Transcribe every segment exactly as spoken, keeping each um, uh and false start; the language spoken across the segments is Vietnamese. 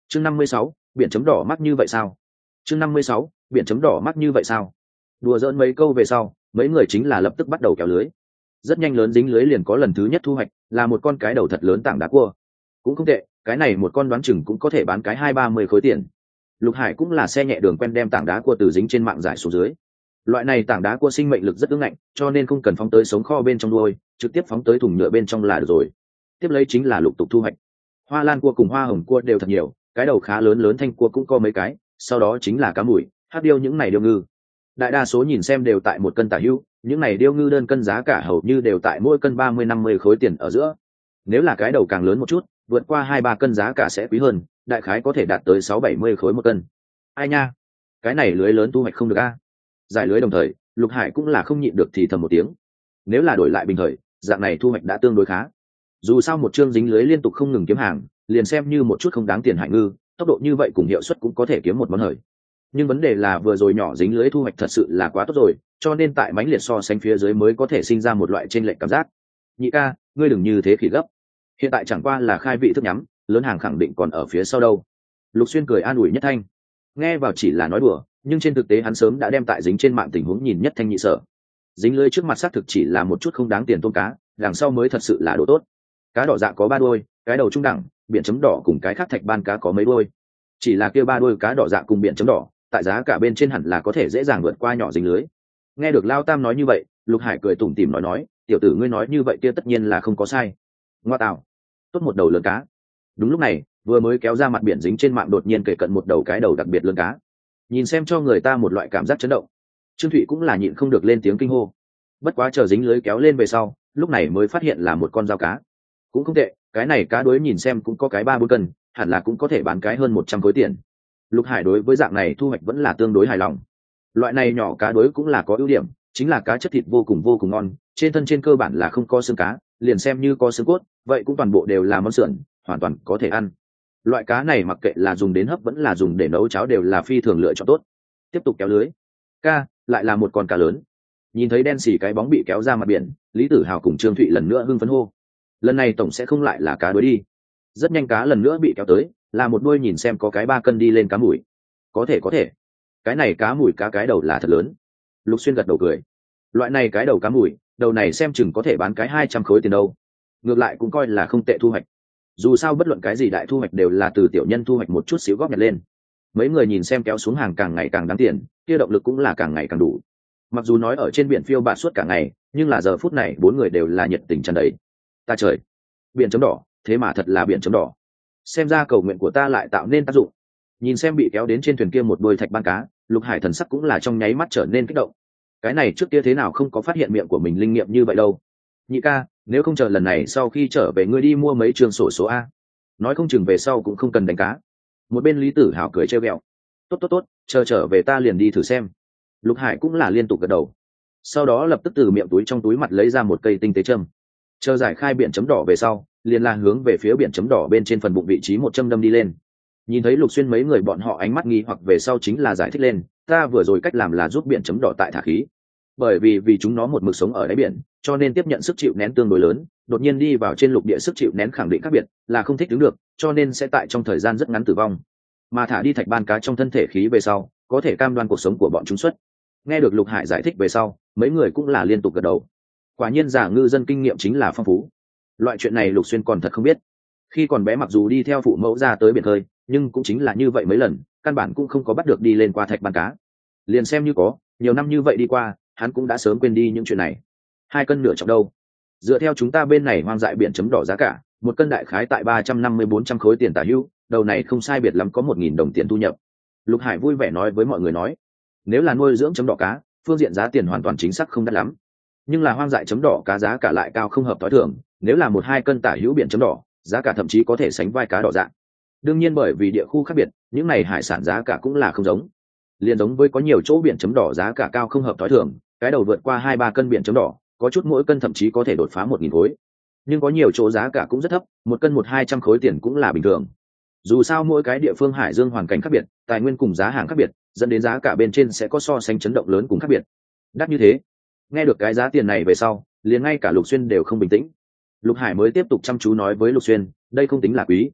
chương năm mươi sáu, biển chấm đỏ mắc như vậy sao? chương năm mươi sáu, biển chấm đỏ mắc như vậy sao? Đùa giỡn mấy câu về sau, mấy người chính là lập tức bắt đầu kéo lưới. Rất nhanh lớn dính lưới liền có lần thứ nhất thu hoạch, là một con cái đầu thật lớn tảng đá cua. Cũng không tệ, cái này một con đoán chừng cũng có thể bán cái hai ba mươi khối tiền. Lục Hải cũng là xe nhẹ đường quen đem tảng đá cua từ dính trên mạng giải xuống dưới. Loại này tảng đá cua sinh mệnh lực rất ưng ngạnh, cho nên không cần phóng tới sống kho bên trong đuôi, trực tiếp phóng tới thùng nhựa bên trong là được rồi. Tiếp lấy chính là lục tục thu hoạch. Hoa lan cua cùng hoa hồng cua đều thật nhiều, cái đầu khá lớn lớn thanh cua cũng có mấy cái, sau đó chính là cá mùi, hắc điêu những này điêu ngư. Đại đa số nhìn xem đều tại một cân tả hữu, những này điêu ngư đơn cân giá cả hầu như đều tại mỗi cân ba mươi năm mươi khối tiền ở giữa. Nếu là cái đầu càng lớn một chút, vượt qua hai ba cân giá cả sẽ quý hơn, đại khái có thể đạt tới sáu bảy mươi khối một cân. Ai nha, cái này lưới lớn thu hoạch không được a. Giải lưới đồng thời, Lục Hải cũng là không nhịn được thì thầm một tiếng. Nếu là đổi lại bình thời, dạng này thu hoạch đã tương đối khá. Dù sao một chương dính lưới liên tục không ngừng kiếm hàng, liền xem như một chút không đáng tiền hải ngư, tốc độ như vậy cùng hiệu suất cũng có thể kiếm một món hời. Nhưng vấn đề là vừa rồi nhỏ dính lưới thu hoạch thật sự là quá tốt rồi, cho nên tại mãnh liệt so sánh phía dưới mới có thể sinh ra một loại chênh lệch cảm giác. Nhị ca, ngươi đừng như thế khỉ gấp. Hiện tại chẳng qua là khai vị thức nhắm, lớn hàng khẳng định còn ở phía sau đâu. Lục Xuyên cười an ủi Nhất Thanh. Nghe vào chỉ là nói đùa, nhưng trên thực tế hắn sớm đã đem tại dính trên mạng tình huống nhìn Nhất Thanh nhị sợ. Dính lưới trước mặt xác thực chỉ là một chút không đáng tiền tôm cá, đằng sau mới thật sự là đồ tốt. Cá đỏ dạ có ba đuôi, cái đầu trung đẳng, biển chấm đỏ cùng cái khác thạch ban cá có mấy đuôi. Chỉ là kia ba đuôi cá đỏ dạ cùng biển chấm đỏ, tại giá cả bên trên hẳn là có thể dễ dàng vượt qua nhỏ dính lưới. Nghe được Lao Tam nói như vậy, Lục Hải cười tủm tỉm nói nói, tiểu tử ngươi nói như vậy kia tất nhiên là không có sai. Ngoa tạo, tốt một đầu lớn cá. Đúng lúc này, vừa mới kéo ra mặt biển dính trên mạng đột nhiên kể cận một đầu cái đầu đặc biệt lớn cá. Nhìn xem cho người ta một loại cảm giác chấn động. Trương Thụy cũng là nhịn không được lên tiếng kinh hô. Bất quá chờ dính lưới kéo lên về sau, lúc này mới phát hiện là một con dao cá. Cũng không tệ, cái này cá đối nhìn xem cũng có cái ba bốn cân, hẳn là cũng có thể bán cái hơn một trăm khối tiền. Lục Hải đối với dạng này thu hoạch vẫn là tương đối hài lòng. Loại này nhỏ cá đối cũng là có ưu điểm, chính là cá chất thịt vô cùng vô cùng ngon, trên thân trên cơ bản là không có xương cá, liền xem như có xương cốt, vậy cũng toàn bộ đều là món sườn, hoàn toàn có thể ăn. Loại cá này mặc kệ là dùng đến hấp vẫn là dùng để nấu cháo đều là phi thường lựa chọn tốt. Tiếp tục kéo lưới. Ca, lại là một con cá lớn. Nhìn thấy đen xì cái bóng bị kéo ra mặt biển, Lý Tử Hào cùng Trương Thụy lần nữa hưng phấn hô. Lần này tổng sẽ không lại là cá đối đi. Rất nhanh cá lần nữa bị kéo tới, là một đôi nhìn xem có cái ba cân đi lên cá mùi. Có thể có thể. Cái này cá mùi cá cái đầu là thật lớn. Lục Xuyên gật đầu cười. Loại này cái đầu cá mùi, đầu này xem chừng có thể bán cái hai trăm khối tiền đâu. Ngược lại cũng coi là không tệ thu hoạch. Dù sao bất luận cái gì đại thu hoạch đều là từ tiểu nhân thu hoạch một chút xíu góp nhặt lên. Mấy người nhìn xem kéo xuống hàng càng ngày càng đáng tiền, kia động lực cũng là càng ngày càng đủ. Mặc dù nói ở trên biển phiêu bạt suốt cả ngày, nhưng là giờ phút này bốn người đều là nhiệt tình tràn đầy. Ta trời, biển chấm đỏ, thế mà thật là biển chấm đỏ. Xem ra cầu nguyện của ta lại tạo nên tác dụng. Nhìn xem bị kéo đến trên thuyền kia một đôi thạch ban cá, Lục Hải thần sắc cũng là trong nháy mắt trở nên kích động. Cái này trước kia thế nào không có phát hiện miệng của mình linh nghiệm như vậy đâu. Nhị ca, nếu không chờ lần này sau khi trở về ngươi đi mua mấy trường sổ số a, nói không chừng về sau cũng không cần đánh cá. Một bên Lý Tử Hào cười trêu ghẹo. Tốt tốt tốt, chờ trở về ta liền đi thử xem. Lục Hải cũng là liên tục gật đầu. Sau đó lập tức từ miệng túi trong túi mặt lấy ra một cây tinh tế châm. Chờ giải khai biển chấm đỏ về sau, liền là hướng về phía biển chấm đỏ bên trên phần bụng vị trí một châm đâm đi lên. Nhìn thấy Lục Xuyên mấy người bọn họ ánh mắt nghi hoặc về sau chính là giải thích lên, ta vừa rồi cách làm là giúp biển chấm đỏ tại thả khí. Bởi vì vì chúng nó một mực sống ở đáy biển, cho nên tiếp nhận sức chịu nén tương đối lớn, đột nhiên đi vào trên lục địa sức chịu nén khẳng định khác biệt, là không thích đứng được, cho nên sẽ tại trong thời gian rất ngắn tử vong. Mà thả đi thạch ban cá trong thân thể khí về sau, có thể cam đoan cuộc sống của bọn chúng xuất. Nghe được Lục Hải giải thích về sau, mấy người cũng là liên tục gật đầu. Quả nhiên giả ngư dân kinh nghiệm chính là phong phú. Loại chuyện này Lục Xuyên còn thật không biết. Khi còn bé mặc dù đi theo phụ mẫu ra tới biển khơi, nhưng cũng chính là như vậy mấy lần, căn bản cũng không có bắt được đi lên qua thạch ban cá. Liền xem như có, nhiều năm như vậy đi qua, hắn cũng đã sớm quên đi những chuyện này. Hai cân nửa trọng đâu? Dựa theo chúng ta bên này hoang dại biển chấm đỏ giá cả, một cân đại khái tại ba trăm năm mươi bốn trăm khối tiền tả hữu, đầu này không sai biệt lắm có một nghìn đồng tiền thu nhập. Lục Hải vui vẻ nói với mọi người nói, nếu là nuôi dưỡng chấm đỏ cá, phương diện giá tiền hoàn toàn chính xác không đắt lắm. Nhưng là hoang dại chấm đỏ cá giá cả lại cao không hợp tối thường, nếu là một hai cân tả hữu biển chấm đỏ, giá cả thậm chí có thể sánh vai cá đỏ dạng. Đương nhiên bởi vì địa khu khác biệt, những này hải sản giá cả cũng là không giống. Liên giống với có nhiều chỗ biển chấm đỏ giá cả cao không hợp tối thường, cái đầu vượt qua hai ba cân biển chấm đỏ, có chút mỗi cân thậm chí có thể đột phá một nghìn khối. Nhưng có nhiều chỗ giá cả cũng rất thấp, một cân một hai trăm khối tiền cũng là bình thường. Dù sao mỗi cái địa phương hải dương hoàn cảnh khác biệt, tài nguyên cùng giá hàng khác biệt, dẫn đến giá cả bên trên sẽ có so sánh chấn động lớn cùng khác biệt. Đắt như thế. Nghe được cái giá tiền này về sau, liền ngay cả Lục Xuyên đều không bình tĩnh. Lục Hải mới tiếp tục chăm chú nói với Lục Xuyên, đây không tính là quý.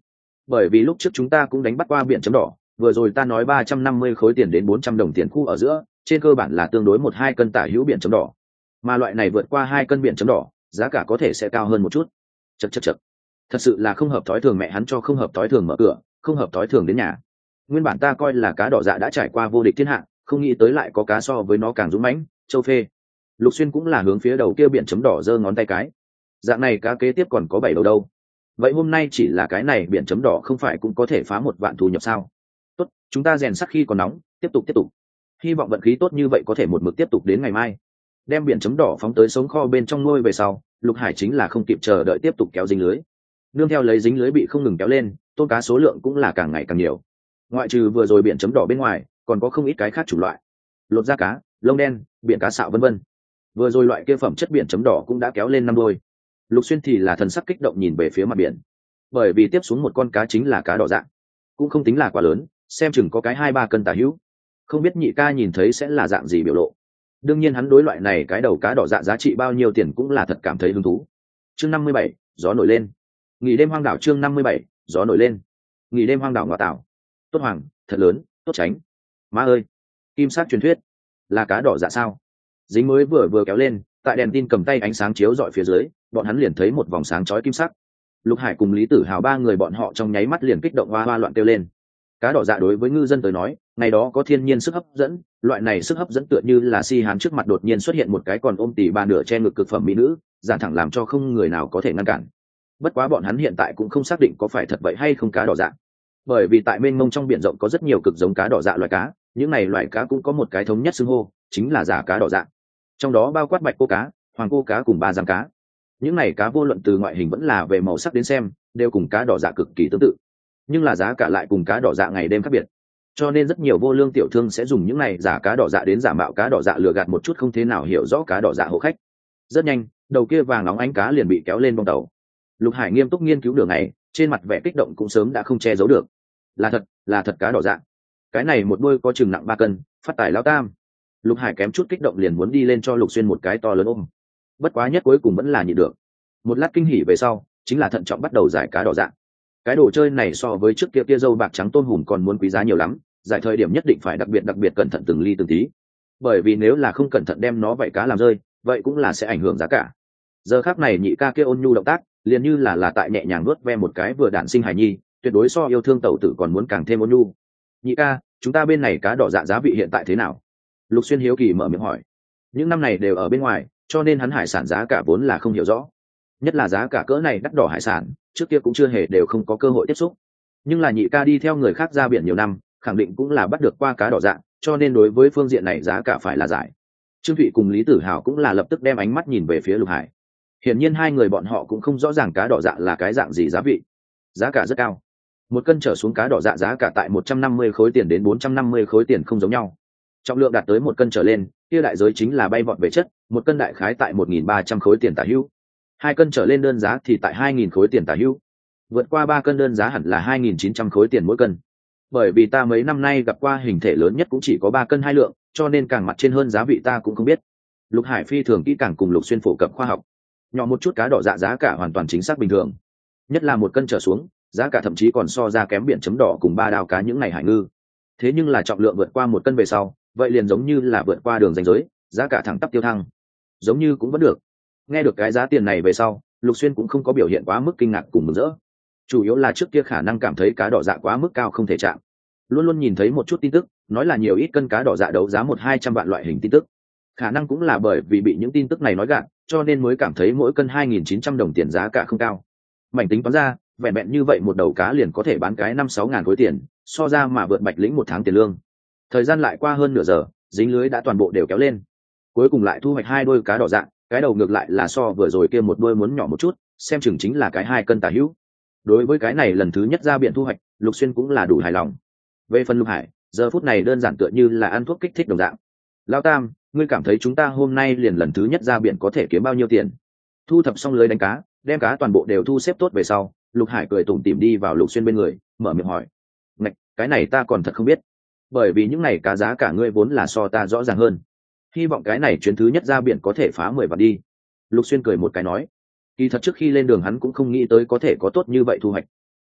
bởi vì lúc trước chúng ta cũng đánh bắt qua biển chấm đỏ, vừa rồi ta nói ba trăm năm mươi khối tiền đến bốn trăm đồng tiền khu ở giữa, trên cơ bản là tương đối một hai cân tả hữu biển chấm đỏ, mà loại này vượt qua hai cân biển chấm đỏ giá cả có thể sẽ cao hơn một chút. Chật chật chật, thật sự là không hợp thói thường, mẹ hắn cho không hợp thói thường mở cửa, không hợp thói thường đến nhà. Nguyên bản ta coi là cá đỏ dạ đã trải qua vô địch thiên hạ, không nghĩ tới lại có cá so với nó càng dũng mãnh. Châu phê. Lục Xuyên cũng là hướng phía đầu kia biển chấm đỏ giơ ngón tay cái. Dạng này cá kế tiếp còn có bảy đầu đâu. Vậy hôm nay chỉ là cái này biển chấm đỏ không phải cũng có thể phá một vạn thu nhập sao? Tốt, chúng ta rèn sắt khi còn nóng, tiếp tục tiếp tục. Hy vọng vận khí tốt như vậy có thể một mực tiếp tục đến ngày mai. Đem biển chấm đỏ phóng tới sống kho bên trong nuôi về sau, Lục Hải chính là không kịp chờ đợi tiếp tục kéo dính lưới. Nương theo lấy dính lưới bị không ngừng kéo lên, tôm cá số lượng cũng là càng ngày càng nhiều. Ngoại trừ vừa rồi biển chấm đỏ bên ngoài, còn có không ít cái khác chủng loại. Lột da cá, lông đen, biển cá sạo vân vân. Vừa rồi loại kia phẩm chất biển chấm đỏ cũng đã kéo lên năm đôi. Lục Xuyên thì là thần sắc kích động nhìn về phía mặt biển, bởi vì tiếp xuống một con cá chính là cá đỏ dạng, cũng không tính là quá lớn, xem chừng có cái hai ba cân tả hữu. Không biết nhị ca nhìn thấy sẽ là dạng gì biểu lộ. Đương nhiên hắn đối loại này cái đầu cá đỏ dạ giá trị bao nhiêu tiền cũng là thật cảm thấy hứng thú. Chương năm mươi bảy, gió nổi lên. Nghỉ đêm hoang đảo. Chương năm mươi bảy, gió nổi lên. Nghỉ đêm hoang đảo Ngoại Tảo. Tốt hoàng, thật lớn, tốt tránh. Má ơi, kim sát truyền thuyết, là cá đỏ dạ sao? Dính mới vừa vừa kéo lên, tại đèn tin cầm tay ánh sáng chiếu rọi phía dưới, bọn hắn liền thấy một vòng sáng chói kim sắc. Lục Hải cùng Lý Tử Hào ba người bọn họ trong nháy mắt liền kích động hoa hoa loạn kêu lên. Cá đỏ dạ đối với ngư dân tới nói, ngày đó có thiên nhiên sức hấp dẫn, loại này sức hấp dẫn tựa như là si hán trước mặt đột nhiên xuất hiện một cái còn ôm tỉ ba nửa che ngực cực phẩm mỹ nữ, giản thẳng làm cho không người nào có thể ngăn cản. Bất quá bọn hắn hiện tại cũng không xác định có phải thật vậy hay không cá đỏ dạ, bởi vì tại mênh mông trong biển rộng có rất nhiều cực giống cá đỏ dạ loài cá, những này loài cá cũng có một cái thống nhất xưng hô, chính là giả cá đỏ dạ. Trong đó bao quát bạch cô cá, hoàng cô cá cùng ba giang cá. Những này cá vô luận từ ngoại hình vẫn là về màu sắc đến xem, đều cùng cá đỏ dạ cực kỳ tương tự, nhưng là giá cả lại cùng cá đỏ dạ ngày đêm khác biệt. Cho nên rất nhiều vô lương tiểu thương sẽ dùng những này giả cá đỏ dạ đến giả mạo cá đỏ dạ lừa gạt một chút không thế nào hiểu rõ cá đỏ dạ hộ khách. Rất nhanh, đầu kia vàng óng ánh cá liền bị kéo lên bong tàu. Lục Hải nghiêm túc nghiên cứu đường này, trên mặt vẻ kích động cũng sớm đã không che giấu được. Là thật, là thật cá đỏ dạ. Cái này một đôi có chừng nặng ba cân, phát tài lao tam. Lục Hải kém chút kích động liền muốn đi lên cho Lục Xuyên một cái to lớn ôm. Bất quá nhất cuối cùng vẫn là nhịn được. Một lát kinh hỉ về sau, chính là thận trọng bắt đầu giải cá đỏ dạ. Cái đồ chơi này so với trước kia kia dâu bạc trắng tôm hùm còn muốn quý giá nhiều lắm, giải thời điểm nhất định phải đặc biệt đặc biệt cẩn thận từng ly từng tí, bởi vì nếu là không cẩn thận đem nó vậy cá làm rơi, vậy cũng là sẽ ảnh hưởng giá cả. Giờ khắc này nhị ca kia ôn nhu động tác, liền như là là tại nhẹ nhàng nuốt ve một cái vừa đản sinh hài nhi, tuyệt đối so yêu thương tẩu tử còn muốn càng thêm ôn nhu. Nhị ca, chúng ta bên này cá đỏ dạ giá vị hiện tại thế nào? Lục Xuyên hiếu kỳ mở miệng hỏi. Những năm này đều ở bên ngoài, cho nên hắn hải sản giá cả vốn là không hiểu rõ, nhất là giá cả cỡ này đắt đỏ hải sản, trước kia cũng chưa hề đều không có cơ hội tiếp xúc. Nhưng là nhị ca đi theo người khác ra biển nhiều năm, khẳng định cũng là bắt được qua cá đỏ dạ, cho nên đối với phương diện này giá cả phải là giải. Trương Thụy cùng Lý Tử Hào cũng là lập tức đem ánh mắt nhìn về phía Lục Hải. Hiển nhiên hai người bọn họ cũng không rõ ràng cá đỏ dạ là cái dạng gì giá vị. Giá cả rất cao. Một cân trở xuống cá đỏ dạ giá cả tại một trăm năm mươi khối tiền đến bốn trăm năm mươi khối tiền không giống nhau. Trọng lượng đạt tới một cân trở lên, kia đại giới chính là bay vọt về chất, một cân đại khái tại một nghìn ba trăm khối tiền tả hữu. Hai cân trở lên đơn giá thì tại hai nghìn khối tiền tả hữu. Vượt qua ba cân đơn giá hẳn là hai nghìn chín trăm khối tiền mỗi cân. Bởi vì ta mấy năm nay gặp qua hình thể lớn nhất cũng chỉ có ba cân hai lượng, cho nên càng mặt trên hơn giá vị ta cũng không biết. Lục Hải phi thường kỹ càng cùng Lục Xuyên phổ cập khoa học. Nhỏ một chút cá đỏ dạ giá cả hoàn toàn chính xác bình thường, nhất là một cân trở xuống, giá cả thậm chí còn so ra kém biển chấm đỏ cùng ba đao cá những ngày hải ngư. Thế nhưng là trọng lượng vượt qua một cân về sau, vậy liền giống như là vượt qua đường ranh giới, giá cả thẳng tắp tiêu thăng. Giống như cũng vẫn được. Nghe được cái giá tiền này về sau, Lục Xuyên cũng không có biểu hiện quá mức kinh ngạc cùng mừng rỡ. Chủ yếu là trước kia khả năng cảm thấy cá đỏ dạ quá mức cao không thể chạm. Luôn luôn nhìn thấy một chút tin tức, nói là nhiều ít cân cá đỏ dạ đấu giá một hai trăm vạn loại hình tin tức. Khả năng cũng là bởi vì bị những tin tức này nói gạt, cho nên mới cảm thấy mỗi cân hai nghìn chín trăm đồng tiền giá cả không cao. Mảnh tính toán ra, vẹn vẹn như vậy một đầu cá liền có thể bán cái năm sáu ngàn khối tiền, so ra mà vượt Bạch Lĩnh một tháng tiền lương. Thời gian lại qua hơn nửa giờ, dính lưới đã toàn bộ đều kéo lên. Cuối cùng lại thu hoạch hai đôi cá đỏ dạ, cái đầu ngược lại là so vừa rồi kia một đôi muốn nhỏ một chút, xem chừng chính là cái hai cân tả hữu. Đối với cái này lần thứ nhất ra biển thu hoạch, Lục Xuyên cũng là đủ hài lòng. Về phần Lục Hải, giờ phút này đơn giản tựa như là ăn thuốc kích thích đồng dạng. Lão Tam, ngươi cảm thấy chúng ta hôm nay liền lần thứ nhất ra biển có thể kiếm bao nhiêu tiền? Thu thập xong lưới đánh cá, đem cá toàn bộ đều thu xếp tốt về sau, Lục Hải cười tủm tỉm đi vào Lục Xuyên bên người, mở miệng hỏi. Ngạch, cái này ta còn thật không biết, bởi vì những này cá giá cả ngươi vốn là so ta rõ ràng hơn. Hy vọng cái này chuyến thứ nhất ra biển có thể phá mười vạn đi. Lục Xuyên cười một cái nói. Kỳ thật trước khi lên đường hắn cũng không nghĩ tới có thể có tốt như vậy thu hoạch.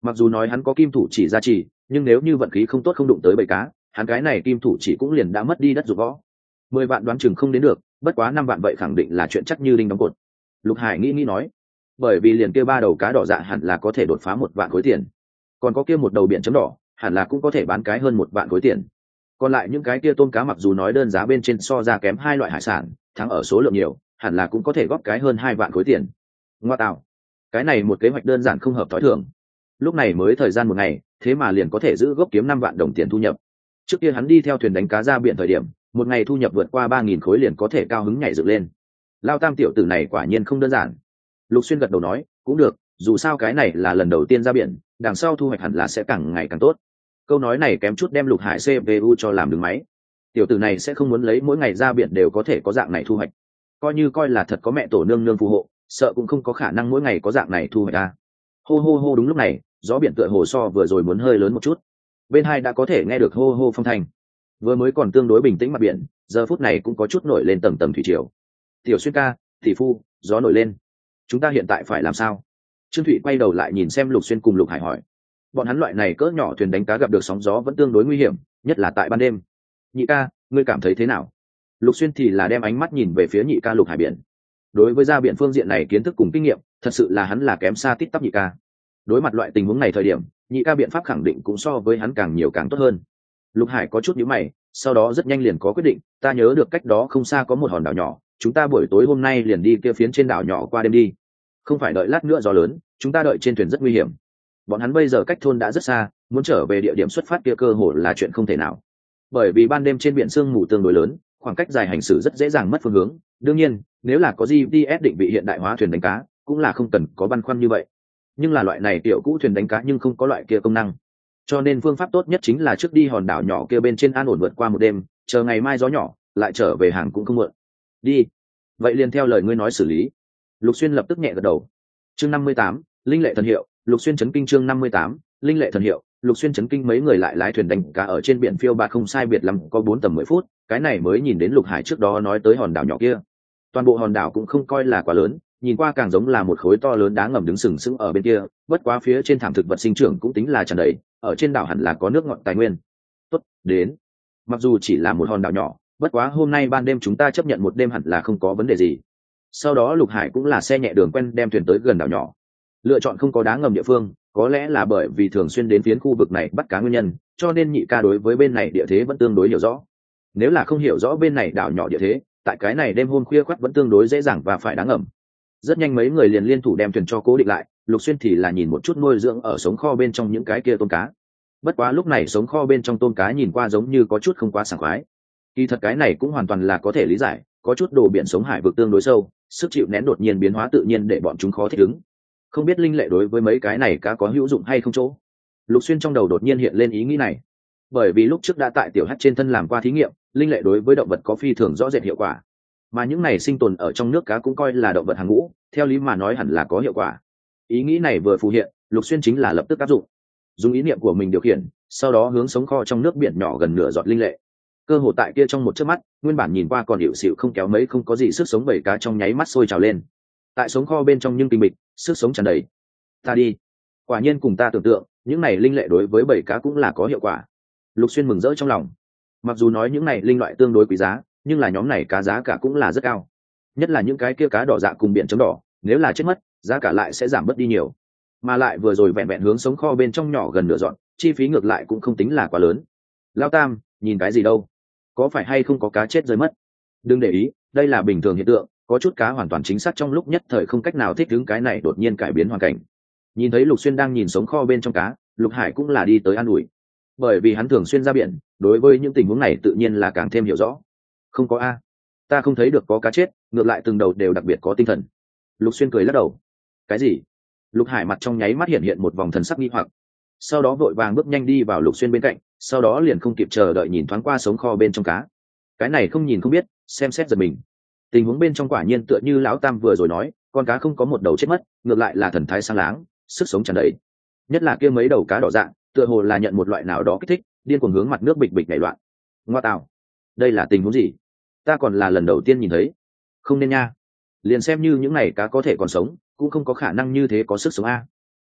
Mặc dù nói hắn có kim thủ chỉ gia trì, nhưng nếu như vận khí không tốt không đụng tới bầy cá, hắn cái này kim thủ chỉ cũng liền đã mất đi đất dụng võ. Mười vạn đoán chừng không đến được, bất quá năm vạn vậy khẳng định là chuyện chắc như đinh đóng cột. Lục Hải nghĩ nghĩ nói, bởi vì liền kia ba đầu cá đỏ dạ hẳn là có thể đột phá một vạn khối tiền, còn có kia một đầu biển chấm đỏ hẳn là cũng có thể bán cái hơn một vạn khối tiền. Còn lại những cái kia tôm cá mặc dù nói đơn giá bên trên so ra kém hai loại hải sản, thắng ở số lượng nhiều, hẳn là cũng có thể góp cái hơn hai vạn khối tiền. Ngoa tạo, cái này một kế hoạch đơn giản không hợp thói thường. Lúc này mới thời gian một ngày, thế mà liền có thể giữ gốc kiếm năm vạn đồng tiền thu nhập. Trước kia hắn đi theo thuyền đánh cá ra biển thời điểm, một ngày thu nhập vượt qua ba nghìn khối liền có thể cao hứng nhảy dựng lên. Lao Tam tiểu tử này quả nhiên không đơn giản. Lục Xuyên gật đầu nói, cũng được, dù sao cái này là lần đầu tiên ra biển, đằng sau thu hoạch hẳn là sẽ càng ngày càng tốt. Câu nói này kém chút đem Lục Hải xê pê u cho làm đứng máy. Tiểu tử này sẽ không muốn lấy mỗi ngày ra biển đều có thể có dạng này thu hoạch. Coi như coi là thật có mẹ tổ nương nương phù hộ, sợ cũng không có khả năng mỗi ngày có dạng này thu hoạch à. Hô hô hô, đúng lúc này, gió biển tựa hồ so vừa rồi muốn hơi lớn một chút. Bên hai đã có thể nghe được hô hô phong thành. Vừa mới còn tương đối bình tĩnh mặt biển, giờ phút này cũng có chút nổi lên tầng tầng thủy triều. Tiểu Xuyên ca, tỷ phu, gió nổi lên, chúng ta hiện tại phải làm sao? Trương Thụy quay đầu lại nhìn xem Lục Xuyên cùng Lục Hải hỏi. Bọn hắn loại này cỡ nhỏ thuyền đánh cá gặp được sóng gió vẫn tương đối nguy hiểm, nhất là tại ban đêm. Nhị ca, ngươi cảm thấy thế nào? Lục Xuyên thì là đem ánh mắt nhìn về phía nhị ca Lục Hải biển. Đối với ra biển phương diện này kiến thức cùng kinh nghiệm, thật sự là hắn là kém xa tít tắp nhị ca. Đối mặt loại tình huống này thời điểm, nhị ca biện pháp khẳng định cũng so với hắn càng nhiều càng tốt hơn. Lục Hải có chút nhíu mày, sau đó rất nhanh liền có quyết định, ta nhớ được cách đó không xa có một hòn đảo nhỏ, chúng ta buổi tối hôm nay liền đi kia phiến trên đảo nhỏ qua đêm đi. Không phải đợi lát nữa gió lớn, chúng ta đợi trên thuyền rất nguy hiểm. Bọn hắn bây giờ cách thôn đã rất xa, muốn trở về địa điểm xuất phát kia cơ hội là chuyện không thể nào. Bởi vì ban đêm trên biển sương mù tương đối lớn, khoảng cách dài hành xử rất dễ dàng mất phương hướng. Đương nhiên, nếu là có giê pê ét định vị hiện đại hóa thuyền đánh cá, cũng là không cần có băn khoăn như vậy. Nhưng là loại này tiểu cũ thuyền đánh cá nhưng không có loại kia công năng. Cho nên phương pháp tốt nhất chính là trước đi hòn đảo nhỏ kia bên trên an ổn vượt qua một đêm, chờ ngày mai gió nhỏ, lại trở về hàng cũng không muộn. Đi. Vậy liền theo lời ngươi nói xử lý. Lục Xuyên lập tức nhẹ gật đầu. Chương năm mươi tám, linh lệ thần hiệu. Lục Xuyên chấn kinh. Chương năm mươi tám, linh lệ thần hiệu. Lục Xuyên chấn kinh. Mấy người lại lái thuyền đánh cá ở trên biển phiêu bạt không sai biệt lắm có bốn tầm mười phút, cái này mới nhìn đến Lục Hải trước đó nói tới hòn đảo nhỏ kia. Toàn bộ hòn đảo cũng không coi là quá lớn, nhìn qua càng giống là một khối to lớn đá ngầm đứng sừng sững ở bên kia, bất quá phía trên thảm thực vật sinh trưởng cũng tính là tràn đầy, ở trên đảo hẳn là có nước ngọt tài nguyên. Tốt, đến. Mặc dù chỉ là một hòn đảo nhỏ, bất quá hôm nay ban đêm chúng ta chấp nhận một đêm hẳn là không có vấn đề gì. Sau đó Lục Hải cũng là xe nhẹ đường quen đem thuyền tới gần đảo nhỏ. Lựa chọn không có đá ngầm địa phương, có lẽ là bởi vì thường xuyên đến phiến khu vực này bắt cá nguyên nhân, cho nên nhị ca đối với bên này địa thế vẫn tương đối hiểu rõ. Nếu là không hiểu rõ bên này đảo nhỏ địa thế, tại cái này đêm hôm khuya khoắt vẫn tương đối dễ dàng và phải đá ngầm. Rất nhanh mấy người liền liên thủ đem thuyền cho cố định lại, Lục Xuyên thì là nhìn một chút nuôi dưỡng ở sống kho bên trong những cái kia tôm cá. Bất quá lúc này sống kho bên trong tôm cá nhìn qua giống như có chút không quá sảng khoái. Kỳ thật cái này cũng hoàn toàn là có thể lý giải, có chút đồ biển sống hải vực tương đối sâu, sức chịu nén đột nhiên biến hóa tự nhiên để bọn chúng khó thích ứng. Không biết linh lệ đối với mấy cái này cá có hữu dụng hay không chỗ. Lục Xuyên trong đầu đột nhiên hiện lên ý nghĩ này. Bởi vì lúc trước đã tại tiểu hắc trên thân làm qua thí nghiệm, linh lệ đối với động vật có phi thường rõ rệt hiệu quả. Mà những này sinh tồn ở trong nước cá cũng coi là động vật hàng ngũ, theo lý mà nói hẳn là có hiệu quả. Ý nghĩ này vừa phù hiện, Lục Xuyên chính là lập tức áp dụng, dùng ý niệm của mình điều khiển, sau đó hướng sống kho trong nước biển nhỏ gần nửa giọt linh lệ. Cơ hồ tại kia trong một chớp mắt, nguyên bản nhìn qua còn hiệu xịu không kéo mấy không có gì sức sống, bầy cá trong nháy mắt sôi trào lên. Tại sống kho bên trong nhưng kinh bịch, sức sống tràn đầy. Ta đi, quả nhiên cùng ta tưởng tượng, những này linh lệ đối với bầy cá cũng là có hiệu quả. Lục Xuyên mừng rỡ trong lòng. Mặc dù nói những này linh loại tương đối quý giá, nhưng là nhóm này cá giá cả cũng là rất cao. Nhất là những cái kia cá đỏ dạ cùng biển chấm đỏ, nếu là chết mất, giá cả lại sẽ giảm bớt đi nhiều. Mà lại vừa rồi vẹn vẹn hướng sống kho bên trong nhỏ gần nửa dọn, chi phí ngược lại cũng không tính là quá lớn. Lao Tam, nhìn cái gì đâu? Có phải hay không có cá chết rơi mất? Đừng để ý, đây là bình thường hiện tượng, có chút cá hoàn toàn chính xác trong lúc nhất thời không cách nào thích ứng cái này đột nhiên cải biến hoàn cảnh. Nhìn thấy Lục Xuyên đang nhìn sống kho bên trong cá, Lục Hải cũng là đi tới an ủi. Bởi vì hắn thường xuyên ra biển, đối với những tình huống này tự nhiên là càng thêm hiểu rõ. Không có a, ta không thấy được có cá chết, ngược lại từng đầu đều đặc biệt có tinh thần. Lục Xuyên cười lắc đầu. Cái gì? Lục Hải mặt trong nháy mắt hiện hiện một vòng thần sắc nghi hoặc, sau đó vội vàng bước nhanh đi vào Lục Xuyên bên cạnh, sau đó liền không kịp chờ đợi nhìn thoáng qua sống kho bên trong cá. Cái này không nhìn không biết, xem xét giật mình. Tình huống bên trong quả nhiên tựa như lão Tam vừa rồi nói, con cá không có một đầu chết mất, ngược lại là thần thái sáng láng, sức sống tràn đầy. Nhất là kia mấy đầu cá đỏ dạng, tựa hồ là nhận một loại nào đó kích thích, điên cuồng hướng mặt nước bịch bịch nhảy loạn. Ngoa tạo, đây là tình huống gì? Ta còn là lần đầu tiên nhìn thấy. Không nên nha. Liền xem như những này cá có thể còn sống, cũng không có khả năng như thế có sức sống a.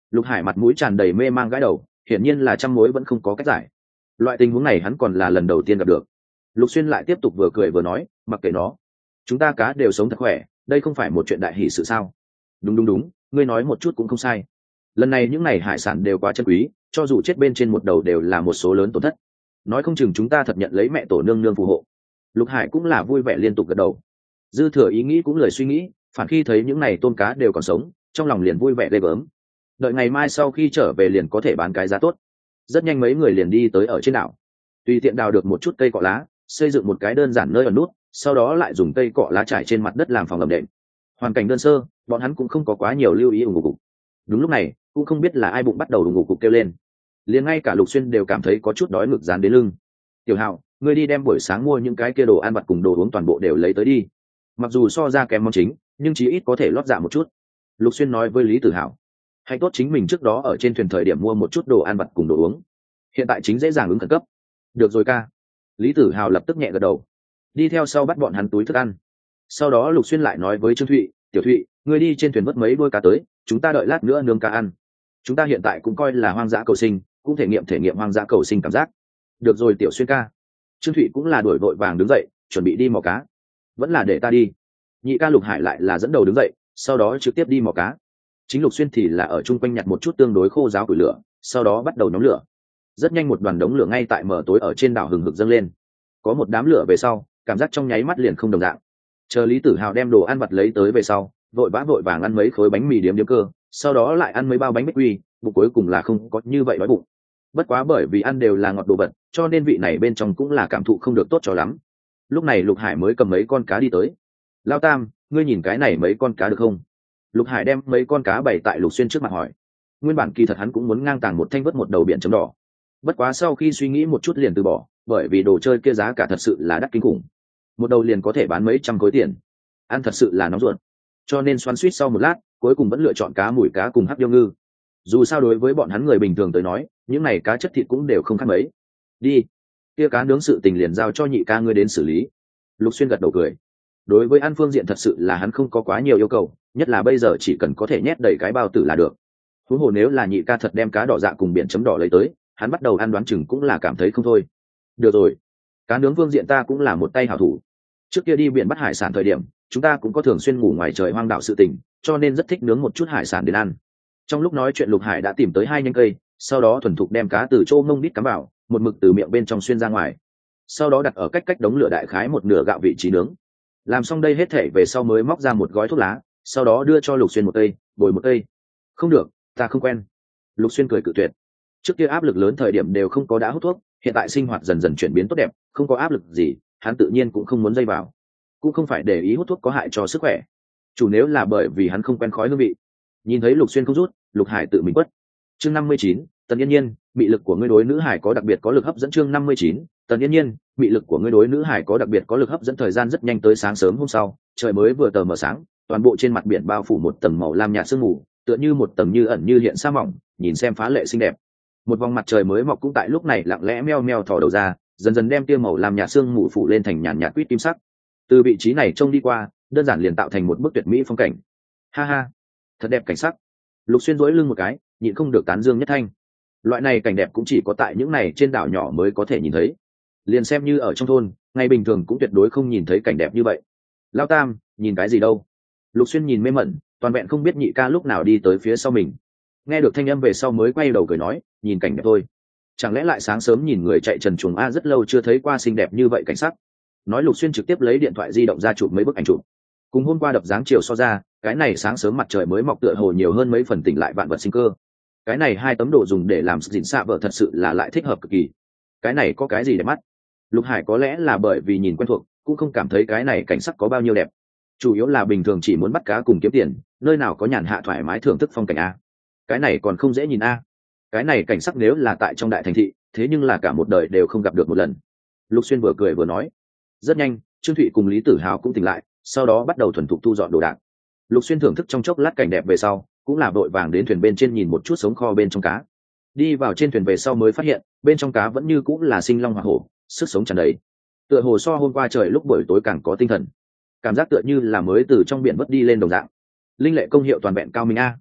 Lục Hải mặt mũi tràn đầy mê mang gãi đầu, hiển nhiên là trăm mối vẫn không có cách giải. Loại tình huống này hắn còn là lần đầu tiên gặp được. Lục Xuyên lại tiếp tục vừa cười vừa nói, mặc kệ nó, chúng ta cá đều sống thật khỏe, đây không phải một chuyện đại hỷ sự sao? Đúng đúng đúng, ngươi nói một chút cũng không sai. Lần này những này hải sản đều quá chân quý, cho dù chết bên trên một đầu đều là một số lớn tổn thất. Nói không chừng chúng ta thật nhận lấy mẹ tổ nương nương phù hộ. Lục Hải cũng là vui vẻ liên tục gật đầu. Dư Thừa ý nghĩ cũng lời suy nghĩ, phản khi thấy những này tôm cá đều còn sống, trong lòng liền vui vẻ ghê gớm. Đợi ngày mai sau khi trở về liền có thể bán cái giá tốt. Rất nhanh mấy người liền đi tới ở trên đảo, tùy tiện đào được một chút cây cọ lá, xây dựng một cái đơn giản nơi ở nút, sau đó lại dùng cây cọ lá trải trên mặt đất làm phòng ẩm đệm. Hoàn cảnh đơn sơ, bọn hắn cũng không có quá nhiều lưu ý ủng ngục. Đúng lúc này, cũng không biết là ai bụng bắt đầu ủng ngục kêu lên, liền ngay cả Lục Xuyên đều cảm thấy có chút đói ngực dán đến lưng. Tiểu Hạo, ngươi đi đem buổi sáng mua những cái kia đồ ăn vặt cùng đồ uống toàn bộ đều lấy tới đi. Mặc dù so ra kém món chính, nhưng chí ít có thể lót dạ một chút. Lục Xuyên nói với Lý Tử Hạo, hay tốt chính mình trước đó ở trên thuyền thời điểm mua một chút đồ ăn vặt cùng đồ uống, hiện tại chính dễ dàng ứng khẩn cấp. Được rồi ca. Lý Tử Hào lập tức nhẹ gật đầu, đi theo sau bắt bọn hắn túi thức ăn. Sau đó Lục Xuyên lại nói với Trương Thụy, Tiểu Thụy, ngươi đi trên thuyền vớt mấy đôi cá tới, chúng ta đợi lát nữa nướng cá ăn. Chúng ta hiện tại cũng coi là hoang dã cầu sinh, cũng thể nghiệm thể nghiệm hoang dã cầu sinh cảm giác. Được rồi Tiểu Xuyên ca. Trương Thụy cũng là đuổi vội vàng đứng dậy, chuẩn bị đi mò cá. Vẫn là để ta đi. Nhị ca Lục Hải lại là dẫn đầu đứng dậy, sau đó trực tiếp đi mò cá. Chính Lục Xuyên thì là ở chung quanh nhặt một chút tương đối khô ráo củi lửa, sau đó bắt đầu nhóm lửa. Rất nhanh một đoàn đống lửa ngay tại mở tối ở trên đảo hừng hực dâng lên. Có một đám lửa về sau, cảm giác trong nháy mắt liền không đồng dạng. Chờ Lý Tử Hào đem đồ ăn vặt lấy tới về sau, vội vã vội vàng ăn mấy khối bánh mì điếm điếm cơ, sau đó lại ăn mấy bao bánh bích quy, bụng cuối cùng là không có như vậy đói bụng. Bất quá bởi vì ăn đều là ngọt đồ vật, cho nên vị này bên trong cũng là cảm thụ không được tốt cho lắm. Lúc này Lục Hải mới cầm mấy con cá đi tới. Lao Tam, ngươi nhìn cái này mấy con cá được không? Lục Hải đem mấy con cá bày tại Lục Xuyên trước mặt hỏi. Nguyên bản kỳ thật hắn cũng muốn ngang tàng một thanh vớt một đầu biển chấm đỏ, bất quá sau khi suy nghĩ một chút liền từ bỏ, bởi vì đồ chơi kia giá cả thật sự là đắt kinh khủng, một đầu liền có thể bán mấy trăm khối tiền, ăn thật sự là nóng ruột, cho nên xoắn suýt sau một lát cuối cùng vẫn lựa chọn cá mùi cá cùng hắc điêu ngư. Dù sao đối với bọn hắn người bình thường tới nói, những này cá chất thịt cũng đều không khác mấy. Đi, kia cá nướng sự tình liền giao cho nhị ca ngươi đến xử lý. Lục Xuyên gật đầu cười. Đối với ăn phương diện thật sự là hắn không có quá nhiều yêu cầu, nhất là bây giờ chỉ cần có thể nhét đầy cái bao tử là được. Huống hồ nếu là nhị ca thật đem cá đỏ dạ cùng biển chấm đỏ lấy tới, hắn bắt đầu ăn đoán chừng cũng là cảm thấy không thôi. Được rồi, cá nướng phương diện ta cũng là một tay hảo thủ. Trước kia đi biển bắt hải sản thời điểm, chúng ta cũng có thường xuyên ngủ ngoài trời hoang đảo sự tình, cho nên rất thích nướng một chút hải sản đến ăn. Trong lúc nói chuyện Lục Hải đã tìm tới hai nhánh cây, sau đó thuần thục đem cá từ chỗ mông đít cắm vào, một mực từ miệng bên trong xuyên ra ngoài. Sau đó đặt ở cách cách đống lửa đại khái một nửa gạo vị trí nướng. Làm xong đây hết thể về sau mới móc ra một gói thuốc lá, sau đó đưa cho Lục Xuyên một cây, bồi một cây. Không được, ta không quen. Lục Xuyên cười cự tuyệt. Trước kia áp lực lớn thời điểm đều không có đã hút thuốc, hiện tại sinh hoạt dần dần chuyển biến tốt đẹp, không có áp lực gì, hắn tự nhiên cũng không muốn dây vào. Cũng không phải để ý hút thuốc có hại cho sức khỏe, chủ nếu là bởi vì hắn không quen khói hương vị. Nhìn thấy Lục Xuyên không rút, Lục Hải tự mình quất. Chương năm mươi chín, Tần Yên Nhiên, mị lực của ngươi đối nữ hải có đặc biệt có lực hấp dẫn. Chương năm mươi chín, Tần Yên Nhiên, mị lực của ngươi đối nữ hải có đặc biệt có lực hấp dẫn. Thời gian rất nhanh tới sáng sớm hôm sau, trời mới vừa tờ mờ sáng, toàn bộ trên mặt biển bao phủ một tầng màu lam nhạt sương mù, tựa như một tầng như ẩn như hiện sa mỏng, nhìn xem phá lệ xinh đẹp. Một vòng mặt trời mới mọc cũng tại lúc này lặng lẽ meo meo thò đầu ra, dần dần đem tia màu lam nhạt sương mù phủ lên thành nhàn nhạt quýt kim sắc. Từ vị trí này trông đi qua, đơn giản liền tạo thành một bức tuyệt mỹ phong cảnh. Ha ha, thật đẹp cảnh sắc. Lục Xuyên duỗi lưng một cái, nhịn không được tán dương nhất thanh. Loại này cảnh đẹp cũng chỉ có tại những này trên đảo nhỏ mới có thể nhìn thấy. Liền xem như ở trong thôn, ngày bình thường cũng tuyệt đối không nhìn thấy cảnh đẹp như vậy. Lao Tam, nhìn cái gì đâu? Lục Xuyên nhìn mê mẩn, toàn vẹn không biết nhị ca lúc nào đi tới phía sau mình. Nghe được thanh âm về sau mới quay đầu cười nói, nhìn cảnh đẹp thôi. Chẳng lẽ lại sáng sớm nhìn người chạy trần truồng a, rất lâu chưa thấy qua xinh đẹp như vậy cảnh sắc. Nói Lục Xuyên trực tiếp lấy điện thoại di động ra chụp mấy bức ảnh chụp. Cùng hôm qua đập dáng chiều so ra, cái này sáng sớm mặt trời mới mọc tựa hồ nhiều hơn mấy phần tỉnh lại vạn vật sinh cơ. Cái này hai tấm đồ dùng để làm dịn xạ vợ thật sự là lại thích hợp cực kỳ. Cái này có cái gì để mắt? Lục Hải có lẽ là bởi vì nhìn quen thuộc, cũng không cảm thấy cái này cảnh sắc có bao nhiêu đẹp. Chủ yếu là bình thường chỉ muốn bắt cá cùng kiếm tiền, nơi nào có nhàn hạ thoải mái thưởng thức phong cảnh a. Cái này còn không dễ nhìn a. Cái này cảnh sắc nếu là tại trong đại thành thị, thế nhưng là cả một đời đều không gặp được một lần. Lục Xuyên vừa cười vừa nói. Rất nhanh, Trương Thụy cùng Lý Tử Hào cũng tỉnh lại, sau đó bắt đầu thuần thục thu dọn đồ đạc. Lục Xuyên thưởng thức trong chốc lát cảnh đẹp về sau, cũng là vội vàng đến thuyền bên trên nhìn một chút sống kho bên trong cá. Đi vào trên thuyền về sau mới phát hiện, bên trong cá vẫn như cũng là sinh long hỏa hổ, sức sống tràn đầy. Tựa hồ so hôm qua trời lúc buổi tối càng có tinh thần, cảm giác tựa như là mới từ trong biển vớt đi lên đồng dạng. Linh lệ công hiệu toàn vẹn cao minh a.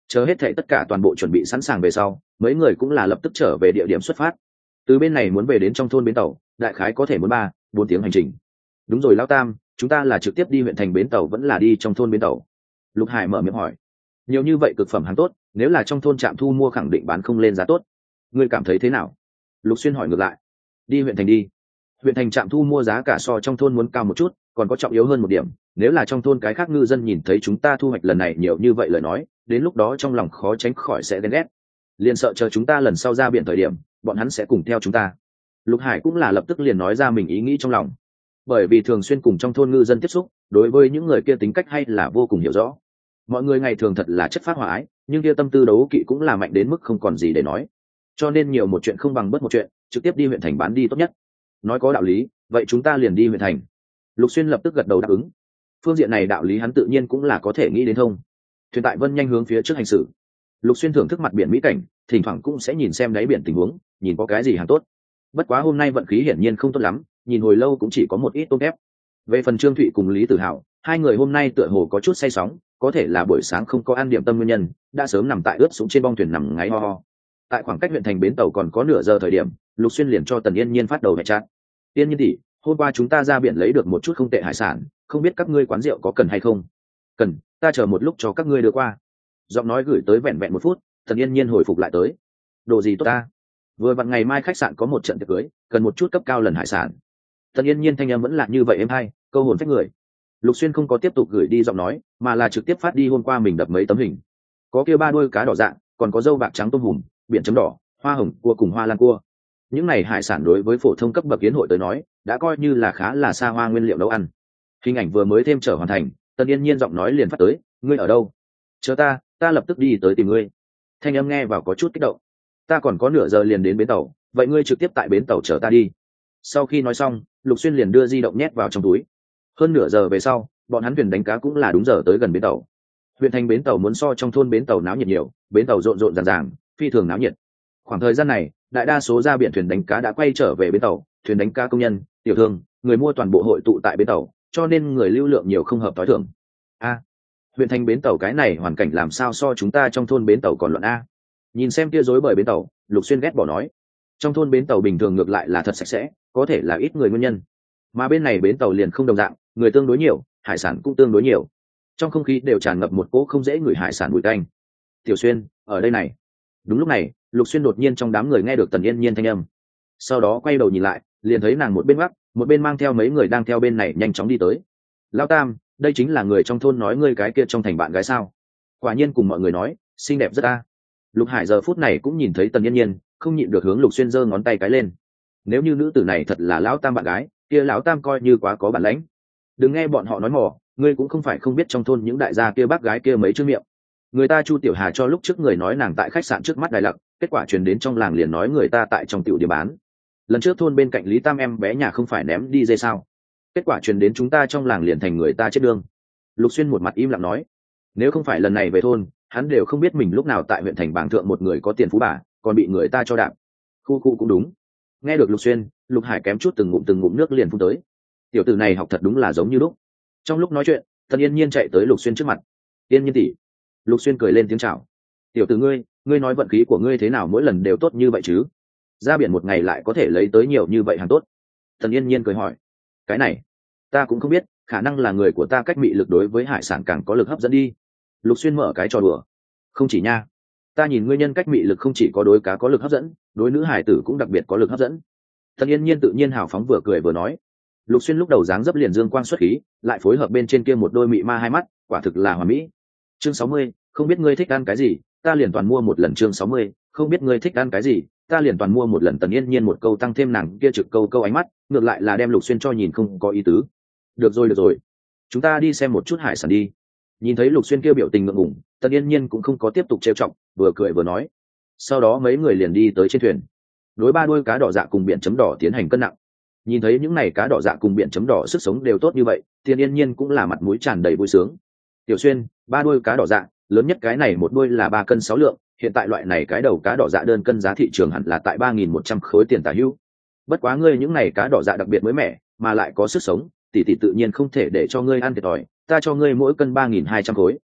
Chờ hết thảy tất cả toàn bộ chuẩn bị sẵn sàng về sau, mấy người cũng là lập tức trở về địa điểm xuất phát. Từ bên này muốn về đến trong thôn bến tàu, đại khái có thể muốn ba bốn tiếng hành trình. Đúng rồi lão Tam, chúng ta là trực tiếp đi huyện thành bến tàu vẫn là đi trong thôn bến tàu? Lục Hải mở miệng hỏi. Nhiều như vậy cực phẩm hàng tốt, nếu là trong thôn trạm thu mua khẳng định bán không lên giá tốt. Ngươi cảm thấy thế nào? Lục Xuyên hỏi ngược lại. Đi huyện thành đi. Huyện thành trạm thu mua giá cả so trong thôn muốn cao một chút, còn có trọng yếu hơn một điểm, nếu là trong thôn cái khác ngư dân nhìn thấy chúng ta thu hoạch lần này nhiều như vậy lời nói, đến lúc đó trong lòng khó tránh khỏi sẽ ghen ghét. Liền sợ chờ chúng ta lần sau ra biển thời điểm, bọn hắn sẽ cùng theo chúng ta. Lục Hải cũng là lập tức liền nói ra mình ý nghĩ trong lòng, bởi vì thường xuyên cùng trong thôn ngư dân tiếp xúc, đối với những người kia tính cách hay là vô cùng hiểu rõ. Mọi người ngày thường thật là chất phát hòa ái, nhưng kia tâm tư đấu kỵ cũng là mạnh đến mức không còn gì để nói, cho nên nhiều một chuyện không bằng bớt một chuyện, trực tiếp đi huyện thành bán đi tốt nhất. Nói có đạo lý, vậy chúng ta liền đi huyện thành. Lục Xuyên lập tức gật đầu đáp ứng. Phương diện này đạo lý hắn tự nhiên cũng là có thể nghĩ đến thông. Thuyền tại Vân nhanh hướng phía trước hành xử. Lục Xuyên thưởng thức mặt biển mỹ cảnh, thỉnh thoảng cũng sẽ nhìn xem đáy biển tình huống, nhìn có cái gì hàng tốt. Bất quá hôm nay vận khí hiển nhiên không tốt lắm, nhìn hồi lâu cũng chỉ có một ít tôm thép. Về phần Trương Thụy cùng Lý Tử Hạo, hai người hôm nay tựa hồ có chút say sóng, có thể là buổi sáng không có ăn điểm tâm nguyên nhân, đã sớm nằm tại ướt sũng trên bong thuyền nằm ngáy ho ho. Tại khoảng cách huyện thành bến tàu còn có nửa giờ thời điểm, Lục Xuyên liền cho Tần Yên Nhiên phát đầu mẹ chat. Yên Nhiên tỷ, hôm qua chúng ta ra biển lấy được một chút không tệ hải sản, không biết các ngươi quán rượu có cần hay không? Cần, ta chờ một lúc cho các ngươi đưa qua. Giọng nói gửi tới vẹn vẹn một phút, Tần Yên Nhiên hồi phục lại tới. Đồ gì tốt ta? Vừa vặn ngày mai khách sạn có một trận tiệc cưới, cần một chút cấp cao lần hải sản. Tần Yên Nhiên thanh âm vẫn là như vậy em hay, câu hồn phách người. Lục Xuyên không có tiếp tục gửi đi giọng nói, mà là trực tiếp phát đi hôm qua mình đập mấy tấm hình. Có kia ba đuôi cá đỏ dạng, còn có dâu bạc trắng tôm hùm, biển chấm đỏ, hoa hồng cua cùng hoa lan cua. Những này hải sản đối với phổ thông cấp bậc kiến hội tới nói, đã coi như là khá là xa hoa nguyên liệu nấu ăn. Hình ảnh vừa mới thêm trở hoàn thành, Tần Yên Nhiên giọng nói liền phát tới, ngươi ở đâu? Chờ ta, ta lập tức đi tới tìm ngươi. Thanh âm nghe vào có chút kích động. Ta còn có nửa giờ liền đến bến tàu, vậy ngươi trực tiếp tại bến tàu chờ ta đi. Sau khi nói xong, Lục Xuyên liền đưa di động nhét vào trong túi. Hơn nửa giờ về sau, bọn hắn thuyền đánh cá cũng là đúng giờ tới gần bến tàu. Huyện thành bến tàu muốn so trong thôn bến tàu náo nhiệt nhiều, bến tàu rộn rộn ràng ràng, phi thường náo nhiệt. Khoảng thời gian này, đại đa số ra biển thuyền đánh cá đã quay trở về bến tàu, thuyền đánh cá công nhân, tiểu thương, người mua toàn bộ hội tụ tại bến tàu, cho nên người lưu lượng nhiều không hợp tối thường. A, huyện thành bến tàu cái này hoàn cảnh làm sao so chúng ta trong thôn bến tàu còn loạn a? Nhìn xem kia rối bời bến tàu, Lục Xuyên ghét bỏ nói. Trong thôn bến tàu bình thường ngược lại là thật sạch sẽ, có thể là ít người nguyên nhân. Mà bên này bến tàu liền không đồng dạng, người tương đối nhiều, hải sản cũng tương đối nhiều. Trong không khí đều tràn ngập một cỗ không dễ ngửi hải sản mùi tanh. Tiểu Xuyên, ở đây này. Đúng lúc này, Lục Xuyên đột nhiên trong đám người nghe được Tần Yên Nhiên thanh âm. Sau đó quay đầu nhìn lại, liền thấy nàng một bên gác, một bên mang theo mấy người đang theo bên này nhanh chóng đi tới. Lão Tam, đây chính là người trong thôn nói ngươi cái kia trong thành bạn gái sao? Quả nhiên cùng mọi người nói, xinh đẹp rất a. Lục Hải giờ phút này cũng nhìn thấy Tần Yên Nhiên, không nhịn được hướng Lục Xuyên giơ ngón tay cái lên. Nếu như nữ tử này thật là lão Tam bạn gái, kia lão Tam coi như quá có bản lãnh. Đừng nghe bọn họ nói mò, ngươi cũng không phải không biết trong thôn những đại gia kia bác gái kia mấy chữ miệng. Người ta Chu Tiểu Hà cho lúc trước người nói nàng tại khách sạn trước mắt Đài Lặc, kết quả truyền đến trong làng liền nói người ta tại trong tiểu điểm bán. Lần trước thôn bên cạnh Lý Tam em bé nhà không phải ném đi dây sao? Kết quả truyền đến chúng ta trong làng liền thành người ta chết đương. Lục Xuyên một mặt im lặng nói, nếu không phải lần này về thôn, hắn đều không biết mình lúc nào tại huyện thành bảng thượng một người có tiền phú bà, còn bị người ta cho đạp. Khu khu cũng đúng. Nghe được Lục Xuyên, Lục Hải kém chút từng ngụm từng ngụm nước liền phun tới. Tiểu tử này học thật đúng là giống như lúc. Trong lúc nói chuyện, Tần Yên Nhiên chạy tới Lục Xuyên trước mặt. Yên Nhiên tỷ. Lục Xuyên cười lên tiếng chào. Tiểu tử ngươi, ngươi nói vận khí của ngươi thế nào mỗi lần đều tốt như vậy chứ? Ra biển một ngày lại có thể lấy tới nhiều như vậy hàng tốt. Tần Yên Nhiên cười hỏi. Cái này, ta cũng không biết, khả năng là người của ta cách mị lực đối với hải sản càng có lực hấp dẫn đi. Lục Xuyên mở cái trò đùa. Không chỉ nha, ta nhìn ngươi nhân cách mị lực không chỉ có đối cá có lực hấp dẫn, đối nữ hải tử cũng đặc biệt có lực hấp dẫn. Tần Yên Nhiên tự nhiên hào phóng vừa cười vừa nói. Lục Xuyên lúc đầu dáng dấp liền dương quang xuất khí, lại phối hợp bên trên kia một đôi mị ma hai mắt, quả thực là hoàn mỹ. Chương sáu mươi, không biết ngươi thích ăn cái gì, ta liền toàn mua một lần. Chương sáu mươi, không biết ngươi thích ăn cái gì, ta liền toàn mua một lần. Tần Yên Nhiên một câu tăng thêm nàng kia trực câu câu ánh mắt, ngược lại là đem Lục Xuyên cho nhìn không có ý tứ. Được rồi được rồi, chúng ta đi xem một chút hải sản đi. Nhìn thấy Lục Xuyên kia biểu tình ngượng ngùng, Tần Yên Nhiên cũng không có tiếp tục trêu chọc, vừa cười vừa nói. Sau đó mấy người liền đi tới trên thuyền, đối ba đuôi cá đỏ dạ cùng biển chấm đỏ tiến hành cân nặng. Nhìn thấy những này cá đỏ dạ cùng biển chấm đỏ sức sống đều tốt như vậy, Tần Yên Nhiên cũng là mặt mũi tràn đầy vui sướng. Tiểu Xuyên, ba đuôi cá đỏ dạ, lớn nhất cái này một đuôi là ba cân sáu lượng, hiện tại loại này cái đầu cá đỏ dạ đơn cân giá thị trường hẳn là tại ba nghìn một trăm khối tiền tả hữu. Bất quá ngươi những này cá đỏ dạ đặc biệt mới mẻ, mà lại có sức sống, tỷ tỷ tự nhiên không thể để cho ngươi ăn thiệt thòi, ta cho ngươi mỗi cân ba nghìn hai trăm khối.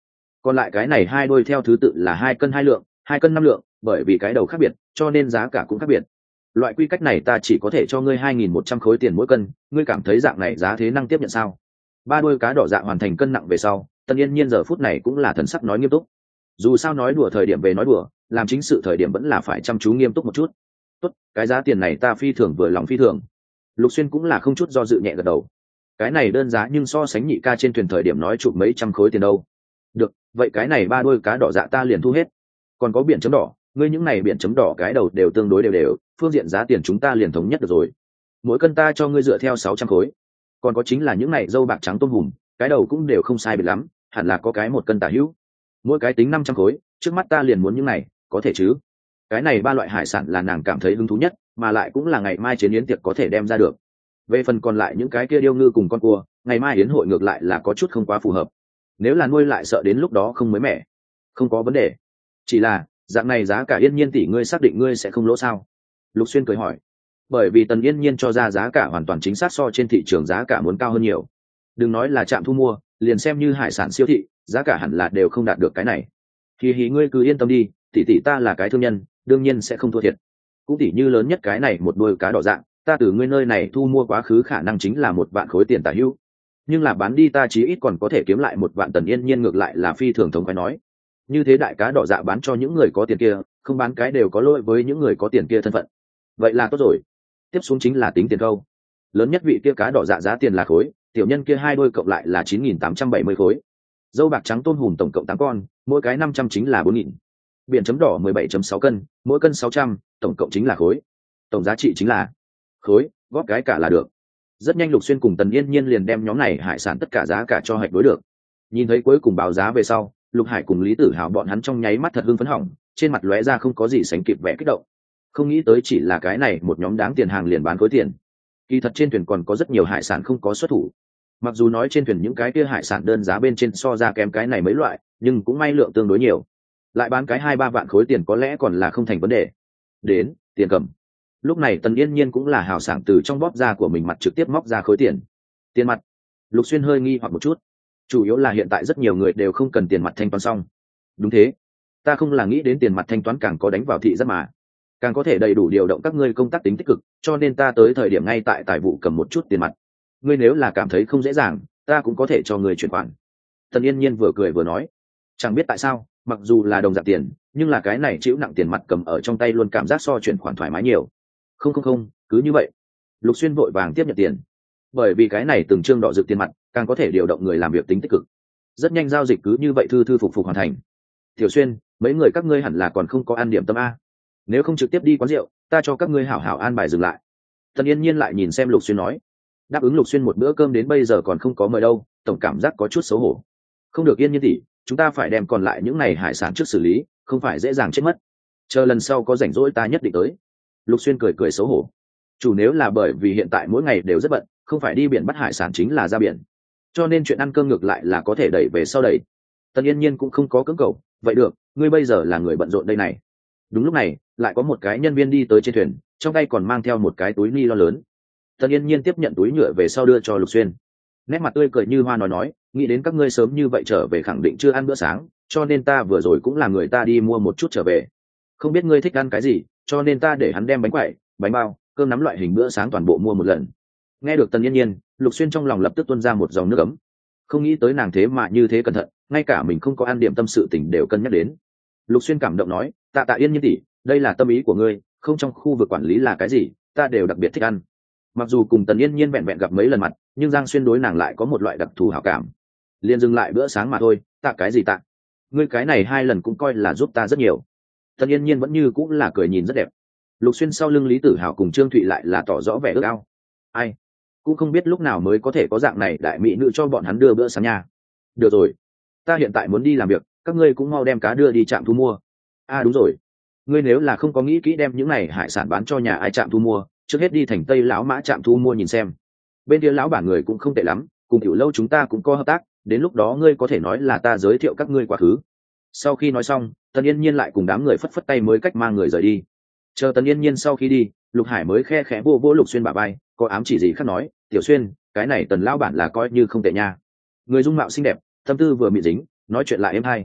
Còn lại cái này hai đôi theo thứ tự là hai cân hai lượng, hai cân năm lượng, bởi vì cái đầu khác biệt cho nên giá cả cũng khác biệt. Loại quy cách này ta chỉ có thể cho ngươi hai nghìn một trăm khối tiền mỗi cân, ngươi cảm thấy dạng này giá thế năng tiếp nhận sao? Ba đôi cá đỏ dạ hoàn thành cân nặng về sau, Tần Yên Nhiên giờ phút này cũng là thần sắc nói nghiêm túc. Dù sao nói đùa thời điểm về nói đùa, làm chính sự thời điểm vẫn là phải chăm chú nghiêm túc một chút. Tốt, cái giá tiền này ta phi thường vừa lòng phi thường. Lục Xuyên cũng là không chút do dự nhẹ gật đầu. Cái này đơn giá nhưng so sánh nhị ca trên thuyền thời điểm nói chụp mấy trăm khối tiền đâu. Được, vậy cái này ba đôi cá đỏ dạ ta liền thu hết. Còn có biển chấm đỏ, ngươi những này biển chấm đỏ cái đầu đều tương đối đều đều, phương diện giá tiền chúng ta liền thống nhất được rồi. Mỗi cân ta cho ngươi dựa theo sáu trăm khối. Còn có chính là những này dâu bạc trắng tôm hùm, cái đầu cũng đều không sai biệt lắm, hẳn là có cái một cân tả hữu. Mỗi cái tính năm trăm khối, trước mắt ta liền muốn những này, có thể chứ? Cái này ba loại hải sản là nàng cảm thấy hứng thú nhất, mà lại cũng là ngày mai chế yến tiệc có thể đem ra được. Về phần còn lại những cái kia điêu ngư cùng con cua, ngày mai yến hội ngược lại là có chút không quá phù hợp. Nếu là nuôi lại sợ đến lúc đó không mới mẻ. Không có vấn đề. Chỉ là, dạng này giá cả Yên Nhiên tỷ ngươi xác định ngươi sẽ không lỗ sao? Lục Xuyên cười hỏi. Bởi vì Tần Yên Nhiên cho ra giá cả hoàn toàn chính xác so trên thị trường giá cả muốn cao hơn nhiều. Đừng nói là trạm thu mua, liền xem như hải sản siêu thị, giá cả hẳn là đều không đạt được cái này. Thì hí ngươi cứ yên tâm đi, tỷ tỷ ta là cái thương nhân, đương nhiên sẽ không thua thiệt. Cũng tỷ như lớn nhất cái này một đôi cá đỏ dạng, ta từ ngươi nơi này thu mua quá khứ khả năng chính là một vạn khối tiền tả hữu. Nhưng là bán đi ta chí ít còn có thể kiếm lại một vạn. Tần Yên Nhiên ngược lại là phi thường thống khoái nói. Như thế đại cá đỏ dạ bán cho những người có tiền kia, không bán cái đều có lỗi với những người có tiền kia thân phận. Vậy là tốt rồi. Tiếp xuống chính là tính tiền câu. Lớn nhất vị kia cá đỏ dạ giá tiền là khối, tiểu nhân kia hai đôi cộng lại là chín nghìn tám trăm bảy mươi khối. Dâu bạc trắng tôm hùm tổng cộng tám con, mỗi cái năm trăm chính là bốn nghìn. Biển chấm đỏ mười bảy phẩy sáu cân, mỗi cân sáu trăm, tổng cộng chính là khối. Tổng giá trị chính là khối, góp cái cả là được. Rất nhanh Lục Xuyên cùng Tần Yên Nhiên liền đem nhóm này hải sản tất cả giá cả cho hạch đối được. Nhìn thấy cuối cùng báo giá về sau, Lục Hải cùng Lý Tử Hào bọn hắn trong nháy mắt thật hưng phấn hỏng, trên mặt lóe ra không có gì sánh kịp vẻ kích động. Không nghĩ tới chỉ là cái này một nhóm đáng tiền hàng liền bán khối tiền. Kỳ thật trên thuyền còn có rất nhiều hải sản không có xuất thủ. Mặc dù nói trên thuyền những cái kia hải sản đơn giá bên trên so ra kém cái này mấy loại, nhưng cũng may lượng tương đối nhiều. Lại bán cái hai ba vạn khối tiền có lẽ còn là không thành vấn đề. Đến, tiền cầm. Lúc này Tần Yên Nhiên cũng là hào sảng từ trong bóp da của mình mặt trực tiếp móc ra khối tiền. Tiền mặt. Lục Xuyên hơi nghi hoặc một chút. Chủ yếu là hiện tại rất nhiều người đều không cần tiền mặt thanh toán xong. Đúng thế. Ta không là nghĩ đến tiền mặt thanh toán càng có đánh vào thị giác mà. Càng có thể đầy đủ điều động các ngươi công tác tính tích cực, cho nên ta tới thời điểm ngay tại tài vụ cầm một chút tiền mặt. Ngươi nếu là cảm thấy không dễ dàng, ta cũng có thể cho ngươi chuyển khoản. Tần Yên Nhiên vừa cười vừa nói. Chẳng biết tại sao, mặc dù là đồng dạng tiền, nhưng là cái này chịu nặng tiền mặt cầm ở trong tay luôn cảm giác so chuyển khoản thoải mái nhiều. Không không không, cứ như vậy. Lục Xuyên vội vàng tiếp nhận tiền. Bởi vì cái này từng trương đỏ rực tiền mặt, càng có thể điều động người làm việc tính tích cực. Rất nhanh giao dịch cứ như vậy thư thư phục phục hoàn thành. Tiểu Xuyên, mấy người các ngươi hẳn là còn không có ăn điểm tâm a. Nếu không trực tiếp đi quán rượu, ta cho các ngươi hảo hảo an bài dừng lại. Tần Yên Nhiên lại nhìn xem Lục Xuyên nói. Đáp ứng Lục Xuyên một bữa cơm đến bây giờ còn không có mời đâu, tổng cảm giác có chút xấu hổ. Không được Yên Nhiên tỷ, chúng ta phải đem còn lại những này hải sản trước xử lý, không phải dễ dàng chết mất. Chờ lần sau có rảnh rỗi ta nhất định tới. Lục Xuyên cười cười xấu hổ. Chủ nếu là bởi vì hiện tại mỗi ngày đều rất bận, không phải đi biển bắt hải sản chính là ra biển, cho nên chuyện ăn cơm ngược lại là có thể đẩy về sau đẩy. Tần Yên Nhiên cũng không có cưỡng cầu. Vậy được, ngươi bây giờ là người bận rộn đây này. Đúng lúc này, lại có một cái nhân viên đi tới trên thuyền, trong tay còn mang theo một cái túi ni lông lớn. Tần Yên Nhiên tiếp nhận túi nhựa về sau đưa cho Lục Xuyên. Nét mặt tươi cười như hoa nói nói, nghĩ đến các ngươi sớm như vậy trở về khẳng định chưa ăn bữa sáng, cho nên ta vừa rồi cũng là người ta đi mua một chút trở về. Không biết ngươi thích ăn cái gì, cho nên ta để hắn đem bánh quẩy, bánh bao, cơm nắm loại hình bữa sáng toàn bộ mua một lần. Nghe được Tần Yên Nhiên, Lục Xuyên trong lòng lập tức tuôn ra một dòng nước ấm. Không nghĩ tới nàng thế mà như thế cẩn thận, ngay cả mình không có ăn điểm tâm sự tình đều cân nhắc đến. Lục Xuyên cảm động nói, tạ tạ Yên Nhiên tỷ, đây là tâm ý của ngươi, không trong khu vực quản lý là cái gì, ta đều đặc biệt thích ăn. Mặc dù cùng Tần Yên Nhiên vẹn vẹn gặp mấy lần mặt, nhưng Giang Xuyên đối nàng lại có một loại đặc thù hảo cảm. Liền dừng lại bữa sáng mà thôi, tạ cái gì tạ? Ngươi cái này hai lần cũng coi là giúp ta rất nhiều. Tần Yên Nhiên vẫn như cũng là cười nhìn rất đẹp. Lục Xuyên sau lưng Lý Tử Hào cùng Trương Thụy lại là tỏ rõ vẻ ước ao. Ai cũng không biết lúc nào mới có thể có dạng này đại mỹ nữ cho bọn hắn đưa bữa sáng nha. Được rồi, ta hiện tại muốn đi làm việc, các ngươi cũng mau đem cá đưa đi trạm thu mua. À đúng rồi, ngươi nếu là không có nghĩ kỹ đem những này hải sản bán cho nhà ai trạm thu mua, trước hết đi thành Tây lão mã trạm thu mua nhìn xem. Bên kia lão bản người cũng không tệ lắm, cùng tiểu lâu chúng ta cũng có hợp tác, đến lúc đó ngươi có thể nói là ta giới thiệu các ngươi quá khứ. Sau khi nói xong, Tần Yên Nhiên lại cùng đám người phất phất tay mới cách mang người rời đi. Chờ Tần Yên Nhiên sau khi đi, Lục Hải mới khe khẽ vô vỗ Lục Xuyên bả vai, có ám chỉ gì khác nói, Tiểu Xuyên, cái này Tần lão bản là coi như không tệ nha. Người dung mạo xinh đẹp, tâm tư vừa mịn dính, nói chuyện lại êm hay.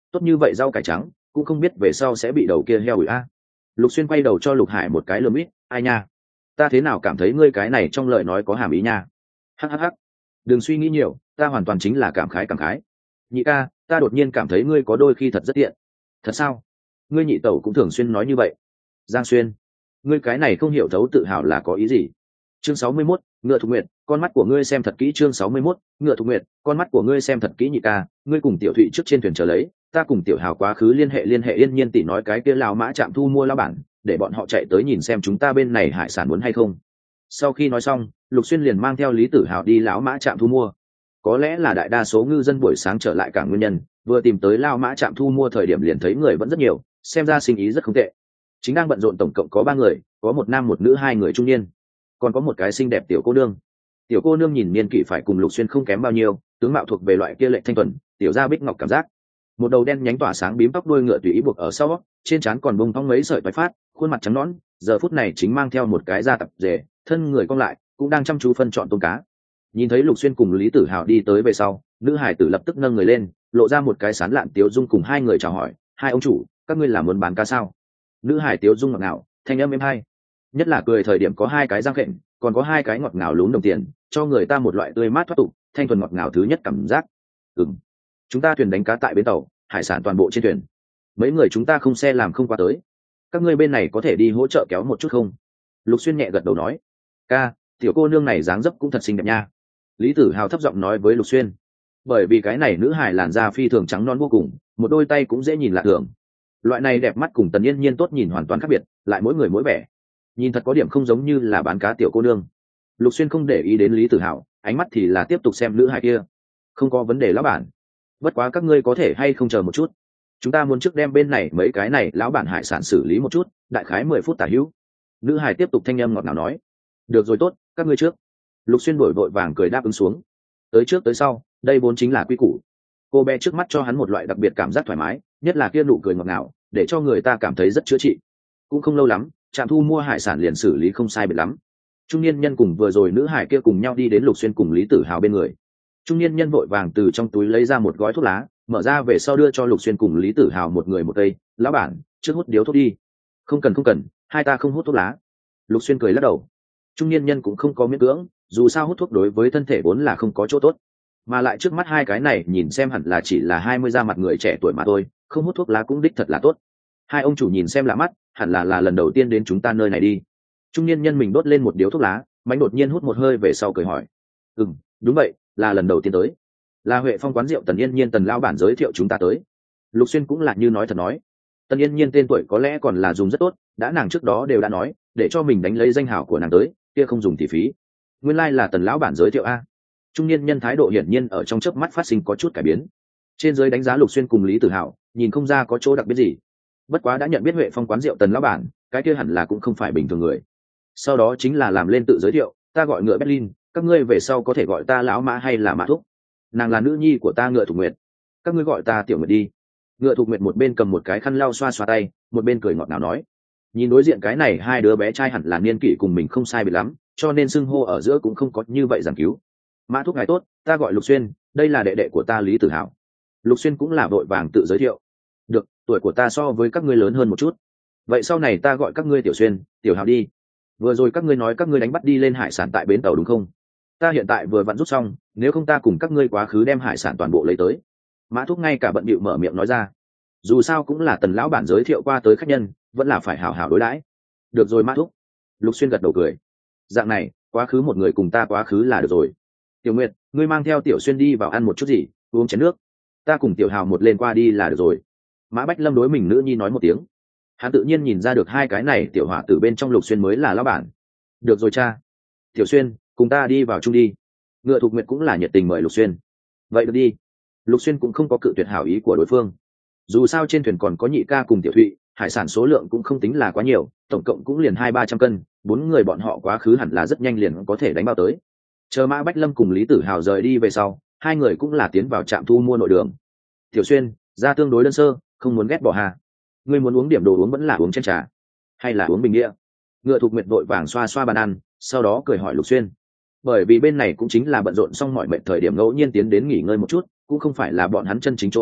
tốt như vậy rau cải trắng cũng không biết về sau sẽ bị đầu kia heo ủi a. Lục Xuyên quay đầu cho Lục Hải một cái lườm ít, ai nha, ta thế nào cảm thấy ngươi cái này trong lời nói có hàm ý nha. Hắc hắc hắc, đừng suy nghĩ nhiều, ta hoàn toàn chính là cảm khái cảm khái. Nhị ca, ta đột nhiên cảm thấy ngươi có đôi khi thật rất tiện. Thật sao? Ngươi nhị tẩu cũng thường xuyên nói như vậy. Giang Xuyên, ngươi cái này không hiểu thấu tự hào là có ý gì? Chương sáu mươi mốt, Ngựa Thục Nguyệt, con mắt của ngươi xem thật kỹ. Chương sáu mươi mốt, Ngựa Thục Nguyệt, con mắt của ngươi xem thật kỹ. Nhị ca, ngươi cùng Tiểu Thụy trước trên thuyền chờ lấy, ta cùng Tiểu Hào quá khứ liên hệ liên hệ Yên Nhiên tỷ nói cái kia lão mã chạm thu mua lão bản, để bọn họ chạy tới nhìn xem chúng ta bên này hải sản muốn hay không. Sau khi nói xong, Lục Xuyên liền mang theo Lý Tử Hào đi lão mã trạm thu mua. Có lẽ là đại đa số ngư dân buổi sáng trở lại cảng nguyên nhân, vừa tìm tới lão mã trạm thu mua thời điểm liền thấy người vẫn rất nhiều, xem ra sinh ý rất không tệ. Chính đang bận rộn tổng cộng có ba người, có một nam một nữ hai người trung niên, còn có một cái xinh đẹp tiểu cô nương. Tiểu cô nương nhìn niên kỷ phải cùng Lục Xuyên không kém bao nhiêu, tướng mạo thuộc về loại kia lệnh thanh thuần, tiểu gia bích ngọc cảm giác. Một đầu đen nhánh tỏa sáng bím tóc đuôi ngựa tùy ý buộc ở sau, trên trán còn bông thong mấy sợi toái phát, khuôn mặt trắng nõn, giờ phút này chính mang theo một cái da tập rể, thân người cong lại, cũng đang chăm chú phân chọn tôm cá. Nhìn thấy Lục Xuyên cùng Lý Tử Hào đi tới về sau, nữ hải tử lập tức nâng người lên, lộ ra một cái sán lạn tiếu dung cùng hai người chào hỏi, hai ông chủ, các ngươi là muốn bán cá sao? Nữ hải tiếu dung ngọt ngào, thanh âm êm hay, nhất là cười thời điểm có hai cái răng khệnh, còn có hai cái ngọt ngào lún đồng tiền, cho người ta một loại tươi mát thoát tục, thanh thuần ngọt ngào thứ nhất cảm giác. Ừm, chúng ta thuyền đánh cá tại bến tàu, hải sản toàn bộ trên thuyền, mấy người chúng ta không xe làm không qua tới, các ngươi bên này có thể đi hỗ trợ kéo một chút không? Lục Xuyên nhẹ gật đầu nói, ca, tiểu cô nương này dáng dấp cũng thật xinh đẹp nha. Lý Tử Hào thấp giọng nói với Lục Xuyên, bởi vì cái này nữ hài làn da phi thường trắng non vô cùng, một đôi tay cũng dễ nhìn lạ thường. Loại này đẹp mắt cùng Tần Yên Nhiên tốt nhìn hoàn toàn khác biệt, lại mỗi người mỗi vẻ, nhìn thật có điểm không giống như là bán cá tiểu cô nương. Lục Xuyên không để ý đến Lý Tử Hào, ánh mắt thì là tiếp tục xem nữ hài kia. Không có vấn đề lão bản, bất quá các ngươi có thể hay không chờ một chút, chúng ta muốn trước đem bên này mấy cái này lão bản hải sản xử lý một chút, đại khái mười phút tả hữu. Nữ hài tiếp tục thanh âm ngọt ngào nói, được rồi tốt, các ngươi trước. Lục Xuyên đổi vội vàng cười đáp ứng xuống, tới trước tới sau, đây vốn chính là quy củ. Cô bé trước mắt cho hắn một loại đặc biệt cảm giác thoải mái, nhất là kia nụ cười ngọt ngào, để cho người ta cảm thấy rất chữa trị. Cũng không lâu lắm, trạm thu mua hải sản liền xử lý không sai biệt lắm. Trung niên nhân cùng vừa rồi nữ hải kia cùng nhau đi đến Lục Xuyên cùng Lý Tử Hào bên người. Trung niên nhân vội vàng từ trong túi lấy ra một gói thuốc lá, mở ra về sau đưa cho Lục Xuyên cùng Lý Tử Hào một người một cây. Lão bản, trước hút điếu thuốc đi. Không cần không cần, hai ta không hút thuốc lá. Lục Xuyên cười lắc đầu. Trung niên nhân cũng không có miễn cưỡng, dù sao hút thuốc đối với thân thể vốn là không có chỗ tốt, mà lại trước mắt hai cái này nhìn xem hẳn là chỉ là hai mươi da mặt người trẻ tuổi mà thôi, không hút thuốc lá cũng đích thật là tốt. Hai ông chủ nhìn xem lạ mắt, hẳn là là lần đầu tiên đến chúng ta nơi này đi. Trung niên nhân mình đốt lên một điếu thuốc lá, mánh đột nhiên hút một hơi về sau cười hỏi, ừm, đúng vậy, là lần đầu tiên tới, là Huệ Phong quán rượu Tần Yên Nhiên Tần lão bản giới thiệu chúng ta tới. Lục Xuyên cũng là như nói thật nói, Tần Yên Nhiên tên tuổi có lẽ còn là dùng rất tốt, đã nàng trước đó đều đã nói để cho mình đánh lấy danh hào của nàng tới, kia không dùng thì phí. Nguyên lai like là Tần lão bản giới thiệu a. Trung niên nhân thái độ hiển nhiên ở trong chớp mắt phát sinh có chút cải biến. Trên dưới đánh giá Lục Xuyên cùng Lý Tử Hào, nhìn không ra có chỗ đặc biệt gì. Bất quá đã nhận biết Huệ Phong quán rượu Tần lão bản, cái kia hẳn là cũng không phải bình thường người. Sau đó chính là làm lên tự giới thiệu, ta gọi Ngựa Berlin, các ngươi về sau có thể gọi ta lão mã hay là mã thúc. Nàng là nữ nhi của ta Ngựa Thục Nguyệt, các ngươi gọi ta Tiểu Nguyệt đi. Ngựa Thục Nguyệt một bên cầm một cái khăn lau xoa xoa tay, một bên cười ngọt ngào nói, nhìn đối diện cái này hai đứa bé trai hẳn là niên kỷ cùng mình không sai biệt lắm, cho nên xưng hô ở giữa cũng không có như vậy giảng cứu. Mã thúc ngài tốt, ta gọi Lục Xuyên, đây là đệ đệ của ta Lý Tử Hào. Lục Xuyên cũng là vội vàng tự giới thiệu, được, tuổi của ta so với các ngươi lớn hơn một chút, vậy sau này ta gọi các ngươi Tiểu Xuyên, Tiểu Hào đi. Vừa rồi các ngươi nói các ngươi đánh bắt đi lên hải sản tại bến tàu đúng không? Ta hiện tại vừa vặn rút xong, nếu không ta cùng các ngươi quá khứ đem hải sản toàn bộ lấy tới. Mã thúc ngay cả bận bịu mở miệng nói ra, dù sao cũng là Tần lão bản giới thiệu qua tới khách nhân, vẫn là phải hảo hảo đối đãi. Được rồi Mã thúc. Lục Xuyên gật đầu cười, dạng này quá khứ một người cùng ta quá khứ là được rồi. Tiểu Nguyệt, ngươi mang theo Tiểu Xuyên đi vào ăn một chút gì, uống chén nước, ta cùng Tiểu Hào một lên qua đi là được rồi. Mã Bách Lâm đối mình nữ nhi nói một tiếng, hắn tự nhiên nhìn ra được hai cái này tiểu hỏa từ bên trong Lục Xuyên mới là lão bản. Được rồi cha. Tiểu Xuyên, cùng ta đi vào chung đi. Ngựa Thục Nguyệt cũng là nhiệt tình mời Lục Xuyên. Vậy được đi. Lục Xuyên cũng không có cự tuyệt hảo ý của đối phương, dù sao trên thuyền còn có nhị ca cùng Tiểu Thụy, hải sản số lượng cũng không tính là quá nhiều, tổng cộng cũng liền hai ba trăm cân, bốn người bọn họ quá khứ hẳn là rất nhanh liền có thể đánh bao tới. Chờ Mã Bách Lâm cùng Lý Tử Hào rời đi về sau, hai người cũng là tiến vào trạm thu mua nội đường. Tiểu Xuyên, ra tương đối đơn sơ, không muốn ghét bỏ hà. Ngươi muốn uống điểm đồ uống vẫn là uống chén trà, hay là uống bình địa? Ngựa Thục Nguyệt vội vàng xoa xoa bàn ăn, sau đó cười hỏi Lục Xuyên. Bởi vì bên này cũng chính là bận rộn xong mọi mệt thời điểm ngẫu nhiên tiến đến nghỉ ngơi một chút, cũng không phải là bọn hắn chân chính chỗ ở,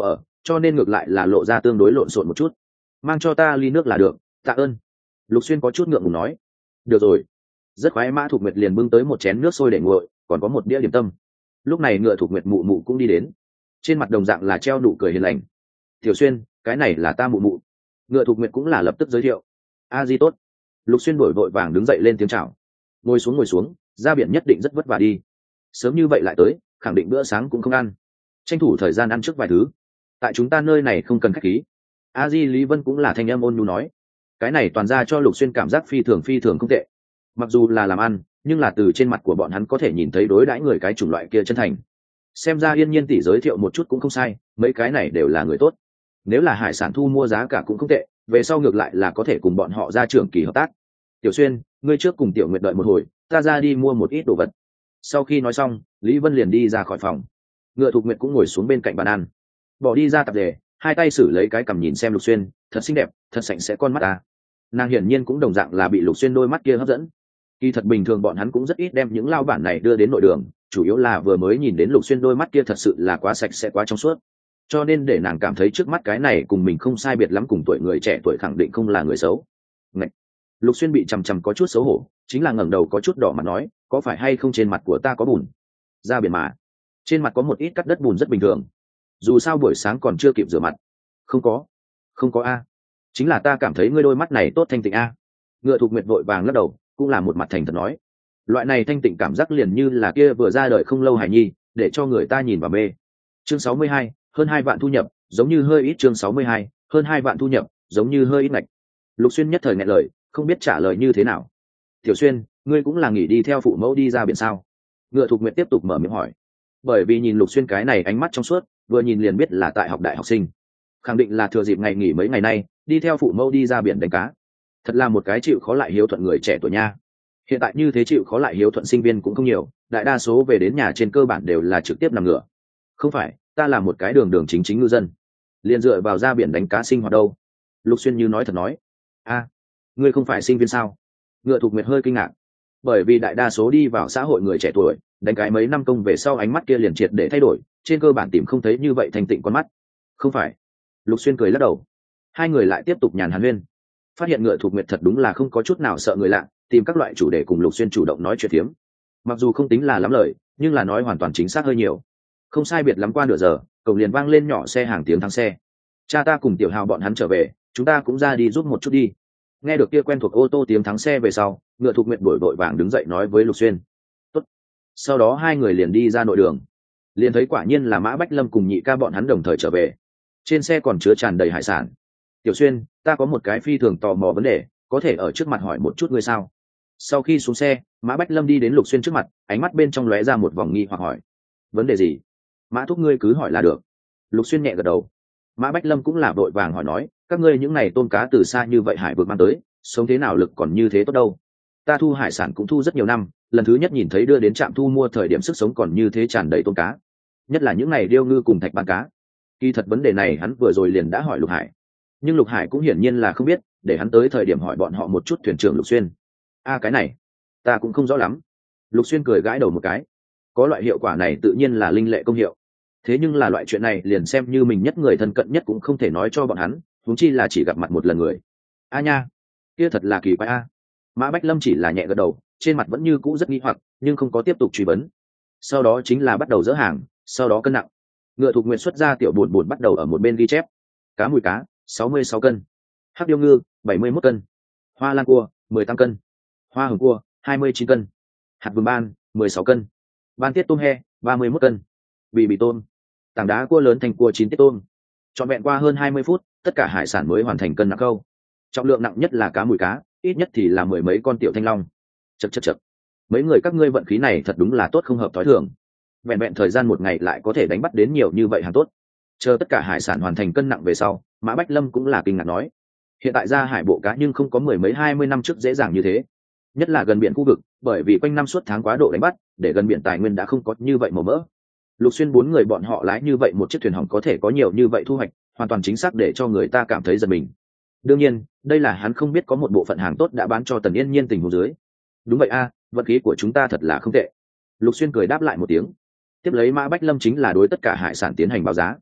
cho nên ngược lại là lộ ra tương đối lộn xộn một chút. Mang cho ta ly nước là được, tạ ơn. Lục Xuyên có chút ngượng ngùng nói. Được rồi. Rất khoái. Mã Thục Nguyệt liền bưng tới một chén nước sôi để nguội, còn có một đĩa điểm tâm. Lúc này Ngựa Thục Nguyệt mụ mụ cũng đi đến, trên mặt đồng dạng là treo nụ cười hiền lành. Tiểu Xuyên, cái này là ta mụ mụ. Ngựa Thục Nguyệt cũng là lập tức giới thiệu. A Di tốt. Lục Xuyên đổi vội vàng đứng dậy lên tiếng chào. Ngồi xuống ngồi xuống, ra biển nhất định rất vất vả đi. Sớm như vậy lại tới, khẳng định bữa sáng cũng không ăn. Tranh thủ thời gian ăn trước vài thứ. Tại chúng ta nơi này không cần khách khí. A Di Lý Vân cũng là thanh âm ôn nhu nói. Cái này toàn ra cho Lục Xuyên cảm giác phi thường phi thường không tệ. Mặc dù là làm ăn, nhưng là từ trên mặt của bọn hắn có thể nhìn thấy đối đãi người cái chủng loại kia chân thành. Xem ra Yên Nhiên tỷ giới thiệu một chút cũng không sai, mấy cái này đều là người tốt. Nếu là hải sản thu mua giá cả cũng không tệ, về sau ngược lại là có thể cùng bọn họ ra trưởng kỳ hợp tác. Tiểu Xuyên, ngươi trước cùng Tiểu Nguyệt đợi một hồi, ta ra đi mua một ít đồ vật. Sau khi nói xong, Lý Vân liền đi ra khỏi phòng. Ngựa Thục Nguyệt cũng ngồi xuống bên cạnh bàn ăn, bỏ đi ra tạp dề, hai tay xử lấy cái cằm nhìn xem Lục Xuyên, thật xinh đẹp, thật sạch sẽ con mắt ta. Nàng hiển nhiên cũng đồng dạng là bị Lục Xuyên đôi mắt kia hấp dẫn. Kỳ thật bình thường bọn hắn cũng rất ít đem những lao bản này đưa đến nội đường, chủ yếu là vừa mới nhìn đến Lục Xuyên đôi mắt kia thật sự là quá sạch sẽ quá trong suốt, cho nên để nàng cảm thấy trước mắt cái này cùng mình không sai biệt lắm, cùng tuổi người trẻ tuổi khẳng định không là người xấu. Ngậy! Lục Xuyên bị chằm chằm có chút xấu hổ, chính là ngẩng đầu có chút đỏ mặt nói, có phải hay không trên mặt của ta có bùn? Ra biển mà, trên mặt có một ít cắt đất bùn rất bình thường, dù sao buổi sáng còn chưa kịp rửa mặt. Không có, không có a, chính là ta cảm thấy ngươi đôi mắt này tốt thanh tịnh a. Ngựa Thục Nguyệt vội vàng lắc đầu, cũng là một mặt thành thật nói, loại này thanh tịnh cảm giác liền như là kia vừa ra đời không lâu hải nhi, để cho người ta nhìn vào mê. Chương sáu mươi hai, hơn hai vạn thu nhập, giống như hơi ít. Chương sáu mươi hai, hơn hai vạn thu nhập, giống như hơi ít ngạch. Lục Xuyên nhất thời nghẹn lời, không biết trả lời như thế nào. Tiểu Xuyên, ngươi cũng là nghỉ đi theo phụ mẫu đi ra biển sao? Ngựa Thục Nguyệt tiếp tục mở miệng hỏi. Bởi vì nhìn Lục Xuyên cái này ánh mắt trong suốt, vừa nhìn liền biết là tại học đại học sinh, khẳng định là thừa dịp ngày nghỉ mấy ngày nay đi theo phụ mẫu đi ra biển đánh cá. Thật là một cái chịu khó lại hiếu thuận người trẻ tuổi nha. Hiện tại như thế chịu khó lại hiếu thuận sinh viên cũng không nhiều, đại đa số về đến nhà trên cơ bản đều là trực tiếp nằm ngửa. Không phải, ta là một cái đường đường chính chính ngư dân, liền dựa vào ra biển đánh cá sinh hoạt đâu. Lục Xuyên như nói thật nói. A, ngươi không phải sinh viên sao? Ngựa Thục Nguyệt hơi kinh ngạc, bởi vì đại đa số đi vào xã hội người trẻ tuổi đánh cái mấy năm công về sau ánh mắt kia liền triệt để thay đổi, trên cơ bản tìm không thấy như vậy thanh tịnh con mắt. Không phải. Lục Xuyên cười lắc đầu. Hai người lại tiếp tục nhàn hàn huyên, phát hiện Ngựa Thục Nguyệt thật đúng là không có chút nào sợ người lạ, tìm các loại chủ đề cùng Lục Xuyên chủ động nói chuyện phiếm. Mặc dù không tính là lắm lời, nhưng là nói hoàn toàn chính xác hơi nhiều. Không sai biệt lắm qua nửa giờ, cổng liền vang lên nhỏ xe hàng tiếng thắng xe. Cha ta cùng Tiểu Hào bọn hắn trở về, chúng ta cũng ra đi giúp một chút đi. Nghe được kia quen thuộc ô tô tiếng thắng xe về sau, Ngựa Thục Nguyệt đổi vội vàng đứng dậy nói với Lục Xuyên. Tốt. Sau đó hai người liền đi ra nội đường, liền thấy quả nhiên là Mã Bách Lâm cùng nhị ca bọn hắn đồng thời trở về. Trên xe còn chứa tràn đầy hải sản. Tiểu Xuyên, ta có một cái phi thường tò mò vấn đề, có thể ở trước mặt hỏi một chút ngươi sao? Sau khi xuống xe, Mã Bách Lâm đi đến Lục Xuyên trước mặt, ánh mắt bên trong lóe ra một vòng nghi hoặc hỏi. Vấn đề gì? Mã thúc ngươi cứ hỏi là được. Lục Xuyên nhẹ gật đầu. Mã Bách Lâm cũng là vội vàng hỏi nói, các ngươi những này tôm cá từ xa như vậy hải vực mang tới, sống thế nào lực còn như thế tốt đâu? Ta thu hải sản cũng thu rất nhiều năm, lần thứ nhất nhìn thấy đưa đến trạm thu mua thời điểm sức sống còn như thế tràn đầy tôm cá, nhất là những này điêu ngư cùng thạch bán cá. Kỳ thật vấn đề này hắn vừa rồi liền đã hỏi Lục Hải, nhưng Lục Hải cũng hiển nhiên là không biết, để hắn tới thời điểm hỏi bọn họ một chút. Thuyền trưởng Lục Xuyên, a cái này ta cũng không rõ lắm. Lục Xuyên cười gãi đầu một cái, có loại hiệu quả này tự nhiên là linh lệ công hiệu, thế nhưng là loại chuyện này liền xem như mình nhất người thân cận nhất cũng không thể nói cho bọn hắn, huống chi là chỉ gặp mặt một lần người. A nha, kia thật là kỳ quái a. Mã Bách Lâm chỉ là nhẹ gật đầu, trên mặt vẫn như cũ rất nghi hoặc, nhưng không có tiếp tục truy vấn. Sau đó chính là bắt đầu dỡ hàng, sau đó cân nặng. Ngựa Thục Nguyệt xuất ra tiểu buồn buồn bắt đầu ở một bên ghi chép. Cá mùi cá sáu mươi sáu cân, hắc điêu ngư bảy mươi mốt cân, hoa lan cua mười tám cân, hoa hồng cua hai mươi chín cân, hạt vừng ban mười sáu cân, ban tiết tôm he ba mươi mốt cân, bì bì tôm, tảng đá cua lớn thành cua chín tiết tôm. Trọn vẹn qua hơn hai mươi phút, tất cả hải sản mới hoàn thành cân nặng câu. Trọng lượng nặng nhất là cá mùi cá, ít nhất thì là mười mấy con tiểu thanh long. Chậc chậc chậc, mấy người các ngươi vận khí này thật đúng là tốt không hợp thói thường. Vẹn vẹn thời gian một ngày lại có thể đánh bắt đến nhiều như vậy hàng tốt. Chờ tất cả hải sản hoàn thành cân nặng về sau, Mã Bách Lâm cũng là kinh ngạc nói, hiện tại ra hải bộ cá nhưng không có mười mấy hai mươi năm trước dễ dàng như thế, nhất là gần biển khu vực, bởi vì quanh năm suốt tháng quá độ đánh bắt, để gần biển tài nguyên đã không có như vậy màu mỡ. Lục Xuyên bốn người bọn họ lái như vậy một chiếc thuyền hỏng có thể có nhiều như vậy thu hoạch, hoàn toàn chính xác để cho người ta cảm thấy giật mình. Đương nhiên, đây là hắn không biết có một bộ phận hàng tốt đã bán cho Tần Yên Nhiên tình huống dưới. Đúng vậy a, vận khí của chúng ta thật là không tệ. Lục Xuyên cười đáp lại một tiếng. Tiếp lấy Mã Bách Lâm chính là đối tất cả hải sản tiến hành báo giá.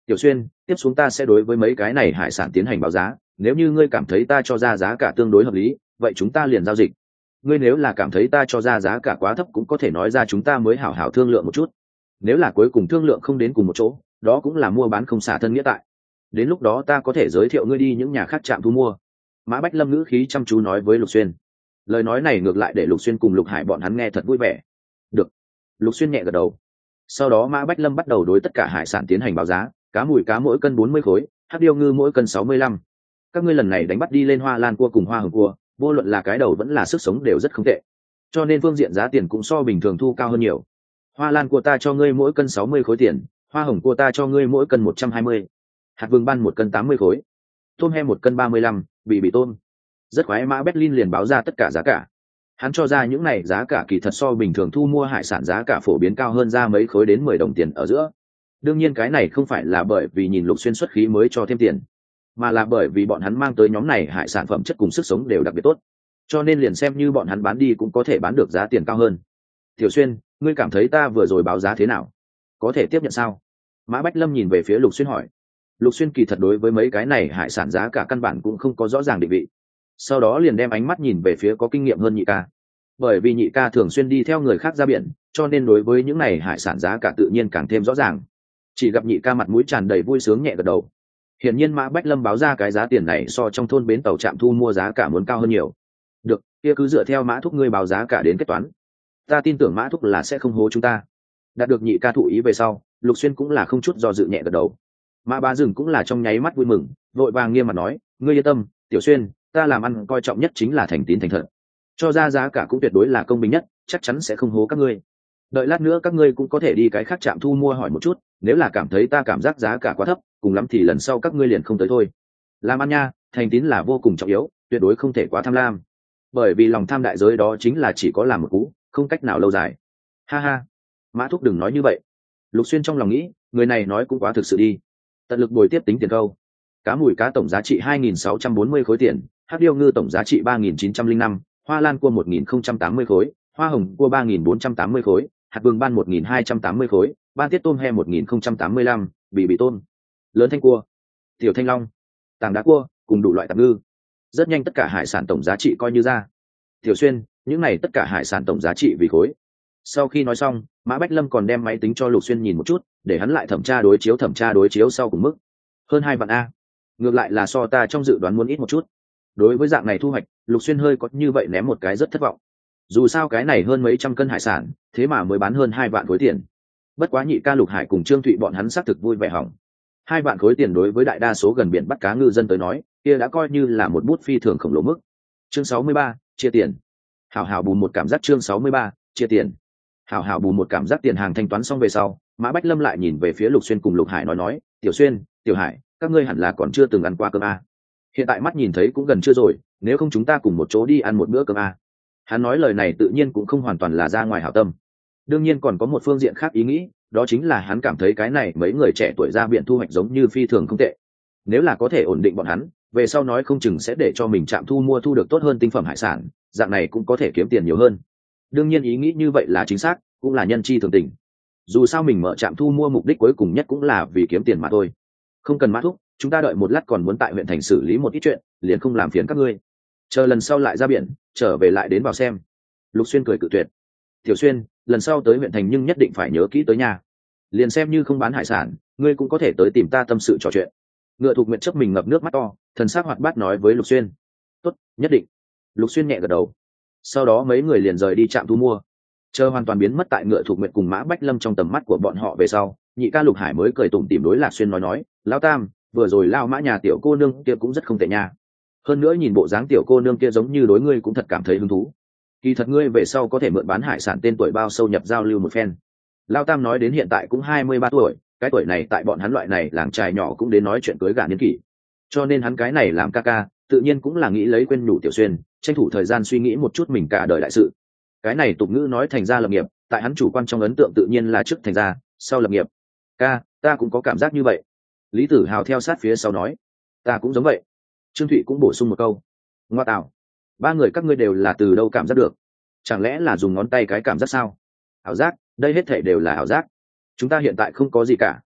Tiểu Xuyên, tiếp xuống ta sẽ đối với mấy cái này hải sản tiến hành báo giá, nếu như ngươi cảm thấy ta cho ra giá cả tương đối hợp lý, vậy chúng ta liền giao dịch. Ngươi nếu là cảm thấy ta cho ra giá cả quá thấp cũng có thể nói ra, chúng ta mới hảo hảo thương lượng một chút. Nếu là cuối cùng thương lượng không đến cùng một chỗ, đó cũng là mua bán không xả thân nghĩa tại. Đến lúc đó ta có thể giới thiệu ngươi đi những nhà khác trạm thu mua. Mã Bách Lâm ngữ khí chăm chú nói với Lục Xuyên. Lời nói này ngược lại để Lục Xuyên cùng Lục Hải bọn hắn nghe thật vui vẻ. Được. Lục Xuyên nhẹ gật đầu. Sau đó Mã Bách Lâm bắt đầu đối tất cả hải sản tiến hành báo giá, cá mùi cá mỗi cân bốn mươi khối, hắc điêu ngư mỗi cân sáu mươi lăm. Các ngươi lần này đánh bắt đi lên hoa lan cua cùng hoa hồng cua, vô luận là cái đầu vẫn là sức sống đều rất không tệ, cho nên phương diện giá tiền cũng so bình thường thu cao hơn nhiều. Hoa lan của ta cho ngươi mỗi cân sáu mươi khối tiền, hoa hồng của ta cho ngươi mỗi cân một trăm hai mươi, hạt vừng ban một cân tám mươi khối, tôm he một cân ba mươi lăm, bị bị tôm. Rất khoái, Mã Berlin liền báo ra tất cả giá cả. Hắn cho ra những này giá cả kỳ thật so bình thường thu mua hải sản giá cả phổ biến cao hơn ra mấy khối đến mười đồng tiền ở giữa. Đương nhiên cái này không phải là bởi vì nhìn Lục Xuyên xuất khí mới cho thêm tiền, mà là bởi vì bọn hắn mang tới nhóm này hải sản phẩm chất cùng sức sống đều đặc biệt tốt, cho nên liền xem như bọn hắn bán đi cũng có thể bán được giá tiền cao hơn. Tiểu Xuyên, ngươi cảm thấy ta vừa rồi báo giá thế nào, có thể tiếp nhận sao? Mã Bách Lâm nhìn về phía Lục Xuyên hỏi. Lục Xuyên kỳ thật đối với mấy cái này hải sản giá cả căn bản cũng không có rõ ràng định vị, sau đó liền đem ánh mắt nhìn về phía có kinh nghiệm hơn Nhị ca. Bởi vì Nhị ca thường xuyên đi theo người khác ra biển, cho nên đối với những này hải sản giá cả tự nhiên càng thêm rõ ràng. Chỉ gặp Nhị ca mặt mũi tràn đầy vui sướng nhẹ gật đầu. Hiển nhiên Mã Bách Lâm báo ra cái giá tiền này so trong thôn bến tàu trạm thu mua giá cả muốn cao hơn nhiều. Được, kia cứ dựa theo Mã thúc ngươi báo giá cả đến kết toán. Ta tin tưởng Mã thúc là sẽ không hố chúng ta. Đạt được Nhị ca thụ ý về sau, Lục Xuyên cũng là không chút do dự nhẹ gật đầu. Mã Bá Dừng cũng là trong nháy mắt vui mừng, vội vàng nghiêm mặt nói, ngươi yên tâm, Tiểu Xuyên, ta làm ăn coi trọng nhất chính là thành tín thành thật. Cho ra giá cả cũng tuyệt đối là công bình nhất, chắc chắn sẽ không hố các ngươi. Đợi lát nữa các ngươi cũng có thể đi cái khác trạm thu mua hỏi một chút, nếu là cảm thấy ta cảm giác giá cả quá thấp, cùng lắm thì lần sau các ngươi liền không tới thôi. Làm ăn nha, thành tín là vô cùng trọng yếu, tuyệt đối không thể quá tham lam. Bởi vì lòng tham đại giới đó chính là chỉ có làm một cú, không cách nào lâu dài. Ha ha, Mã thúc đừng nói như vậy. Lục Xuyên trong lòng nghĩ, người này nói cũng quá thực sự đi. Tận lực bồi tiếp tính tiền câu. Cá mùi cá tổng giá trị hai nghìn sáu trăm bốn mươi khối tiền, hắc điêu ngư tổng giá trị ba nghìn chín trăm lẻ năm, hoa lan cua một nghìn không trăm tám mươi khối, hoa hồng cua ba nghìn bốn trăm tám mươi khối, hạt vừng ban một nghìn hai trăm tám mươi khối, ban tiết tôm he một nghìn không trăm tám mươi lăm, bị bị tôm, lớn thanh cua, tiểu thanh long, tàng đá cua, cùng đủ loại tạp ngư. Rất nhanh tất cả hải sản tổng giá trị coi như ra. Tiểu Xuyên, những này tất cả hải sản tổng giá trị vì khối. Sau khi nói xong, Mã Bách Lâm còn đem máy tính cho Lục Xuyên nhìn một chút, để hắn lại thẩm tra đối chiếu thẩm tra đối chiếu sau cùng mức. Hơn hai vạn a. Ngược lại là so ta trong dự đoán muốn ít một chút. Đối với dạng này thu hoạch, Lục Xuyên hơi có như vậy ném một cái rất thất vọng. Dù sao cái này hơn mấy trăm cân hải sản, thế mà mới bán hơn hai vạn khối tiền. Bất quá Nhị ca Lục Hải cùng Trương Thụy bọn hắn xác thực vui vẻ hỏng. Hai vạn khối tiền đối với đại đa số gần biển bắt cá ngư dân tới nói, kia đã coi như là một bút phi thường khổng lồ mức. Chương sáu mươi ba, chia tiền. Hảo hảo bù một cảm giác chương sáu mươi ba, chia tiền. Hảo hảo bù một cảm giác tiền hàng thanh toán xong về sau, Mã Bách Lâm lại nhìn về phía Lục Xuyên cùng Lục Hải nói nói, Tiểu Xuyên, Tiểu Hải, các ngươi hẳn là còn chưa từng ăn qua cơm a. Hiện tại mắt nhìn thấy cũng gần chưa rồi, nếu không chúng ta cùng một chỗ đi ăn một bữa cơm a. Hắn nói lời này tự nhiên cũng không hoàn toàn là ra ngoài hảo tâm. Đương nhiên còn có một phương diện khác ý nghĩ, đó chính là hắn cảm thấy cái này mấy người trẻ tuổi ra biển thu hoạch giống như phi thường không tệ. Nếu là có thể ổn định bọn hắn, về sau nói không chừng sẽ để cho mình trạm thu mua thu được tốt hơn tinh phẩm hải sản, dạng này cũng có thể kiếm tiền nhiều hơn. Đương nhiên ý nghĩ như vậy là chính xác, cũng là nhân chi thường tình. Dù sao mình mở trạm thu mua mục đích cuối cùng nhất cũng là vì kiếm tiền mà thôi. Không cần Mã thúc, chúng ta đợi một lát còn muốn tại huyện thành xử lý một ít chuyện, liền không làm phiền các ngươi. Chờ lần sau lại ra biển, trở về lại đến vào xem. Lục Xuyên cười cự tuyệt. Tiểu Xuyên, lần sau tới huyện thành nhưng nhất định phải nhớ kỹ tới nhà. Liền xem như không bán hải sản, ngươi cũng có thể tới tìm ta tâm sự trò chuyện. Ngựa Thục Nguyệt chấp mình ngập nước mắt to, thần sắc hoạt bát nói với Lục Xuyên. Tốt, nhất định. Lục Xuyên nhẹ gật đầu. Sau đó mấy người liền rời đi trạm thu mua. Chờ hoàn toàn biến mất tại Ngựa Thục Nguyệt cùng Mã Bách Lâm trong tầm mắt của bọn họ về sau, Nhị ca Lục Hải mới cười tủm tỉm đối Lạc Xuyên nói nói, lão Tam, vừa rồi lao Mã nhà tiểu cô nương kia cũng rất không tệ nha. Hơn nữa nhìn bộ dáng tiểu cô nương kia giống như đối ngươi cũng thật cảm thấy hứng thú. Kỳ thật ngươi về sau có thể mượn bán hải sản tên tuổi bao sâu nhập giao lưu một phen. Lao Tam nói đến hiện tại cũng hai mươi ba tuổi, cái tuổi này tại bọn hắn loại này làng trài nhỏ cũng đến nói chuyện cưới gả niên kỷ. Cho nên hắn cái này làm ca ca, tự nhiên cũng là nghĩ lấy quên nhủ Tiểu Xuyên, tranh thủ thời gian suy nghĩ một chút mình cả đời đại sự. Cái này tục ngữ nói thành ra lập nghiệp, tại hắn chủ quan trong ấn tượng tự nhiên là trước thành ra, sau lập nghiệp. Ca, ta cũng có cảm giác như vậy. Lý Tử Hào theo sát phía sau nói, ta cũng giống vậy. Trương Thụy cũng bổ sung một câu, ngoa tạo, ba người các ngươi đều là từ đâu cảm giác được? Chẳng lẽ là dùng ngón tay cái cảm giác sao? Ảo giác, đây hết thể đều là ảo giác. Chúng ta hiện tại không có gì cả,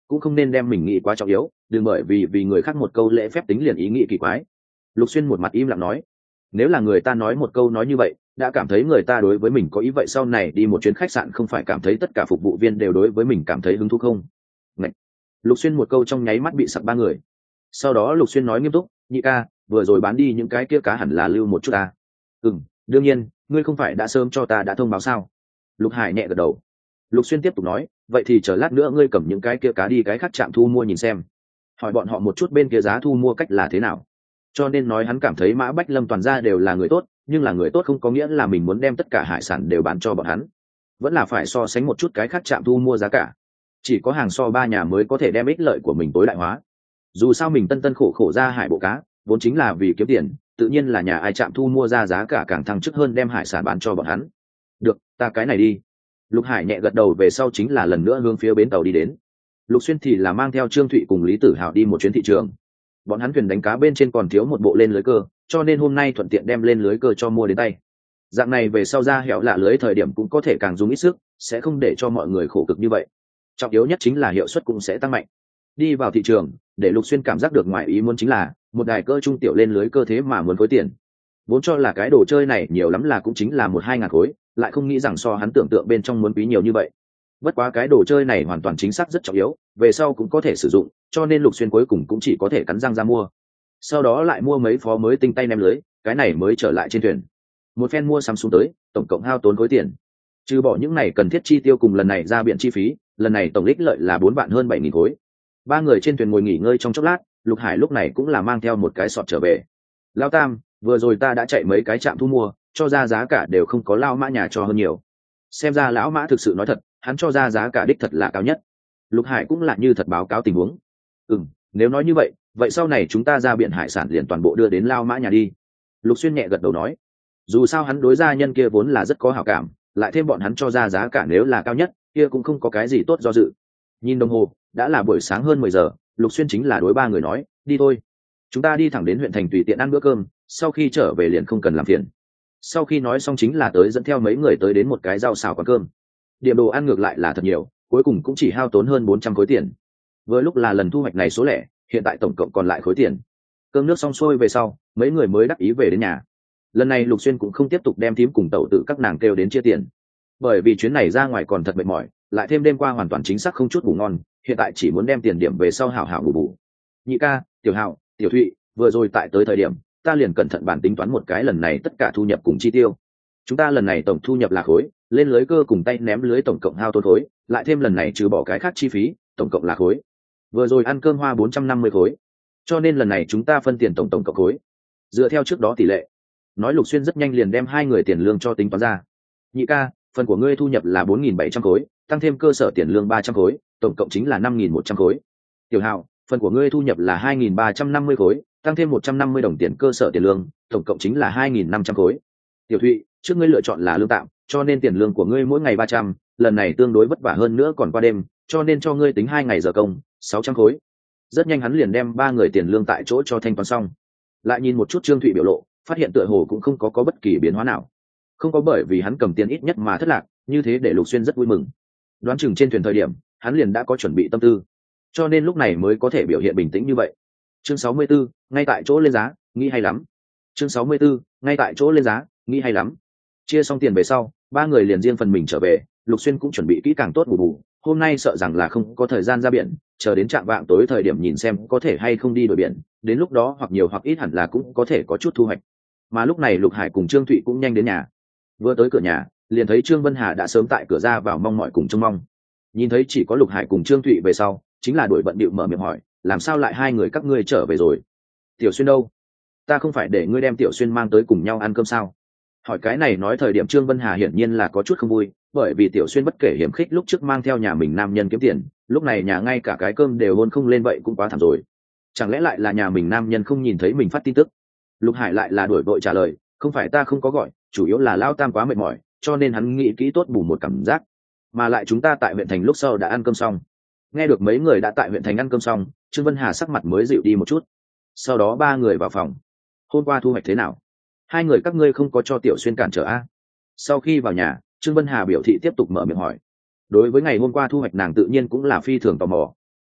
cũng không nên đem mình nghĩ quá trọng yếu, đừng bởi vì vì người khác một câu lễ phép tính liền ý nghĩ kỳ quái. Lục Xuyên một mặt im lặng nói, nếu là người ta nói một câu nói như vậy đã cảm thấy người ta đối với mình có ý, vậy sau này đi một chuyến khách sạn không phải cảm thấy tất cả phục vụ viên đều đối với mình cảm thấy hứng thú không? Ngậy. Lục Xuyên một câu trong nháy mắt bị sặc ba người. Sau đó Lục Xuyên nói nghiêm túc, nhị ca, vừa rồi bán đi những cái kia cá hẳn là lưu một chút ta. Ừ, đương nhiên, ngươi không phải đã sớm cho ta đã thông báo sao? Lục Hải nhẹ gật đầu. Lục Xuyên tiếp tục nói, vậy thì chờ lát nữa ngươi cầm những cái kia cá đi cái khác trạm thu mua nhìn xem, hỏi bọn họ một chút bên kia giá thu mua cách là thế nào. Cho nên nói hắn cảm thấy Mã Bách Lâm toàn ra đều là người tốt, nhưng là người tốt không có nghĩa là mình muốn đem tất cả hải sản đều bán cho bọn hắn, vẫn là phải so sánh một chút cái khác trạm thu mua giá cả. Chỉ có hàng so ba nhà mới có thể đem ích lợi của mình tối đại hóa. Dù sao mình tân tân khổ khổ ra hải bộ cá vốn chính là vì kiếm tiền, tự nhiên là nhà ai trạm thu mua ra giá cả càng thăng chức hơn đem hải sản bán cho bọn hắn. Được, ta cái này đi. Lục Hải nhẹ gật đầu về sau chính là lần nữa hướng phía bến tàu đi đến. Lục Xuyên thì là mang theo Trương Thụy cùng Lý Tử Hào đi một chuyến thị trường. Bọn hắn thuyền đánh cá bên trên còn thiếu một bộ lên lưới cơ, cho nên hôm nay thuận tiện đem lên lưới cơ cho mua đến tay. Dạng này về sau ra hẻo lạ lưới thời điểm cũng có thể càng dùng ít sức, sẽ không để cho mọi người khổ cực như vậy. Trọng yếu nhất chính là hiệu suất cũng sẽ tăng mạnh. Đi vào thị trường, để Lục Xuyên cảm giác được ngoài ý muốn chính là một đài cơ trung tiểu lên lưới cơ thế mà muốn khối tiền. Vốn cho là cái đồ chơi này nhiều lắm là cũng chính là một hai ngàn khối, lại không nghĩ rằng so hắn tưởng tượng bên trong muốn quý nhiều như vậy. Bất quá cái đồ chơi này hoàn toàn chính xác rất trọng yếu, về sau cũng có thể sử dụng, cho nên Lục Xuyên cuối cùng cũng chỉ có thể cắn răng ra mua. Sau đó lại mua mấy phó mới tinh tay ném lưới, cái này mới trở lại trên thuyền. Một phen mua sắm xuống tới, tổng cộng hao tốn khối tiền. Trừ bỏ những này cần thiết chi tiêu cùng lần này ra biển chi phí, lần này tổng ích lợi là bốn vạn hơn bảy nghìn khối. Ba người trên thuyền ngồi nghỉ ngơi trong chốc lát, Lục Hải lúc này cũng là mang theo một cái sọt trở về. Lao Tam, vừa rồi ta đã chạy mấy cái trạm thu mua, cho ra giá cả đều không có Lao Mã nhà cho hơn nhiều. Xem ra lão Mã thực sự nói thật, hắn cho ra giá cả đích thật là cao nhất. Lục Hải cũng là như thật báo cáo tình huống. Ừ, nếu nói như vậy, vậy sau này chúng ta ra biển hải sản liền toàn bộ đưa đến Lao Mã nhà đi. Lục Xuyên nhẹ gật đầu nói, dù sao hắn đối gia nhân kia vốn là rất có hảo cảm, lại thêm bọn hắn cho ra giá cả nếu là cao nhất, kia cũng không có cái gì tốt do dự. Nhìn đồng hồ, đã là buổi sáng hơn mười giờ, Lục Xuyên chính là đối ba người nói, đi thôi, chúng ta đi thẳng đến huyện thành tùy tiện ăn bữa cơm, sau khi trở về liền không cần làm phiền. Sau khi nói xong chính là tới dẫn theo mấy người tới đến một cái rau xào quán cơm. Điểm đồ ăn ngược lại là thật nhiều, cuối cùng cũng chỉ hao tốn hơn bốn trăm khối tiền. Vừa lúc là lần thu hoạch này số lẻ, hiện tại tổng cộng còn lại khối tiền. Cơm nước xong xuôi về sau, mấy người mới đắc ý về đến nhà. Lần này Lục Xuyên cũng không tiếp tục đem thím cùng tẩu tự các nàng kêu đến chia tiền, bởi vì chuyến này ra ngoài còn thật mệt mỏi, lại thêm đêm qua hoàn toàn chính xác không chút ngủ ngon, hiện tại chỉ muốn đem tiền điểm về sau hảo hảo ngủ bù. Nhị ca, Tiểu Hạo, Tiểu Thụy, vừa rồi tại tới thời điểm ta liền cẩn thận bản tính toán một cái lần này tất cả thu nhập cùng chi tiêu. Chúng ta lần này tổng thu nhập là khối, lên lưới cơ cùng tay ném lưới tổng cộng hao tốn khối, lại thêm lần này trừ bỏ cái khác chi phí, tổng cộng là khối. Vừa rồi ăn cơm hoa bốn trăm năm mươi khối, cho nên lần này chúng ta phân tiền tổng tổng cộng khối. Dựa theo trước đó tỷ lệ, nói Lục Xuyên rất nhanh liền đem hai người tiền lương cho tính toán ra. Nhị ca, phần của ngươi thu nhập là bốn nghìn bảy trăm khối, tăng thêm cơ sở tiền lương ba trăm khối, tổng cộng chính là năm nghìn một trăm khối. Tiểu Hạo, phần của ngươi thu nhập là hai nghìn ba trăm năm mươi khối, tăng thêm một trăm năm mươi đồng tiền cơ sở tiền lương, tổng cộng chính là hai nghìn năm trăm khối. Tiểu Thụy, trước ngươi lựa chọn là lương tạm, cho nên tiền lương của ngươi mỗi ngày ba trăm, lần này tương đối vất vả hơn nữa còn qua đêm, cho nên cho ngươi tính hai ngày giờ công, sáu trăm khối. Rất nhanh hắn liền đem ba người tiền lương tại chỗ cho thanh toán xong. Lại nhìn một chút Trương Thụy biểu lộ, phát hiện tựa hồ cũng không có có bất kỳ biến hóa nào. Không có bởi vì hắn cầm tiền ít nhất mà thất lạc, như thế để Lục Xuyên rất vui mừng. Đoán chừng trên thuyền thời điểm, hắn liền đã có chuẩn bị tâm tư, cho nên lúc này mới có thể biểu hiện bình tĩnh như vậy. Chương sáu mươi 64, ngay tại chỗ lên giá, nghĩ hay lắm. Chương sáu mươi 64, ngay tại chỗ lên giá, nghĩ hay lắm. Chia xong tiền về sau, ba người liền riêng phần mình trở về, Lục Xuyên cũng chuẩn bị kỹ càng tốt bù bù, hôm nay sợ rằng là không có thời gian ra biển, chờ đến trạm vạng tối thời điểm nhìn xem có thể hay không đi đổi biển, đến lúc đó hoặc nhiều hoặc ít hẳn là cũng có thể có chút thu hoạch. Mà lúc này Lục Hải cùng Trương Thụy cũng nhanh đến nhà. Vừa tới cửa nhà, liền thấy Trương Vân Hà đã sớm tại cửa ra vào mong mỏi cùng trông mong. Nhìn thấy chỉ có Lục Hải cùng Trương Thụy về sau, chính là đuổi bận bịu mở miệng hỏi, làm sao lại hai người các ngươi trở về rồi? Tiểu Xuyên đâu? Ta không phải để ngươi đem Tiểu Xuyên mang tới cùng nhau ăn cơm sao? Hỏi cái này nói thời điểm Trương Vân Hà hiển nhiên là có chút không vui, bởi vì Tiểu Xuyên bất kể hiểm khích lúc trước mang theo nhà mình nam nhân kiếm tiền, lúc này nhà ngay cả cái cơm đều hôn không lên vậy cũng quá thảm rồi. Chẳng lẽ lại là nhà mình nam nhân không nhìn thấy mình phát tin tức? Lục Hải lại là đuổi vội trả lời, không phải ta không có gọi, chủ yếu là Lão Tam quá mệt mỏi, cho nên hắn nghĩ kỹ tốt bù một cảm giác. Mà lại chúng ta tại huyện thành lúc sau đã ăn cơm xong. Nghe được mấy người đã tại huyện thành ăn cơm xong, Trương Vân Hà sắc mặt mới dịu đi một chút. Sau đó ba người vào phòng. Hôm qua thu hoạch thế nào? Hai người các ngươi không có cho Tiểu Xuyên cản trở a? Sau khi vào nhà, Trương Vân Hà biểu thị tiếp tục mở miệng hỏi. Đối với ngày hôm qua thu hoạch nàng tự nhiên cũng là phi thường tò mò.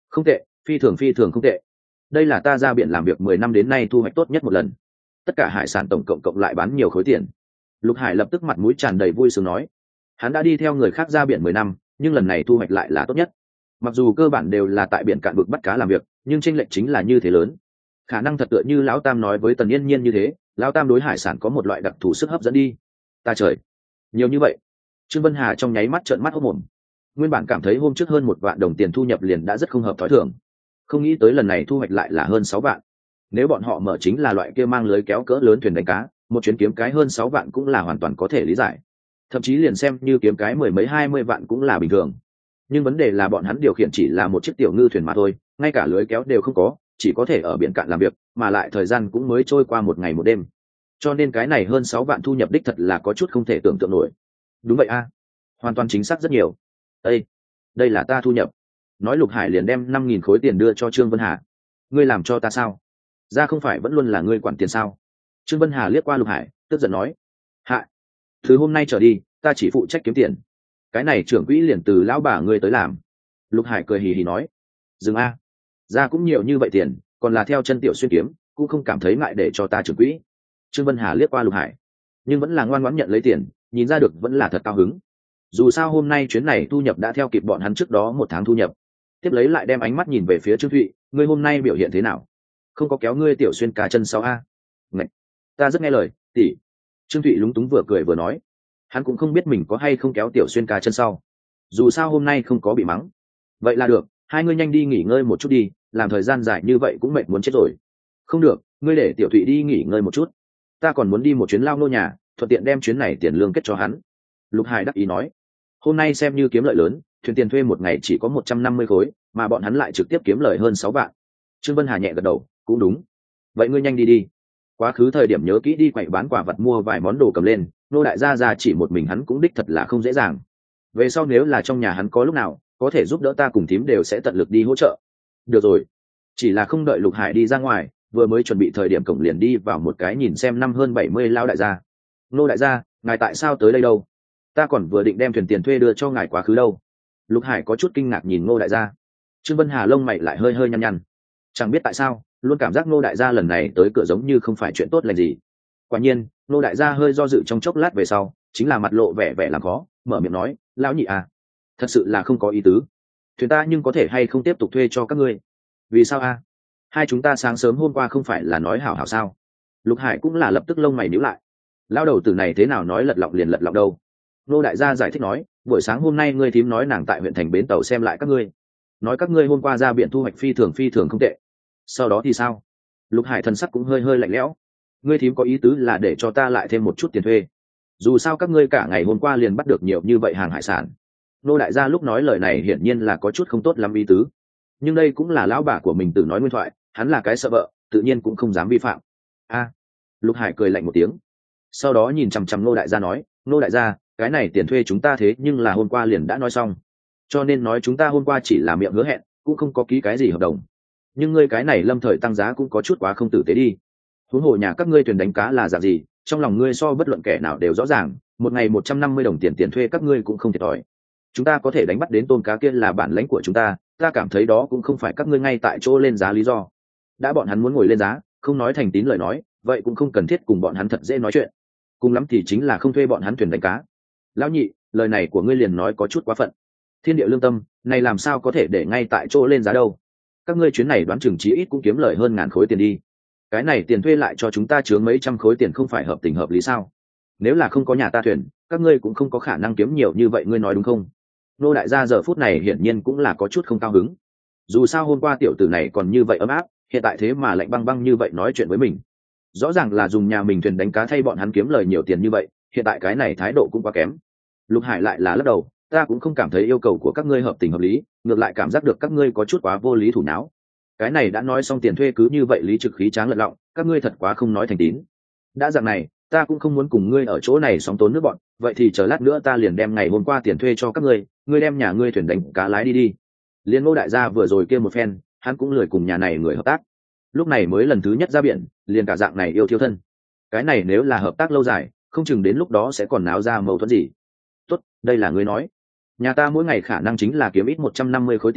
Không tệ, phi thường phi thường không tệ. Đây là ta ra biển làm việc mười năm đến nay thu hoạch tốt nhất một lần. Tất cả hải sản tổng cộng cộng lại bán nhiều khối tiền. Lục Hải lập tức mặt mũi tràn đầy vui sướng nói, hắn đã đi theo người khác ra biển mười năm, nhưng lần này thu hoạch lại là tốt nhất. Mặc dù cơ bản đều là tại biển cạn vực bắt cá làm việc, nhưng chênh lệch chính là như thế lớn. Khả năng thật tựa như lão Tam nói với Tần Yên Nhiên như thế, lão Tam đối hải sản có một loại đặc thù sức hấp dẫn đi. Ta trời, nhiều như vậy. Trương Vân Hà trong nháy mắt trợn mắt hốt mồm. Nguyên bản cảm thấy hôm trước hơn một vạn đồng tiền thu nhập liền đã rất không hợp thói thường, không nghĩ tới lần này thu hoạch lại là hơn sáu vạn. Nếu bọn họ mở chính là loại kia mang lưới kéo cỡ lớn thuyền đánh cá, một chuyến kiếm cái hơn sáu vạn cũng là hoàn toàn có thể lý giải, thậm chí liền xem như kiếm cái mười mấy hai mươi vạn cũng là bình thường. Nhưng vấn đề là bọn hắn điều khiển chỉ là một chiếc tiểu ngư thuyền mà thôi, ngay cả lưới kéo đều không có, chỉ có thể ở biển cạn làm việc, mà lại thời gian cũng mới trôi qua một ngày một đêm. Cho nên cái này hơn sáu vạn thu nhập đích thật là có chút không thể tưởng tượng nổi. Đúng vậy a, hoàn toàn chính xác rất nhiều. Đây, đây là ta thu nhập. Nói Lục Hải liền đem năm nghìn khối tiền đưa cho Trương Vân Hà. Ngươi làm cho ta sao? Ra không phải vẫn luôn là ngươi quản tiền sao? Trương Vân Hà liếc qua Lục Hải, tức giận nói, hạ, từ hôm nay trở đi ta chỉ phụ trách kiếm tiền, cái này trưởng quỹ liền từ lão bà ngươi tới làm. Lục Hải cười hì hì nói, dừng a, ra cũng nhiều như vậy tiền, còn là theo chân tiểu xuyên kiếm, cũng không cảm thấy ngại để cho ta trưởng quỹ. Trương Vân Hà liếc qua Lục Hải, nhưng vẫn là ngoan ngoãn nhận lấy tiền, nhìn ra được vẫn là thật cao hứng. Dù sao hôm nay chuyến này thu nhập đã theo kịp bọn hắn trước đó một tháng thu nhập. Tiếp lấy lại đem ánh mắt nhìn về phía Trương Thụy, ngươi hôm nay biểu hiện thế nào? Không có kéo ngươi tiểu xuyên cá chân sau a? Ngạch, ta rất nghe lời, tỷ. Trương Thụy lúng túng vừa cười vừa nói, hắn cũng không biết mình có hay không kéo tiểu xuyên cá chân sau, dù sao hôm nay không có bị mắng. Vậy là được, hai ngươi nhanh đi nghỉ ngơi một chút đi, làm thời gian dài như vậy cũng mệt muốn chết rồi. Không được, ngươi để tiểu Thụy đi nghỉ ngơi một chút, ta còn muốn đi một chuyến lao nô nhà, thuận tiện đem chuyến này tiền lương kết cho hắn. Lục Hải đắc ý nói, hôm nay xem như kiếm lợi lớn, thuyền tiền thuê một ngày chỉ có một trăm năm mươi khối, mà bọn hắn lại trực tiếp kiếm lời hơn sáu vạn. Trương Vân Hà nhẹ gật đầu, cũng đúng. Vậy ngươi nhanh đi đi. Quá khứ thời điểm nhớ kỹ đi quậy bán quả vật mua vài món đồ cầm lên, nô đại gia gia chỉ một mình hắn cũng đích thật là không dễ dàng. Về sau nếu là trong nhà hắn có lúc nào có thể giúp đỡ ta cùng thím đều sẽ tận lực đi hỗ trợ. Được rồi. Chỉ là không đợi Lục Hải đi ra ngoài, vừa mới chuẩn bị thời điểm cổng liền đi vào một cái nhìn xem năm hơn bảy mươi lao đại gia. Nô đại gia, ngài tại sao tới đây đâu? Ta còn vừa định đem thuyền tiền thuê đưa cho ngài quá khứ đâu. Lục Hải có chút kinh ngạc nhìn Ngô đại gia. Trương Vân Hà lông mày lại hơi hơi nhăn nhăn, chẳng biết tại sao luôn cảm giác Ngô đại gia lần này tới cửa giống như không phải chuyện tốt lành gì. Quả nhiên Ngô đại gia hơi do dự trong chốc lát về sau, chính là mặt lộ vẻ vẻ làm khó, mở miệng nói, lão nhị à, thật sự là không có ý tứ, thuyền ta nhưng có thể hay không tiếp tục thuê cho các ngươi? Vì sao a? Hai chúng ta sáng sớm hôm qua không phải là nói hảo hảo sao? Lục Hải cũng là lập tức lông mày nhíu lại, lão đầu tử này thế nào nói lật lọng liền lật lọng đâu. Ngô đại gia giải thích nói, buổi sáng hôm nay ngươi thím nói nàng tại huyện thành bến tàu xem lại các ngươi, nói các ngươi hôm qua ra biển thu hoạch phi thường phi thường không tệ. Sau đó thì sao? Lục Hải thần sắc cũng hơi hơi lạnh lẽo. Ngươi thím có ý tứ là để cho ta lại thêm một chút tiền thuê, dù sao các ngươi cả ngày hôm qua liền bắt được nhiều như vậy hàng hải sản. Nô đại gia lúc nói lời này hiển nhiên là có chút không tốt lắm ý tứ, nhưng đây cũng là lão bà của mình tự nói nguyên thoại, hắn là cái sợ vợ, tự nhiên cũng không dám vi phạm. A, Lục Hải cười lạnh một tiếng, sau đó nhìn chằm chằm Nô đại gia nói, Nô đại gia, cái này tiền thuê chúng ta thế nhưng là hôm qua liền đã nói xong, cho nên nói chúng ta hôm qua chỉ là miệng hứa hẹn, cũng không có ký cái gì hợp đồng. Nhưng ngươi cái này lâm thời tăng giá cũng có chút quá không tử tế đi. Huống hồ nhà các ngươi thuyền đánh cá là dạng gì, trong lòng ngươi so bất luận kẻ nào đều rõ ràng, một ngày một trăm năm mươi đồng tiền tiền thuê các ngươi cũng không thiệt thòi. Chúng ta có thể đánh bắt đến tôm cá kia là bản lãnh của chúng ta, ta cảm thấy đó cũng không phải các ngươi ngay tại chỗ lên giá lý do. Đã bọn hắn muốn ngồi lên giá, không nói thành tín lời nói, vậy cũng không cần thiết cùng bọn hắn thật dễ nói chuyện. Cùng lắm thì chính là không thuê bọn hắn thuyền đánh cá. Lão nhị, lời này của ngươi liền nói có chút quá phận. Thiên địa lương tâm, này làm sao có thể để ngay tại chỗ lên giá đâu? Các ngươi chuyến này đoán chừng chí ít cũng kiếm lời hơn ngàn khối tiền đi. Cái này tiền thuê lại cho chúng ta chướng mấy trăm khối tiền không phải hợp tình hợp lý sao? Nếu là không có nhà ta thuyền, các ngươi cũng không có khả năng kiếm nhiều như vậy, ngươi nói đúng không? Nô đại gia giờ phút này hiển nhiên cũng là có chút không cao hứng. Dù sao hôm qua tiểu tử này còn như vậy ấm áp, hiện tại thế mà lạnh băng băng như vậy nói chuyện với mình. Rõ ràng là dùng nhà mình thuyền đánh cá thay bọn hắn kiếm lời nhiều tiền như vậy, hiện tại cái này thái độ cũng quá kém. Lục Hải lại là lắc đầu, ta cũng không cảm thấy yêu cầu của các ngươi hợp tình hợp lý, ngược lại cảm giác được các ngươi có chút quá vô lý thủ não. Cái này đã nói xong tiền thuê cứ như vậy lý trực khí tráng lật lọng, các ngươi thật quá không nói thành tín. Đã dạng này, ta cũng không muốn cùng ngươi ở chỗ này sóng tốn nước bọn, vậy thì chờ lát nữa ta liền đem ngày hôm qua tiền thuê cho các ngươi, ngươi đem nhà ngươi thuyền đánh cá lái đi đi. Liên Ngô đại gia vừa rồi kia một phen, hắn cũng lười cùng nhà này người hợp tác. Lúc này mới lần thứ nhất ra biển, liền cả dạng này yêu thiêu thân. Cái này nếu là hợp tác lâu dài, không chừng đến lúc đó sẽ còn náo ra mâu thuẫn gì. Tốt, đây là ngươi nói. Nhà ta mỗi ngày khả năng chính là kiếm ít một trăm năm mươi khối tiền,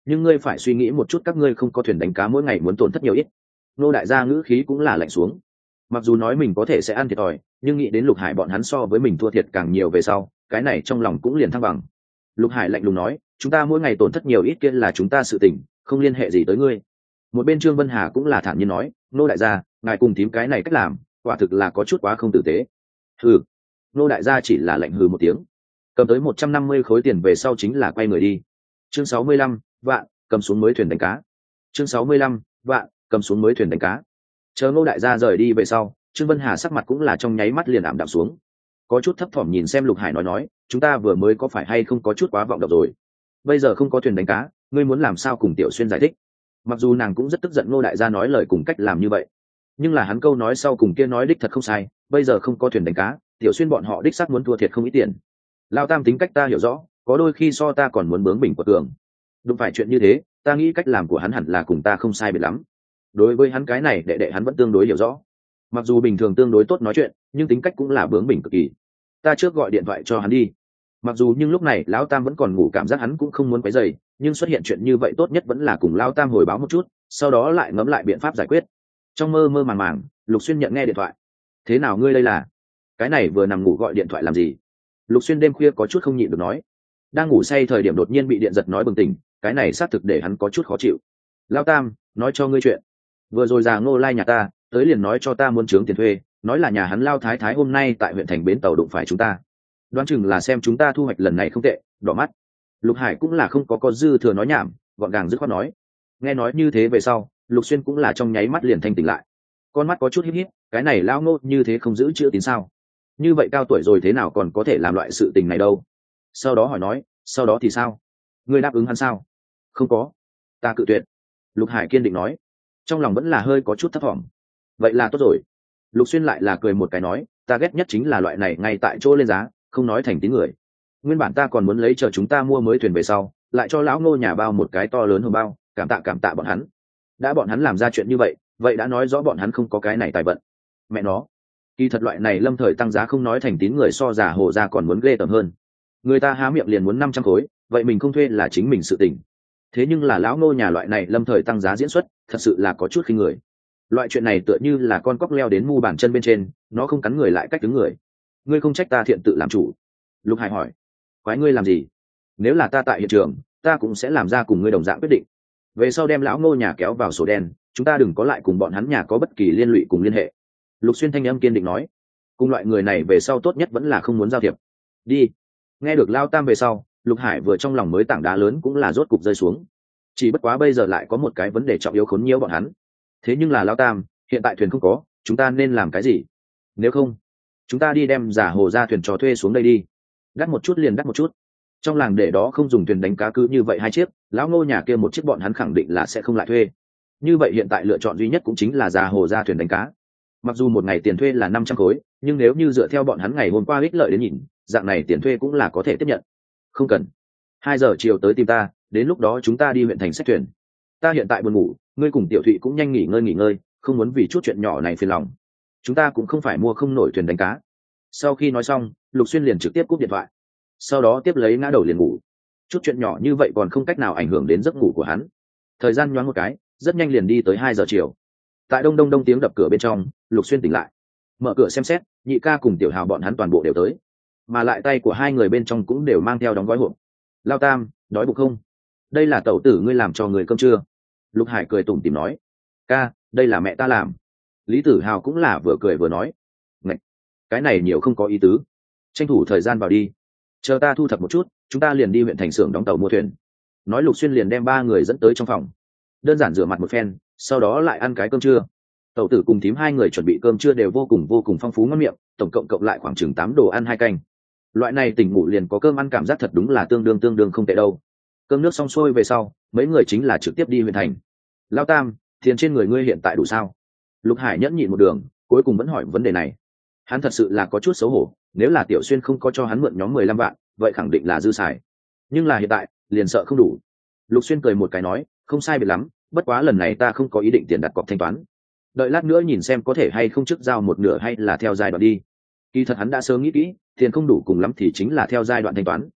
nhưng ngươi phải suy nghĩ một chút, các ngươi không có thuyền đánh cá mỗi ngày muốn tổn thất nhiều ít. Nô đại gia ngữ khí cũng là lạnh xuống. Mặc dù nói mình có thể sẽ ăn thiệt thòi, nhưng nghĩ đến Lục Hải bọn hắn so với mình thua thiệt càng nhiều về sau, cái này trong lòng cũng liền thăng bằng. Lục Hải lạnh lùng nói, chúng ta mỗi ngày tổn thất nhiều ít kia là chúng ta sự tình, không liên hệ gì tới ngươi. Một bên Trương Vân Hà cũng là thản nhiên nói, nô đại gia, ngài cùng thím cái này cách làm quả thực là có chút quá không tử tế. Hừ. Nô đại gia chỉ là lạnh hừ một tiếng, cầm tới một trăm năm mươi khối tiền về sau chính là quay người đi. Chương sáu mươi lăm, vạn, cầm xuống mới thuyền đánh cá. Chương sáu mươi lăm, vạn, cầm xuống mới thuyền đánh cá. Chờ Ngô đại gia rời đi về sau, Trương Vân Hà sắc mặt cũng là trong nháy mắt liền ảm đạm xuống, có chút thấp thỏm nhìn xem Lục Hải nói nói, chúng ta vừa mới có phải hay không có chút quá vọng động rồi? Bây giờ không có thuyền đánh cá, ngươi muốn làm sao cùng Tiểu Xuyên giải thích? Mặc dù nàng cũng rất tức giận Ngô đại gia nói lời cùng cách làm như vậy, nhưng là hắn câu nói sau cùng kia nói đích thật không sai, bây giờ không có thuyền đánh cá, Tiểu Xuyên bọn họ đích xác muốn thua thiệt không ít tiền. Lao Tam tính cách ta hiểu rõ, có đôi khi so ta còn muốn bướng bỉnh của tường. Đúng phải chuyện như thế, ta nghĩ cách làm của hắn hẳn là cùng ta không sai biệt lắm. Đối với hắn cái này đệ đệ hắn vẫn tương đối hiểu rõ, mặc dù bình thường tương đối tốt nói chuyện, nhưng tính cách cũng là bướng bỉnh cực kỳ. Ta trước gọi điện thoại cho hắn đi. Mặc dù nhưng lúc này lão Tam vẫn còn ngủ, cảm giác hắn cũng không muốn quấy rầy, nhưng xuất hiện chuyện như vậy tốt nhất vẫn là cùng lão Tam hồi báo một chút, sau đó lại ngẫm lại biện pháp giải quyết. Trong mơ mơ màng màng, Lục Xuyên nhận nghe điện thoại. Thế nào ngươi đây là? Cái này vừa nằm ngủ gọi điện thoại làm gì? Lục Xuyên đêm khuya có chút không nhịn được nói. Đang ngủ say thời điểm đột nhiên bị điện giật nói bừng tỉnh, cái này xác thực để hắn có chút khó chịu. Lão Tam, nói cho ngươi chuyện. Vừa rồi già Ngô lai nhà ta tới liền nói cho ta muốn trướng tiền thuê, nói là nhà hắn Lao thái thái hôm nay tại huyện thành bến tàu đụng phải chúng ta, đoán chừng là xem chúng ta thu hoạch lần này không tệ, đỏ mắt. Lục Hải cũng là không có có dư thừa nói nhảm, gọn gàng dứt khoát nói. Nghe nói như thế về sau, Lục Xuyên cũng là trong nháy mắt liền thanh tỉnh lại, con mắt có chút híp híp, cái này Lao Ngô như thế không giữ chữ tín sao? Như vậy cao tuổi rồi thế nào còn có thể làm loại sự tình này đâu? Sau đó hỏi nói, sau đó thì sao? Ngươi đáp ứng hắn sao? Không có, ta cự tuyệt. Lục Hải kiên định nói, trong lòng vẫn là hơi có chút thất vọng. Vậy là tốt rồi. Lục Xuyên lại là cười một cái nói, ta ghét nhất chính là loại này ngay tại chỗ lên giá, không nói thành tín người. Nguyên bản ta còn muốn lấy chờ chúng ta mua mới thuyền về sau, lại cho lão Ngô nhà bao một cái to lớn hồng bao, cảm tạ cảm tạ bọn hắn. Đã bọn hắn làm ra chuyện như vậy, vậy đã nói rõ bọn hắn không có cái này tài vận. Mẹ nó, kỳ thật loại này lâm thời tăng giá không nói thành tín người so giả hồ ra còn muốn ghê tởm hơn. Người ta há miệng liền muốn năm trăm khối, vậy mình không thuê là chính mình sự tình. Thế nhưng là lão Ngô nhà loại này lâm thời tăng giá diễn xuất, thật sự là có chút khinh người. Loại chuyện này tựa như là con cóc leo đến mu bàn chân bên trên, nó không cắn người lại cách đứng người. Ngươi không trách ta thiện tự làm chủ. Lục Hải hỏi, quái ngươi làm gì? Nếu là ta tại hiện trường, ta cũng sẽ làm ra cùng ngươi đồng dạng quyết định. Về sau đem lão Ngô nhà kéo vào sổ đen, chúng ta đừng có lại cùng bọn hắn nhà có bất kỳ liên lụy cùng liên hệ. Lục Xuyên thanh âm kiên định nói, cùng loại người này về sau tốt nhất vẫn là không muốn giao thiệp. Đi. Nghe được Lao Tam về sau, Lục Hải vừa trong lòng mới tảng đá lớn cũng là rốt cục rơi xuống. Chỉ bất quá bây giờ lại có một cái vấn đề trọng yếu khốn nhiễu bọn hắn. Thế nhưng là Lao Tam, hiện tại thuyền không có, chúng ta nên làm cái gì? Nếu không, chúng ta đi đem giả hồ ra thuyền trò thuê xuống đây đi, đắt một chút liền đắt một chút. Trong làng để đó không dùng thuyền đánh cá cứ như vậy hai chiếc, lão Ngô nhà kia một chiếc bọn hắn khẳng định là sẽ không lại thuê. Như vậy hiện tại lựa chọn duy nhất cũng chính là giả hồ ra thuyền đánh cá. Mặc dù một ngày tiền thuê là năm trăm khối, nhưng nếu như dựa theo bọn hắn ngày hôm qua ích lợi đến nhìn, dạng này tiền thuê cũng là có thể tiếp nhận. Không cần. Hai giờ chiều tới tìm ta, đến lúc đó chúng ta đi huyện thành xách thuyền. Ta hiện tại buồn ngủ, ngươi cùng Tiểu Thụy cũng nhanh nghỉ ngơi nghỉ ngơi, không muốn vì chút chuyện nhỏ này phiền lòng. Chúng ta cũng không phải mua không nổi thuyền đánh cá. Sau khi nói xong, Lục Xuyên liền trực tiếp cúp điện thoại, sau đó tiếp lấy ngã đầu liền ngủ. Chút chuyện nhỏ như vậy còn không cách nào ảnh hưởng đến giấc ngủ của hắn. Thời gian nhoáng một cái, rất nhanh liền đi tới hai giờ chiều. Tại đông đông đông tiếng đập cửa bên trong, Lục Xuyên tỉnh lại, mở cửa xem xét, Nhị ca cùng Tiểu Hào bọn hắn toàn bộ đều tới, mà lại tay của hai người bên trong cũng đều mang theo đóng gói hộp. Lao Tam, đói bụng không? Đây là tẩu tử ngươi làm cho người cơm trưa. Lục Hải cười tủm tỉm nói. Ca, đây là mẹ ta làm. Lý Tử Hào cũng là vừa cười vừa nói. Ngạch, cái này nhiều không có ý tứ. Tranh thủ thời gian vào đi, chờ ta thu thập một chút, chúng ta liền đi huyện thành xưởng đóng tàu mua thuyền. Nói Lục Xuyên liền đem ba người dẫn tới trong phòng, đơn giản rửa mặt một phen, sau đó lại ăn cái cơm trưa. Tẩu tử cùng thím hai người chuẩn bị cơm trưa đều vô cùng vô cùng phong phú ngon miệng, tổng cộng cộng lại khoảng chừng tám đồ ăn hai canh. Loại này tỉnh ngủ liền có cơm ăn cảm giác thật đúng là tương đương tương đương không tệ đâu. Cơm nước xong xuôi về sau, mấy người chính là trực tiếp đi huyện thành. Lao Tam, tiền trên người ngươi hiện tại đủ sao? Lục Hải nhẫn nhịn một đường, cuối cùng vẫn hỏi vấn đề này. Hắn thật sự là có chút xấu hổ, nếu là Tiểu Xuyên không có cho hắn mượn nhóm mười lăm vạn, vậy khẳng định là dư xài. Nhưng là hiện tại, liền sợ không đủ. Lục Xuyên cười một cái nói, không sai biệt lắm, bất quá lần này ta không có ý định tiền đặt cọc thanh toán. Đợi lát nữa nhìn xem có thể hay không trước giao một nửa hay là theo giai đoạn đi. Kỳ thật hắn đã sớm nghĩ kỹ, tiền không đủ cùng lắm thì chính là theo giai đoạn thanh toán.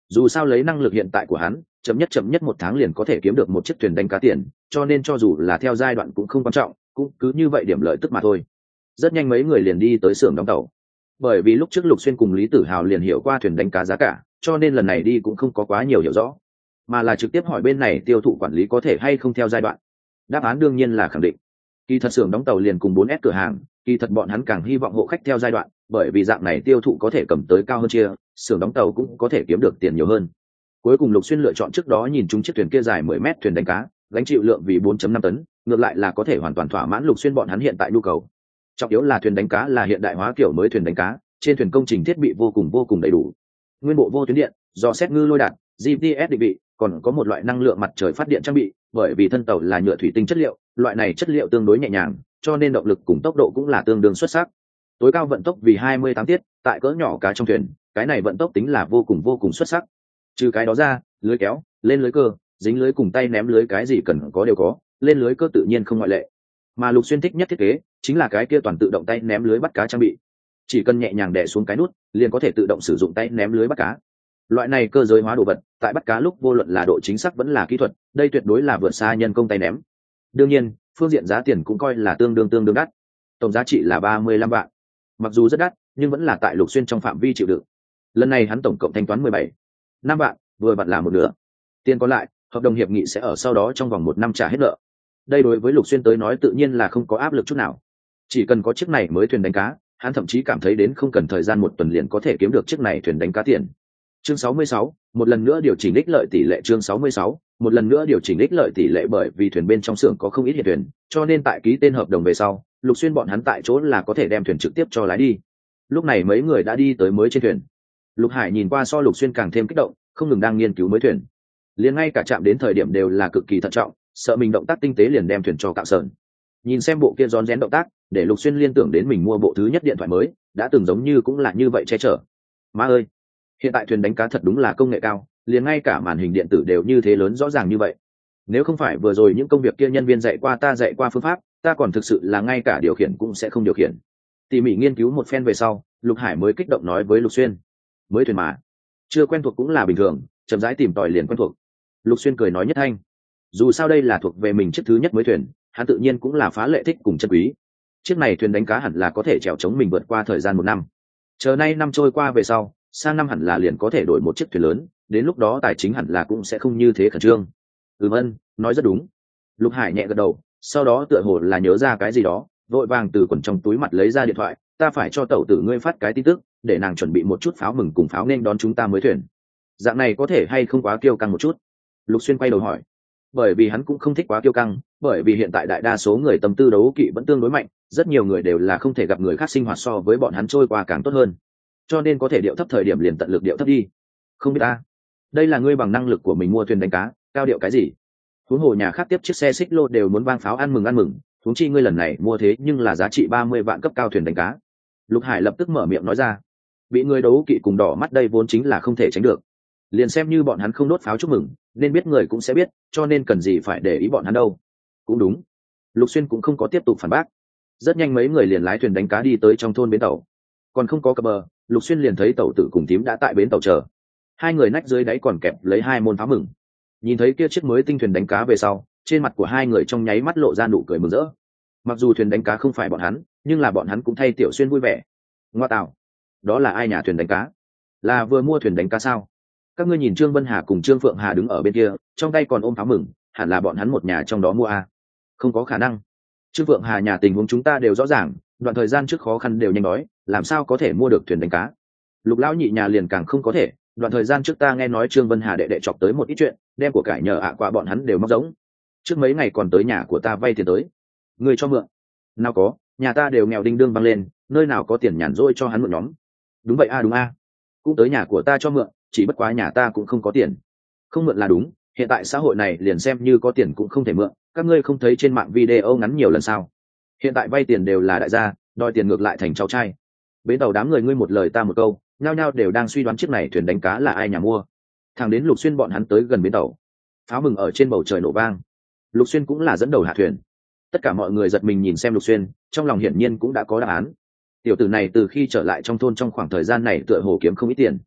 dù sao lấy năng lực hiện tại của hắn, chậm nhất chậm nhất một tháng liền có thể kiếm được một chiếc thuyền đánh cá tiền, cho nên cho dù là theo giai đoạn cũng không quan trọng, cũng cứ như vậy điểm lợi tức mà thôi. Rất nhanh mấy người liền đi tới xưởng đóng tàu, bởi vì lúc trước Lục Xuyên cùng Lý Tử Hào liền hiểu qua thuyền đánh cá giá cả, cho nên lần này đi cũng không có quá nhiều hiểu rõ, mà là trực tiếp hỏi bên này tiêu thụ quản lý có thể hay không theo giai đoạn. Đáp án đương nhiên là khẳng định. Kỳ thật xưởng đóng tàu liền cùng bốn S cửa hàng, kỳ thật bọn hắn càng hy vọng hộ khách theo giai đoạn, bởi vì dạng này tiêu thụ có thể cầm tới cao hơn chia, xưởng đóng tàu cũng có thể kiếm được tiền nhiều hơn. Cuối cùng Lục Xuyên lựa chọn trước đó nhìn chúng chiếc thuyền kia dài mười mét thuyền đánh cá, gánh chịu lượng vì bốn phẩy năm tấn, ngược lại là có thể hoàn toàn thỏa mãn Lục Xuyên bọn hắn hiện tại nhu cầu. Trọng yếu là thuyền đánh cá là hiện đại hóa kiểu mới thuyền đánh cá, trên thuyền công trình thiết bị vô cùng vô cùng đầy đủ. Nguyên bộ vô tuyến điện, dò xét ngư lôi đạn, giê pê ét định vị, còn có một loại năng lượng mặt trời phát điện trang bị, bởi vì thân tàu là nhựa thủy tinh chất liệu, loại này chất liệu tương đối nhẹ nhàng, cho nên động lực cùng tốc độ cũng là tương đương xuất sắc. Tối cao vận tốc vì hai mươi tám tiết, tại cỡ nhỏ cá trong thuyền, cái này vận tốc tính là vô cùng vô cùng xuất sắc. Trừ cái đó ra, lưới kéo, lên lưới cơ, dính lưới cùng tay ném lưới cái gì cần có đều có, lên lưới cơ tự nhiên không ngoại lệ. Mà Lục Xuyên thích nhất thiết kế chính là cái kia toàn tự động tay ném lưới bắt cá trang bị, chỉ cần nhẹ nhàng đè xuống cái nút liền có thể tự động sử dụng tay ném lưới bắt cá. Loại này cơ giới hóa đồ vật tại bắt cá lúc vô luận là độ chính xác vẫn là kỹ thuật, đây tuyệt đối là vượt xa nhân công tay ném. Đương nhiên phương diện giá tiền cũng coi là tương đương tương đương đắt, tổng giá trị là ba mươi lăm vạn. Mặc dù rất đắt nhưng vẫn là tại Lục Xuyên trong phạm vi chịu đựng. Lần này hắn tổng cộng thanh toán mười bảy năm vạn, vừa vặn là một nửa. Tiền còn lại hợp đồng hiệp nghị sẽ ở sau đó trong vòng một năm trả hết nợ. Đây đối với Lục Xuyên tới nói tự nhiên là không có áp lực chút nào, chỉ cần có chiếc này mới thuyền đánh cá, hắn thậm chí cảm thấy đến không cần thời gian một tuần liền có thể kiếm được chiếc này thuyền đánh cá tiền. Chương sáu mươi sáu, một lần nữa điều chỉnh ích lợi tỷ lệ. Chương sáu mươi sáu, một lần nữa điều chỉnh ích lợi tỷ lệ. Bởi vì thuyền bên trong xưởng có không ít hiện thuyền, cho nên tại ký tên hợp đồng về sau, Lục Xuyên bọn hắn tại chỗ là có thể đem thuyền trực tiếp cho lái đi. Lúc này mấy người đã đi tới mới trên thuyền. Lục Hải nhìn qua so Lục Xuyên càng thêm kích động, không ngừng đang nghiên cứu mới thuyền, liền ngay cả chạm đến thời điểm đều là cực kỳ thận trọng, sợ mình động tác tinh tế liền đem thuyền cho cạo sờn. Nhìn xem bộ kia rón rén động tác, để Lục Xuyên liên tưởng đến mình mua bộ thứ nhất điện thoại mới, đã từng giống như cũng là như vậy che chở. Má ơi, hiện tại thuyền đánh cá thật đúng là công nghệ cao, liền ngay cả màn hình điện tử đều như thế lớn rõ ràng như vậy. Nếu không phải vừa rồi những công việc kia nhân viên dạy qua ta dạy qua phương pháp, ta còn thực sự là ngay cả điều khiển cũng sẽ không điều khiển. Tỉ mỉ nghiên cứu một phen về sau, Lục Hải mới kích động nói với Lục Xuyên, mới thuyền mà, chưa quen thuộc cũng là bình thường, chậm rãi tìm tòi liền quen thuộc. Lục Xuyên cười nói nhất thanh, dù sao đây là thuộc về mình chiếc thứ nhất mới thuyền, hắn tự nhiên cũng là phá lệ thích cùng chân quý. Chiếc này thuyền đánh cá hẳn là có thể chèo chống mình vượt qua thời gian một năm. Chờ nay năm trôi qua về sau, sang năm hẳn là liền có thể đổi một chiếc thuyền lớn, đến lúc đó tài chính hẳn là cũng sẽ không như thế khẩn trương. Ừm ân, nói rất đúng. Lục Hải nhẹ gật đầu, sau đó tựa hồ là nhớ ra cái gì đó, vội vàng từ quần trong túi mặt lấy ra điện thoại, ta phải cho tẩu tử ngươi phát cái tin tức, để nàng chuẩn bị một chút pháo mừng cùng pháo nên đón chúng ta mới thuyền. Dạng này có thể hay không quá kiêu căng một chút? Lục Xuyên quay đầu hỏi. Bởi vì hắn cũng không thích quá kiêu căng, bởi vì hiện tại đại đa số người tâm tư đấu kỵ vẫn tương đối mạnh, rất nhiều người đều là không thể gặp người khác sinh hoạt so với bọn hắn trôi qua càng tốt hơn, cho nên có thể điệu thấp thời điểm liền tận lực điệu thấp đi. Không biết ta, đây là ngươi bằng năng lực của mình mua thuyền đánh cá, cao điệu cái gì? Huống hồ nhà khác tiếp chiếc xe xích lô đều muốn vang pháo ăn mừng ăn mừng, huống chi ngươi lần này mua thế nhưng là giá trị ba mươi vạn cấp cao thuyền đánh cá. Lục Hải lập tức mở miệng nói ra. Bị người đấu kỵ cùng đỏ mắt đây vốn chính là không thể tránh được, liền xem như bọn hắn không đốt pháo chúc mừng, nên biết người cũng sẽ biết, cho nên cần gì phải để ý bọn hắn đâu. Cũng đúng. Lục Xuyên cũng không có tiếp tục phản bác. Rất nhanh mấy người liền lái thuyền đánh cá đi tới trong thôn bến tàu. Còn không có cập bờ, Lục Xuyên liền thấy tàu tử cùng tím đã tại bến tàu chờ. Hai người nách dưới đáy còn kẹp lấy hai môn pháo mừng. Nhìn thấy kia chiếc mới tinh thuyền đánh cá về sau, trên mặt của hai người trong nháy mắt lộ ra nụ cười mừng rỡ. Mặc dù thuyền đánh cá không phải bọn hắn, nhưng là bọn hắn cũng thay Tiểu Xuyên vui vẻ. Ngoa tạo, đó là ai nhà thuyền đánh cá? Là vừa mua thuyền đánh cá sao? Các ngươi nhìn Trương Vân Hà cùng Trương Phượng Hà đứng ở bên kia, trong tay còn ôm pháo mừng, hẳn là bọn hắn một nhà trong đó mua à? Không có khả năng. Trương Phượng Hà nhà tình huống chúng ta đều rõ ràng, đoạn thời gian trước khó khăn đều nhanh đói, làm sao có thể mua được thuyền đánh cá? Lục lão nhị nhà liền càng không có thể, đoạn thời gian trước ta nghe nói Trương Vân Hà đệ đệ chọc tới một ít chuyện, đem của cải nhờ ạ qua bọn hắn đều móc giống. Trước mấy ngày còn tới nhà của ta vay tiền tới. Người cho mượn? Nào có, nhà ta đều nghèo đinh đương băng lên, nơi nào có tiền nhàn rỗi cho hắn mượn nhóm. Đúng vậy a, đúng a. Cũng tới nhà của ta cho mượn, chỉ bất quá nhà ta cũng không có tiền. Không mượn là đúng, hiện tại xã hội này liền xem như có tiền cũng không thể mượn, các ngươi không thấy trên mạng video ngắn nhiều lần sao? Hiện tại vay tiền đều là đại gia, đòi tiền ngược lại thành cháu trai. Bến tàu đám người ngươi một lời ta một câu, nhao nhao đều đang suy đoán chiếc này thuyền đánh cá là ai nhà mua. Thằng đến Lục Xuyên bọn hắn tới gần bến tàu, pháo mừng ở trên bầu trời nổ vang. Lục Xuyên cũng là dẫn đầu hạ thuyền. Tất cả mọi người giật mình nhìn xem Lục Xuyên, trong lòng hiển nhiên cũng đã có đáp án. Tiểu tử này từ khi trở lại trong thôn trong khoảng thời gian này tựa hồ kiếm không ít tiền.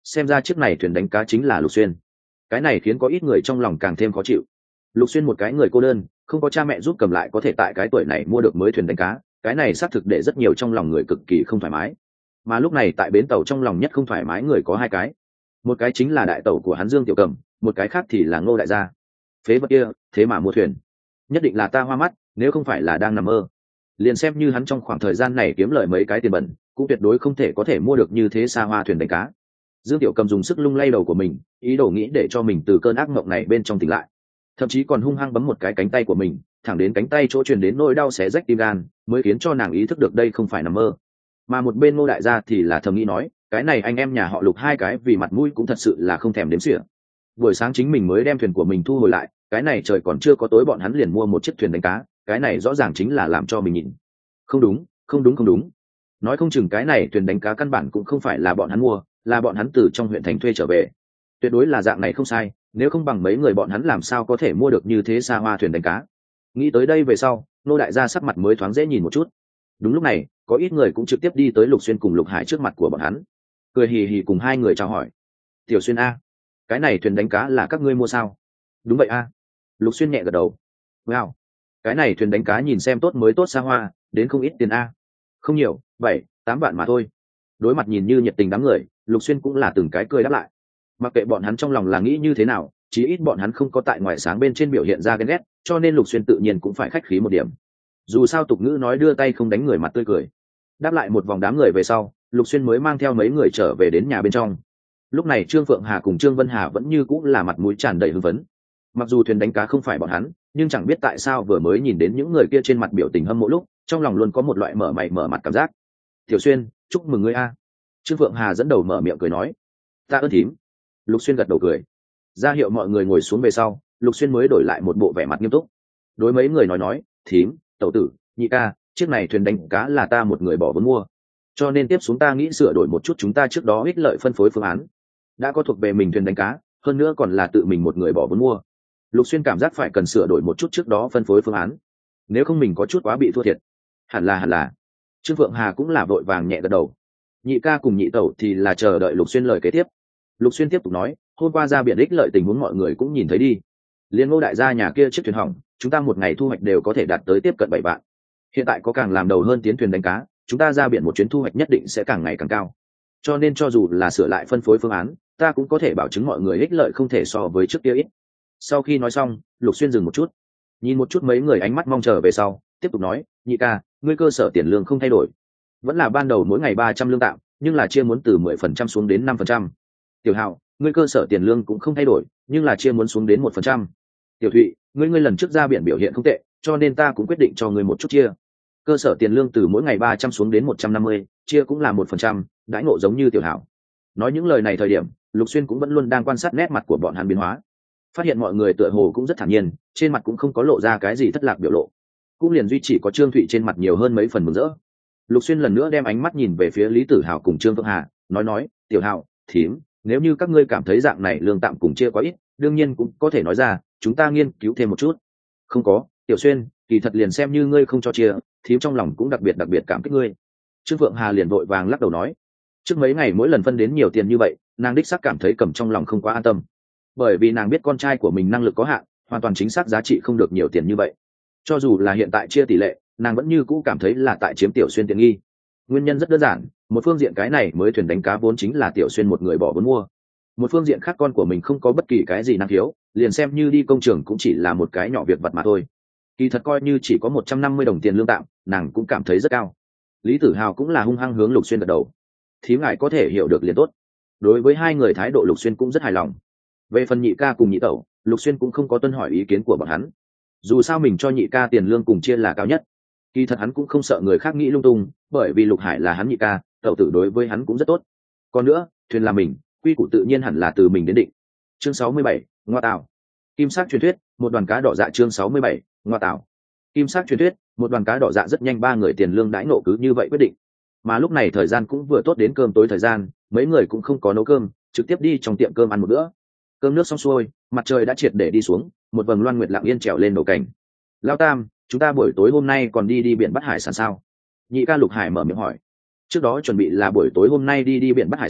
xem ra chiếc này thuyền đánh cá chính là Lục Xuyên. Cái này khiến có ít người trong lòng càng thêm khó chịu. Lục Xuyên một cái người cô đơn, không có cha mẹ giúp cầm lại có thể tại cái tuổi này mua được mới thuyền đánh cá, cái này xác thực để rất nhiều trong lòng người cực kỳ không thoải mái. Mà lúc này tại bến tàu trong lòng nhất không thoải mái người có hai cái. Một cái chính là đại tẩu của hắn Dương Tiểu Cầm, một cái khác thì là Ngô đại gia. Phế vật kia, thế mà mua thuyền. Nhất định là ta hoa mắt, nếu không phải là đang nằm mơ. Liền xem như hắn trong khoảng thời gian này kiếm lợi mấy cái tiền bẩn, cũng tuyệt đối không thể có thể mua được như thế xa hoa thuyền đánh cá. Dương Tiểu Cầm dùng sức lung lay đầu của mình, ý đồ nghĩ để cho mình từ cơn ác mộng này bên trong tỉnh lại. Thậm chí còn hung hăng bấm một cái cánh tay của mình, thẳng đến cánh tay chỗ truyền đến nỗi đau xé rách tim gan, mới khiến cho nàng ý thức được đây không phải nằm mơ. Mà một bên Ngô đại gia thì là thầm nghĩ nói, cái này anh em nhà họ Lục hai cái vì mặt mũi cũng thật sự là không thèm đếm xỉa. Buổi sáng chính mình mới đem thuyền của mình thu hồi lại, cái này trời còn chưa có tối bọn hắn liền mua một chiếc thuyền đánh cá, cái này rõ ràng chính là làm cho mình nhìn. Không đúng, không đúng không đúng. Nói không chừng cái này thuyền đánh cá căn bản cũng không phải là bọn hắn mua, là bọn hắn từ trong huyện thành thuê trở về. Tuyệt đối là dạng này không sai, nếu không bằng mấy người bọn hắn làm sao có thể mua được như thế xa hoa thuyền đánh cá. Nghĩ tới đây về sau, Nô đại gia sắc mặt mới thoáng dễ nhìn một chút. Đúng lúc này, có ít người cũng trực tiếp đi tới Lục Xuyên cùng Lục Hải trước mặt của bọn hắn, cười hì hì cùng hai người chào hỏi. Tiểu Xuyên a, cái này thuyền đánh cá là các ngươi mua sao? Đúng vậy a. Lục Xuyên nhẹ gật đầu. Wow, cái này thuyền đánh cá nhìn xem tốt mới tốt xa hoa, đến không ít tiền a. Không nhiều, bảy, tám vạn mà thôi. Đối mặt nhìn như nhiệt tình đám người, Lục Xuyên cũng là từng cái cười đáp lại. Mặc kệ bọn hắn trong lòng là nghĩ như thế nào, chí ít bọn hắn không có tại ngoài sáng bên trên biểu hiện ra ghen ghét, cho nên Lục Xuyên tự nhiên cũng phải khách khí một điểm. Dù sao tục ngữ nói đưa tay không đánh người mặt tươi cười. Đáp lại một vòng đám người về sau, Lục Xuyên mới mang theo mấy người trở về đến nhà bên trong. Lúc này Trương Phượng Hà cùng Trương Vân Hà vẫn như cũng là mặt mũi tràn đầy hưng phấn. Mặc dù thuyền đánh cá không phải bọn hắn, nhưng chẳng biết tại sao vừa mới nhìn đến những người kia trên mặt biểu tình hâm mộ lúc, trong lòng luôn có một loại mở mày mở mặt cảm giác. Tiểu Xuyên, chúc mừng ngươi a. Trương Phượng Hà dẫn đầu mở miệng cười nói. Ta ơn thím. Lục Xuyên gật đầu cười. Ra hiệu mọi người ngồi xuống về sau, Lục Xuyên mới đổi lại một bộ vẻ mặt nghiêm túc. Đối mấy người nói nói, thím, tẩu tử, nhị ca, chiếc này thuyền đánh cá là ta một người bỏ vốn mua, cho nên tiếp xuống ta nghĩ sửa đổi một chút chúng ta trước đó ích lợi phân phối phương án. Đã có thuộc về mình thuyền đánh cá, hơn nữa còn là tự mình một người bỏ vốn mua. Lục Xuyên cảm giác phải cần sửa đổi một chút trước đó phân phối phương án, nếu không mình có chút quá bị thua thiệt. Hẳn là hẳn là. Trương Phượng Hà cũng là vội vàng nhẹ gật đầu. Nhị ca cùng nhị tẩu thì là chờ đợi Lục Xuyên lời kế tiếp. Lục Xuyên tiếp tục nói, hôm qua ra biển ích lợi tình huống mọi người cũng nhìn thấy đi. Liên Ngô đại gia nhà kia chiếc thuyền hỏng, chúng ta một ngày thu hoạch đều có thể đạt tới tiếp cận bảy vạn. Hiện tại có càng làm đầu hơn tiến thuyền đánh cá, chúng ta ra biển một chuyến thu hoạch nhất định sẽ càng ngày càng cao. Cho nên cho dù là sửa lại phân phối phương án, ta cũng có thể bảo chứng mọi người ích lợi không thể so với trước kia ít. Sau khi nói xong, Lục Xuyên dừng một chút, nhìn một chút mấy người ánh mắt mong chờ về sau, tiếp tục nói, nhị ca, ngươi cơ sở tiền lương không thay đổi, vẫn là ban đầu mỗi ngày ba trăm lương tạm, nhưng là chia muốn từ mười phần trăm xuống đến năm phần trăm. Tiểu Hạo, ngươi cơ sở tiền lương cũng không thay đổi, nhưng là chia muốn xuống đến một phần trăm. Tiểu Thụy, ngươi ngươi lần trước ra biển biểu hiện không tệ, cho nên ta cũng quyết định cho ngươi một chút chia. Cơ sở tiền lương từ mỗi ngày ba trăm xuống đến một trăm năm mươi, chia cũng là một phần trăm, đãi ngộ giống như Tiểu Hạo. Nói những lời này thời điểm, Lục Xuyên cũng vẫn luôn đang quan sát nét mặt của bọn hắn biến hóa, phát hiện mọi người tựa hồ cũng rất thản nhiên, trên mặt cũng không có lộ ra cái gì thất lạc biểu lộ, cũng liền duy chỉ có Trương Thụy trên mặt nhiều hơn mấy phần mừng rỡ. Lục Xuyên lần nữa đem ánh mắt nhìn về phía Lý Tử Hào cùng Trương Phượng Hà, nói nói, Tiểu Hạo, thím, nếu như các ngươi cảm thấy dạng này lương tạm cùng chia quá ít, đương nhiên cũng có thể nói ra, chúng ta nghiên cứu thêm một chút. Không có, Tiểu Xuyên, kỳ thật liền xem như ngươi không cho chia, thím trong lòng cũng đặc biệt đặc biệt cảm kích ngươi. Trương Phượng Hà liền vội vàng lắc đầu nói, trước mấy ngày mỗi lần phân đến nhiều tiền như vậy, nàng đích xác cảm thấy cầm trong lòng không quá an tâm, bởi vì nàng biết con trai của mình năng lực có hạn, hoàn toàn chính xác giá trị không được nhiều tiền như vậy. Cho dù là hiện tại chia tỷ lệ, nàng vẫn như cũ cảm thấy là tại chiếm Tiểu Xuyên tiện nghi. Nguyên nhân rất đơn giản, một phương diện cái này mới thuyền đánh cá vốn chính là Tiểu Xuyên một người bỏ vốn mua, một phương diện khác con của mình không có bất kỳ cái gì năng khiếu, liền xem như đi công trường cũng chỉ là một cái nhỏ việc vặt mà thôi. Kỳ thật coi như chỉ có một trăm năm mươi đồng tiền lương tạm, nàng cũng cảm thấy rất cao. Lý Tử Hào cũng là hung hăng hướng Lục Xuyên gật đầu, thím ngài có thể hiểu được liền tốt. Đối với hai người thái độ Lục Xuyên cũng rất hài lòng. Về phần nhị ca cùng nhị tẩu, Lục Xuyên cũng không có tuân hỏi ý kiến của bọn hắn, dù sao mình cho nhị ca tiền lương cùng chia là cao nhất. Kỳ thật hắn cũng không sợ người khác nghĩ lung tung, bởi vì Lục Hải là hắn nhị ca, tẩu tử đối với hắn cũng rất tốt. Còn nữa, thuyền là mình, quy củ tự nhiên hẳn là từ mình đến định. Chương sáu mươi bảy, ngoa tạo. Kim sắc truyền thuyết, một đoàn cá đỏ dạ. Chương sáu mươi bảy, ngoa tạo. Kim sắc truyền thuyết, một đoàn cá đỏ dạ. Rất nhanh ba người tiền lương đãi nộ cứ như vậy quyết định. Mà lúc này thời gian cũng vừa tốt đến cơm tối thời gian, mấy người cũng không có nấu cơm, trực tiếp đi trong tiệm cơm ăn một bữa. Cơm nước xong xuôi, mặt trời đã triệt để đi xuống, một vầng loan nguyệt lặng yên trèo lên đầu cảnh. Lao Tam, chúng ta buổi tối hôm nay còn đi đi biển bắt hải sản sao? Nhị ca Lục Hải mở miệng hỏi. Trước đó chuẩn bị là buổi tối hôm nay đi đi biển bắt hải sản,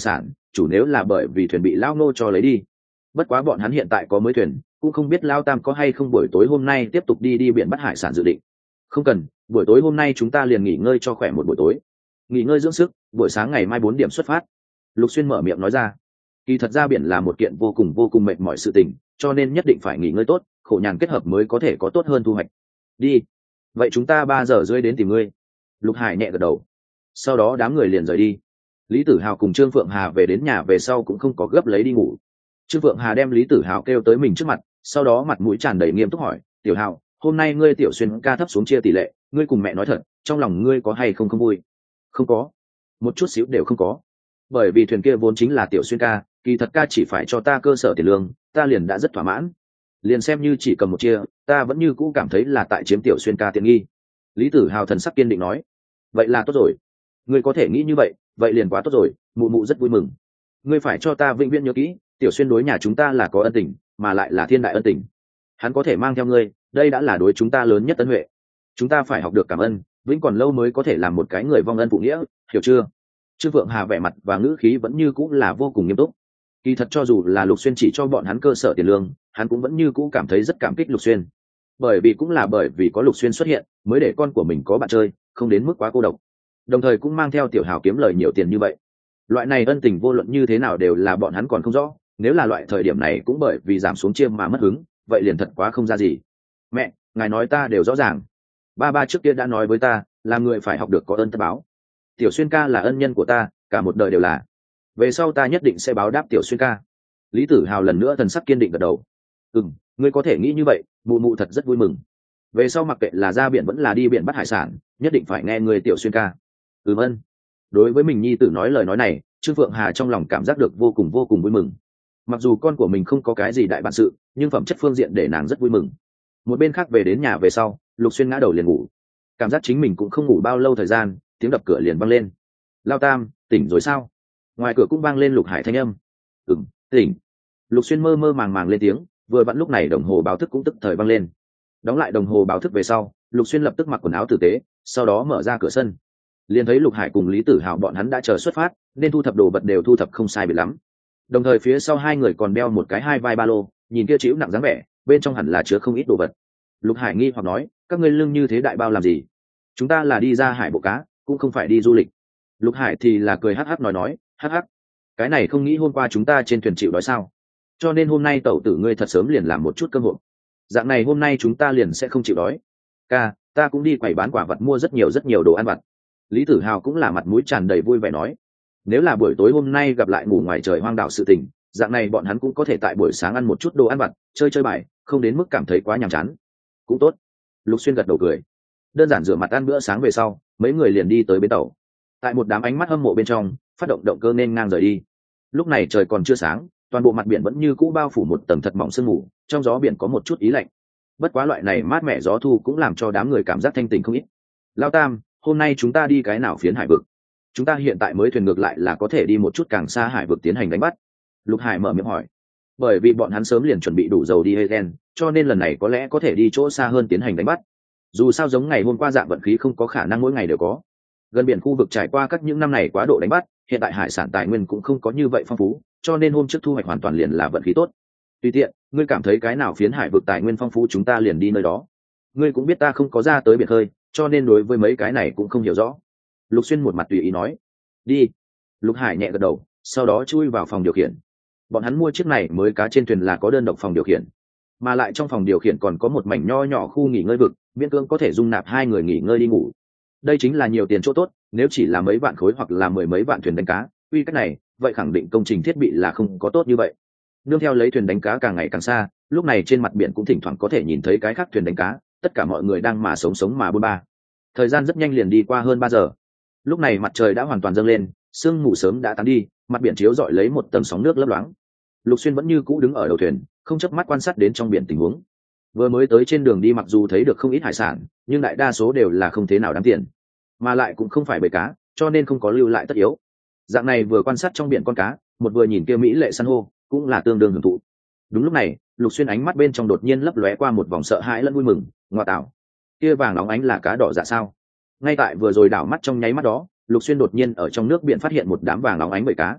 chủ nếu là bởi vì thuyền bị lao nô cho lấy đi. Bất quá bọn hắn hiện tại có mới thuyền, cũng không biết Lao Tam có hay không buổi tối hôm nay tiếp tục đi đi biển bắt hải sản dự định. Không cần, buổi tối hôm nay chúng ta liền nghỉ ngơi cho khỏe một buổi tối, nghỉ ngơi dưỡng sức, buổi sáng ngày mai bốn điểm xuất phát. Lục Xuyên mở miệng nói ra. Kỳ thật ra biển là một kiện vô cùng vô cùng mệt mỏi sự tình, cho nên nhất định phải nghỉ ngơi tốt, khổ nhàn kết hợp mới có thể có tốt hơn thu hoạch. Đi, vậy chúng ta ba giờ rưỡi đến tìm ngươi. Lục Hải nhẹ gật đầu. Sau đó đám người liền rời đi. Lý Tử Hào cùng Trương Phượng Hà về đến nhà về sau cũng không có gấp lấy đi ngủ. Trương Phượng Hà đem Lý Tử Hào kêu tới mình trước mặt, sau đó mặt mũi tràn đầy nghiêm túc hỏi: Tiểu Hào, hôm nay ngươi Tiểu Xuyên ca thấp xuống chia tỷ lệ, ngươi cùng mẹ nói thật, trong lòng ngươi có hay không không vui? Không có, một chút xíu đều không có. Bởi vì thuyền kia vốn chính là Tiểu Xuyên ca, kỳ thật ca chỉ phải cho ta cơ sở tiền lương, ta liền đã rất thỏa mãn. Liền xem như chỉ cầm một chia, ta vẫn như cũ cảm thấy là tại chiếm Tiểu Xuyên ca tiện nghi. Lý Tử Hào thần sắc kiên định nói: vậy là tốt rồi, ngươi có thể nghĩ như vậy, vậy liền quá tốt rồi, mụ mụ rất vui mừng. Ngươi phải cho ta vĩnh viễn nhớ kỹ, Tiểu Xuyên đối nhà chúng ta là có ân tình, mà lại là thiên đại ân tình. Hắn có thể mang theo ngươi, đây đã là đối chúng ta lớn nhất ân huệ. Chúng ta phải học được cảm ơn, vĩnh còn lâu mới có thể làm một cái người vong ân phụ nghĩa, hiểu chưa? Trương Phượng Hà vẻ mặt và ngữ khí vẫn như cũ là vô cùng nghiêm túc. Kỳ thật cho dù là Lục Xuyên chỉ cho bọn hắn cơ sở tiền lương, hắn cũng vẫn như cũ cảm thấy rất cảm kích Lục Xuyên. Bởi vì cũng là bởi vì có Lục Xuyên xuất hiện, mới để con của mình có bạn chơi, không đến mức quá cô độc. Đồng thời cũng mang theo Tiểu Hào kiếm lời nhiều tiền như vậy. Loại này ân tình vô luận như thế nào đều là bọn hắn còn không rõ, nếu là loại thời điểm này cũng bởi vì giảm xuống chiêm mà mất hứng, vậy liền thật quá không ra gì. Mẹ, ngài nói ta đều rõ ràng. Ba ba trước kia đã nói với ta, làm người phải học được có ơn tất báo. Tiểu Xuyên ca là ân nhân của ta, cả một đời đều là. Về sau ta nhất định sẽ báo đáp Tiểu Xuyên ca. Lý Tử Hào lần nữa thần sắc kiên định gật đầu. Ừm, ngươi có thể nghĩ như vậy, mụ mụ thật rất vui mừng. Về sau mặc kệ là ra biển vẫn là đi biển bắt hải sản, nhất định phải nghe người Tiểu Xuyên ca. Ừm ân. Đối với mình nhi tử nói lời nói này, Trương Phượng Hà trong lòng cảm giác được vô cùng vô cùng vui mừng. Mặc dù con của mình không có cái gì đại bản sự, nhưng phẩm chất phương diện để nàng rất vui mừng. Một bên khác về đến nhà về sau, Lục Xuyên ngã đầu liền ngủ. Cảm giác chính mình cũng không ngủ bao lâu thời gian, tiếng đập cửa liền vang lên. Lao Tam, tỉnh rồi sao? Ngoài cửa cũng vang lên Lục Hải thanh âm. Ừm, tỉnh. Lục Xuyên mơ mơ màng màng lên tiếng, vừa vặn lúc này đồng hồ báo thức cũng tức thời vang lên. Đóng lại đồng hồ báo thức về sau, Lục Xuyên lập tức mặc quần áo tử tế, sau đó mở ra cửa sân. Liền thấy Lục Hải cùng Lý Tử Hào bọn hắn đã chờ xuất phát, nên thu thập đồ vật đều thu thập không sai biệt lắm. Đồng thời phía sau hai người còn đeo một cái hai vai ba lô, nhìn kia chịu nặng dáng vẻ, bên trong hẳn là chứa không ít đồ vật. Lục Hải nghi hoặc nói: các ngươi lưng như thế đại bao làm gì? Chúng ta là đi ra hải bộ cá, cũng không phải đi du lịch. Lục Hải thì là cười hắc hắc nói nói: hắc hắc, cái này không nghĩ hôm qua chúng ta trên thuyền chịu đói sao? Cho nên hôm nay tẩu tử ngươi thật sớm liền làm một chút cơm hộp. Dạng này hôm nay chúng ta liền sẽ không chịu đói. Ca, ta cũng đi quầy bán quả vật mua rất nhiều rất nhiều đồ ăn vặt. Lý Tử Hào cũng là mặt mũi tràn đầy vui vẻ nói: nếu là buổi tối hôm nay gặp lại ngủ ngoài trời hoang đảo sự tình, dạng này bọn hắn cũng có thể tại buổi sáng ăn một chút đồ ăn vặt, chơi chơi bài, không đến mức cảm thấy quá nhàm chán. Cũng tốt. Lục Xuyên gật đầu cười. Đơn giản rửa mặt ăn bữa sáng về sau, mấy người liền đi tới bến tàu. Tại một đám ánh mắt hâm mộ bên trong, phát động động cơ nên ngang rời đi. Lúc này trời còn chưa sáng, toàn bộ mặt biển vẫn như cũ bao phủ một tầng thật mỏng sương mù, trong gió biển có một chút ý lạnh. Bất quá loại này mát mẻ gió thu cũng làm cho đám người cảm giác thanh tỉnh không ít. Lao Tam, hôm nay chúng ta đi cái nào phiến hải vực? Chúng ta hiện tại mới thuyền ngược lại là có thể đi một chút càng xa hải vực tiến hành đánh bắt. Lục Hải mở miệng hỏi. Bởi vì bọn hắn sớm liền chuẩn bị đủ dầu đi Hezen, cho nên lần này có lẽ có thể đi chỗ xa hơn tiến hành đánh bắt. Dù sao giống ngày hôm qua dạng vận khí không có khả năng mỗi ngày đều có. Gần biển khu vực trải qua các những năm này quá độ đánh bắt, hiện tại hải sản tài nguyên cũng không có như vậy phong phú, cho nên hôm trước thu hoạch hoàn toàn liền là vận khí tốt. Tùy tiện, ngươi cảm thấy cái nào phiến hải vực tài nguyên phong phú chúng ta liền đi nơi đó. Ngươi cũng biết ta không có ra tới biển khơi, cho nên đối với mấy cái này cũng không hiểu rõ. Lục Xuyên một mặt tùy ý nói. Đi. Lục Hải nhẹ gật đầu, sau đó chui vào phòng điều khiển. Bọn hắn mua chiếc này mới cá trên thuyền là có đơn độc phòng điều khiển, mà lại trong phòng điều khiển còn có một mảnh nho nhỏ khu nghỉ ngơi vực, miễn cưỡng có thể dung nạp hai người nghỉ ngơi đi ngủ. Đây chính là nhiều tiền chỗ tốt, nếu chỉ là mấy vạn khối hoặc là mười mấy vạn thuyền đánh cá, quy cách này, vậy khẳng định công trình thiết bị là không có tốt như vậy. Nương theo lấy thuyền đánh cá càng ngày càng xa, lúc này trên mặt biển cũng thỉnh thoảng có thể nhìn thấy cái khác thuyền đánh cá, tất cả mọi người đang mà sống sống mà buôn ba. Thời gian rất nhanh liền đi qua hơn ba giờ. Lúc này mặt trời đã hoàn toàn dâng lên, sương mù sớm đã tán đi, mặt biển chiếu rọi lấy một tầng sóng nước lấp loáng. Lục Xuyên vẫn như cũ đứng ở đầu thuyền, không chớp mắt quan sát đến trong biển tình huống. Vừa mới tới trên đường đi mặc dù thấy được không ít hải sản, nhưng đại đa số đều là không thế nào đáng tiền, mà lại cũng không phải bầy cá, cho nên không có lưu lại tất yếu. Dạng này vừa quan sát trong biển con cá, một vừa nhìn kia mỹ lệ san hô, cũng là tương đương hưởng thụ. Đúng lúc này, Lục Xuyên ánh mắt bên trong đột nhiên lấp lóe qua một vòng sợ hãi lẫn vui mừng, ngoa tạo, kia vàng óng ánh là cá đỏ dạ sao? Ngay tại vừa rồi đảo mắt trong nháy mắt đó, Lục Xuyên đột nhiên ở trong nước biển phát hiện một đám vàng óng ánh bầy cá.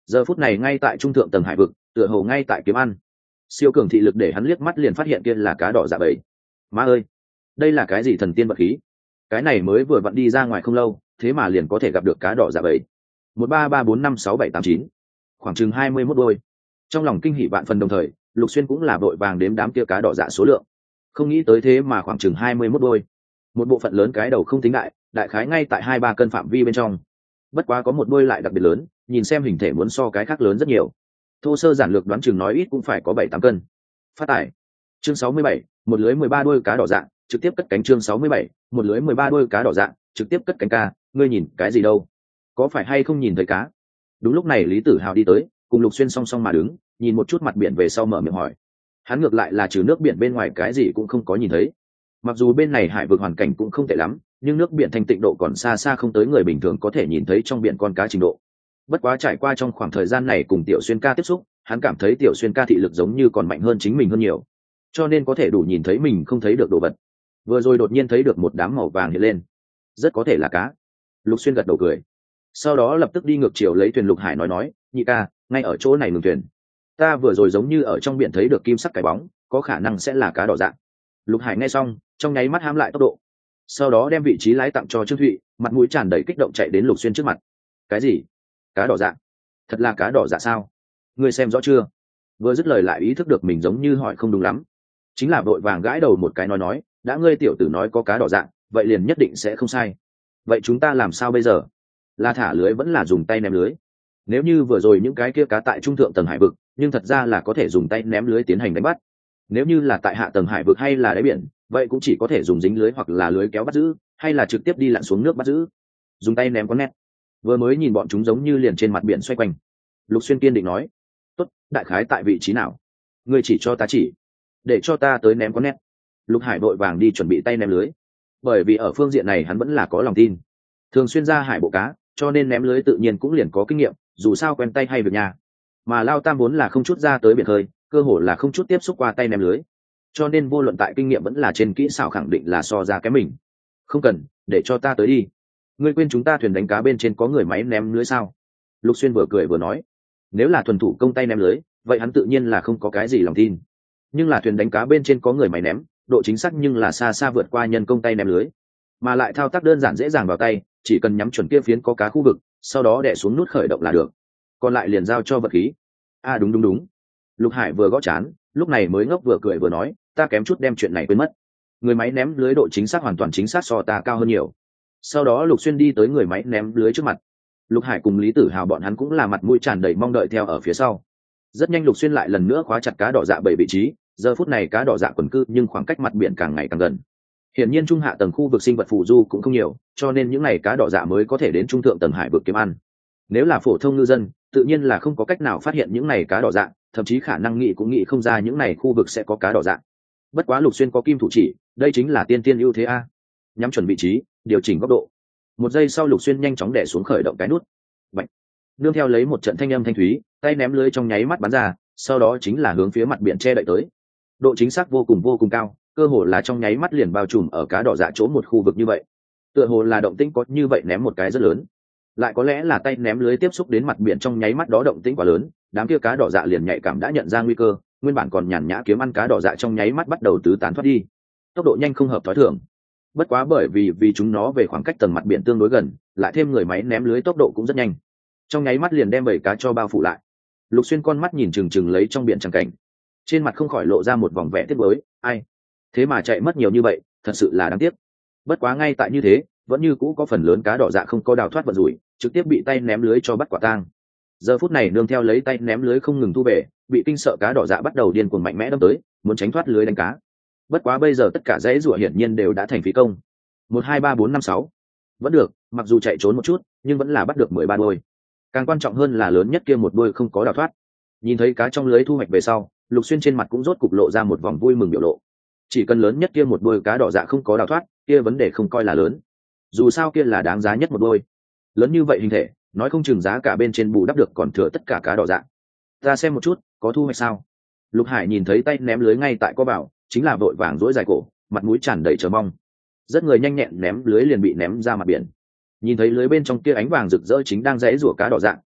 giờ phút này ngay tại trung thượng tầng hải vực, tựa hồ ngay tại kiếm ăn. Siêu cường thị lực để hắn liếc mắt liền phát hiện kia là cá đỏ dạ bầy. Má ơi, đây là cái gì thần tiên vật khí? Cái này mới vừa vặn đi ra ngoài không lâu, thế mà liền có thể gặp được cá đỏ dạ bầy. Một ba ba bốn năm sáu bảy tám chín, khoảng chừng hai mươi mốt đôi. Trong lòng kinh hỉ vạn phần đồng thời, Lục Xuyên cũng là vội vàng đếm đám kia cá đỏ dạ số lượng. Không nghĩ tới thế mà khoảng chừng hai mươi mốt đôi. Một bộ phận lớn cái đầu không tính đại, đại khái ngay tại hai ba cân phạm vi bên trong. Bất quá có một đôi lại đặc biệt lớn, nhìn xem hình thể muốn so cái khác lớn rất nhiều. Thô sơ giản lược đoán chừng nói ít cũng phải có bảy tám cân. Phát tải. Chương sáu mươi bảy, một lưới mười ba đôi cá đỏ dạng, trực tiếp cất cánh. Chương sáu mươi bảy, một lưới mười ba đôi cá đỏ dạng, trực tiếp cất cánh. Ca, ngươi nhìn cái gì đâu? Có phải hay không nhìn thấy cá? Đúng lúc này Lý Tử Hào đi tới, cùng Lục Xuyên song song mà đứng, nhìn một chút mặt biển về sau mở miệng hỏi. Hắn ngược lại là trừ nước biển bên ngoài cái gì cũng không có nhìn thấy. Mặc dù bên này hải vực hoàn cảnh cũng không tệ lắm, nhưng nước biển thanh tịnh độ còn xa xa không tới người bình thường có thể nhìn thấy trong biển con cá trình độ. Bất quá trải qua trong khoảng thời gian này cùng Tiểu Xuyên ca tiếp xúc, hắn cảm thấy Tiểu Xuyên ca thị lực giống như còn mạnh hơn chính mình hơn nhiều, cho nên có thể đủ nhìn thấy mình không thấy được đồ vật. Vừa rồi đột nhiên thấy được một đám màu vàng hiện lên, rất có thể là cá. Lục Xuyên gật đầu cười, sau đó lập tức đi ngược chiều lấy thuyền. Lục Hải nói nói, nhị ca, ngay ở chỗ này ngừng thuyền. Ta vừa rồi giống như ở trong biển thấy được kim sắc cái bóng, có khả năng sẽ là cá đỏ dạng. Lục Hải nghe xong, trong nháy mắt hám lại tốc độ, sau đó đem vị trí lái tặng cho Trương Thụy, mặt mũi tràn đầy kích động chạy đến Lục Xuyên trước mặt. Cái gì? Cá đỏ dạng? Thật là cá đỏ dạ sao? Ngươi xem rõ chưa? Vừa dứt lời lại ý thức được mình giống như hỏi không đúng lắm, chính là vội vàng gãi đầu một cái nói nói, đã ngươi tiểu tử nói có cá đỏ dạng, vậy liền nhất định sẽ không sai. Vậy chúng ta làm sao bây giờ? Là thả lưới vẫn là dùng tay ném lưới? Nếu như vừa rồi những cái kia cá tại trung thượng tầng hải vực, nhưng thật ra là có thể dùng tay ném lưới tiến hành đánh bắt. Nếu như là tại hạ tầng hải vực hay là đáy biển, vậy cũng chỉ có thể dùng dính lưới hoặc là lưới kéo bắt giữ, hay là trực tiếp đi lặn xuống nước bắt giữ. Dùng tay ném có nét. Vừa mới nhìn bọn chúng giống như liền trên mặt biển xoay quanh. Lục Xuyên kiên định nói, tốt, đại khái tại vị trí nào? Ngươi chỉ cho ta chỉ, để cho ta tới ném có nét. Lục Hải vội vàng đi chuẩn bị tay ném lưới, bởi vì ở phương diện này hắn vẫn là có lòng tin, thường xuyên ra hải bộ cá, cho nên ném lưới tự nhiên cũng liền có kinh nghiệm, dù sao quen tay hay việc nhà. Mà Lao Tam vốn là không chút ra tới biển khơi, cơ hồ là không chút tiếp xúc qua tay ném lưới, cho nên vô luận tại kinh nghiệm vẫn là trên kỹ xảo khẳng định là so ra cái mình. Không cần, để cho ta tới đi. Ngươi quên chúng ta thuyền đánh cá bên trên có người máy ném lưới sao? Lục Xuyên vừa cười vừa nói, nếu là thuần thủ công tay ném lưới, vậy hắn tự nhiên là không có cái gì lòng tin. Nhưng là thuyền đánh cá bên trên có người máy ném, độ chính xác nhưng là xa xa vượt qua nhân công tay ném lưới, mà lại thao tác đơn giản dễ dàng vào tay, chỉ cần nhắm chuẩn kia phiến có cá khu vực, sau đó đè xuống nút khởi động là được, còn lại liền giao cho vật khí. À đúng đúng đúng. Lục Hải vừa gõ chán, lúc này mới ngốc vừa cười vừa nói, ta kém chút đem chuyện này quên mất. Người máy ném lưới độ chính xác hoàn toàn chính xác so ta cao hơn nhiều. Sau đó Lục Xuyên đi tới người máy ném lưới trước mặt. Lục Hải cùng Lý Tử Hào bọn hắn cũng là mặt mũi tràn đầy mong đợi theo ở phía sau. Rất nhanh Lục Xuyên lại lần nữa khóa chặt cá đỏ dạ bảy vị trí, giờ phút này cá đỏ dạ quần cư nhưng khoảng cách mặt biển càng ngày càng gần. Hiển nhiên trung hạ tầng khu vực sinh vật phù du cũng không nhiều, cho nên những ngày cá đỏ dạ mới có thể đến trung thượng tầng hải vực kiếm ăn. Nếu là phổ thông ngư dân, tự nhiên là không có cách nào phát hiện những ngày cá đỏ dạ, thậm chí khả năng nghĩ cũng nghĩ không ra những ngày khu vực sẽ có cá đỏ dạ. Bất quá Lục Xuyên có kim thủ chỉ, đây chính là tiên tiên ưu thế a. Nhắm chuẩn vị trí, điều chỉnh góc độ. Một giây sau Lục Xuyên nhanh chóng đè xuống khởi động cái nút. Bạch. Nương theo lấy một trận thanh âm thanh thúy, tay ném lưới trong nháy mắt bắn ra, sau đó chính là hướng phía mặt biển che đậy tới. Độ chính xác vô cùng vô cùng cao, cơ hồ là trong nháy mắt liền bao trùm ở cá đỏ dạ chỗ một khu vực như vậy. Tựa hồ là động tĩnh có như vậy ném một cái rất lớn, lại có lẽ là tay ném lưới tiếp xúc đến mặt biển trong nháy mắt đó động tĩnh quá lớn, đám kia cá đỏ dạ liền nhạy cảm đã nhận ra nguy cơ, nguyên bản còn nhàn nhã kiếm ăn cá đỏ dạ trong nháy mắt bắt đầu tứ tán thoát đi, tốc độ nhanh không hợp thói thường. Bất quá bởi vì vì chúng nó về khoảng cách tầng mặt biển tương đối gần, lại thêm người máy ném lưới tốc độ cũng rất nhanh, trong nháy mắt liền đem bảy cá cho bao phủ lại. Lục Xuyên con mắt nhìn chừng chừng lấy trong biển chẳng cảnh, trên mặt không khỏi lộ ra một vòng vẻ tiếc nuối, ai, thế mà chạy mất nhiều như vậy, thật sự là đáng tiếc. Bất quá ngay tại như thế, vẫn như cũ có phần lớn cá đỏ dạ không có đào thoát vận rủi, trực tiếp bị tay ném lưới cho bắt quả tang. Giờ phút này nương theo lấy tay ném lưới không ngừng thu về, bị kinh sợ cá đỏ dạ bắt đầu điên cuồng mạnh mẽ đâm tới, muốn tránh thoát lưới đánh cá. Bất quá bây giờ tất cả dãy rủa hiển nhiên đều đã thành phí công. Một hai ba bốn năm sáu, vẫn được, mặc dù chạy trốn một chút, nhưng vẫn là bắt được mười ba đôi. Càng quan trọng hơn là lớn nhất kia một đôi không có đào thoát. Nhìn thấy cá trong lưới thu hoạch về sau, Lục Xuyên trên mặt cũng rốt cục lộ ra một vòng vui mừng biểu lộ. Chỉ cần lớn nhất kia một đôi cá đỏ dạ không có đào thoát, kia vấn đề không coi là lớn. Dù sao kia là đáng giá nhất một đôi. Lớn như vậy hình thể, nói không chừng giá cả bên trên bù đắp được còn thừa tất cả cá đỏ dạ. Ta xem một chút, có thu hoạch sao? Lục Hải nhìn thấy tay ném lưới ngay tại có bảo, chính là vội vàng duỗi dài cổ, mặt mũi tràn đầy chờ mong. Rất người nhanh nhẹn ném lưới liền bị ném ra mặt biển. Nhìn thấy lưới bên trong kia ánh vàng rực rỡ chính đang rẽ rủa cá đỏ dạ,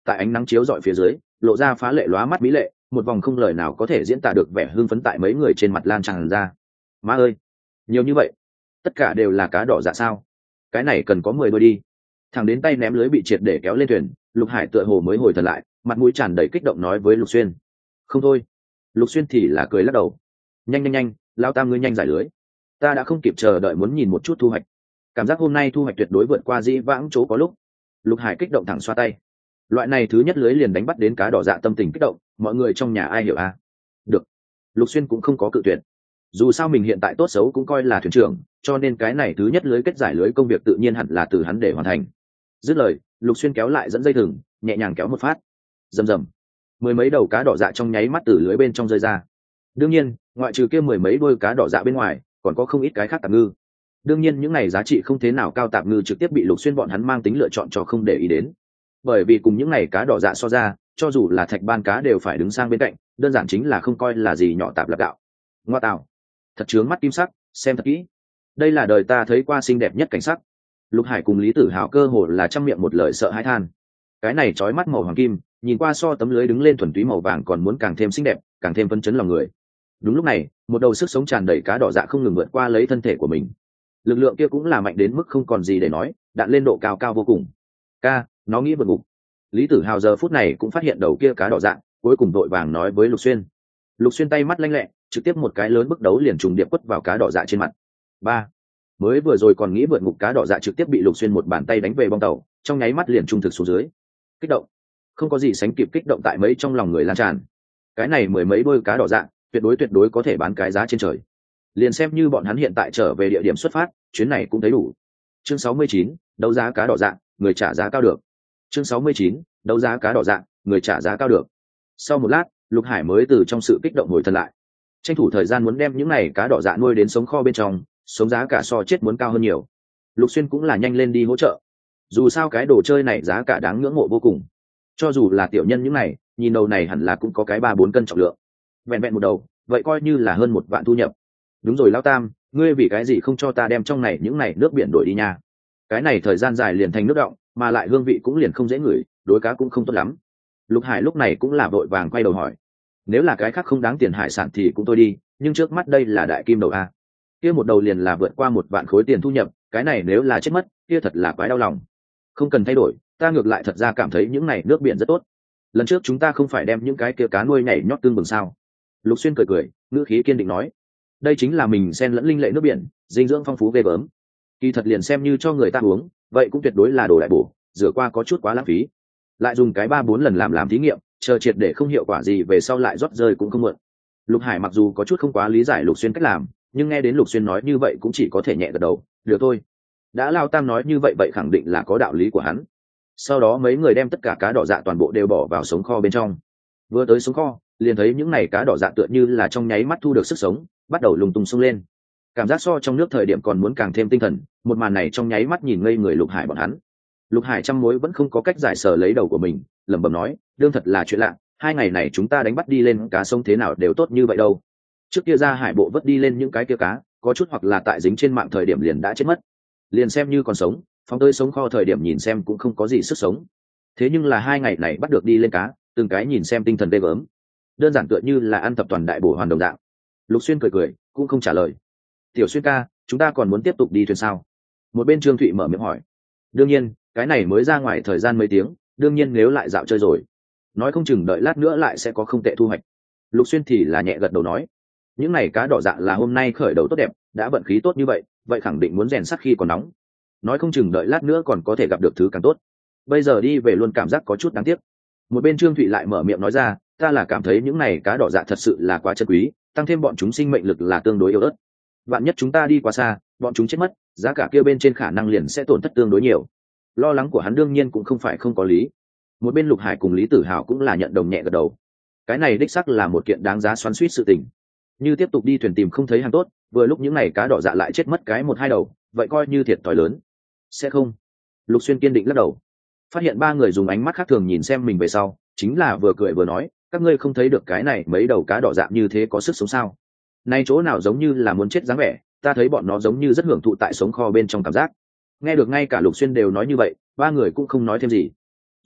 tại ánh nắng chiếu rọi phía dưới lộ ra phá lệ lóa mắt mỹ lệ, một vòng không lời nào có thể diễn tả được vẻ hưng phấn tại mấy người trên mặt lan tràn ra. Má ơi, nhiều như vậy, tất cả đều là cá đỏ dạ sao? Cái này cần có mười đôi đi. Thằng đến tay ném lưới bị triệt để kéo lên thuyền, Lục Hải tựa hồ mới hồi thần lại, mặt mũi tràn đầy kích động nói với Lục Xuyên: không thôi. Lục Xuyên thì là cười lắc đầu: nhanh nhanh nhanh, lao tam ngươi nhanh giải lưới, ta đã không kịp chờ đợi muốn nhìn một chút thu hoạch. Cảm giác hôm nay thu hoạch tuyệt đối vượt qua dĩ vãng chỗ có lúc. Lục Hải kích động thẳng xoa tay. Loại này thứ nhất lưới liền đánh bắt đến cá đỏ dạ tâm tình kích động, mọi người trong nhà ai hiểu a? Được. Lục Xuyên cũng không có cự tuyệt. Dù sao mình hiện tại tốt xấu cũng coi là thuyền trưởng, cho nên cái này thứ nhất lưới kết giải lưới công việc tự nhiên hẳn là từ hắn để hoàn thành. Dứt lời, Lục Xuyên kéo lại dẫn dây thừng, nhẹ nhàng kéo một phát. Rầm rầm. Mười mấy đầu cá đỏ dạ trong nháy mắt từ lưới bên trong rơi ra. Đương nhiên, ngoại trừ kia mười mấy đôi cá đỏ dạ bên ngoài, còn có không ít cái khác tạp ngư. Đương nhiên những này giá trị không thế nào cao tạp ngư trực tiếp bị Lục Xuyên bọn hắn mang tính lựa chọn cho không để ý đến. Bởi vì cùng những này cá đỏ dạ so ra, cho dù là thạch ban cá đều phải đứng sang bên cạnh, đơn giản chính là không coi là gì nhỏ tạp lạp gạo. Ngoa tạo, thật chướng mắt kim sắc, xem thật kỹ. Đây là đời ta thấy qua xinh đẹp nhất cảnh sắc. Lục Hải cùng Lý Tử Hào cơ hồ là trăm miệng một lời sợ hãi than. Cái này chói mắt màu hoàng kim, nhìn qua so tấm lưới đứng lên thuần túy màu vàng còn muốn càng thêm xinh đẹp, càng thêm phấn chấn lòng người. Đúng lúc này, một đầu sức sống tràn đầy cá đỏ dạ không ngừng vượt qua lấy thân thể của mình. Lực lượng kia cũng là mạnh đến mức không còn gì để nói, đạn lên độ cao cao vô cùng. Ca, nó nghĩ vượt ngục. Lý Tử Hào giờ phút này cũng phát hiện đầu kia cá đỏ dạ, cuối cùng đội vàng nói với Lục Xuyên. Lục Xuyên tay mắt lanh lẹ, trực tiếp một cái lớn bức đấu liền trùng điệp quất vào cá đỏ dạ trên mặt. Ba. Mới vừa rồi còn nghĩ vượt ngục cá đỏ dạ trực tiếp bị Lục Xuyên một bàn tay đánh về bong tàu, trong nháy mắt liền trung thực xuống dưới. Kích động, không có gì sánh kịp kích động tại mấy trong lòng người lan tràn. Cái này mười mấy đôi cá đỏ dạ, tuyệt đối tuyệt đối có thể bán cái giá trên trời. Liền xem như bọn hắn hiện tại trở về địa điểm xuất phát, chuyến này cũng thấy đủ. Chương sáu mươi chín, đấu giá cá đỏ dạ, người trả giá cao được. Chương sáu mươi chín, đấu giá cá đỏ dạ, người trả giá cao được. Sau một lát, Lục Hải mới từ trong sự kích động hồi thần lại, tranh thủ thời gian muốn đem những này cá đỏ dạ nuôi đến sống kho bên trong, sống giá cả so chết muốn cao hơn nhiều. Lục Xuyên cũng là nhanh lên đi hỗ trợ, dù sao cái đồ chơi này giá cả đáng ngưỡng mộ vô cùng. Cho dù là tiểu nhân những này, nhìn đầu này hẳn là cũng có cái ba bốn cân trọng lượng, vẹn vẹn một đầu, vậy coi như là hơn một vạn thu nhập. Đúng rồi lão tam, ngươi vì cái gì không cho ta đem trong này những này nước biển đổi đi nha? Cái này thời gian dài liền thành nước động, mà lại hương vị cũng liền không dễ ngửi, đối cá cũng không tốt lắm. Lục Hải lúc này cũng là vội vàng quay đầu hỏi, nếu là cái khác không đáng tiền hải sản thì cũng tôi đi, nhưng trước mắt đây là đại kim đầu a, kia một đầu liền là vượt qua một vạn khối tiền thu nhập, cái này nếu là chết mất, kia thật là quái đau lòng. Không cần thay đổi, ta ngược lại thật ra cảm thấy những này nước biển rất tốt. Lần trước chúng ta không phải đem những cái kia cá nuôi nhảy nhót tương bừng sao? Lục Xuyên cười cười, ngữ khí kiên định nói, đây chính là mình xen lẫn linh lệ nước biển, dinh dưỡng phong phú ghê gớm. Kỳ thật liền xem như cho người ta uống, vậy cũng tuyệt đối là đồ đại bổ, rửa qua có chút quá lãng phí. Lại dùng cái ba bốn lần làm làm thí nghiệm, chờ triệt để không hiệu quả gì về sau lại rót rơi cũng không muộn. Lục Hải mặc dù có chút không quá lý giải Lục Xuyên cách làm, nhưng nghe đến Lục Xuyên nói như vậy cũng chỉ có thể nhẹ gật đầu, được thôi. Đã Lao Tam nói như vậy vậy khẳng định là có đạo lý của hắn. Sau đó mấy người đem tất cả cá đỏ dạ toàn bộ đều bỏ vào sống kho bên trong. Vừa tới sống kho, liền thấy những này cá đỏ dạ tựa như là trong nháy mắt thu được sức sống, bắt đầu lùng tung xông lên. Cảm giác so trong nước thời điểm còn muốn càng thêm tinh thần, một màn này trong nháy mắt nhìn ngây người Lục Hải bọn hắn. Lục Hải trăm mối vẫn không có cách giải sở lấy đầu của mình, lẩm bẩm nói, đương thật là chuyện lạ, hai ngày này chúng ta đánh bắt đi lên cá sông thế nào đều tốt như vậy đâu. Trước kia ra hải bộ vớt đi lên những cái kia cá, có chút hoặc là tại dính trên mạng thời điểm liền đã chết mất, liền xem như còn sống, phóng tới sống kho thời điểm nhìn xem cũng không có gì sức sống. Thế nhưng là hai ngày này bắt được đi lên cá, từng cái nhìn xem tinh thần ghê gớm, đơn giản tựa như là ăn tập toàn đại bổ hoàn đồng dạng. Lục Xuyên cười cười, cũng không trả lời. Tiểu Xuyên ca, chúng ta còn muốn tiếp tục đi thuyền sao? Một bên Trương Thụy mở miệng hỏi. Đương nhiên, cái này mới ra ngoài thời gian mấy tiếng, đương nhiên nếu lại dạo chơi rồi, nói không chừng đợi lát nữa lại sẽ có không tệ thu hoạch. Lục Xuyên thì là nhẹ gật đầu nói, những này cá đỏ dạ là hôm nay khởi đầu tốt đẹp, đã vận khí tốt như vậy, vậy khẳng định muốn rèn sắt khi còn nóng, nói không chừng đợi lát nữa còn có thể gặp được thứ càng tốt. Bây giờ đi về luôn cảm giác có chút đáng tiếc. Một bên Trương Thụy lại mở miệng nói ra, ta là cảm thấy những này cá đỏ dạ thật sự là quá chân quý, tăng thêm bọn chúng sinh mệnh lực là tương đối yếu ớt, vạn nhất chúng ta đi quá xa, bọn chúng chết mất, giá cả kia bên trên khả năng liền sẽ tổn thất tương đối nhiều. Lo lắng của hắn đương nhiên cũng không phải không có lý. Một bên Lục Hải cùng Lý Tử Hào cũng là nhận đồng nhẹ gật đầu. Cái này đích xác là một kiện đáng giá xoắn xuýt sự tình. Như tiếp tục đi thuyền tìm không thấy hàng tốt, vừa lúc những này cá đỏ dạ lại chết mất cái một hai đầu, vậy coi như thiệt thòi lớn. Sẽ không. Lục Xuyên kiên định lắc đầu. Phát hiện ba người dùng ánh mắt khác thường nhìn xem mình về sau, chính là vừa cười vừa nói, các ngươi không thấy được cái này mấy đầu cá đỏ dạ như thế có sức sống sao? Nay chỗ nào giống như là muốn chết dáng vẻ, ta thấy bọn nó giống như rất hưởng thụ tại sống kho bên trong cảm giác. Nghe được ngay cả Lục Xuyên đều nói như vậy, ba người cũng không nói thêm gì.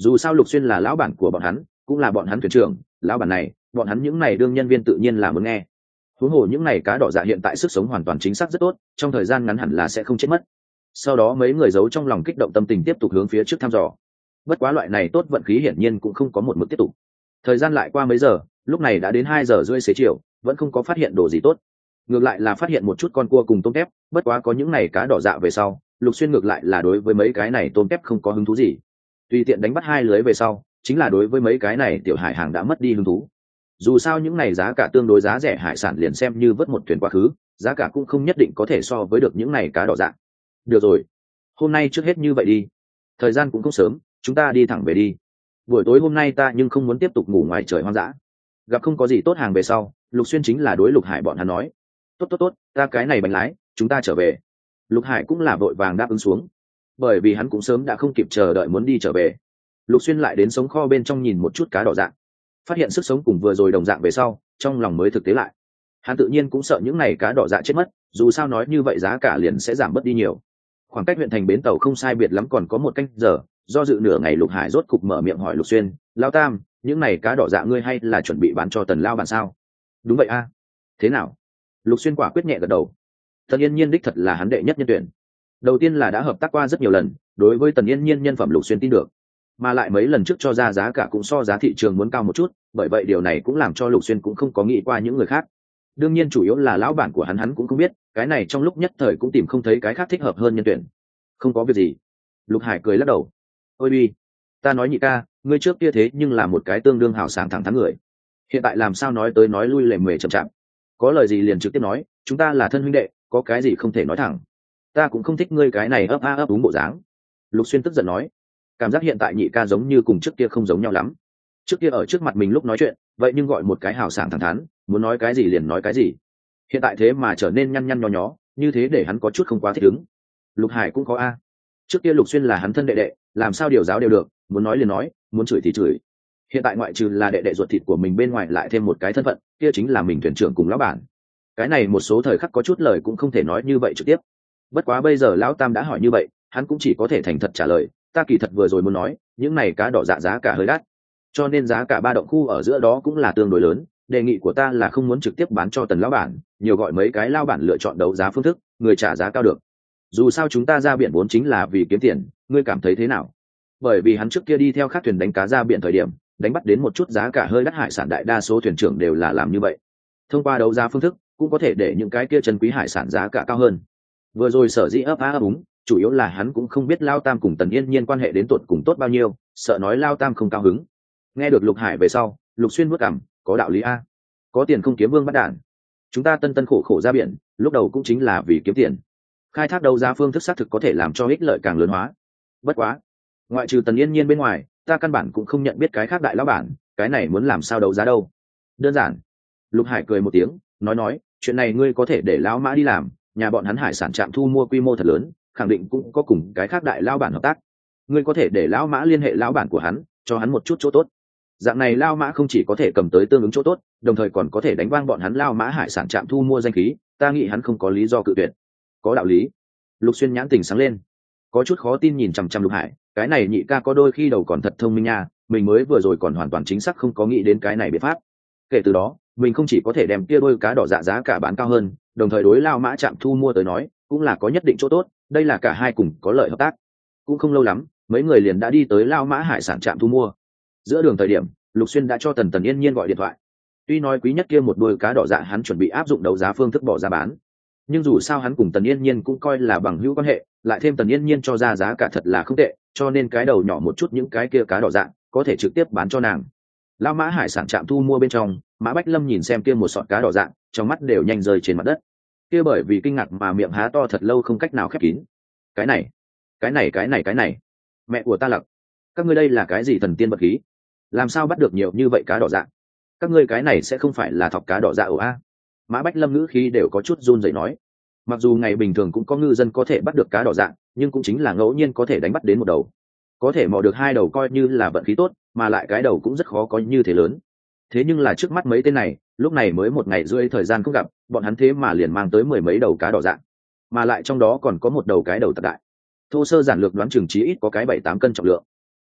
dù sao Lục Xuyên là lão bản của bọn hắn, cũng là bọn hắn thuyền trưởng, lão bản này bọn hắn những này đương nhân viên tự nhiên là muốn nghe. Huống hồ những này cá đỏ dạ hiện tại sức sống hoàn toàn chính xác rất tốt, trong thời gian ngắn hẳn là sẽ không chết mất. Sau đó mấy người giấu trong lòng kích động tâm tình tiếp tục hướng phía trước thăm dò. Bất quá loại này tốt vận khí hiển nhiên cũng không có một mực tiếp tục. Thời gian lại qua mấy giờ, lúc này đã đến hai giờ rưỡi xế chiều, vẫn không có phát hiện đồ gì tốt. Ngược lại là phát hiện một chút con cua cùng tôm tép, bất quá có những này cá đỏ dạ về sau, Lục Xuyên ngược lại là đối với mấy cái này tôm tép không có hứng thú gì. Tùy tiện đánh bắt hai lưới về sau, chính là đối với mấy cái này tiểu hải hàng đã mất đi hứng thú. Dù sao những này giá cả tương đối giá rẻ hải sản liền xem như vớt một thuyền quá khứ, giá cả cũng không nhất định có thể so với được những này cá đỏ dạ. Được rồi, hôm nay trước hết như vậy đi, thời gian cũng không sớm, chúng ta đi thẳng về đi. Buổi tối hôm nay ta nhưng không muốn tiếp tục ngủ ngoài trời hoang dã. Gặp không có gì tốt hàng về sau, Lục Xuyên chính là đối Lục Hải bọn hắn nói, tốt tốt tốt, ta cái này bánh lái, chúng ta trở về. Lục Hải cũng là vội vàng đáp ứng xuống, bởi vì hắn cũng sớm đã không kịp chờ đợi muốn đi trở về. Lục Xuyên lại đến sống kho bên trong nhìn một chút cá đỏ dạng, phát hiện sức sống cùng vừa rồi đồng dạng về sau, trong lòng mới thực tế lại. Hắn tự nhiên cũng sợ những này cá đỏ dạ chết mất, dù sao nói như vậy giá cả liền sẽ giảm bớt đi nhiều. Khoảng cách huyện thành bến tàu không sai biệt lắm còn có một canh giờ, do dự nửa ngày Lục Hải rốt cục mở miệng hỏi Lục Xuyên, Lão Tam, những này cá đỏ dạ ngươi hay là chuẩn bị bán cho Tần Lao bản sao? Đúng vậy a. Thế nào? Lục Xuyên quả quyết nhẹ gật đầu. Tần Yên Nhiên đích thật là hắn đệ nhất nhân tuyển. Đầu tiên là đã hợp tác qua rất nhiều lần, đối với Tần Yên Nhiên nhân phẩm Lục Xuyên tin được, mà lại mấy lần trước cho ra giá cả cũng so giá thị trường muốn cao một chút, bởi vậy điều này cũng làm cho Lục Xuyên cũng không có nghĩ qua những người khác. Đương nhiên chủ yếu là lão bản của hắn hắn cũng không biết, cái này trong lúc nhất thời cũng tìm không thấy cái khác thích hợp hơn nhân tuyển. Không có việc gì. Lục Hải cười lắc đầu. Ôi bi, ta nói nhị ca, ngươi trước kia thế nhưng là một cái tương đương hào sảng thẳng thắn người, hiện tại làm sao nói tới nói lui lề mề chậm chạp, có lời gì liền trực tiếp nói, chúng ta là thân huynh đệ, có cái gì không thể nói thẳng. Ta cũng không thích ngươi cái này ấp a ấp úng bộ dáng. Lục Xuyên tức giận nói, cảm giác hiện tại nhị ca giống như cùng trước kia không giống nhau lắm. Trước kia ở trước mặt mình lúc nói chuyện vậy nhưng gọi một cái hào sảng thẳng thắn, muốn nói cái gì liền nói cái gì, hiện tại thế mà trở nên nhăn nhăn nho nhó như thế, để hắn có chút không quá thích ứng. Lục Hải cũng có a, trước kia Lục Xuyên là hắn thân đệ đệ, làm sao điều giáo đều được, muốn nói liền nói, muốn chửi thì chửi. Hiện tại ngoại trừ là đệ đệ ruột thịt của mình bên ngoài lại thêm một cái thân phận, kia chính là mình thuyền trưởng cùng lão bản. Cái này một số thời khắc có chút lời cũng không thể nói như vậy trực tiếp. Bất quá bây giờ lão Tam đã hỏi như vậy, hắn cũng chỉ có thể thành thật trả lời, ta kỳ thật vừa rồi muốn nói, những này cá đỏ dạ giá cả hơi đắt, cho nên giá cả ba động khu ở giữa đó cũng là tương đối lớn. Đề nghị của ta là không muốn trực tiếp bán cho Tần lão bản, nhiều gọi mấy cái lao bản lựa chọn đấu giá phương thức, người trả giá cao được. Dù sao chúng ta ra biển vốn chính là vì kiếm tiền, ngươi cảm thấy thế nào? Bởi vì hắn trước kia đi theo các thuyền đánh cá ra biển thời điểm, đánh bắt đến một chút giá cả hơi đắt hải sản, đại đa số thuyền trưởng đều là làm như vậy. Thông qua đấu giá phương thức cũng có thể để những cái kia chân quý hải sản giá cả cao hơn. Vừa rồi sở dĩ ấp á ấp úng, chủ yếu là hắn cũng không biết Lao Tam cùng Tần Yên Nhiên quan hệ đến tột cùng tốt bao nhiêu, sợ nói Lao Tam không cao hứng. Nghe được Lục Hải về sau, Lục Xuyên bước cằm, có đạo lý a, có tiền không kiếm vương bắt đản. Chúng ta tân tân khổ khổ ra biển, lúc đầu cũng chính là vì kiếm tiền. Khai thác đấu giá phương thức xác thực có thể làm cho ích lợi càng lớn hóa. Bất quá, ngoại trừ Tần Yên Nhiên bên ngoài, ta căn bản cũng không nhận biết cái khác đại lão bản, cái này muốn làm sao đấu giá đâu. Đơn giản. Lục Hải cười một tiếng, nói nói, chuyện này ngươi có thể để lão Mã đi làm, nhà bọn hắn hải sản trạm thu mua quy mô thật lớn, khẳng định cũng có cùng cái khác đại lão bản hợp tác. Ngươi có thể để lão Mã liên hệ lão bản của hắn, cho hắn một chút chỗ tốt. Dạng này lão Mã không chỉ có thể cầm tới tương ứng chỗ tốt, đồng thời còn có thể đánh vang bọn hắn lão Mã hải sản trạm thu mua danh khí, ta nghĩ hắn không có lý do cự tuyệt. Có đạo lý. Lục Xuyên nhãn tình sáng lên, có chút khó tin nhìn chằm chằm Lục Hải, cái này nhị ca có đôi khi đầu còn thật thông minh nha, mình mới vừa rồi còn hoàn toàn chính xác không có nghĩ đến cái này biện pháp. Kể từ đó mình không chỉ có thể đem kia đôi cá đỏ dạ giá cả bán cao hơn, đồng thời đối lao Mã trạm thu mua tới nói cũng là có nhất định chỗ tốt, đây là cả hai cùng có lợi hợp tác. Cũng không lâu lắm mấy người liền đã đi tới lao Mã hải sản trạm thu mua. Giữa đường thời điểm Lục Xuyên đã cho Tần Tần Yên Nhiên gọi điện thoại. Tuy nói quý nhất kia một đôi cá đỏ dạ hắn chuẩn bị áp dụng đấu giá phương thức bỏ ra bán, nhưng dù sao hắn cùng Tần Yên Nhiên cũng coi là bằng hữu quan hệ, lại thêm Tần Yên Nhiên cho ra giá cả thật là không tệ, cho nên cái đầu nhỏ một chút những cái kia cá đỏ dạ có thể trực tiếp bán cho nàng. Lao Mã hải sản trạm thu mua bên trong, Mã Bách Lâm nhìn xem kia một sọt cá đỏ dạ, trong mắt đều nhanh rơi trên mặt đất. Kia bởi vì kinh ngạc mà miệng há to thật lâu không cách nào khép kín. Cái này, cái này cái này cái này, mẹ của ta lặc, các ngươi đây là cái gì thần tiên bậc khí? Làm sao bắt được nhiều như vậy cá đỏ dạ? Các ngươi cái này sẽ không phải là thọc cá đỏ dạ ổ a? Mã Bách Lâm ngữ khí đều có chút run rẩy nói. Mặc dù ngày bình thường cũng có ngư dân có thể bắt được cá đỏ dạ, nhưng cũng chính là ngẫu nhiên có thể đánh bắt đến một đầu, có thể mò được hai đầu coi như là vận khí tốt, mà lại cái đầu cũng rất khó có như thế lớn. Thế nhưng là trước mắt mấy tên này, lúc này mới một ngày rưỡi thời gian không gặp, bọn hắn thế mà liền mang tới mười mấy đầu cá đỏ dạ, mà lại trong đó còn có một đầu cái đầu thật đại. Thô sơ giản lược đoán chừng chí ít có cái bảy tám cân trọng lượng.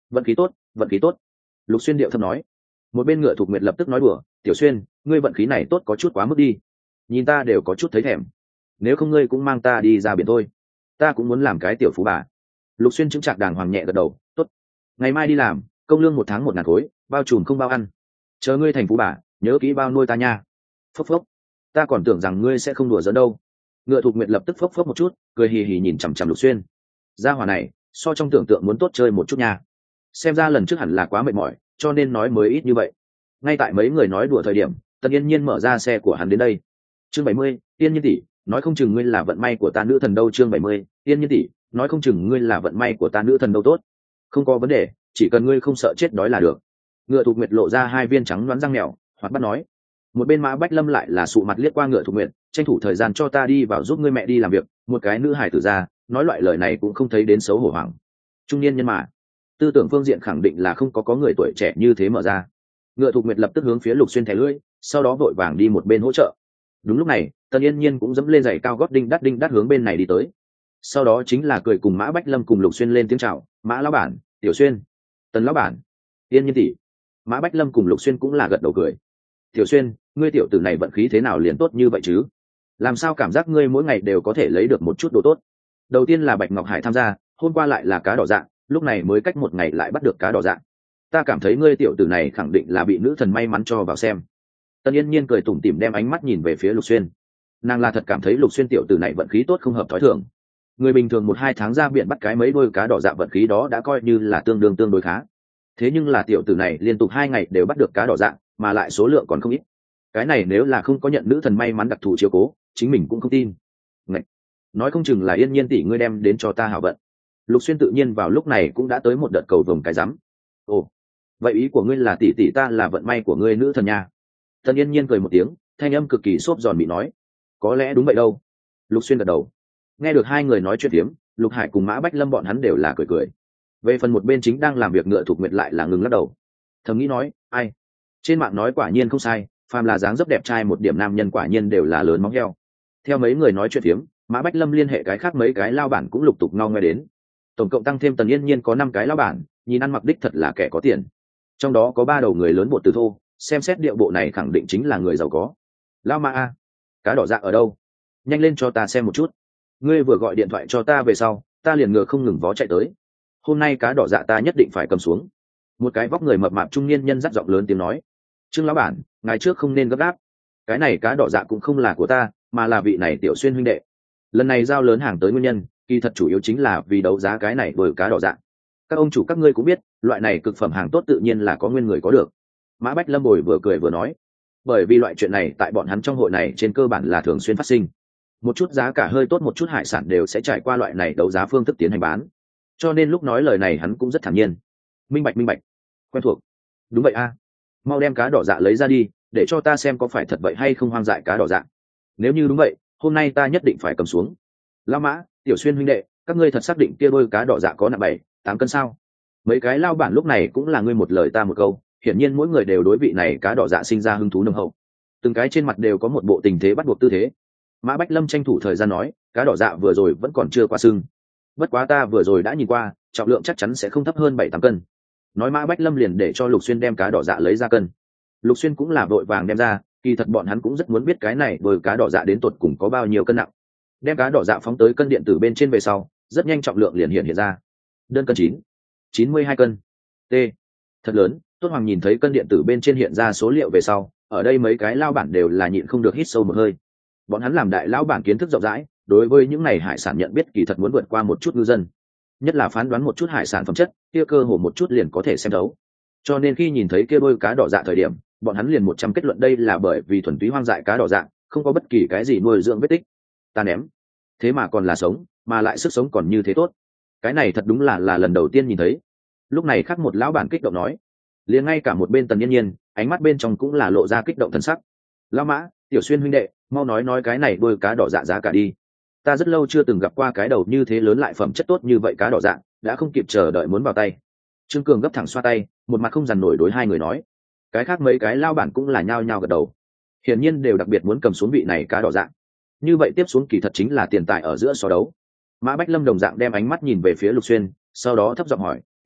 vận khí tốt, vận khí tốt. Lục Xuyên điệu thâm nói. Một bên Ngựa Thục Nguyệt lập tức nói đùa, tiểu Xuyên, ngươi vận khí này tốt có chút quá mức đi, nhìn ta đều có chút thấy thèm. Nếu không ngươi cũng mang ta đi ra biển thôi, ta cũng muốn làm cái tiểu phú bà. Lục Xuyên chứng chạc đàng hoàng nhẹ gật đầu, tốt. Ngày mai đi làm, công lương một tháng một ngàn khối, bao trùm không bao ăn. Chờ ngươi thành phú bà, nhớ kỹ bao nuôi ta nha. Phốc phốc, ta còn tưởng rằng ngươi sẽ không đùa giỡn đâu. Ngựa Thục Nguyệt lập tức phốc phốc một chút, cười hì hì nhìn chằm chằm Lục Xuyên. Gia hỏa này, so trong tưởng tượng muốn tốt chơi một chút nha. Xem ra lần trước hẳn là quá mệt mỏi, cho nên nói mới ít như vậy. Ngay tại mấy người nói đùa thời điểm, Tần Yên Nhiên mở ra xe của hắn đến đây. Chương bảy mươi, Yên Nhiên tỷ, nói không chừng ngươi là vận may của ta nữ thần đâu. Chương bảy mươi, Yên Nhiên tỷ, nói không chừng ngươi là vận may của ta nữ thần đâu. Tốt, không có vấn đề, chỉ cần ngươi không sợ chết đói là được. Ngựa Thục Nguyệt lộ ra hai viên trắng đoán răng mèo, hoặc bắt nói. Một bên Mã Bách Lâm lại là sụ mặt liếc qua Ngựa Thục Nguyệt, tranh thủ thời gian cho ta đi vào giúp ngươi mẹ đi làm việc. Một cái nữ hài tử ra, nói loại lời này cũng không thấy đến xấu hổ hoảng. Trung niên nhân mà, tư tưởng phương diện khẳng định là không có có người tuổi trẻ như thế mở ra. Ngựa Thục Nguyệt lập tức hướng phía Lục Xuyên thẻ lưỡi, sau đó vội vàng đi một bên hỗ trợ. Đúng lúc này, Tần Yên Nhiên cũng dẫm lên giày cao gót đinh đắt đinh đắt hướng bên này đi tới. Sau đó chính là cười cùng Mã Bách Lâm cùng Lục Xuyên lên tiếng chào, Mã lão bản, Tiểu Xuyên, Tần lão bản, Yên Nhiên tỷ. Mã Bách Lâm cùng Lục Xuyên cũng là gật đầu cười. Tiểu Xuyên, ngươi tiểu tử này vận khí thế nào liền tốt như vậy chứ? Làm sao cảm giác ngươi mỗi ngày đều có thể lấy được một chút đồ tốt? Đầu tiên là Bạch Ngọc Hải tham gia, hôm qua lại là cá đỏ dạng, lúc này mới cách một ngày lại bắt được cá đỏ dạng. Ta cảm thấy ngươi tiểu tử này khẳng định là bị nữ thần may mắn cho vào xem. Tần Yên Nhiên cười tủm tỉm đem ánh mắt nhìn về phía Lục Xuyên. Nàng là thật cảm thấy Lục Xuyên tiểu tử này vận khí tốt không hợp thói thường. Người bình thường một hai tháng ra biển bắt cái mấy đôi cá đỏ dạ vận khí đó đã coi như là tương đương tương đối khá. Thế nhưng là tiểu tử này liên tục hai ngày đều bắt được cá đỏ dạ, mà lại số lượng còn không ít. Cái này nếu là không có nhận nữ thần may mắn đặc thù chiếu cố, chính mình cũng không tin. Ngậy! Nói không chừng là Yên Nhiên tỷ ngươi đem đến cho ta hảo vận. Lục Xuyên tự nhiên vào lúc này cũng đã tới một đợt cầu vồng cái rắm. Ồ, vậy ý của ngươi là tỷ tỷ ta là vận may của ngươi nữ thần nha? Tần Yên Nhiên cười một tiếng, thanh âm cực kỳ xốp giòn bị nói. Có lẽ đúng vậy đâu. Lục Xuyên gật đầu. Nghe được hai người nói chuyện tiếm, Lục Hải cùng Mã Bách Lâm bọn hắn đều là cười cười. Về phần một bên chính đang làm việc Ngựa Thục Nguyệt lại là ngừng lắc đầu. Thầm nghĩ nói, ai? Trên mạng nói quả nhiên không sai, phàm là dáng dấp đẹp trai một điểm nam nhân quả nhiên đều là lớn móng heo. Theo mấy người nói chuyện tiếm, Mã Bách Lâm liên hệ cái khác mấy cái lao bản cũng lục tục ngao nghe đến. Tổng cộng tăng thêm Tần Yên Nhiên có năm cái lao bản, nhìn ăn mặc đích thật là kẻ có tiền. Trong đó có ba đầu người lớn bột từ thô, xem xét điệu bộ này khẳng định chính là người giàu có. Lao Ma a, cá đỏ dạ ở đâu? Nhanh lên cho ta xem một chút. Ngươi vừa gọi điện thoại cho ta về sau, ta liền ngựa không ngừng vó chạy tới. Hôm nay cá đỏ dạ ta nhất định phải cầm xuống. Một cái vóc người mập mạp trung niên nhân dắt giọng lớn tiếng nói. Trương lão bản, ngày trước không nên gấp gáp. Cái này cá đỏ dạ cũng không là của ta, mà là vị này Tiểu Xuyên huynh đệ. Lần này giao lớn hàng tới nguyên nhân, kỳ thật chủ yếu chính là vì đấu giá cái này bởi cá đỏ dạ. Các ông chủ các ngươi cũng biết, loại này cực phẩm hàng tốt tự nhiên là có nguyên người có được. Mã Bách Lâm bồi vừa cười vừa nói, bởi vì loại chuyện này tại bọn hắn trong hội này trên cơ bản là thường xuyên phát sinh. Một chút giá cả hơi tốt một chút hải sản đều sẽ trải qua loại này đấu giá phương thức tiến hành bán, cho nên lúc nói lời này hắn cũng rất thản nhiên. Minh bạch minh bạch, quen thuộc. Đúng vậy a, mau đem cá đỏ dạ lấy ra đi, để cho ta xem có phải thật vậy hay không hoang dại cá đỏ dạ. Nếu như đúng vậy, hôm nay ta nhất định phải cầm xuống. Lao Mã, Tiểu Xuyên huynh đệ, các ngươi thật xác định kia đôi cá đỏ dạ có nặng bảy tám cân sao? Mấy cái lao bản lúc này cũng là ngươi một lời ta một câu, hiển nhiên mỗi người đều đối vị này cá đỏ dạ sinh ra hứng thú nồng hậu. Từng cái trên mặt đều có một bộ tình thế bắt buộc tư thế. Mã Bách Lâm tranh thủ thời gian nói, cá đỏ dạ vừa rồi vẫn còn chưa qua sưng. Bất quá ta vừa rồi đã nhìn qua, trọng lượng chắc chắn sẽ không thấp hơn bảy tám cân. Nói Mã Bách Lâm liền để cho Lục Xuyên đem cá đỏ dạ lấy ra cân. Lục Xuyên cũng là vội vàng đem ra, kỳ thật bọn hắn cũng rất muốn biết cái này với cá đỏ dạ đến tột cùng có bao nhiêu cân nặng. Đem cá đỏ dạ phóng tới cân điện tử bên trên về sau, rất nhanh trọng lượng liền hiện hiện ra. Đơn cân chín, chín mươi hai cân. T. Thật lớn. Tốt Hoàng nhìn thấy cân điện tử bên trên hiện ra số liệu về sau, ở đây mấy cái lao bản đều là nhịn không được hít sâu một hơi. Bọn hắn làm đại lao bản kiến thức rộng rãi, đối với những này hải sản nhận biết kỳ thật muốn vượt qua một chút ngư dân, nhất là phán đoán một chút hải sản phẩm chất, kia cơ hồ một chút liền có thể xem thấu. Cho nên khi nhìn thấy kia đôi cá đỏ dạ thời điểm, bọn hắn liền một trăm kết luận đây là bởi vì thuần túy hoang dại cá đỏ dạ, không có bất kỳ cái gì nuôi dưỡng vết tích. Ta ném, thế mà còn là sống, mà lại sức sống còn như thế tốt. Cái này thật đúng là là lần đầu tiên nhìn thấy. Lúc này khác một lão bản kích động nói, liền ngay cả một bên Tần Nhiên Nhiên, ánh mắt bên trong cũng là lộ ra kích động thần sắc. Lão Mã, Tiểu Xuyên huynh đệ, mau nói nói cái này đôi cá đỏ dạ giá cả đi. Ta rất lâu chưa từng gặp qua cái đầu như thế lớn lại phẩm chất tốt như vậy cá đỏ dạ, đã không kịp chờ đợi muốn vào tay. Trương Cường gấp thẳng xoa tay, một mặt không dằn nổi đối hai người nói. Cái khác mấy cái lao bản cũng là nhao nhao gật đầu, hiển nhiên đều đặc biệt muốn cầm xuống vị này cá đỏ dạ. Như vậy tiếp xuống kỳ thật chính là tiền tài ở giữa so đấu. Mã Bách Lâm đồng dạng đem ánh mắt nhìn về phía Lục Xuyên, sau đó thấp giọng hỏi,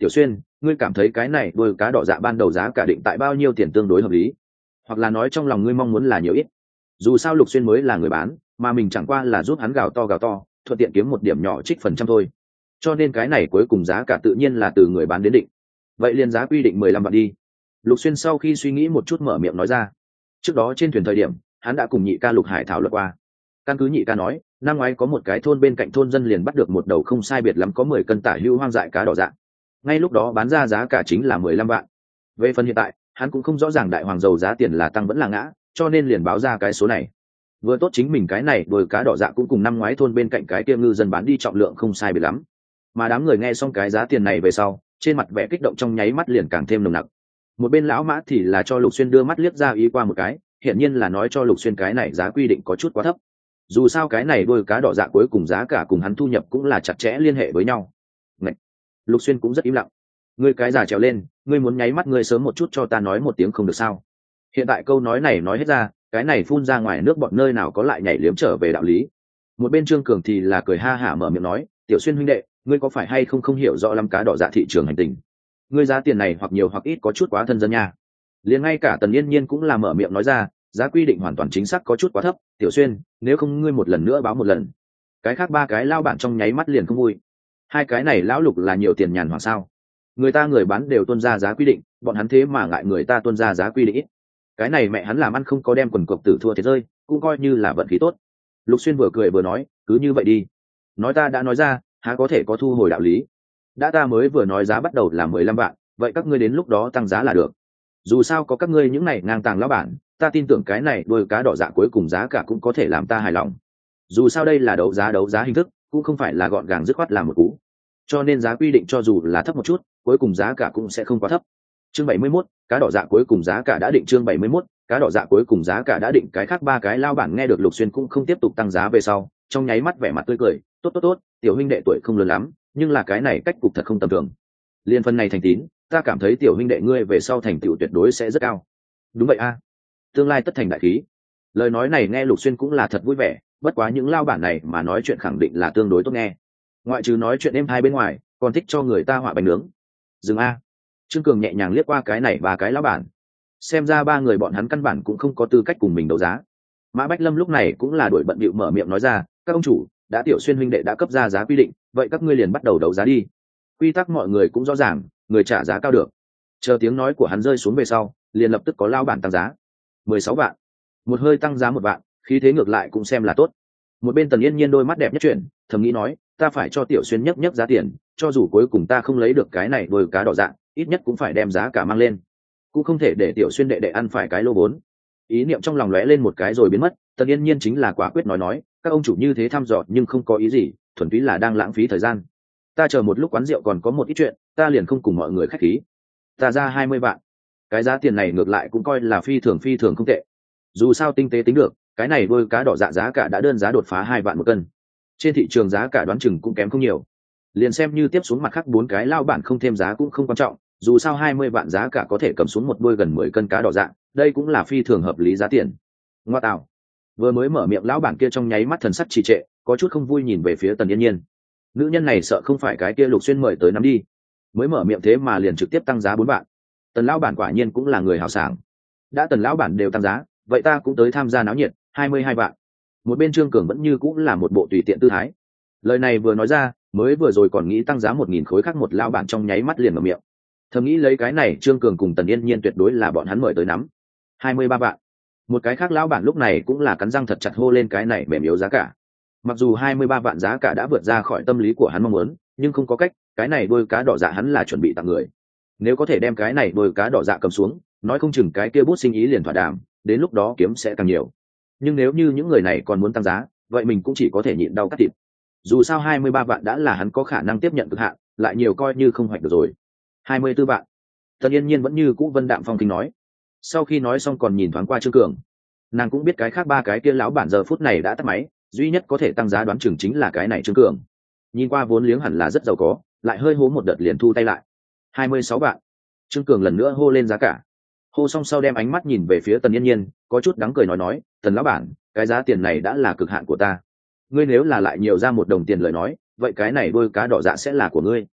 Tiểu Xuyên, ngươi cảm thấy cái này đôi cá đỏ dạ ban đầu giá cả định tại bao nhiêu tiền tương đối hợp lý, hoặc là nói trong lòng ngươi mong muốn là nhiều ít? Dù sao Lục Xuyên mới là người bán, mà mình chẳng qua là giúp hắn gào to gào to, thuận tiện kiếm một điểm nhỏ trích phần trăm thôi, cho nên cái này cuối cùng giá cả tự nhiên là từ người bán đến định. Vậy liền giá quy định mười lăm vạn đi. Lục Xuyên sau khi suy nghĩ một chút mở miệng nói ra. Trước đó trên thuyền thời điểm hắn đã cùng nhị ca Lục Hải thảo luận qua. Căn cứ nhị ca nói, năm ngoái có một cái thôn bên cạnh thôn dân liền bắt được một đầu không sai biệt lắm có mười cân tả hữu hoang dại cá đỏ dạng, ngay lúc đó bán ra giá cả chính là mười lăm vạn. Về phần hiện tại hắn cũng không rõ ràng đại hoàng dầu giá tiền là tăng vẫn là ngã, cho nên liền báo ra cái số này. Vừa tốt chính mình cái này đôi cá đỏ dạ cũng cùng năm ngoái thôn bên cạnh cái kia ngư dân bán đi trọng lượng không sai biệt lắm. Mà đám người nghe xong cái giá tiền này về sau, trên mặt vẻ kích động trong nháy mắt liền càng thêm nồng nặc. Một bên lão mã thì là cho Lục Xuyên đưa mắt liếc ra ý qua một cái, hiển nhiên là nói cho Lục Xuyên cái này giá quy định có chút quá thấp. Dù sao cái này đôi cá đỏ dạ cuối cùng giá cả cùng hắn thu nhập cũng là chặt chẽ liên hệ với nhau. Ngậy! Lục Xuyên cũng rất im lặng. Ngươi cái già trèo lên, ngươi muốn nháy mắt ngươi sớm một chút cho ta nói một tiếng không được sao? Hiện tại câu nói này nói hết ra, cái này phun ra ngoài nước bọn nơi nào có lại nhảy liếm trở về đạo lý. Một bên Trương Cường thì là cười ha hả mở miệng nói, Tiểu Xuyên huynh đệ, ngươi có phải hay không không hiểu rõ lắm cá đỏ dạ thị trường hành tình? Ngươi giá tiền này hoặc nhiều hoặc ít có chút quá thân dân nha. Liền ngay cả Tần Yên Nhiên cũng là mở miệng nói ra, giá quy định hoàn toàn chính xác có chút quá thấp, Tiểu Xuyên, nếu không ngươi một lần nữa báo một lần. Cái khác ba cái lao bản trong nháy mắt liền không vui. Hai cái này lão Lục là nhiều tiền nhàn hoặc sao? Người ta người bán đều tuân ra giá quy định, bọn hắn thế mà ngại người ta tuân ra giá quy định ít. Cái này mẹ hắn làm ăn không có đem quần cộc tử thua thiệt rơi, cũng coi như là vận khí tốt. Lục Xuyên vừa cười vừa nói, cứ như vậy đi. Nói ta đã nói ra, há có thể có thu hồi đạo lý. Đã ta mới vừa nói giá bắt đầu là mười lăm vạn, vậy các ngươi đến lúc đó tăng giá là được. Dù sao có các ngươi những này ngang tàng lão bản, ta tin tưởng cái này đôi cá đỏ dạ cuối cùng giá cả cũng có thể làm ta hài lòng. Dù sao đây là đấu giá đấu giá hình thức, cũng không phải là gọn gàng dứt khoát làm một cú. Cho nên giá quy định cho dù là thấp một chút, cuối cùng giá cả cũng sẽ không quá thấp. Chương bảy mươi mốt, cá đỏ dạ cuối cùng giá cả đã định. Chương bảy mươi mốt, cá đỏ dạ cuối cùng giá cả đã định. Cái khác ba cái lao bản nghe được Lục Xuyên cũng không tiếp tục tăng giá về sau, trong nháy mắt vẻ mặt tươi cười, tốt tốt tốt, tiểu huynh đệ tuổi không lớn lắm, nhưng là cái này cách cục thật không tầm thường. Liên phân này thành tín, ta cảm thấy tiểu huynh đệ ngươi về sau thành tựu tuyệt đối sẽ rất cao. Đúng vậy a, tương lai tất thành đại khí. Lời nói này nghe Lục Xuyên cũng là thật vui vẻ, bất quá những lao bản này mà nói chuyện khẳng định là tương đối tốt nghe. Ngoại trừ nói chuyện êm hai bên ngoài, còn thích cho người ta họa bánh nướng. Dừng a. Trương Cường nhẹ nhàng liếc qua cái này ba cái lão bản, xem ra ba người bọn hắn căn bản cũng không có tư cách cùng mình đấu giá. Mã Bách Lâm lúc này cũng là đuổi bận bịu mở miệng nói ra, các ông chủ, đã Tiểu Xuyên huynh đệ đã cấp ra giá quy định, vậy các ngươi liền bắt đầu đấu giá đi. Quy tắc mọi người cũng rõ ràng, người trả giá cao được. Chờ tiếng nói của hắn rơi xuống về sau, liền lập tức có lao bản tăng giá. mười sáu vạn. Một hơi tăng giá một vạn, khí thế ngược lại cũng xem là tốt. Một bên Tần Yên Nhiên đôi mắt đẹp nhất chuyển, thầm nghĩ nói, ta phải cho Tiểu Xuyên nhấc nhấc giá tiền, cho dù cuối cùng ta không lấy được cái này đôi cá đỏ dạng, ít nhất cũng phải đem giá cả mang lên, cũng không thể để Tiểu Xuyên đệ đệ ăn phải cái lô vốn. Ý niệm trong lòng lóe lên một cái rồi biến mất. Tần Yên Nhiên chính là quả quyết nói nói, các ông chủ như thế thăm dò nhưng không có ý gì, thuần túy là đang lãng phí thời gian. Ta chờ một lúc quán rượu còn có một ít chuyện, ta liền không cùng mọi người khách khí. Ta ra hai mươi vạn. Cái giá tiền này ngược lại cũng coi là phi thường phi thường không tệ. Dù sao tinh tế tính được, cái này đôi cá đỏ dạ giá cả đã đơn giá đột phá hai vạn một cân. Trên thị trường giá cả đoán chừng cũng kém không nhiều. Liền xem như tiếp xuống mặt khác bốn cái lao bản không thêm giá cũng không quan trọng, dù sao hai mươi vạn giá cả có thể cầm xuống một đôi gần mười cân cá đỏ dạ, đây cũng là phi thường hợp lý giá tiền. Ngoa tạo. Vừa mới mở miệng lão bản kia trong nháy mắt thần sắc trì trệ, có chút không vui nhìn về phía Tần Yên Nhiên. Nữ nhân này sợ không phải cái kia Lục Xuyên mời tới nắm đi. Mới mở miệng thế mà liền trực tiếp tăng giá bốn vạn. Tần lão bản quả nhiên cũng là người hào sảng. Đã Tần lão bản đều tăng giá, vậy ta cũng tới tham gia náo nhiệt, hai mươi hai vạn. Một bên Trương Cường vẫn như cũng là một bộ tùy tiện tư thái. Lời này vừa nói ra, mới vừa rồi còn nghĩ tăng giá một nghìn khối khác một lão bản trong nháy mắt liền mở miệng. Thầm nghĩ lấy cái này Trương Cường cùng Tần Yên Nhiên tuyệt đối là bọn hắn mời tới nắm. hai mươi ba vạn. Một cái khác lão bản lúc này cũng là cắn răng thật chặt hô lên cái này mềm yếu giá cả. Mặc dù hai mươi ba vạn giá cả đã vượt ra khỏi tâm lý của hắn mong muốn, nhưng không có cách, cái này đôi cá đỏ dạ hắn là chuẩn bị tặng người. Nếu có thể đem cái này đôi cá đỏ dạ cầm xuống, nói không chừng cái kia bút sinh ý liền thỏa đàm, đến lúc đó kiếm sẽ càng nhiều. Nhưng nếu như những người này còn muốn tăng giá, vậy mình cũng chỉ có thể nhịn đau cắt thịt. Dù sao hai mươi ba vạn đã là hắn có khả năng tiếp nhận cực hạn, lại nhiều coi như không hoạch được rồi. hai mươi tư vạn. Tần Yên Nhiên vẫn như cũ vân đạm phong kinh nói. Sau khi nói xong còn nhìn thoáng qua Trương Cường. Nàng cũng biết cái khác ba cái kia lão bản giờ phút này đã tắt máy, duy nhất có thể tăng giá đoán chừng chính là cái này Trương Cường. Nhìn qua vốn liếng hẳn là rất giàu có, lại hơi hố một đợt liền thu tay lại. hai mươi sáu vạn. Trương Cường lần nữa hô lên giá cả. Hô xong sau đem ánh mắt nhìn về phía Tần Yên Nhiên, có chút đắng cười nói nói, Tần lão bản, cái giá tiền này đã là cực hạn của ta. Ngươi nếu là lại nhiều ra một đồng tiền lời nói, vậy cái này đôi cá đỏ dạ sẽ là của ngươi.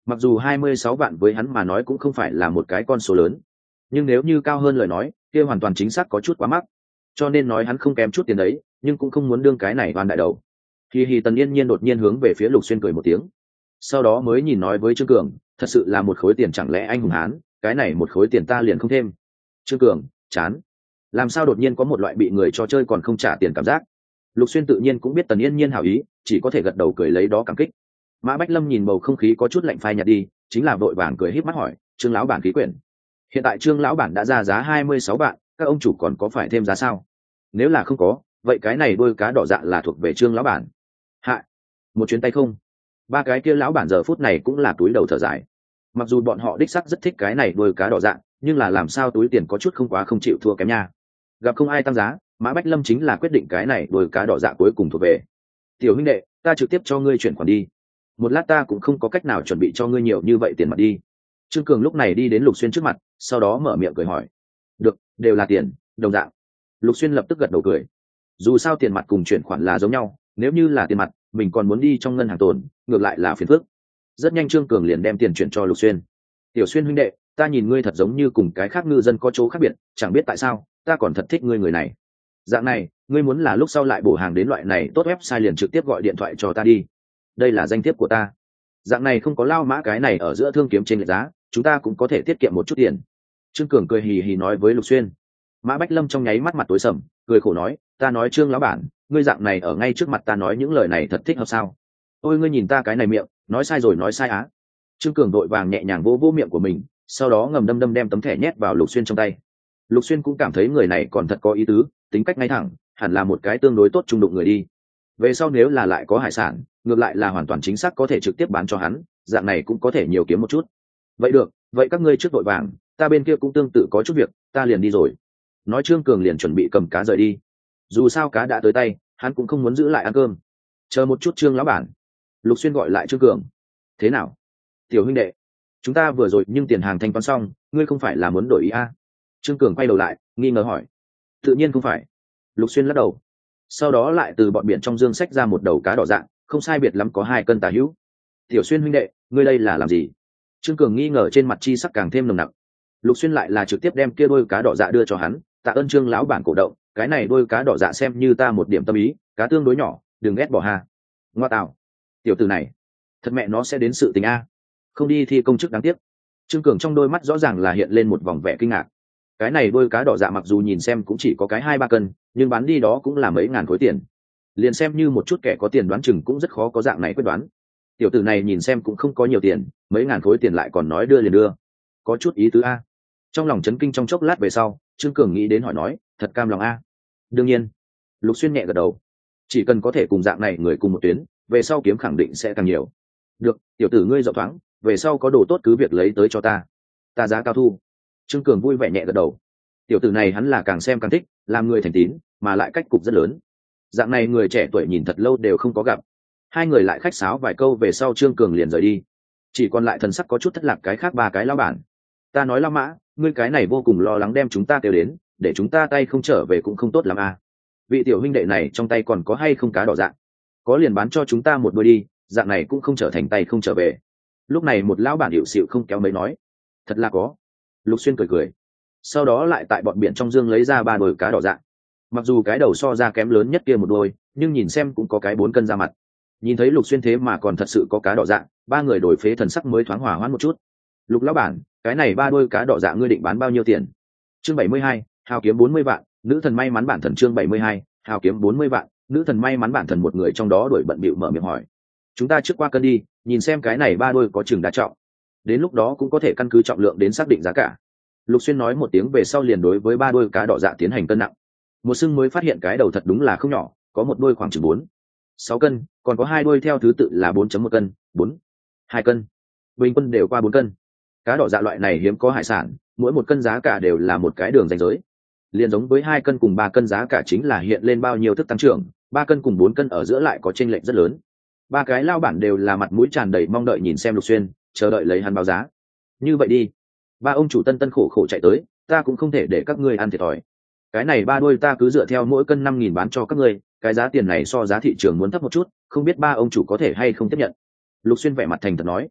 mặc dù hai mươi sáu vạn với hắn mà nói cũng không phải là một cái con số lớn, nhưng nếu như cao hơn lời nói kia hoàn toàn chính xác có chút quá mắc, cho nên nói hắn không kém chút tiền đấy, nhưng cũng không muốn đương cái này oan đại đầu. Hi hi, Tần Yên Nhiên đột nhiên hướng về phía Lục Xuyên cười một tiếng, sau đó mới nhìn nói với Trương Cường, thật sự là một khối tiền, chẳng lẽ anh hùng hán, cái này một khối tiền ta liền không thêm. Trương Cường chán, làm sao đột nhiên có một loại bị người cho chơi còn không trả tiền cảm giác. Lục Xuyên tự nhiên cũng biết Tần Yên Nhiên hảo ý, chỉ có thể gật đầu cười lấy đó cảm kích. Mã Bách Lâm nhìn bầu không khí có chút lạnh phai nhạt đi, chính là vội vàng cười híp mắt hỏi, Trương lão bản ký quyển, hiện tại Trương lão bản đã ra giá hai mươi sáu vạn, các ông chủ còn có phải thêm giá sao? Nếu là không có, vậy cái này đôi cá đỏ dạ là thuộc về Trương lão bản. Hạ, một chuyến tay không. Ba cái kia lão bản giờ phút này cũng là túi đầu thở dài. Mặc dù bọn họ đích sắc rất thích cái này đôi cá đỏ dạ, nhưng là làm sao túi tiền có chút không quá không chịu thua kém nha. Gặp không ai tăng giá, Mã Bách Lâm chính là quyết định cái này đôi cá đỏ dạ cuối cùng thuộc về. Tiểu huynh đệ, ta trực tiếp cho ngươi chuyển khoản đi. Một lát ta cũng không có cách nào chuẩn bị cho ngươi nhiều như vậy tiền mặt đi. Trương Cường lúc này đi đến Lục Xuyên trước mặt, sau đó mở miệng cười hỏi. Được, đều là tiền, đồng dạng. Lục Xuyên lập tức gật đầu cười. Dù sao tiền mặt cùng chuyển khoản là giống nhau, nếu như là tiền mặt, mình còn muốn đi trong ngân hàng tồn, ngược lại là phiền phức. Rất nhanh Trương Cường liền đem tiền chuyển cho Lục Xuyên. Tiểu Xuyên huynh đệ, ta nhìn ngươi thật giống như cùng cái khác ngư dân có chỗ khác biệt, chẳng biết tại sao, ta còn thật thích ngươi người này. Dạng này, ngươi muốn là lúc sau lại bổ hàng đến loại này tốt website liền trực tiếp gọi điện thoại cho ta đi. Đây là danh thiếp của ta. Dạng này không có lao mã cái này ở giữa thương kiếm trên lệch giá, chúng ta cũng có thể tiết kiệm một chút tiền. Trương Cường cười hì hì nói với Lục Xuyên. Mã Bách Lâm trong nháy mắt mặt tối sầm, cười khổ nói, ta nói Trương lão bản, ngươi dạng này ở ngay trước mặt ta nói những lời này thật thích hợp sao? Ôi ngươi nhìn ta cái này miệng, nói sai rồi nói sai á. Trương Cường đội vàng nhẹ nhàng vỗ vỗ miệng của mình, sau đó ngầm đâm đâm đem tấm thẻ nhét vào Lục Xuyên trong tay. Lục Xuyên cũng cảm thấy người này còn thật có ý tứ, tính cách ngay thẳng, hẳn là một cái tương đối tốt trung đụng người đi. Về sau nếu là lại có hải sản, ngược lại là hoàn toàn chính xác có thể trực tiếp bán cho hắn, dạng này cũng có thể nhiều kiếm một chút. Vậy được, vậy các ngươi trước đội vàng, ta bên kia cũng tương tự có chút việc, ta liền đi rồi. Nói Trương Cường liền chuẩn bị cầm cá rời đi. Dù sao cá đã tới tay, hắn cũng không muốn giữ lại ăn cơm. Chờ một chút Trương lão bản. Lục Xuyên gọi lại Trương Cường. Thế nào? Tiểu huynh đệ, chúng ta vừa rồi nhưng tiền hàng thanh toán xong, ngươi không phải là muốn đổi ý à? Trương Cường quay đầu lại, nghi ngờ hỏi. Tự nhiên không phải. Lục Xuyên lắc đầu. Sau đó lại từ bọn biển trong dương xách ra một đầu cá đỏ dạng, không sai biệt lắm có hai cân tà hữu. Tiểu Xuyên huynh đệ, ngươi đây là làm gì? Trương Cường nghi ngờ trên mặt chi sắc càng thêm nồng nặc. Lục Xuyên lại là trực tiếp đem kia đôi cá đỏ dạ đưa cho hắn, tạ ơn Trương lão bản cổ động, cái này đôi cá đỏ dạ xem như ta một điểm tâm ý, cá tương đối nhỏ, đừng ghét bỏ ha. Ngoa tạo, tiểu tử này, thật mẹ nó sẽ đến sự tình a. Không đi thi công chức đáng tiếc. Trương Cường trong đôi mắt rõ ràng là hiện lên một vòng vẻ kinh ngạc. Cái này đôi cá đỏ dạ mặc dù nhìn xem cũng chỉ có cái hai ba cân, nhưng bán đi đó cũng là mấy ngàn khối tiền. Liền xem như một chút kẻ có tiền đoán chừng cũng rất khó có dạng này quyết đoán. Tiểu tử này nhìn xem cũng không có nhiều tiền, mấy ngàn khối tiền lại còn nói đưa liền đưa, có chút ý tứ a. Trong lòng chấn kinh trong chốc lát về sau, Trương Cường nghĩ đến hỏi nói, thật cam lòng a. Đương nhiên. Lục Xuyên nhẹ gật đầu. Chỉ cần có thể cùng dạng này người cùng một tuyến, về sau kiếm khẳng định sẽ càng nhiều. Được, tiểu tử ngươi rộng thoáng, về sau có đồ tốt cứ việc lấy tới cho ta, ta giá cao thu. Trương Cường vui vẻ nhẹ gật đầu. Tiểu tử này hắn là càng xem càng thích, làm người thành tín, mà lại cách cục rất lớn. Dạng này người trẻ tuổi nhìn thật lâu đều không có gặp. Hai người lại khách sáo vài câu về sau Trương Cường liền rời đi. Chỉ còn lại thần sắc có chút thất lạc cái khác ba cái lão bản. Ta nói Lão Mã, ngươi cái này vô cùng lo lắng đem chúng ta kêu đến, để chúng ta tay không trở về cũng không tốt lắm à. Vị tiểu huynh đệ này trong tay còn có hay không cá đỏ dạng? Có liền bán cho chúng ta một đôi đi, dạng này cũng không trở thành tay không trở về. Lúc này một lão bản hiệu xịu không kéo mấy nói. Thật là có. Lục Xuyên cười cười. Sau đó lại tại bọn biển trong dương lấy ra ba đôi cá đỏ dạng. Mặc dù cái đầu so ra kém lớn nhất kia một đôi, nhưng nhìn xem cũng có cái bốn cân ra mặt. Nhìn thấy Lục Xuyên thế mà còn thật sự có cá đỏ dạng, ba người đổi phế thần sắc mới thoáng hòa hoãn một chút. Lục lão bản, cái này ba đôi cá đỏ dạng ngươi định bán bao nhiêu tiền? Chương bảy mươi hai, hào kiếm bốn mươi vạn, nữ thần may mắn bản thần. Chương bảy mươi hai, hào kiếm bốn mươi vạn, nữ thần may mắn bản thần. Một người trong đó đổi bận bịu mở miệng hỏi. Chúng ta trước qua cân đi, nhìn xem cái này ba đôi có chừng đa trọng. Đến lúc đó cũng có thể căn cứ trọng lượng đến xác định giá cả. Lục Xuyên nói một tiếng về sau liền đối với ba đôi cá đỏ dạ tiến hành cân nặng. Một sưng mới phát hiện cái đầu thật đúng là không nhỏ, có một đôi khoảng chừng bốn sáu cân, còn có hai đôi theo thứ tự là bốn chấm một cân, bốn hai cân, bình quân đều qua bốn cân. Cá đỏ dạ loại này hiếm có hải sản, mỗi một cân giá cả đều là một cái đường ranh giới. Liên giống với hai cân cùng ba cân giá cả chính là hiện lên bao nhiêu thức tăng trưởng, ba cân cùng bốn cân ở giữa lại có chênh lệch rất lớn. Ba cái lao bản đều là mặt mũi tràn đầy mong đợi nhìn xem Lục Xuyên, chờ đợi lấy hắn báo giá. Như vậy đi, ba ông chủ tân tân khổ khổ chạy tới, ta cũng không thể để các ngươi ăn thiệt thòi. Cái này ba đôi ta cứ dựa theo mỗi cân năm nghìn bán cho các ngươi, cái giá tiền này so giá thị trường muốn thấp một chút, không biết ba ông chủ có thể hay không tiếp nhận. Lục Xuyên vẻ mặt thành thật nói.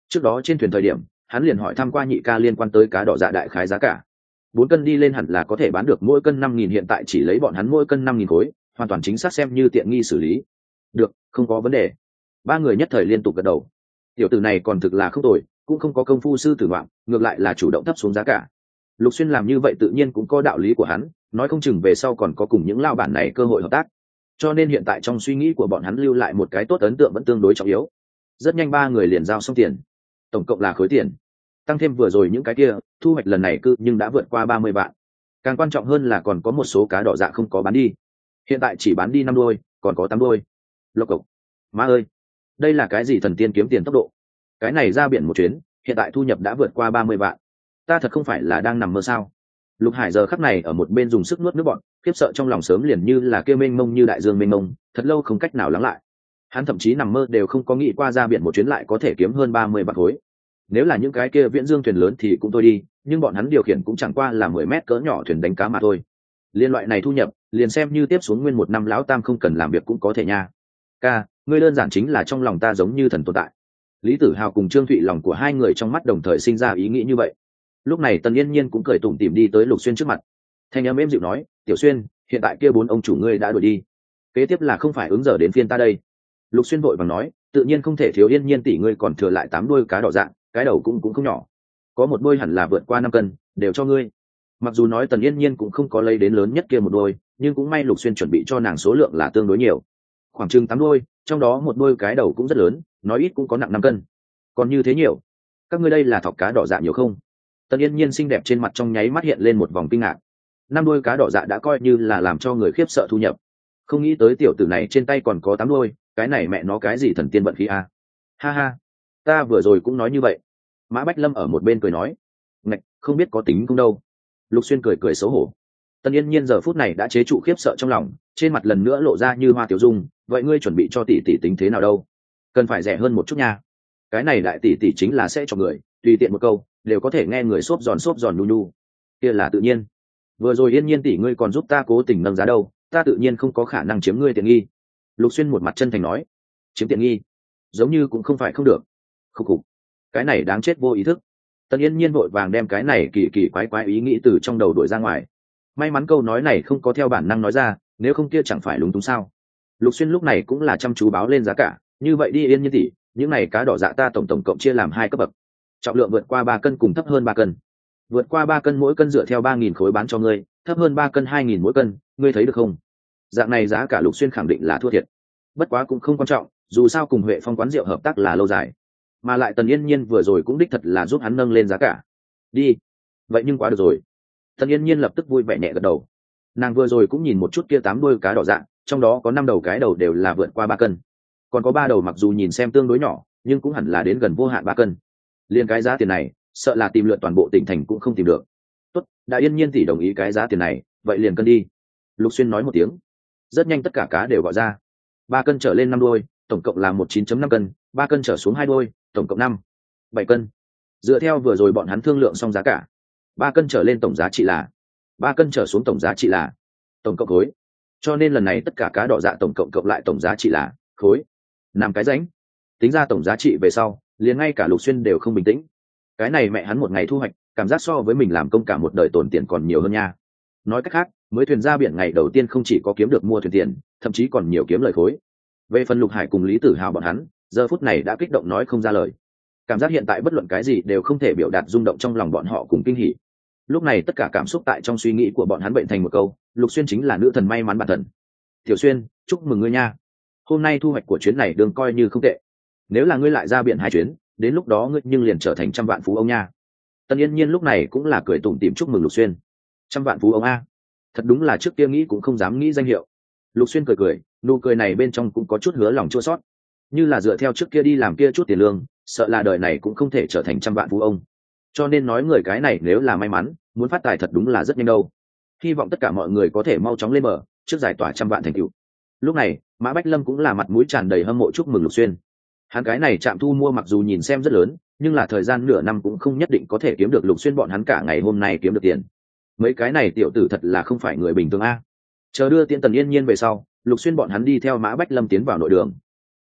Trước đó trên thuyền thời điểm hắn liền hỏi thăm qua nhị ca liên quan tới cá đỏ dạ đại khái giá cả, bốn cân đi lên hẳn là có thể bán được mỗi cân năm nghìn, hiện tại chỉ lấy bọn hắn mỗi cân năm nghìn khối, hoàn toàn chính xác xem như tiện nghi xử lý. Được, không có vấn đề. Ba người nhất thời liên tục gật đầu. Tiểu tử này còn thực là không tồi, cũng không có công phu sư tử ngoạm, ngược lại là chủ động thấp xuống giá cả. Lục Xuyên làm như vậy tự nhiên cũng có đạo lý của hắn, nói không chừng về sau còn có cùng những lao bản này cơ hội hợp tác. Cho nên hiện tại trong suy nghĩ của bọn hắn lưu lại một cái tốt ấn tượng vẫn tương đối trọng yếu. Rất nhanh ba người liền giao xong tiền, tổng cộng là khối tiền, tăng thêm vừa rồi những cái kia, thu hoạch lần này cư nhưng đã vượt qua ba mươi vạn. Càng quan trọng hơn là còn có một số cá đỏ dạ không có bán đi, hiện tại chỉ bán đi năm đôi, còn có tám đôi. Lộc cộc, má ơi, đây là cái gì thần tiên kiếm tiền tốc độ? Cái này ra biển một chuyến, hiện tại thu nhập đã vượt qua ba mươi vạn. Ta thật không phải là đang nằm mơ sao? Lục Hải giờ khắc này ở một bên dùng sức nuốt nước bọt, khiếp sợ trong lòng sớm liền như là kêu mênh mông như đại dương mênh mông, thật lâu không cách nào lắng lại. Hắn thậm chí nằm mơ đều không có nghĩ qua ra biển một chuyến lại có thể kiếm hơn ba mươi vạn khối. Nếu là những cái kia viễn dương thuyền lớn thì cũng thôi đi, nhưng bọn hắn điều khiển cũng chẳng qua là mười mét cỡ nhỏ thuyền đánh cá mà thôi. Liên loại này thu nhập, liền xem như tiếp xuống nguyên một năm lão tam không cần làm việc cũng có thể nha. Ca, ngươi đơn giản chính là trong lòng ta giống như thần tồn tại. Lý Tử Hào cùng Trương Thụy lòng của hai người trong mắt đồng thời sinh ra ý nghĩ như vậy. Lúc này Tần Yên Nhiên cũng cười tủm tỉm đi tới Lục Xuyên trước mặt, thanh âm êm dịu nói, Tiểu Xuyên, hiện tại kia bốn ông chủ ngươi đã đuổi đi, kế tiếp là không phải ứng giờ đến phiên ta đây. Lục Xuyên vội vàng nói, tự nhiên không thể thiếu, Yên Nhiên tỷ ngươi còn thừa lại tám đuôi cá đỏ dạng, cái đầu cũng cũng không nhỏ, có một đôi hẳn là vượt qua năm cân, đều cho ngươi. Mặc dù nói Tần Yên Nhiên cũng không có lấy đến lớn nhất kia một đôi, nhưng cũng may Lục Xuyên chuẩn bị cho nàng số lượng là tương đối nhiều, khoảng chừng tám đôi, trong đó một đôi cái đầu cũng rất lớn, nói ít cũng có nặng năm cân. Còn như thế nhiều, các ngươi đây là thọc cá đỏ dạ nhiều không? Tần Yên Nhiên xinh đẹp trên mặt trong nháy mắt hiện lên một vòng kinh ngạc. Năm đôi cá đỏ dạ đã coi như là làm cho người khiếp sợ thu nhập, không nghĩ tới tiểu tử này trên tay còn có tám đôi, cái này mẹ nó cái gì thần tiên vận khí a. Ha ha, ta vừa rồi cũng nói như vậy. Mã Bách Lâm ở một bên cười nói, ngạch, không biết có tính không đâu. Lục Xuyên cười cười xấu hổ. Tần Yên Nhiên giờ phút này đã chế trụ khiếp sợ trong lòng, trên mặt lần nữa lộ ra như hoa tiểu dung, vậy ngươi chuẩn bị cho tỷ tỷ tính thế nào đâu? Cần phải rẻ hơn một chút nha. Cái này đại tỷ tỷ chính là sẽ cho người, tùy tiện một câu đều có thể nghe người xốp giòn xốp giòn nu nu, kia là tự nhiên. Vừa rồi Yên Nhiên tỷ ngươi còn giúp ta cố tình nâng giá đâu, ta tự nhiên không có khả năng chiếm ngươi tiện nghi. Lục Xuyên một mặt chân thành nói, chiếm tiện nghi giống như cũng không phải không được. Khúc khục, cái này đáng chết vô ý thức. Tần Yên Nhiên vội vàng đem cái này kỳ kỳ quái quái ý nghĩ từ trong đầu đuổi ra ngoài. May mắn câu nói này không có theo bản năng nói ra, nếu không kia chẳng phải lúng túng sao. Lục Xuyên lúc này cũng là chăm chú báo lên giá cả, như vậy đi Yên Nhiên tỷ, những này cá đỏ dạ ta tổng tổng cộng chia làm hai cấp bậc, trọng lượng vượt qua ba cân cùng thấp hơn ba cân. Vượt qua ba cân mỗi cân dựa theo ba nghìn khối bán cho ngươi, thấp hơn ba cân hai nghìn mỗi cân, ngươi thấy được không? Dạng này giá cả Lục Xuyên khẳng định là thua thiệt, bất quá cũng không quan trọng, dù sao cùng Huệ Phong quán rượu hợp tác là lâu dài, mà lại Tần Yên Nhiên vừa rồi cũng đích thật là giúp hắn nâng lên giá cả. Đi, vậy nhưng quá được rồi. Tần Yên Nhiên lập tức vui vẻ nhẹ gật đầu. Nàng vừa rồi cũng nhìn một chút kia tám đuôi cá đỏ dạng, trong đó có năm đầu cái đầu đều là vượt qua ba cân, còn có ba đầu mặc dù nhìn xem tương đối nhỏ, nhưng cũng hẳn là đến gần vô hạn ba cân. Liên cái giá tiền này, sợ là tìm lượn toàn bộ tỉnh thành cũng không tìm được. Tốt, đã Yên Nhiên tỷ đồng ý cái giá tiền này, vậy liền cân đi. Lục Xuyên nói một tiếng, rất nhanh tất cả cá đều gọi ra. Ba cân trở lên năm đuôi, tổng cộng là một chín chấm năm cân, ba cân trở xuống hai đuôi, tổng cộng năm bảy cân. Dựa theo vừa rồi bọn hắn thương lượng xong giá cả, ba cân trở lên tổng giá trị là, ba cân trở xuống tổng giá trị là, tổng cộng khối. Cho nên lần này tất cả cá đỏ dạ tổng cộng cộng lại tổng giá trị là khối. Năm cái rãnh. Tính ra tổng giá trị về sau, liền ngay cả Lục Xuyên đều không bình tĩnh. Cái này mẹ hắn một ngày thu hoạch, cảm giác so với mình làm công cả một đời tổn tiền còn nhiều hơn nha. Nói cách khác, mới thuyền ra biển ngày đầu tiên không chỉ có kiếm được mua thuyền tiền, thậm chí còn nhiều kiếm lời khối. Về phần Lục Hải cùng Lý Tử Hào bọn hắn, giờ phút này đã kích động nói không ra lời. Cảm giác hiện tại bất luận cái gì đều không thể biểu đạt rung động trong lòng bọn họ cùng kinh hỉ. Lúc này tất cả cảm xúc tại trong suy nghĩ của bọn hắn bệnh thành một câu, Lục Xuyên chính là nữ thần may mắn bản thần. Tiểu Xuyên, chúc mừng ngươi nha. Hôm nay thu hoạch của chuyến này đừng coi như không tệ. Nếu là ngươi lại ra biển hai chuyến, đến lúc đó ngươi nhưng liền trở thành trăm vạn phú ông nha. Tần Yên Nhiên lúc này cũng là cười tủm tỉm chúc mừng Lục Xuyên. Trăm vạn phú ông a, thật đúng là trước kia nghĩ cũng không dám nghĩ danh hiệu. Lục Xuyên cười cười, nụ cười này bên trong cũng có chút hứa lòng chua xót, như là dựa theo trước kia đi làm kia chút tiền lương, sợ là đời này cũng không thể trở thành trăm vạn phú ông. Cho nên nói người cái này nếu là may mắn, muốn phát tài thật đúng là rất nhanh đâu. Hy vọng tất cả mọi người có thể mau chóng lên bờ, trước giải tỏa trăm vạn thành tựu. Lúc này, Mã Bách Lâm cũng là mặt mũi tràn đầy hâm mộ chúc mừng Lục Xuyên. Hắn cái này trạm thu mua mặc dù nhìn xem rất lớn, nhưng là thời gian nửa năm cũng không nhất định có thể kiếm được Lục Xuyên bọn hắn cả ngày hôm nay kiếm được tiền. Mấy cái này tiểu tử thật là không phải người bình thường a. Chờ đưa tiễn Tần Yên Nhiên về sau, Lục Xuyên bọn hắn đi theo Mã Bách Lâm tiến vào nội đường.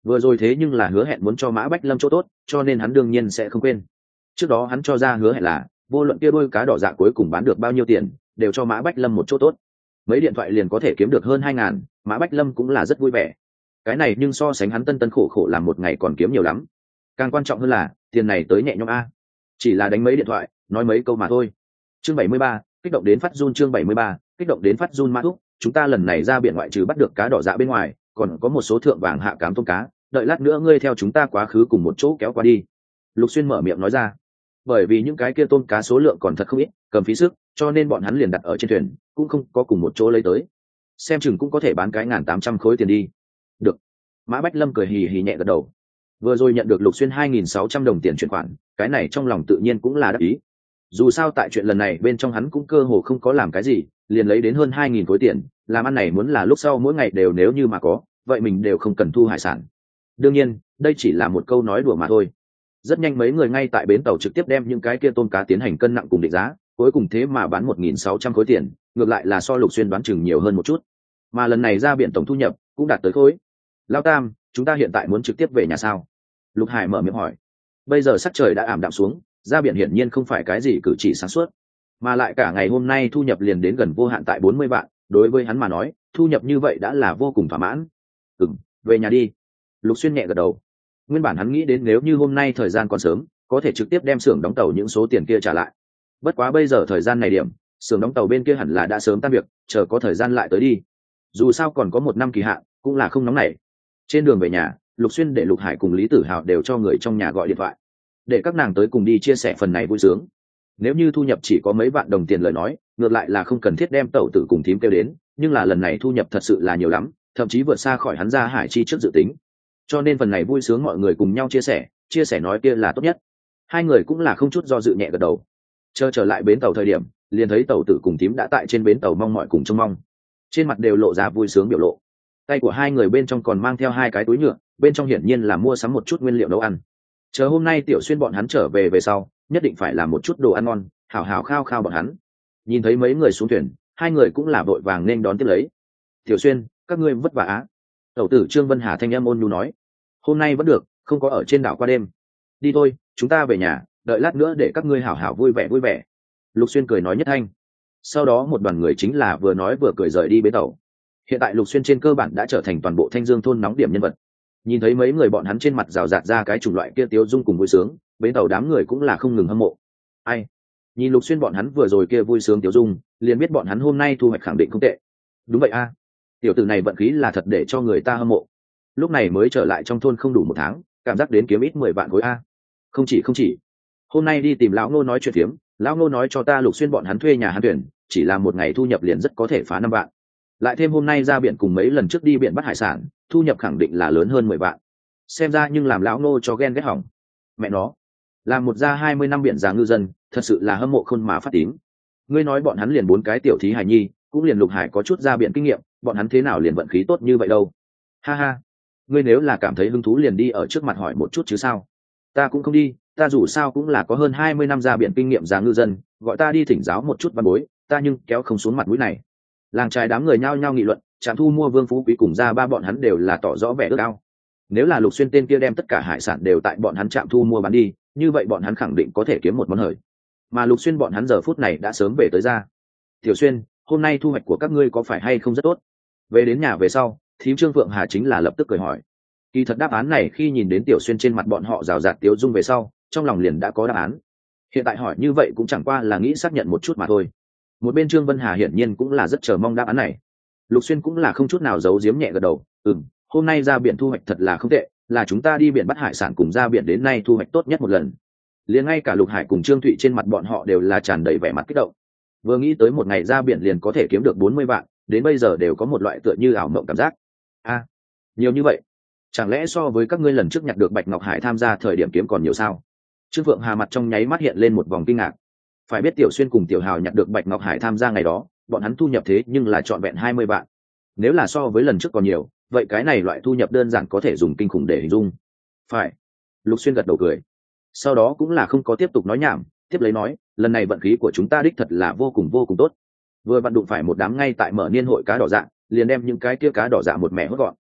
vừa rồi thế nhưng là hứa hẹn muốn cho Mã Bách Lâm chỗ tốt, cho nên hắn đương nhiên sẽ không quên. Trước đó hắn cho ra hứa hẹn là vô luận kia đôi cá đỏ dạ cuối cùng bán được bao nhiêu tiền đều cho Mã Bách Lâm một chỗ tốt. Mấy điện thoại liền có thể kiếm được hơn hai ngàn, Mã Bách Lâm cũng là rất vui vẻ. Cái này nhưng so sánh hắn tân tân khổ khổ làm một ngày còn kiếm nhiều lắm. Càng quan trọng hơn là tiền này tới nhẹ nhõm a, chỉ là đánh mấy điện thoại nói mấy câu mà thôi. Chương bảy mươi ba, kích động đến phát run. Chương bảy mươi ba, kích động đến phát run. Mã thúc, chúng ta lần này ra biển ngoại trừ bắt được cá đỏ dạ bên ngoài còn có một số thượng vàng hạ cám tôm cá, đợi lát nữa ngươi theo chúng ta quá khứ cùng một chỗ kéo qua đi. Lục Xuyên mở miệng nói ra. Bởi vì những cái kia tôm cá số lượng còn thật không ít, cầm phí sức, cho nên bọn hắn liền đặt ở trên thuyền, cũng không có cùng một chỗ lấy tới. Xem chừng cũng có thể bán cái ngàn tám trăm khối tiền đi. Được. Mã Bách Lâm cười hì hì nhẹ gật đầu. Vừa rồi nhận được Lục Xuyên hai nghìn sáu trăm đồng tiền chuyển khoản, cái này trong lòng tự nhiên cũng là đắc ý. Dù sao tại chuyện lần này bên trong hắn cũng cơ hồ không có làm cái gì, liền lấy đến hơn hai nghìn khối tiền, làm ăn này muốn là lúc sau mỗi ngày đều nếu như mà có, vậy mình đều không cần thu hải sản. Đương nhiên, đây chỉ là một câu nói đùa mà thôi. Rất nhanh mấy người ngay tại bến tàu trực tiếp đem những cái kia tôm cá tiến hành cân nặng cùng định giá, cuối cùng thế mà bán một nghìn sáu trăm khối tiền, ngược lại là so Lục Xuyên đoán chừng nhiều hơn một chút. Mà lần này ra biển tổng thu nhập cũng đạt tới khối. Lao Tam, chúng ta hiện tại muốn trực tiếp về nhà sao? Lục Hải mở miệng hỏi. Bây giờ sắc trời đã ảm đạm xuống, ra biển hiển nhiên không phải cái gì cử chỉ sáng suốt, mà lại cả ngày hôm nay thu nhập liền đến gần vô hạn tại bốn mươi vạn, đối với hắn mà nói, thu nhập như vậy đã là vô cùng thỏa mãn. Ừm, về nhà đi. Lục Xuyên nhẹ gật đầu. Nguyên bản hắn nghĩ đến nếu như hôm nay thời gian còn sớm, có thể trực tiếp đem xưởng đóng tàu những số tiền kia trả lại. Bất quá bây giờ thời gian này điểm, xưởng đóng tàu bên kia hẳn là đã sớm tan việc, chờ có thời gian lại tới đi. Dù sao còn có một năm kỳ hạn, cũng là không nóng nảy. Trên đường về nhà, Lục Xuyên để Lục Hải cùng Lý Tử Hào đều cho người trong nhà gọi điện thoại, để các nàng tới cùng đi chia sẻ phần này vui sướng. Nếu như thu nhập chỉ có mấy vạn đồng tiền lời nói, ngược lại là không cần thiết đem tẩu tử cùng thím kêu đến, nhưng là lần này thu nhập thật sự là nhiều lắm, thậm chí vượt xa khỏi hắn ra hải chi trước dự tính. Cho nên phần này vui sướng mọi người cùng nhau chia sẻ, chia sẻ nói kia là tốt nhất. Hai người cũng là không chút do dự nhẹ gật đầu. Chờ trở lại bến tàu thời điểm, liền thấy tẩu tử cùng thím đã tại trên bến tàu mong mọi cùng trông mong. Trên mặt đều lộ ra vui sướng biểu lộ. Tay của hai người bên trong còn mang theo hai cái túi nhựa, bên trong hiển nhiên là mua sắm một chút nguyên liệu nấu ăn. Chờ hôm nay Tiểu Xuyên bọn hắn trở về về sau, nhất định phải làm một chút đồ ăn ngon, hảo hảo khao khao bọn hắn. Nhìn thấy mấy người xuống thuyền, hai người cũng là vội vàng nên đón tiếp lấy. Tiểu Xuyên, các ngươi vất vả á. Tẩu tử Trương Vân Hà thanh âm ôn nhu nói. Hôm nay vẫn được, không có ở trên đảo qua đêm. Đi thôi, chúng ta về nhà, đợi lát nữa để các ngươi hảo hảo vui vẻ vui vẻ. Lục Xuyên cười nói nhất thanh. Sau đó một đoàn người chính là vừa nói vừa cười rời đi bến tàu. Hiện tại Lục Xuyên trên cơ bản đã trở thành toàn bộ Thanh Dương thôn nóng điểm nhân vật. Nhìn thấy mấy người bọn hắn trên mặt rào rạt ra cái chủng loại kia tiêu dung cùng vui sướng, bến tàu đám người cũng là không ngừng hâm mộ. Ai? Nhìn Lục Xuyên bọn hắn vừa rồi kia vui sướng tiêu dung, liền biết bọn hắn hôm nay thu hoạch khẳng định không tệ. Đúng vậy a, tiểu tử này vận khí là thật để cho người ta hâm mộ. Lúc này mới trở lại trong thôn không đủ một tháng, cảm giác đến kiếm ít mười vạn khối a. Không chỉ không chỉ, hôm nay đi tìm lão Ngô nói chuyện phiếm, lão Ngô nói cho ta Lục Xuyên bọn hắn thuê nhà hắn tuyển, chỉ là một ngày thu nhập liền rất có thể phá năm vạn. Lại thêm hôm nay ra biển cùng mấy lần trước đi biển bắt hải sản, thu nhập khẳng định là lớn hơn mười vạn. Xem ra nhưng làm lão Ngô cho ghen ghét hỏng. Mẹ nó, làm một gia hai mươi năm biển già ngư dân, thật sự là hâm mộ khôn mà phát tím. Ngươi nói bọn hắn liền bốn cái tiểu thí hải nhi, cũng liền Lục Hải có chút ra biển kinh nghiệm, bọn hắn thế nào liền vận khí tốt như vậy đâu? Ha ha, ngươi nếu là cảm thấy hứng thú liền đi ở trước mặt hỏi một chút chứ sao? Ta cũng không đi, ta dù sao cũng là có hơn hai mươi năm ra biển kinh nghiệm già ngư dân, gọi ta đi thỉnh giáo một chút văn bối, ta nhưng kéo không xuống mặt mũi này. Làng trai đám người nhao nhao nghị luận, Trạm Thu Mua Vương Phú Quý cùng ra ba bọn hắn đều là tỏ rõ vẻ ước ao. Nếu là Lục Xuyên tên kia đem tất cả hải sản đều tại bọn hắn Trạm Thu Mua bán đi, như vậy bọn hắn khẳng định có thể kiếm một món hời. Mà Lục Xuyên bọn hắn giờ phút này đã sớm về tới ra. Tiểu Xuyên, hôm nay thu hoạch của các ngươi có phải hay không rất tốt? Về đến nhà về sau, thím Trương Phượng Hà chính là lập tức cười hỏi. Kỳ thật đáp án này khi nhìn đến Tiểu Xuyên trên mặt bọn họ rào rạt tiếu dung về sau, trong lòng liền đã có đáp án. Hiện tại hỏi như vậy cũng chẳng qua là nghĩ xác nhận một chút mà thôi. Một bên Trương Vân Hà hiển nhiên cũng là rất chờ mong đáp án này. Lục Xuyên cũng là không chút nào giấu giếm nhẹ gật đầu. Ừm, hôm nay ra biển thu hoạch thật là không tệ, là chúng ta đi biển bắt hải sản cùng ra biển đến nay thu hoạch tốt nhất một lần. Liền ngay cả Lục Hải cùng Trương Thụy trên mặt bọn họ đều là tràn đầy vẻ mặt kích động. Vừa nghĩ tới một ngày ra biển liền có thể kiếm được bốn mươi vạn, đến bây giờ đều có một loại tựa như ảo mộng cảm giác. A, à, nhiều như vậy, chẳng lẽ so với các ngươi lần trước nhặt được Bạch Ngọc Hải tham gia thời điểm kiếm còn nhiều sao? Trương Phượng Hà mặt trong nháy mắt hiện lên một vòng kinh ngạc. Phải biết Tiểu Xuyên cùng Tiểu Hào nhặt được Bạch Ngọc Hải tham gia ngày đó, bọn hắn thu nhập thế nhưng là trọn vẹn hai mươi vạn. Nếu là so với lần trước còn nhiều, vậy cái này loại thu nhập đơn giản có thể dùng kinh khủng để hình dung. Phải. Lục Xuyên gật đầu cười. Sau đó cũng là không có tiếp tục nói nhảm, tiếp lấy nói, lần này vận khí của chúng ta đích thật là vô cùng vô cùng tốt. Vừa vặn đụng phải một đám ngay tại mở niên hội cá đỏ dạ, liền đem những cái kia cá đỏ dạ một mẻ hốt gọn.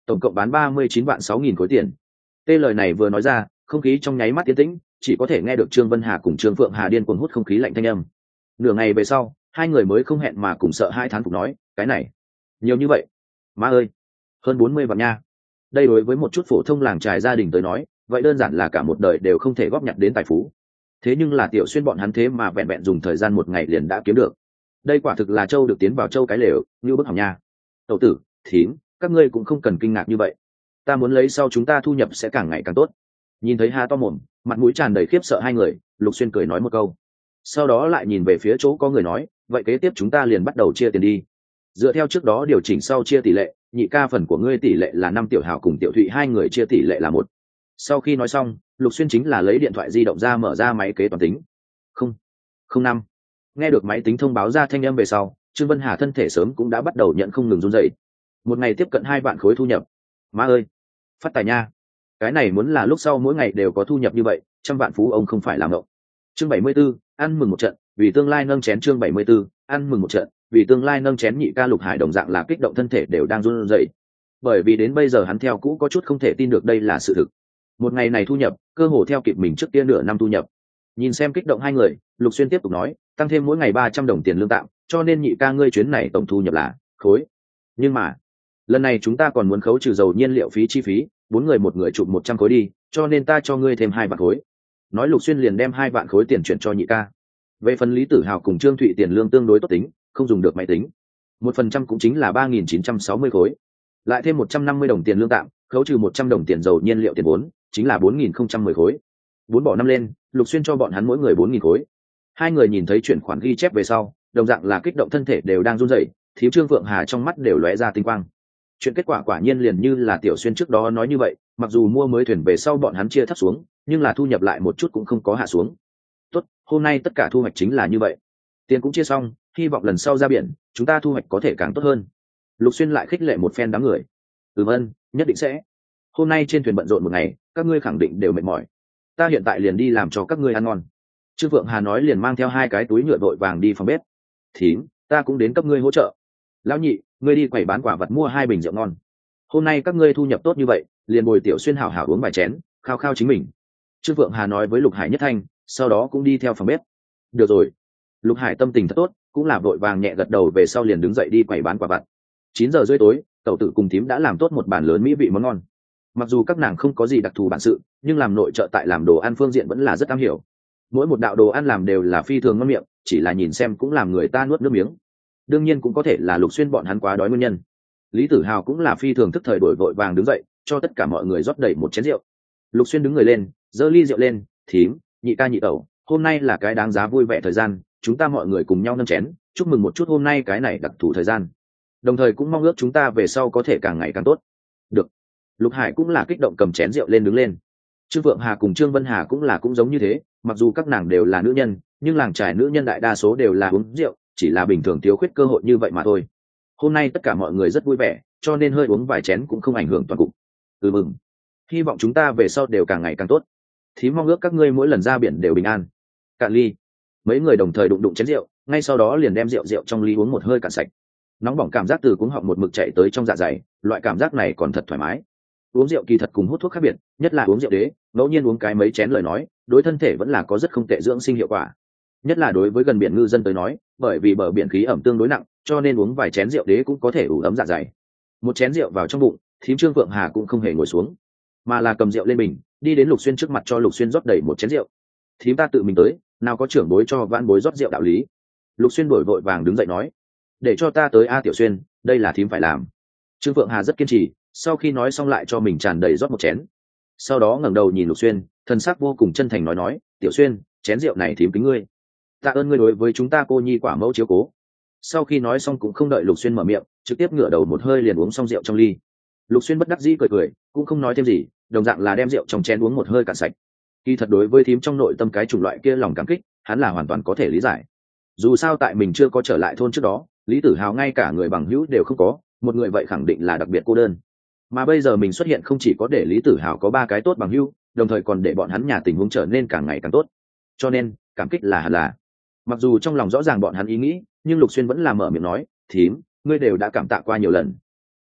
tổng cộng bán ba mươi chín vạn sáu nghìn khối tiền. Tê lời này vừa nói ra, không khí trong nháy mắt tiến tĩnh, chỉ có thể nghe được Trương Vân Hà cùng Trương Phượng Hà điên cuồng hút không khí lạnh thanh âm. Nửa ngày về sau, hai người mới không hẹn mà cùng sợ hai thán phục nói, cái này nhiều như vậy, má ơi, hơn bốn mươi vạn nha. Đây đối với một chút phổ thông làng trài gia đình tới nói, vậy đơn giản là cả một đời đều không thể góp nhặt đến tài phú. Thế nhưng là Tiểu Xuyên bọn hắn thế mà vẹn vẹn dùng thời gian một ngày liền đã kiếm được. Đây quả thực là châu được tiến vào châu cái lều, như bức hỏng nha. Tẩu tử, thím, các ngươi cũng không cần kinh ngạc như vậy. Ta muốn lấy sau chúng ta thu nhập sẽ càng ngày càng tốt. Nhìn thấy Hà to mồm, mặt mũi tràn đầy khiếp sợ hai người, Lục Xuyên cười nói một câu. Sau đó lại nhìn về phía chỗ có người nói, vậy kế tiếp chúng ta liền bắt đầu chia tiền đi. Dựa theo trước đó điều chỉnh sau chia tỷ lệ, nhị ca phần của ngươi tỷ lệ là năm, Tiểu Hào cùng Tiểu Thụy hai người chia tỷ lệ là một. Sau khi nói xong, Lục Xuyên chính là lấy điện thoại di động ra mở ra máy kế toán tính. Không, không năm. Nghe được máy tính thông báo ra thanh âm về sau, Trương Vân Hà thân thể sớm cũng đã bắt đầu nhận không ngừng run rẩy. Một ngày tiếp cận hai vạn khối thu nhập. Má ơi, phát tài nha. Cái này muốn là lúc sau mỗi ngày đều có thu nhập như vậy, trăm vạn phú ông không phải làm ngộng. Chương bảy mươi 74, ăn mừng một trận, vì tương lai nâng chén. Chương bảy mươi 74, ăn mừng một trận, vì tương lai nâng chén. Nhị ca Lục Hải đồng dạng là kích động, thân thể đều đang run rẩy. Bởi vì đến bây giờ hắn theo cũ có chút không thể tin được đây là sự thực. Một ngày này thu nhập, cơ hồ theo kịp mình trước kia nửa năm thu nhập. Nhìn xem kích động hai người, Lục Xuyên tiếp tục nói, tăng thêm mỗi ngày ba trăm đồng tiền lương tạm, cho nên nhị ca ngươi chuyến này tổng thu nhập là khối. Nhưng mà, lần này chúng ta còn muốn khấu trừ dầu nhiên liệu phí chi phí, bốn người một người chụp một trăm khối đi, cho nên ta cho ngươi thêm hai vạn khối. Nói Lục Xuyên liền đem hai vạn khối tiền chuyển cho nhị ca. Về phần Lý Tử Hào cùng Trương Thụy tiền lương tương đối tốt tính, không dùng được máy tính. Một phần trăm cũng chính là ba nghìn chín trăm sáu mươi khối. Lại thêm một trăm năm mươi đồng tiền lương tạm, khấu trừ một trăm đồng tiền dầu nhiên liệu tiền vốn, chính là bốn nghìn không trăm mười khối. Bốn bỏ năm lên, Lục Xuyên cho bọn hắn mỗi người bốn nghìn khối. Hai người nhìn thấy chuyển khoản ghi chép về sau, đồng dạng là kích động, thân thể đều đang run rẩy, thím Trương Vượng Hà trong mắt đều lóe ra tinh quang. Chuyện kết quả quả nhiên liền như là Tiểu Xuyên trước đó nói như vậy, mặc dù mua mới thuyền về sau bọn hắn chia thấp xuống, nhưng là thu nhập lại một chút cũng không có hạ xuống. Tốt, hôm nay tất cả thu hoạch chính là như vậy. Tiền cũng chia xong, hy vọng lần sau ra biển, chúng ta thu hoạch có thể càng tốt hơn. Lục Xuyên lại khích lệ một phen đám người. Ừm ân, nhất định sẽ. Hôm nay trên thuyền bận rộn một ngày, các ngươi khẳng định đều mệt mỏi. Ta hiện tại liền đi làm cho các ngươi ăn ngon. Trương Vượng Hà nói liền mang theo hai cái túi nhựa vội vàng đi phòng bếp. Thím, ta cũng đến cấp ngươi hỗ trợ. Lão nhị, ngươi đi quầy bán quả vật mua hai bình rượu ngon. Hôm nay các ngươi thu nhập tốt như vậy, liền bồi Tiểu Xuyên hảo hảo uống vài chén, khao khao chính mình. Trương Vượng Hà nói với Lục Hải Nhất Thanh, sau đó cũng đi theo phòng bếp. Được rồi. Lục Hải tâm tình thật tốt, cũng là vội vàng nhẹ gật đầu về sau liền đứng dậy đi quầy bán quả vật. Chín giờ rưỡi tối, tẩu tử cùng thím đã làm tốt một bàn lớn mỹ vị món ngon. Mặc dù các nàng không có gì đặc thù bản sự, nhưng làm nội trợ tại làm đồ ăn phương diện vẫn là rất am hiểu. Mỗi một đạo đồ ăn làm đều là phi thường ngon miệng, chỉ là nhìn xem cũng làm người ta nuốt nước miếng. Đương nhiên cũng có thể là Lục Xuyên bọn hắn quá đói nguyên nhân. Lý Tử Hào cũng là phi thường thức thời đổi vội vàng đứng dậy, cho tất cả mọi người rót đầy một chén rượu. Lục Xuyên đứng người lên, giơ ly rượu lên, thím, nhị ca nhị tẩu, hôm nay là cái đáng giá vui vẻ thời gian, chúng ta mọi người cùng nhau nâng chén, chúc mừng một chút hôm nay cái này đặc thù thời gian. Đồng thời cũng mong ước chúng ta về sau có thể càng ngày càng tốt. Được. Lục Hải cũng là kích động cầm chén rượu lên đứng lên. Trương Vượng Hà cùng Trương Vân Hà cũng là cũng giống như thế, mặc dù các nàng đều là nữ nhân, nhưng làng trài nữ nhân đại đa số đều là uống rượu, chỉ là bình thường thiếu khuyết cơ hội như vậy mà thôi. Hôm nay tất cả mọi người rất vui vẻ, cho nên hơi uống vài chén cũng không ảnh hưởng toàn cục. Ừ mừng. Hy vọng chúng ta về sau đều càng ngày càng tốt. Thím mong ước các ngươi mỗi lần ra biển đều bình an. Cạn ly. Mấy người đồng thời đụng đụng chén rượu, ngay sau đó liền đem rượu rượu trong ly uống một hơi cạn sạch. Nóng bỏng cảm giác từ cuống họng một mực chạy tới trong dạ dày, loại cảm giác này còn thật thoải mái. Uống rượu kỳ thật cùng hút thuốc khác biệt, nhất là uống rượu đế, ngẫu nhiên uống cái mấy chén lời nói, đối thân thể vẫn là có rất không tệ dưỡng sinh hiệu quả. Nhất là đối với gần biển ngư dân tới nói, bởi vì bờ biển khí ẩm tương đối nặng, cho nên uống vài chén rượu đế cũng có thể ủ ấm dạ dày. Một chén rượu vào trong bụng, thím Trương Vượng Hà cũng không hề ngồi xuống, mà là cầm rượu lên bình, đi đến Lục Xuyên trước mặt cho Lục Xuyên rót đầy một chén rượu. Thím ta tự mình tới, nào có trưởng bối cho vãn bối rót rượu đạo lý. Lục Xuyên đổi vội vàng đứng dậy nói, để cho ta tới a Tiểu Xuyên, đây là thím phải làm. Trương Vượng Hà rất kiên trì, sau khi nói xong lại cho mình tràn đầy rót một chén. Sau đó ngẩng đầu nhìn Lục Xuyên, thần sắc vô cùng chân thành nói nói, Tiểu Xuyên, chén rượu này thím kính ngươi. Tạ ơn ngươi đối với chúng ta cô nhi quả mẫu chiếu cố. Sau khi nói xong cũng không đợi Lục Xuyên mở miệng, trực tiếp ngửa đầu một hơi liền uống xong rượu trong ly. Lục Xuyên bất đắc dĩ cười cười, cũng không nói thêm gì, đồng dạng là đem rượu trong chén uống một hơi cạn sạch. Kỳ thật đối với thím trong nội tâm cái chủng loại kia lòng cảm kích, hắn là hoàn toàn có thể lý giải. Dù sao tại mình chưa có trở lại thôn trước đó, Lý Tử Hào ngay cả người bằng hữu đều không có, một người vậy khẳng định là đặc biệt cô đơn. Mà bây giờ mình xuất hiện không chỉ có để Lý Tử Hào có ba cái tốt bằng hữu, đồng thời còn để bọn hắn nhà tình huống trở nên càng ngày càng tốt. Cho nên, cảm kích là hẳn là. Mặc dù trong lòng rõ ràng bọn hắn ý nghĩ, nhưng Lục Xuyên vẫn là mở miệng nói, thím, ngươi đều đã cảm tạ qua nhiều lần.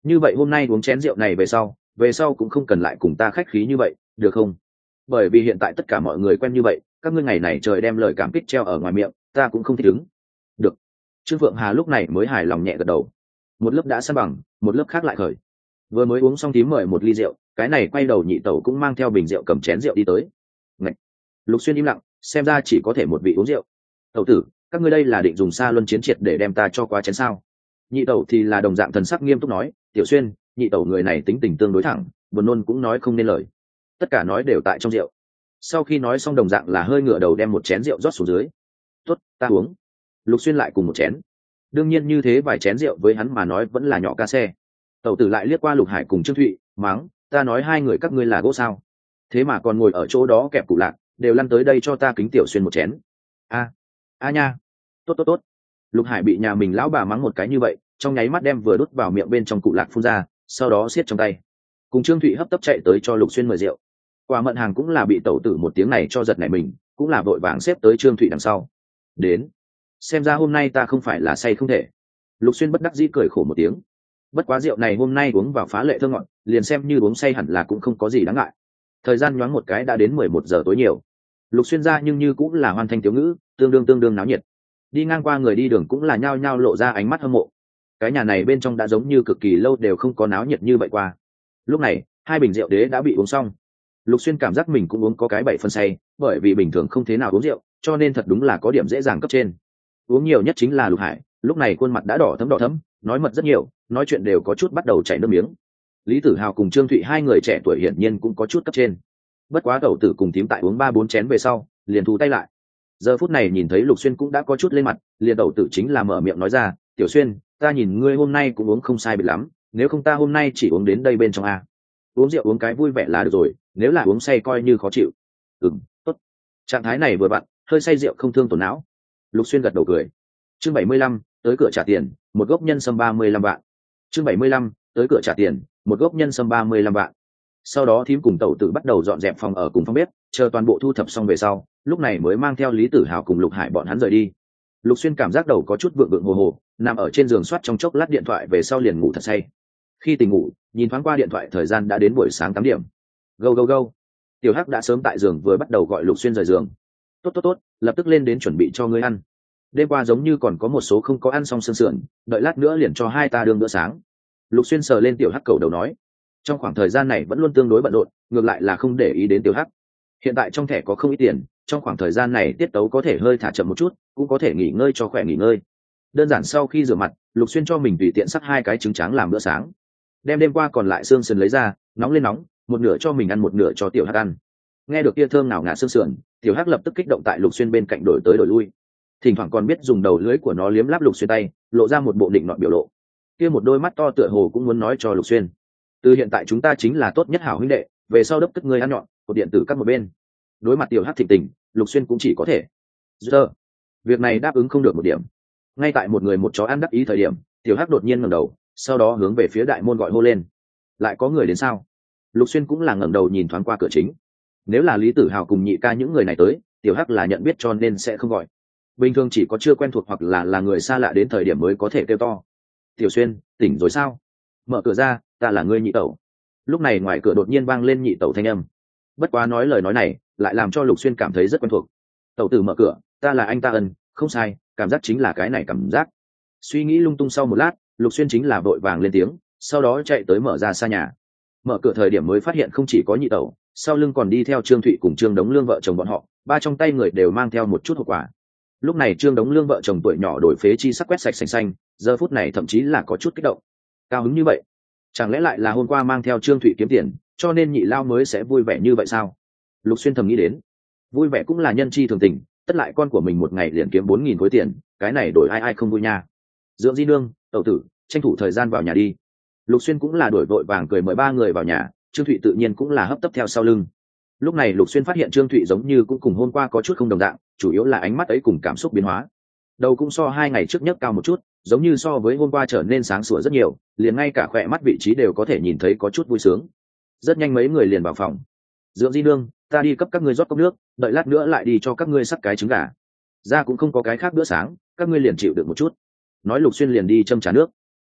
như vậy hôm nay uống chén rượu này về sau về sau cũng không cần lại cùng ta khách khí như vậy được không? Bởi vì hiện tại tất cả mọi người quen như vậy, các ngươi ngày này trời đem lời cảm kích treo ở ngoài miệng, ta cũng không thích ứng. Được. Trương Phượng Hà lúc này mới hài lòng nhẹ gật đầu. Một lớp đã san bằng, một lớp khác lại khởi. Vừa mới uống xong tím mời một ly rượu, cái này quay đầu nhị tẩu cũng mang theo bình rượu cầm chén rượu đi tới. Ngạch. Lục Xuyên im lặng, xem ra chỉ có thể một vị uống rượu. Tẩu tử, các ngươi đây là định dùng xa luân chiến triệt để đem ta cho quá chén sao? Nhị tẩu thì là đồng dạng thần sắc nghiêm túc nói, Tiểu Xuyên, nhị tẩu người này tính tình tương đối thẳng, buồn nôn cũng nói không nên lời. Tất cả nói đều tại trong rượu. Sau khi nói xong đồng dạng là hơi ngửa đầu đem một chén rượu rót xuống dưới. Tốt, ta uống. Lục Xuyên lại cùng một chén. Đương nhiên như thế vài chén rượu với hắn mà nói vẫn là nhỏ ca xe. Tẩu tử lại liếc qua Lục Hải cùng Trương Thụy, mắng, ta nói hai người các ngươi là gỗ sao? Thế mà còn ngồi ở chỗ đó kẹp cụ lạc, đều lăn tới đây cho ta kính Tiểu Xuyên một chén. A, a nha. Tốt tốt tốt. Lục Hải bị nhà mình lão bà mắng một cái như vậy, trong nháy mắt đem vừa đút vào miệng bên trong cụ lạc phun ra, sau đó siết trong tay. Cùng Trương Thụy hấp tấp chạy tới cho Lục Xuyên mời rượu. Quả Mận Hàng cũng là bị tẩu tử một tiếng này cho giật nảy mình, cũng là vội vàng xếp tới Trương Thụy đằng sau. Đến, xem ra hôm nay ta không phải là say không thể. Lục Xuyên bất đắc dĩ cười khổ một tiếng. Bất quá rượu này hôm nay uống vào phá lệ thơ ngọt, liền xem như uống say hẳn là cũng không có gì đáng ngại. Thời gian nhoáng một cái đã đến mười một giờ tối nhiều. Lục Xuyên ra nhưng như cũng là hoàn thanh thiếu ngữ, tương đương tương đương náo nhiệt. Đi ngang qua người đi đường cũng là nhao nhao lộ ra ánh mắt hâm mộ. Cái nhà này bên trong đã giống như cực kỳ lâu đều không có náo nhiệt như vậy qua. Lúc này, hai bình rượu đế đã bị uống xong. Lục Xuyên cảm giác mình cũng uống có cái bảy phân say, bởi vì bình thường không thế nào uống rượu, cho nên thật đúng là có điểm dễ dàng cấp trên. Uống nhiều nhất chính là Lục Hải, lúc này khuôn mặt đã đỏ thấm đỏ thấm, nói mật rất nhiều, nói chuyện đều có chút bắt đầu chảy nước miếng. Lý Tử Hào cùng Trương Thụy hai người trẻ tuổi hiển nhiên cũng có chút cấp trên. Bất quá tẩu tử cùng thím tại uống ba bốn chén về sau, liền thu tay lại. Giờ phút này nhìn thấy Lục Xuyên cũng đã có chút lên mặt, liền tẩu tử chính là mở miệng nói ra, Tiểu Xuyên, ta nhìn ngươi hôm nay cũng uống không sai biệt lắm, nếu không ta hôm nay chỉ uống đến đây bên trong a. Uống rượu uống cái vui vẻ là được rồi, nếu là uống say coi như khó chịu. Ừm, tốt. Trạng thái này vừa vặn, hơi say rượu không thương tổn não. Lục Xuyên gật đầu cười. Chương bảy mươi lăm, tới cửa trả tiền, một gốc nhân sâm ba mươi lăm vạn. Chương bảy mươi lăm, tới cửa trả tiền, một gốc nhân sâm ba mươi lăm vạn. Sau đó thím cùng tẩu tử bắt đầu dọn dẹp phòng ở cùng phòng bếp, chờ toàn bộ thu thập xong về sau, lúc này mới mang theo Lý Tử Hào cùng Lục Hải bọn hắn rời đi. Lục Xuyên cảm giác đầu có chút vượng vượng hồ hồ, nằm ở trên giường soát trong chốc lát điện thoại về sau liền ngủ thật say. Khi tỉnh ngủ, nhìn thoáng qua điện thoại thời gian đã đến buổi sáng tám điểm. Go go go. Tiểu Hắc đã sớm tại giường vừa bắt đầu gọi Lục Xuyên rời giường. Tốt tốt tốt, lập tức lên đến chuẩn bị cho ngươi ăn. Đêm qua giống như còn có một số không có ăn xong xương sườn, đợi lát nữa liền cho hai ta đương bữa sáng. Lục Xuyên sờ lên Tiểu Hắc cầu đầu nói. Trong khoảng thời gian này vẫn luôn tương đối bận rộn, ngược lại là không để ý đến Tiểu Hắc. Hiện tại trong thẻ có không ít tiền, trong khoảng thời gian này tiết tấu có thể hơi thả chậm một chút, cũng có thể nghỉ ngơi cho khỏe nghỉ ngơi. Đơn giản sau khi rửa mặt, Lục Xuyên cho mình tùy tiện sắc hai cái trứng tráng làm bữa sáng. Đem đêm qua còn lại xương sườn lấy ra, nóng lên nóng, một nửa cho mình ăn một nửa cho Tiểu Hắc ăn. Nghe được kia thơm nào ngạt xương sườn, Tiểu Hắc lập tức kích động tại Lục Xuyên bên cạnh đổi tới đổi lui. Thỉnh thoảng còn biết dùng đầu lưỡi của nó liếm láp Lục Xuyên tay, lộ ra một bộ định nọ biểu lộ. Kia một đôi mắt to tựa hồ cũng muốn nói cho Lục Xuyên, từ hiện tại chúng ta chính là tốt nhất hảo huynh đệ, về sau đốc tức ngươi ăn nhọn, cột điện tử cắt một bên. Đối mặt Tiểu Hắc thịnh tình, Lục Xuyên cũng chỉ có thể giờ việc này đáp ứng không được một điểm. Ngay tại một người một chó ăn đắc ý thời điểm, Tiểu Hắc đột nhiên ngẩng đầu, sau đó hướng về phía đại môn gọi hô lên. Lại có người đến sao? Lục Xuyên cũng là ngẩng đầu nhìn thoáng qua cửa chính. Nếu là Lý Tử Hào cùng Nhị ca những người này tới, Tiểu Hắc là nhận biết cho nên sẽ không gọi. Bình thường chỉ có chưa quen thuộc hoặc là là người xa lạ đến thời điểm mới có thể kêu to. Tiểu Xuyên, tỉnh rồi sao? Mở cửa ra, ta là ngươi Nhị tẩu. Lúc này ngoài cửa đột nhiên vang lên Nhị tẩu thanh âm. Bất quá nói lời nói này, lại làm cho Lục Xuyên cảm thấy rất quen thuộc. Tẩu tử mở cửa, ta là anh ta Ân, không sai, cảm giác chính là cái này cảm giác. Suy nghĩ lung tung sau một lát, Lục Xuyên chính là vội vàng lên tiếng, sau đó chạy tới mở ra xa nhà. Mở cửa thời điểm mới phát hiện không chỉ có Nhị tẩu, sau lưng còn đi theo Trương Thụy cùng Trương Đống Lương vợ chồng bọn họ, ba trong tay người đều mang theo một chút hộp quà. Lúc này Trương Đống Lương vợ chồng tuổi nhỏ đổi phế chi sắc quét sạch sành xanh, giờ phút này thậm chí là có chút kích động. Cao hứng như vậy, chẳng lẽ lại là hôm qua mang theo Trương Thụy kiếm tiền, cho nên Nhị lao mới sẽ vui vẻ như vậy sao? Lục Xuyên thầm nghĩ đến. Vui vẻ cũng là nhân chi thường tình, tất lại con của mình một ngày liền kiếm bốn nghìn khối tiền, cái này đổi ai ai không vui nha. Dưỡng Di Nương, tẩu tử, tranh thủ thời gian vào nhà đi. Lục Xuyên cũng là đổi vội vàng cười mời ba người vào nhà, Trương Thụy tự nhiên cũng là hấp tấp theo sau lưng. Lúc này Lục Xuyên phát hiện Trương Thụy giống như cũng cùng hôm qua có chút không đồng dạng, chủ yếu là ánh mắt ấy cùng cảm xúc biến hóa. Đầu cũng so hai ngày trước nhất cao một chút, giống như so với hôm qua trở nên sáng sủa rất nhiều, liền ngay cả khỏe mắt vị trí đều có thể nhìn thấy có chút vui sướng. Rất nhanh mấy người liền vào phòng. Dưỡng Di Nương, ta đi cấp các ngươi rót cốc nước, đợi lát nữa lại đi cho các ngươi sắc cái trứng gà. Ra cũng không có cái khác bữa sáng, các ngươi liền chịu được một chút. Nói Lục Xuyên liền đi châm trà nước.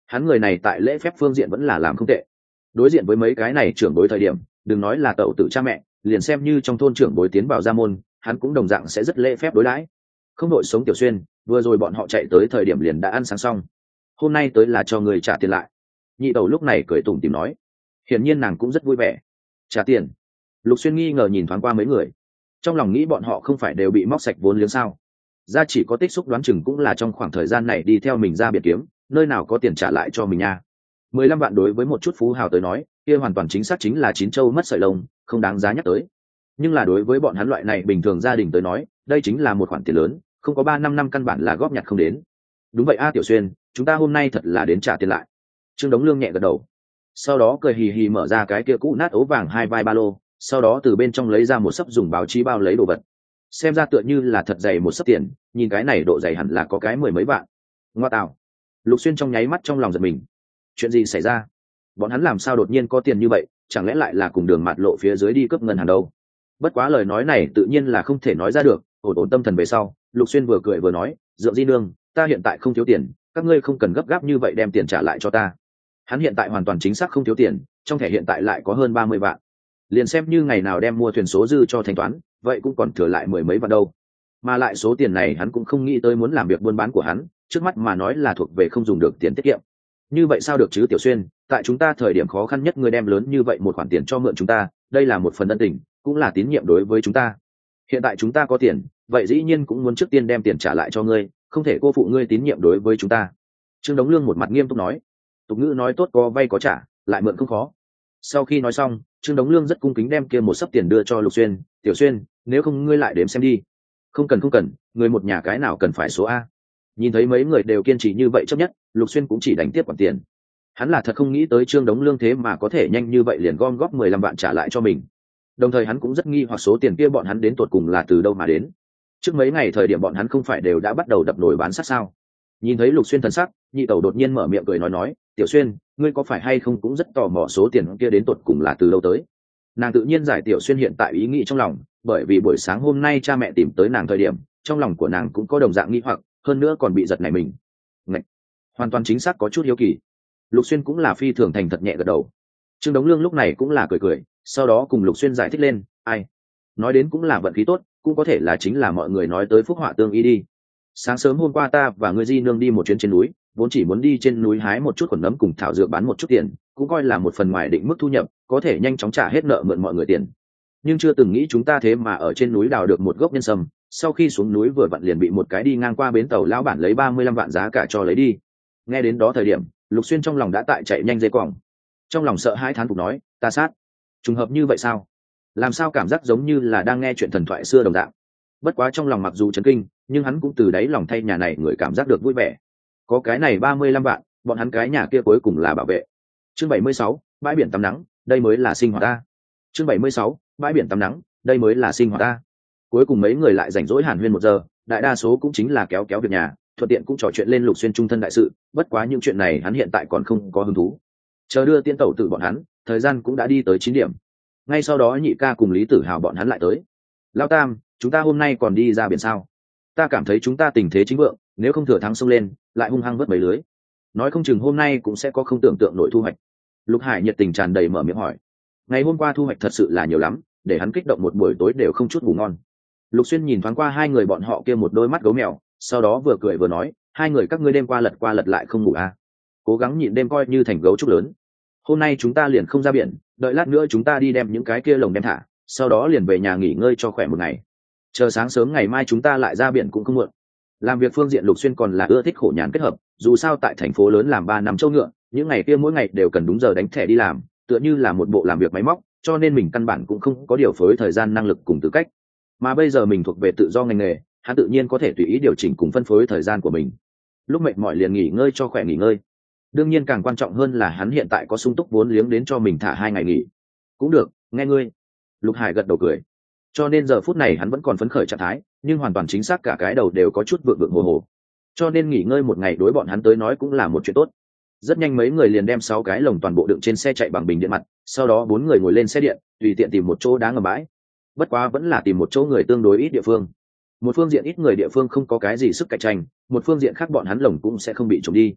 Hắn người này tại lễ phép phương diện vẫn là làm không tệ. Đối diện với mấy cái này trưởng bối thời điểm, đừng nói là tẩu tử cha mẹ, liền xem như trong thôn trưởng bối tiến vào gia môn, hắn cũng đồng dạng sẽ rất lễ phép đối đãi. Không đội sống Tiểu Xuyên, vừa rồi bọn họ chạy tới thời điểm liền đã ăn sáng xong, hôm nay tới là cho người trả tiền lại. Nhị tẩu lúc này cười tủm tỉm nói, hiển nhiên nàng cũng rất vui vẻ. Trả tiền? Lục Xuyên nghi ngờ nhìn thoáng qua mấy người, trong lòng nghĩ bọn họ không phải đều bị móc sạch vốn liếng sao? Gia chỉ có tích xúc đoán chừng cũng là trong khoảng thời gian này đi theo mình ra biệt kiếm, nơi nào có tiền trả lại cho mình nha. Mười lăm vạn đối với một chút phú hào tới nói, kia hoàn toàn chính xác chính là chín châu mất sợi lông, không đáng giá nhắc tới. Nhưng là đối với bọn hắn loại này bình thường gia đình tới nói, đây chính là một khoản tiền lớn, không có ba năm năm căn bản là góp nhặt không đến. Đúng vậy a Tiểu Xuyên, chúng ta hôm nay thật là đến trả tiền lại. Trương Đống Lương nhẹ gật đầu, sau đó cười hì hì mở ra cái kia cũ nát ố vàng hai vai ba lô, sau đó từ bên trong lấy ra một sấp dùng báo chí bao lấy đồ vật. Xem ra tựa như là thật dày một sấp tiền, nhìn cái này độ dày hẳn là có cái mười mấy vạn. Ngoa tạo. Lục Xuyên trong nháy mắt trong lòng giật mình. Chuyện gì xảy ra? Bọn hắn làm sao đột nhiên có tiền như vậy, chẳng lẽ lại là cùng đường mạt lộ phía dưới đi cướp ngân hàng đâu? Bất quá lời nói này tự nhiên là không thể nói ra được, ổn ổn tâm thần về sau, Lục Xuyên vừa cười vừa nói, Dượng Di nương, ta hiện tại không thiếu tiền, các ngươi không cần gấp gáp như vậy đem tiền trả lại cho ta. Hắn hiện tại hoàn toàn chính xác không thiếu tiền, trong thẻ hiện tại lại có hơn ba mươi vạn. Liền xem như ngày nào đem mua thuyền số dư cho thanh toán, vậy cũng còn thừa lại mười mấy vạn đâu. Mà lại số tiền này hắn cũng không nghĩ tới muốn làm việc buôn bán của hắn, trước mắt mà nói là thuộc về không dùng được tiền tiết kiệm. Như vậy sao được chứ Tiểu Xuyên, tại chúng ta thời điểm khó khăn nhất ngươi đem lớn như vậy một khoản tiền cho mượn chúng ta, đây là một phần ân tình, cũng là tín nhiệm đối với chúng ta. Hiện tại chúng ta có tiền, vậy dĩ nhiên cũng muốn trước tiên đem tiền trả lại cho ngươi, không thể cô phụ ngươi tín nhiệm đối với chúng ta. Trương Đống Lương một mặt nghiêm túc nói. Tục ngữ nói tốt có vay có trả, lại mượn không khó. Sau khi nói xong, Trương Đống Lương rất cung kính đem kia một sấp tiền đưa cho Lục Xuyên. Tiểu Xuyên, nếu không ngươi lại đếm xem đi. Không cần không cần, người một nhà cái nào cần phải số a. Nhìn thấy mấy người đều kiên trì như vậy chấp nhất, Lục Xuyên cũng chỉ đánh tiếp khoản tiền. Hắn là thật không nghĩ tới Trương Đống Lương thế mà có thể nhanh như vậy liền gom góp mười lăm vạn trả lại cho mình. Đồng thời hắn cũng rất nghi hoặc số tiền kia bọn hắn đến tuột cùng là từ đâu mà đến. Trước mấy ngày thời điểm bọn hắn không phải đều đã bắt đầu đập nồi bán sắt sao? Nhìn thấy Lục Xuyên thần sắc, nhị tẩu đột nhiên mở miệng cười nói nói, Tiểu Xuyên, ngươi có phải hay không cũng rất tò mò số tiền kia đến tuột cùng là từ đâu tới? Nàng tự nhiên giải Tiểu Xuyên hiện tại ý nghĩ trong lòng, bởi vì buổi sáng hôm nay cha mẹ tìm tới nàng thời điểm, trong lòng của nàng cũng có đồng dạng nghi hoặc, hơn nữa còn bị giật nảy mình. Ngậy! Hoàn toàn chính xác có chút hiếu kỳ. Lục Xuyên cũng là phi thường thành thật nhẹ gật đầu. Trương Đống Lương lúc này cũng là cười cười, sau đó cùng Lục Xuyên giải thích lên, ai? Nói đến cũng là vận khí tốt, cũng có thể là chính là mọi người nói tới phúc họa tương y đi. Sáng sớm hôm qua ta và ngươi Di nương đi một chuyến trên núi, vốn chỉ muốn đi trên núi hái một chút quần nấm cùng thảo dược bán một chút tiền, cũng coi là một phần ngoài định mức thu nhập, có thể nhanh chóng trả hết nợ mượn mọi người tiền. Nhưng chưa từng nghĩ chúng ta thế mà ở trên núi đào được một gốc nhân sâm, sau khi xuống núi vừa vặn liền bị một cái đi ngang qua bến tàu lão bản lấy ba mươi lăm vạn giá cả cho lấy đi. Nghe đến đó thời điểm, Lục Xuyên trong lòng đã tại chạy nhanh dây quòng, trong lòng sợ hãi thán phục nói, ta sát, trùng hợp như vậy sao? Làm sao cảm giác giống như là đang nghe chuyện thần thoại xưa đồng dạng. Bất quá trong lòng mặc dù chấn kinh, nhưng hắn cũng từ đáy lòng thay nhà này người cảm giác được vui vẻ. Có cái này ba mươi lăm vạn, bọn hắn cái nhà kia cuối cùng là bảo vệ. Chương bảy mươi sáu, bãi biển tắm nắng, đây mới là sinh hoạt ta. Chương bảy mươi sáu, bãi biển tắm nắng, đây mới là sinh hoạt ta. Cuối cùng mấy người lại rảnh rỗi hàn huyên một giờ, đại đa số cũng chính là kéo kéo việc nhà, thuận tiện cũng trò chuyện lên Lục Xuyên trung thân đại sự, bất quá những chuyện này hắn hiện tại còn không có hứng thú. Chờ đưa tiên tẩu tự bọn hắn, thời gian cũng đã đi tới chín điểm. Ngay sau đó Nhị ca cùng Lý Tử Hào bọn hắn lại tới. Lao Tam, chúng ta hôm nay còn đi ra biển sao? Ta cảm thấy chúng ta tình thế chính vượng, nếu không thừa thắng xông lên, lại hung hăng vớt mấy lưới, nói không chừng hôm nay cũng sẽ có không tưởng tượng nổi thu hoạch. Lục Hải nhiệt tình tràn đầy mở miệng hỏi. Ngày hôm qua thu hoạch thật sự là nhiều lắm, để hắn kích động một buổi tối đều không chút ngủ ngon. Lục Xuyên nhìn thoáng qua hai người bọn họ kia một đôi mắt gấu mèo, sau đó vừa cười vừa nói, hai người các ngươi đêm qua lật qua lật lại không ngủ à? Cố gắng nhịn đêm coi như thành gấu trúc lớn. Hôm nay chúng ta liền không ra biển, đợi lát nữa chúng ta đi đem những cái kia lồng đem thả, sau đó liền về nhà nghỉ ngơi cho khỏe một ngày. Chờ sáng sớm ngày mai chúng ta lại ra biển cũng không muộn. Làm việc phương diện Lục Xuyên còn là ưa thích khổ nhàn kết hợp, dù sao tại thành phố lớn làm ba năm châu ngựa, những ngày kia mỗi ngày đều cần đúng giờ đánh thẻ đi làm, tựa như là một bộ làm việc máy móc, cho nên mình căn bản cũng không có điều phối thời gian năng lực cùng tư cách. Mà bây giờ mình thuộc về tự do ngành nghề, hắn tự nhiên có thể tùy ý điều chỉnh cùng phân phối thời gian của mình. Lúc mệt mỏi liền nghỉ ngơi cho khỏe nghỉ ngơi. Đương nhiên càng quan trọng hơn là hắn hiện tại có sung túc vốn liếng đến cho mình thả hai ngày nghỉ. Cũng được, nghe ngươi. Lục Hải gật đầu cười. Cho nên giờ phút này hắn vẫn còn phấn khởi trạng thái, nhưng hoàn toàn chính xác cả cái đầu đều có chút vượng vượng hồ hồ. Cho nên nghỉ ngơi một ngày đối bọn hắn tới nói cũng là một chuyện tốt. Rất nhanh mấy người liền đem sáu cái lồng toàn bộ đựng trên xe chạy bằng bình điện mặt, sau đó bốn người ngồi lên xe điện, tùy tiện tìm một chỗ đá ngầm bãi. Bất quá vẫn là tìm một chỗ người tương đối ít địa phương. Một phương diện ít người địa phương không có cái gì sức cạnh tranh, một phương diện khác bọn hắn lồng cũng sẽ không bị trộm đi.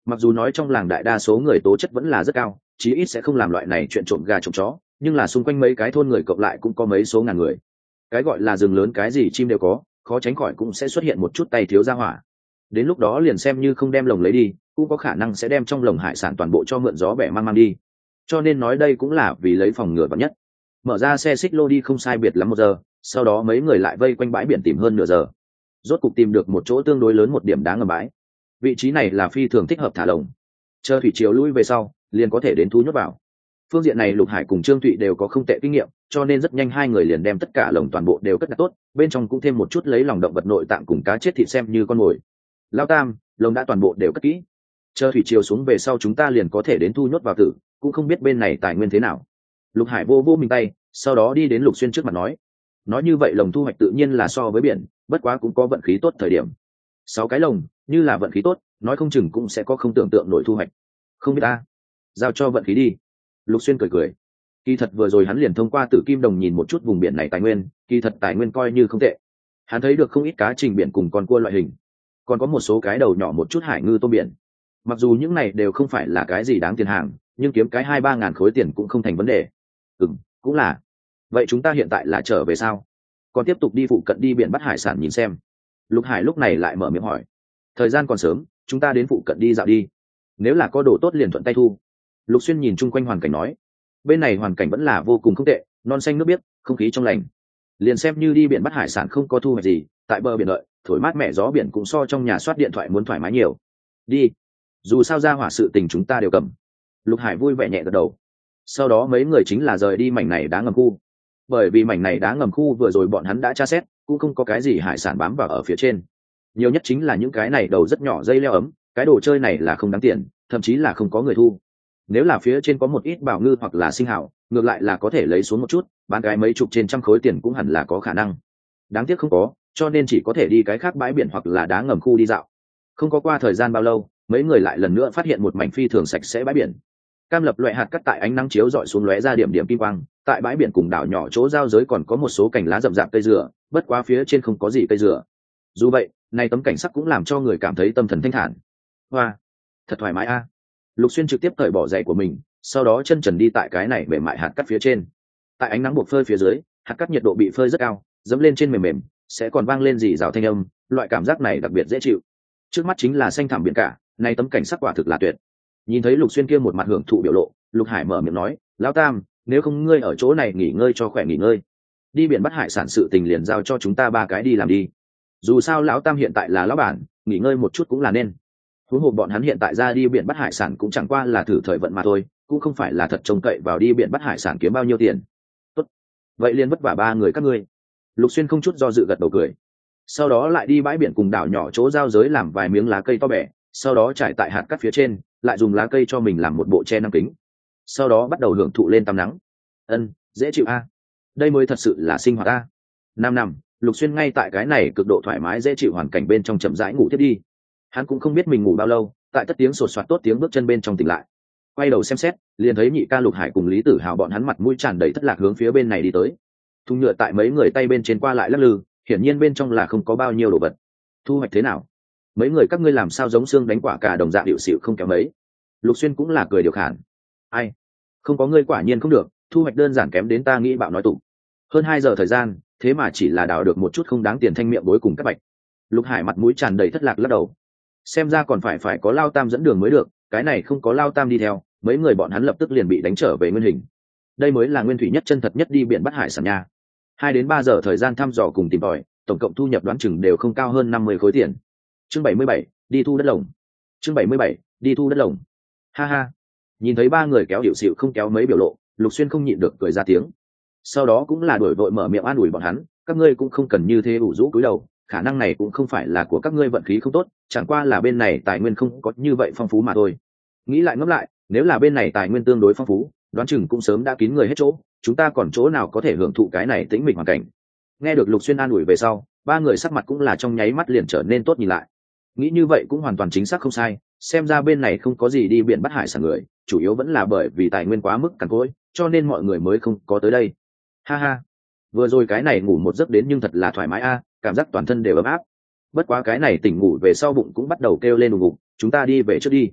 Mặc dù nói trong làng đại đa số người tố chất vẫn là rất cao, chí ít sẽ không làm loại này chuyện trộm gà trộm chó, nhưng là xung quanh mấy cái thôn người cộng lại cũng có mấy số ngàn người. Cái gọi là rừng lớn cái gì chim đều có, khó tránh khỏi cũng sẽ xuất hiện một chút tay thiếu ra hỏa. Đến lúc đó liền xem như không đem lồng lấy đi, cũng có khả năng sẽ đem trong lồng hải sản toàn bộ cho mượn gió bẻ mang mang đi. Cho nên nói đây cũng là vì lấy phòng ngừa vạn nhất. Mở ra xe xích lô đi không sai biệt lắm một giờ, sau đó mấy người lại vây quanh bãi biển tìm hơn nửa giờ, rốt cục tìm được một chỗ tương đối lớn một điểm đá ngầm bãi. Vị trí này là phi thường thích hợp thả lồng, chờ thủy chiều lui về sau liền có thể đến thu nhốt vào. Phương diện này Lục Hải cùng Trương Thụy đều có không tệ kinh nghiệm, cho nên rất nhanh hai người liền đem tất cả lồng toàn bộ đều cất đặt tốt, bên trong cũng thêm một chút lấy lòng động vật nội tạng cùng cá chết thịt xem như con mồi. Lao Tam, lồng đã toàn bộ đều cất kỹ, chờ thủy chiều xuống về sau chúng ta liền có thể đến thu nhốt vào tử, cũng không biết bên này tài nguyên thế nào. Lục Hải vô vô mình tay, sau đó đi đến Lục Xuyên trước mặt nói nói như vậy lồng thu hoạch tự nhiên là so với biển, bất quá cũng có vận khí tốt thời điểm. Sáu cái lồng như là vận khí tốt, nói không chừng cũng sẽ có không tưởng tượng nổi thu hoạch. Không biết ta, giao cho vận khí đi. Lục Xuyên cười cười, kỳ thật vừa rồi hắn liền thông qua Tử Kim Đồng nhìn một chút vùng biển này tài nguyên, kỳ thật tài nguyên coi như không tệ. Hắn thấy được không ít cá trình biển cùng con cua loại hình, còn có một số cái đầu nhỏ một chút hải ngư tôm biển. Mặc dù những này đều không phải là cái gì đáng tiền hàng, nhưng kiếm cái hai ba ngàn khối tiền cũng không thành vấn đề. Ừm, cũng là. Vậy chúng ta hiện tại là trở về sao? Còn tiếp tục đi phụ cận đi biển bắt hải sản nhìn xem. Lục Hải lúc này lại mở miệng hỏi. Thời gian còn sớm, chúng ta đến phụ cận đi dạo đi. Nếu là có đồ tốt liền thuận tay thu. Lục Xuyên nhìn chung quanh hoàn cảnh nói. Bên này hoàn cảnh vẫn là vô cùng không tệ, non xanh nước biếc, không khí trong lành. Liền xem như đi biển bắt hải sản không có thu hoạch gì, tại bờ biển đợi, thổi mát mẻ gió biển cũng so trong nhà soát điện thoại muốn thoải mái nhiều. Đi. Dù sao ra hỏa sự tình chúng ta đều cầm. Lục Hải vui vẻ nhẹ gật đầu. Sau đó mấy người chính là rời đi mảnh này đá ngầm khu. Bởi vì mảnh này đá ngầm khu vừa rồi bọn hắn đã tra xét, cũng không có cái gì hải sản bám vào ở phía trên. Nhiều nhất chính là những cái này đầu rất nhỏ dây leo ấm, cái đồ chơi này là không đáng tiền, thậm chí là không có người thu. Nếu là phía trên có một ít bảo ngư hoặc là sinh hảo, ngược lại là có thể lấy xuống một chút, bán cái mấy chục trên trăm khối tiền cũng hẳn là có khả năng. Đáng tiếc không có, cho nên chỉ có thể đi cái khác bãi biển hoặc là đá ngầm khu đi dạo. Không có qua thời gian bao lâu, mấy người lại lần nữa phát hiện một mảnh phi thường sạch sẽ bãi biển. Cam lập loại hạt cắt tại ánh nắng chiếu rọi xuống lóe ra điểm điểm kim quang, tại bãi biển cùng đảo nhỏ chỗ giao giới còn có một số cành lá rậm rạp cây dừa, bất quá phía trên không có gì cây dừa. Dù vậy, này tấm cảnh sắc cũng làm cho người cảm thấy tâm thần thanh thản. Hoa, thật thoải mái a. Lục Xuyên trực tiếp cởi bỏ giày của mình, sau đó chân trần đi tại cái này mềm mại hạt cắt phía trên. Tại ánh nắng buộc phơi phía dưới, hạt cắt nhiệt độ bị phơi rất cao, dẫm lên trên mềm mềm, sẽ còn vang lên rì rào thanh âm, loại cảm giác này đặc biệt dễ chịu. Trước mắt chính là xanh thẳm biển cả, này tấm cảnh sắc quả thực là tuyệt. Nhìn thấy Lục Xuyên kia một mặt hưởng thụ biểu lộ, Lục Hải mở miệng nói, lão Tam, nếu không ngươi ở chỗ này nghỉ ngơi cho khỏe nghỉ ngơi, đi biển bắt hải sản sự tình liền giao cho chúng ta ba cái đi làm đi. Dù sao lão Tam hiện tại là lão bản, nghỉ ngơi một chút cũng là nên. Huống hồ bọn hắn hiện tại ra đi biển bắt hải sản cũng chẳng qua là thử thời vận mà thôi, cũng không phải là thật trông cậy vào đi biển bắt hải sản kiếm bao nhiêu tiền. Tốt, vậy liền vất vả ba người các ngươi. Lục Xuyên không chút do dự gật đầu cười, sau đó lại đi bãi biển cùng đảo nhỏ chỗ giao giới làm vài miếng lá cây to bẻ, sau đó trải tại hạt cát phía trên, lại dùng lá cây cho mình làm một bộ che năm kính, sau đó bắt đầu hưởng thụ lên tắm nắng. Ân, dễ chịu a. Đây mới thật sự là sinh hoạt a. Năm năm, Lục Xuyên ngay tại cái này cực độ thoải mái dễ chịu hoàn cảnh bên trong chậm rãi ngủ tiếp đi. Hắn cũng không biết mình ngủ bao lâu, tại tất tiếng sột soạt tốt tiếng bước chân bên trong tỉnh lại, quay đầu xem xét, liền thấy nhị ca Lục Hải cùng Lý Tử Hào bọn hắn mặt mũi tràn đầy thất lạc hướng phía bên này đi tới. Thùng nhựa tại mấy người tay bên trên qua lại lắc lư, hiển nhiên bên trong là không có bao nhiêu đồ vật. Thu hoạch thế nào? Mấy người các ngươi làm sao giống xương đánh quả cả đồng dạng hiệu xịu không kéo mấy. Lục Xuyên cũng là cười điều khản. Ai? Không có ngươi quả nhiên không được, thu hoạch đơn giản kém đến ta nghĩ bạo nói tụ. Hơn hai giờ thời gian, thế mà chỉ là đào được một chút không đáng tiền thanh miệng bối cùng các bạch. Lục Hải mặt mũi tràn đầy thất lạc lắc đầu. Xem ra còn phải phải có Lao Tam dẫn đường mới được, cái này không có Lao Tam đi theo, mấy người bọn hắn lập tức liền bị đánh trở về nguyên hình. Đây mới là nguyên thủy nhất chân thật nhất đi biển bắt hải sản nha. Hai đến ba giờ thời gian thăm dò cùng tìm tòi, tổng cộng thu nhập đoán chừng đều không cao hơn năm mươi khối tiền. Chương bảy mươi bảy, đi thu đất lồng. Chương bảy mươi bảy, đi thu đất lồng. Ha ha. Nhìn thấy ba người kéo hiệu xịu không kéo mấy biểu lộ, Lục Xuyên không nhịn được cười ra tiếng. Sau đó cũng là đuổi vội mở miệng an ủi bọn hắn, các ngươi cũng không cần như thế ủ rũ cúi đầu, khả năng này cũng không phải là của các ngươi vận khí không tốt, chẳng qua là bên này tài nguyên không có như vậy phong phú mà thôi. Nghĩ lại ngẫm lại, nếu là bên này tài nguyên tương đối phong phú, đoán chừng cũng sớm đã kín người hết chỗ, chúng ta còn chỗ nào có thể hưởng thụ cái này tĩnh mịch hoàn cảnh. Nghe được Lục Xuyên an ủi về sau, ba người sắc mặt cũng là trong nháy mắt liền trở nên tốt nhìn lại. Nghĩ như vậy cũng hoàn toàn chính xác không sai, xem ra bên này không có gì đi biển bắt hải sản người, chủ yếu vẫn là bởi vì tài nguyên quá mức cằn cỗi, cho nên mọi người mới không có tới đây. Ha ha, vừa rồi cái này ngủ một giấc đến nhưng thật là thoải mái a, cảm giác toàn thân đều ấm áp. Bất quá cái này tỉnh ngủ về sau bụng cũng bắt đầu kêu lên ù ngục, chúng ta đi về trước đi.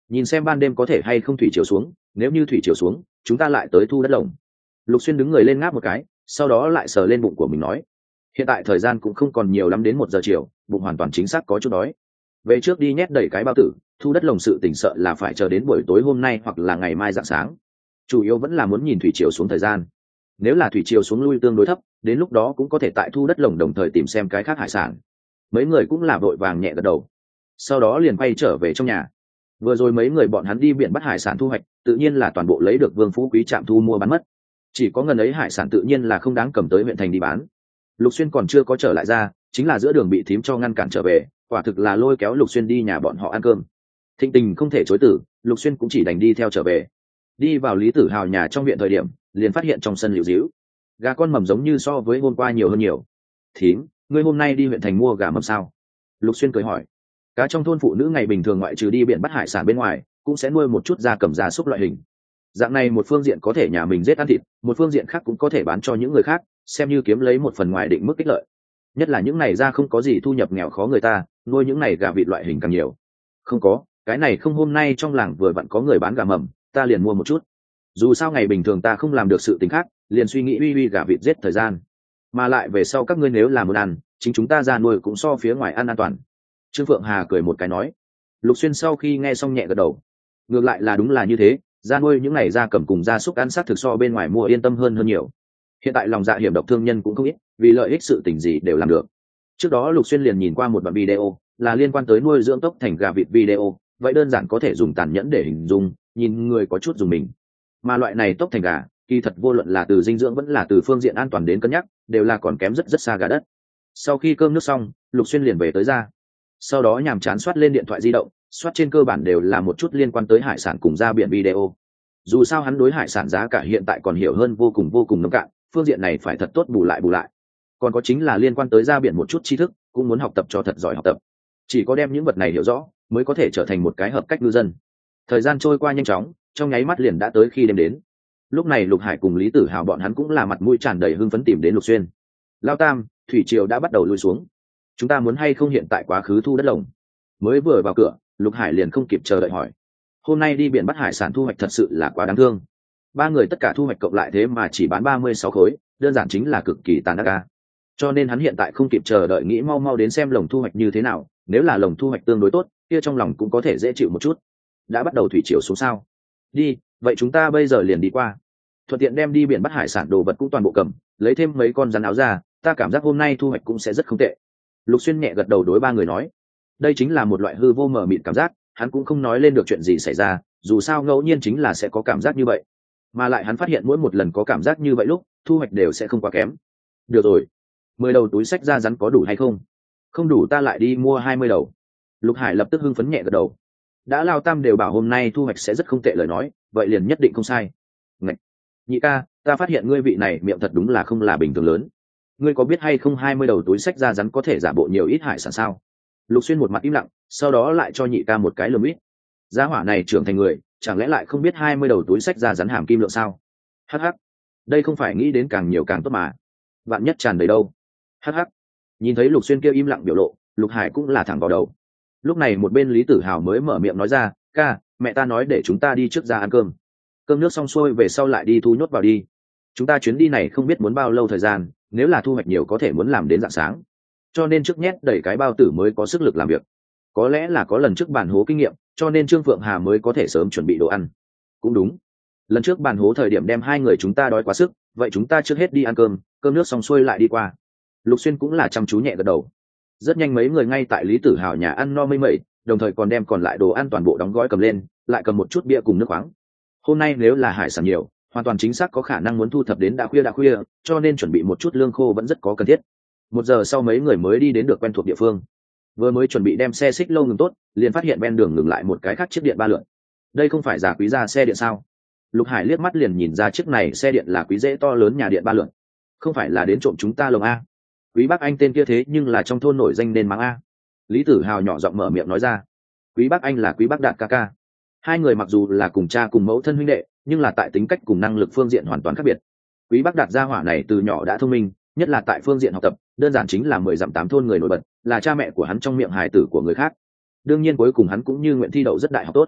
nhìn xem ban đêm có thể hay không thủy chiều xuống, nếu như thủy chiều xuống chúng ta lại tới thu đất lồng. Lục Xuyên đứng người lên ngáp một cái, sau đó lại sờ lên bụng của mình nói, hiện tại thời gian cũng không còn nhiều lắm, đến một giờ chiều, bụng hoàn toàn chính xác có chút đói, về trước đi nhét đầy cái bao tử. Thu đất lồng sự tỉnh sợ là phải chờ đến buổi tối hôm nay hoặc là ngày mai rạng sáng, chủ yếu vẫn là muốn nhìn thủy chiều xuống thời gian. Nếu là thủy chiều xuống lui tương đối thấp, đến lúc đó cũng có thể tại thu đất lồng đồng thời tìm xem cái khác hải sản. Mấy người cũng là vội vàng nhẹ gật đầu, sau đó liền quay trở về trong nhà. Vừa rồi mấy người bọn hắn đi biển bắt hải sản thu hoạch, tự nhiên là toàn bộ lấy được Vương Phú Quý trạm thu mua bán mất, chỉ có ngần ấy hải sản tự nhiên là không đáng cầm tới huyện thành đi bán. Lục Xuyên còn chưa có trở lại ra, chính là giữa đường bị thím cho ngăn cản trở về, quả thực là lôi kéo Lục Xuyên đi nhà bọn họ ăn cơm. Thịnh tình không thể chối từ, Lục Xuyên cũng chỉ đành đi theo trở về. Đi vào Lý Tử Hào nhà trong viện thời điểm, liền phát hiện trong sân liễu díu gà con mầm giống như so với hôm qua nhiều hơn nhiều. Thím, ngươi hôm nay đi huyện thành mua gà mầm sao? Lục Xuyên cười hỏi. Cá trong thôn phụ nữ ngày bình thường ngoại trừ đi biển bắt hải sản bên ngoài, cũng sẽ nuôi một chút gia cầm gia súc loại hình. Dạng này một phương diện có thể nhà mình giết ăn thịt, một phương diện khác cũng có thể bán cho những người khác, xem như kiếm lấy một phần ngoài định mức ích lợi. Nhất là những này ra không có gì thu nhập nghèo khó người ta, nuôi những này gà vịt loại hình càng nhiều. Không có, cái này không, hôm nay trong làng vừa vặn có người bán gà mầm, ta liền mua một chút. Dù sao ngày bình thường ta không làm được sự tình khác, liền suy nghĩ uy uy gà vịt giết thời gian. Mà lại về sau các ngươi nếu làm muốn ăn, chính chúng ta ra nuôi cũng so phía ngoài ăn an toàn. Trương Phượng Hà cười một cái nói. Lục Xuyên sau khi nghe xong nhẹ gật đầu. Ngược lại là đúng là như thế, ra nuôi những này gia cầm cùng gia súc ăn sát thực so bên ngoài mua yên tâm hơn hơn nhiều. Hiện tại lòng dạ hiểm độc thương nhân cũng không ít, vì lợi ích sự tình gì đều làm được. Trước đó Lục Xuyên liền nhìn qua một đoạn video, là liên quan tới nuôi dưỡng tốc thành gà vịt video, vậy đơn giản có thể dùng tàn nhẫn để hình dung, nhìn người có chút dùng mình. Mà loại này tốc thành gà, kỳ thật vô luận là từ dinh dưỡng vẫn là từ phương diện an toàn đến cân nhắc, đều là còn kém rất rất xa gà đất. Sau khi cơm nước xong, Lục Xuyên liền về tới ra. Sau đó nhàm chán soát lên điện thoại di động, soát trên cơ bản đều là một chút liên quan tới hải sản cùng ra biển video. Dù sao hắn đối hải sản giá cả hiện tại còn hiểu hơn vô cùng vô cùng nông cạn, phương diện này phải thật tốt bù lại bù lại. Còn có chính là liên quan tới ra biển một chút tri thức, cũng muốn học tập cho thật giỏi học tập. Chỉ có đem những vật này hiểu rõ, mới có thể trở thành một cái hợp cách ngư dân. Thời gian trôi qua nhanh chóng, trong nháy mắt liền đã tới khi đêm đến. Lúc này Lục Hải cùng Lý Tử Hào bọn hắn cũng là mặt mũi tràn đầy hưng phấn tìm đến Lục Xuyên. Lao Tam, thủy triều đã bắt đầu lui xuống, chúng ta muốn hay không hiện tại quá khứ thu đất lồng? Mới vừa vào cửa, Lục Hải liền không kịp chờ đợi hỏi. Hôm nay đi biển bắt hải sản thu hoạch thật sự là quá đáng thương. Ba người tất cả thu hoạch cộng lại thế mà chỉ bán ba mươi sáu khối, đơn giản chính là cực kỳ tàn ác. Cho nên hắn hiện tại không kịp chờ đợi, nghĩ mau mau đến xem lồng thu hoạch như thế nào, nếu là lồng thu hoạch tương đối tốt, kia trong lòng cũng có thể dễ chịu một chút. Đã bắt đầu thủy triều xuống sao? Đi, vậy chúng ta bây giờ liền đi qua. Thuận tiện đem đi biển bắt hải sản đồ vật cũng toàn bộ cầm, lấy thêm mấy con rắn áo ra, ta cảm giác hôm nay thu hoạch cũng sẽ rất không tệ. Lục Xuyên nhẹ gật đầu đối ba người nói. Đây chính là một loại hư vô mờ mịt cảm giác, hắn cũng không nói lên được chuyện gì xảy ra, dù sao ngẫu nhiên chính là sẽ có cảm giác như vậy. Mà lại hắn phát hiện mỗi một lần có cảm giác như vậy lúc, thu hoạch đều sẽ không quá kém. Được rồi, mười đầu túi xách ra rắn có đủ hay không? Không đủ ta lại đi mua hai mươi đầu. Lục Hải lập tức hưng phấn nhẹ gật đầu. Đã Lao Tam đều bảo hôm nay thu hoạch sẽ rất không tệ lời nói, vậy liền nhất định không sai. Ngạch! Nhị ca, ta phát hiện ngươi vị này miệng thật đúng là không là bình thường lớn. Ngươi có biết hay không hai mươi đầu túi xách ra rắn có thể giả bộ nhiều ít hải sản sao? Lục Xuyên một mặt im lặng, sau đó lại cho nhị ca một cái lườm ít. Gia hỏa này trưởng thành người, chẳng lẽ lại không biết hai mươi đầu túi xách ra rắn hàm kim lượng sao? Hắc hắc, đây không phải nghĩ đến càng nhiều càng tốt mà. Vạn nhất tràn đầy đâu? Hắc hắc. Nhìn thấy Lục Xuyên kêu im lặng biểu lộ, Lục Hải cũng là thẳng vào đầu. Lúc này một bên Lý Tử Hào mới mở miệng nói ra, ca, mẹ ta nói để chúng ta đi trước ra ăn cơm. Cơm nước xong xuôi về sau lại đi thu nhốt vào đi. Chúng ta chuyến đi này không biết muốn bao lâu thời gian, nếu là thu hoạch nhiều có thể muốn làm đến rạng sáng. Cho nên trước nhét đẩy cái bao tử mới có sức lực làm việc. Có lẽ là có lần trước bàn hố kinh nghiệm, cho nên Trương Phượng Hà mới có thể sớm chuẩn bị đồ ăn. Cũng đúng. Lần trước bàn hố thời điểm đem hai người chúng ta đói quá sức, vậy chúng ta trước hết đi ăn cơm, cơm nước xong xuôi lại đi qua. Lục Xuyên cũng là chăm chú nhẹ gật đầu. Rất nhanh mấy người ngay tại Lý Tử Hào nhà ăn no mây mẩy, đồng thời còn đem còn lại đồ ăn toàn bộ đóng gói cầm lên, lại cầm một chút bia cùng nước khoáng. Hôm nay nếu là hải sản nhiều, hoàn toàn chính xác có khả năng muốn thu thập đến đã khuya đã khuya, cho nên chuẩn bị một chút lương khô vẫn rất có cần thiết. Một giờ sau mấy người mới đi đến được quen thuộc địa phương. Vừa mới chuẩn bị đem xe xích lô ngừng tốt, liền phát hiện ven đường ngừng lại một cái khác chiếc điện ba lượn. Đây không phải Giả Quý gia xe điện sao? Lục Hải liếc mắt liền nhìn ra chiếc này xe điện là Quý dễ to lớn nhà điện ba lượn. Không phải là đến trộm chúng ta lồng a? Quý bác anh tên kia thế nhưng là trong thôn nổi danh nên mắng a. Lý Tử Hào nhỏ giọng mở miệng nói ra. Quý bác anh là Quý bác Đạt ca ca. Hai người mặc dù là cùng cha cùng mẫu thân huynh đệ, nhưng là tại tính cách cùng năng lực phương diện hoàn toàn khác biệt. Quý bác Đạt gia hỏa này từ nhỏ đã thông minh, nhất là tại phương diện học tập, đơn giản chính là mười dặm tám thôn người nổi bật, là cha mẹ của hắn trong miệng hài tử của người khác. Đương nhiên cuối cùng hắn cũng như nguyện thi đậu rất đại học tốt.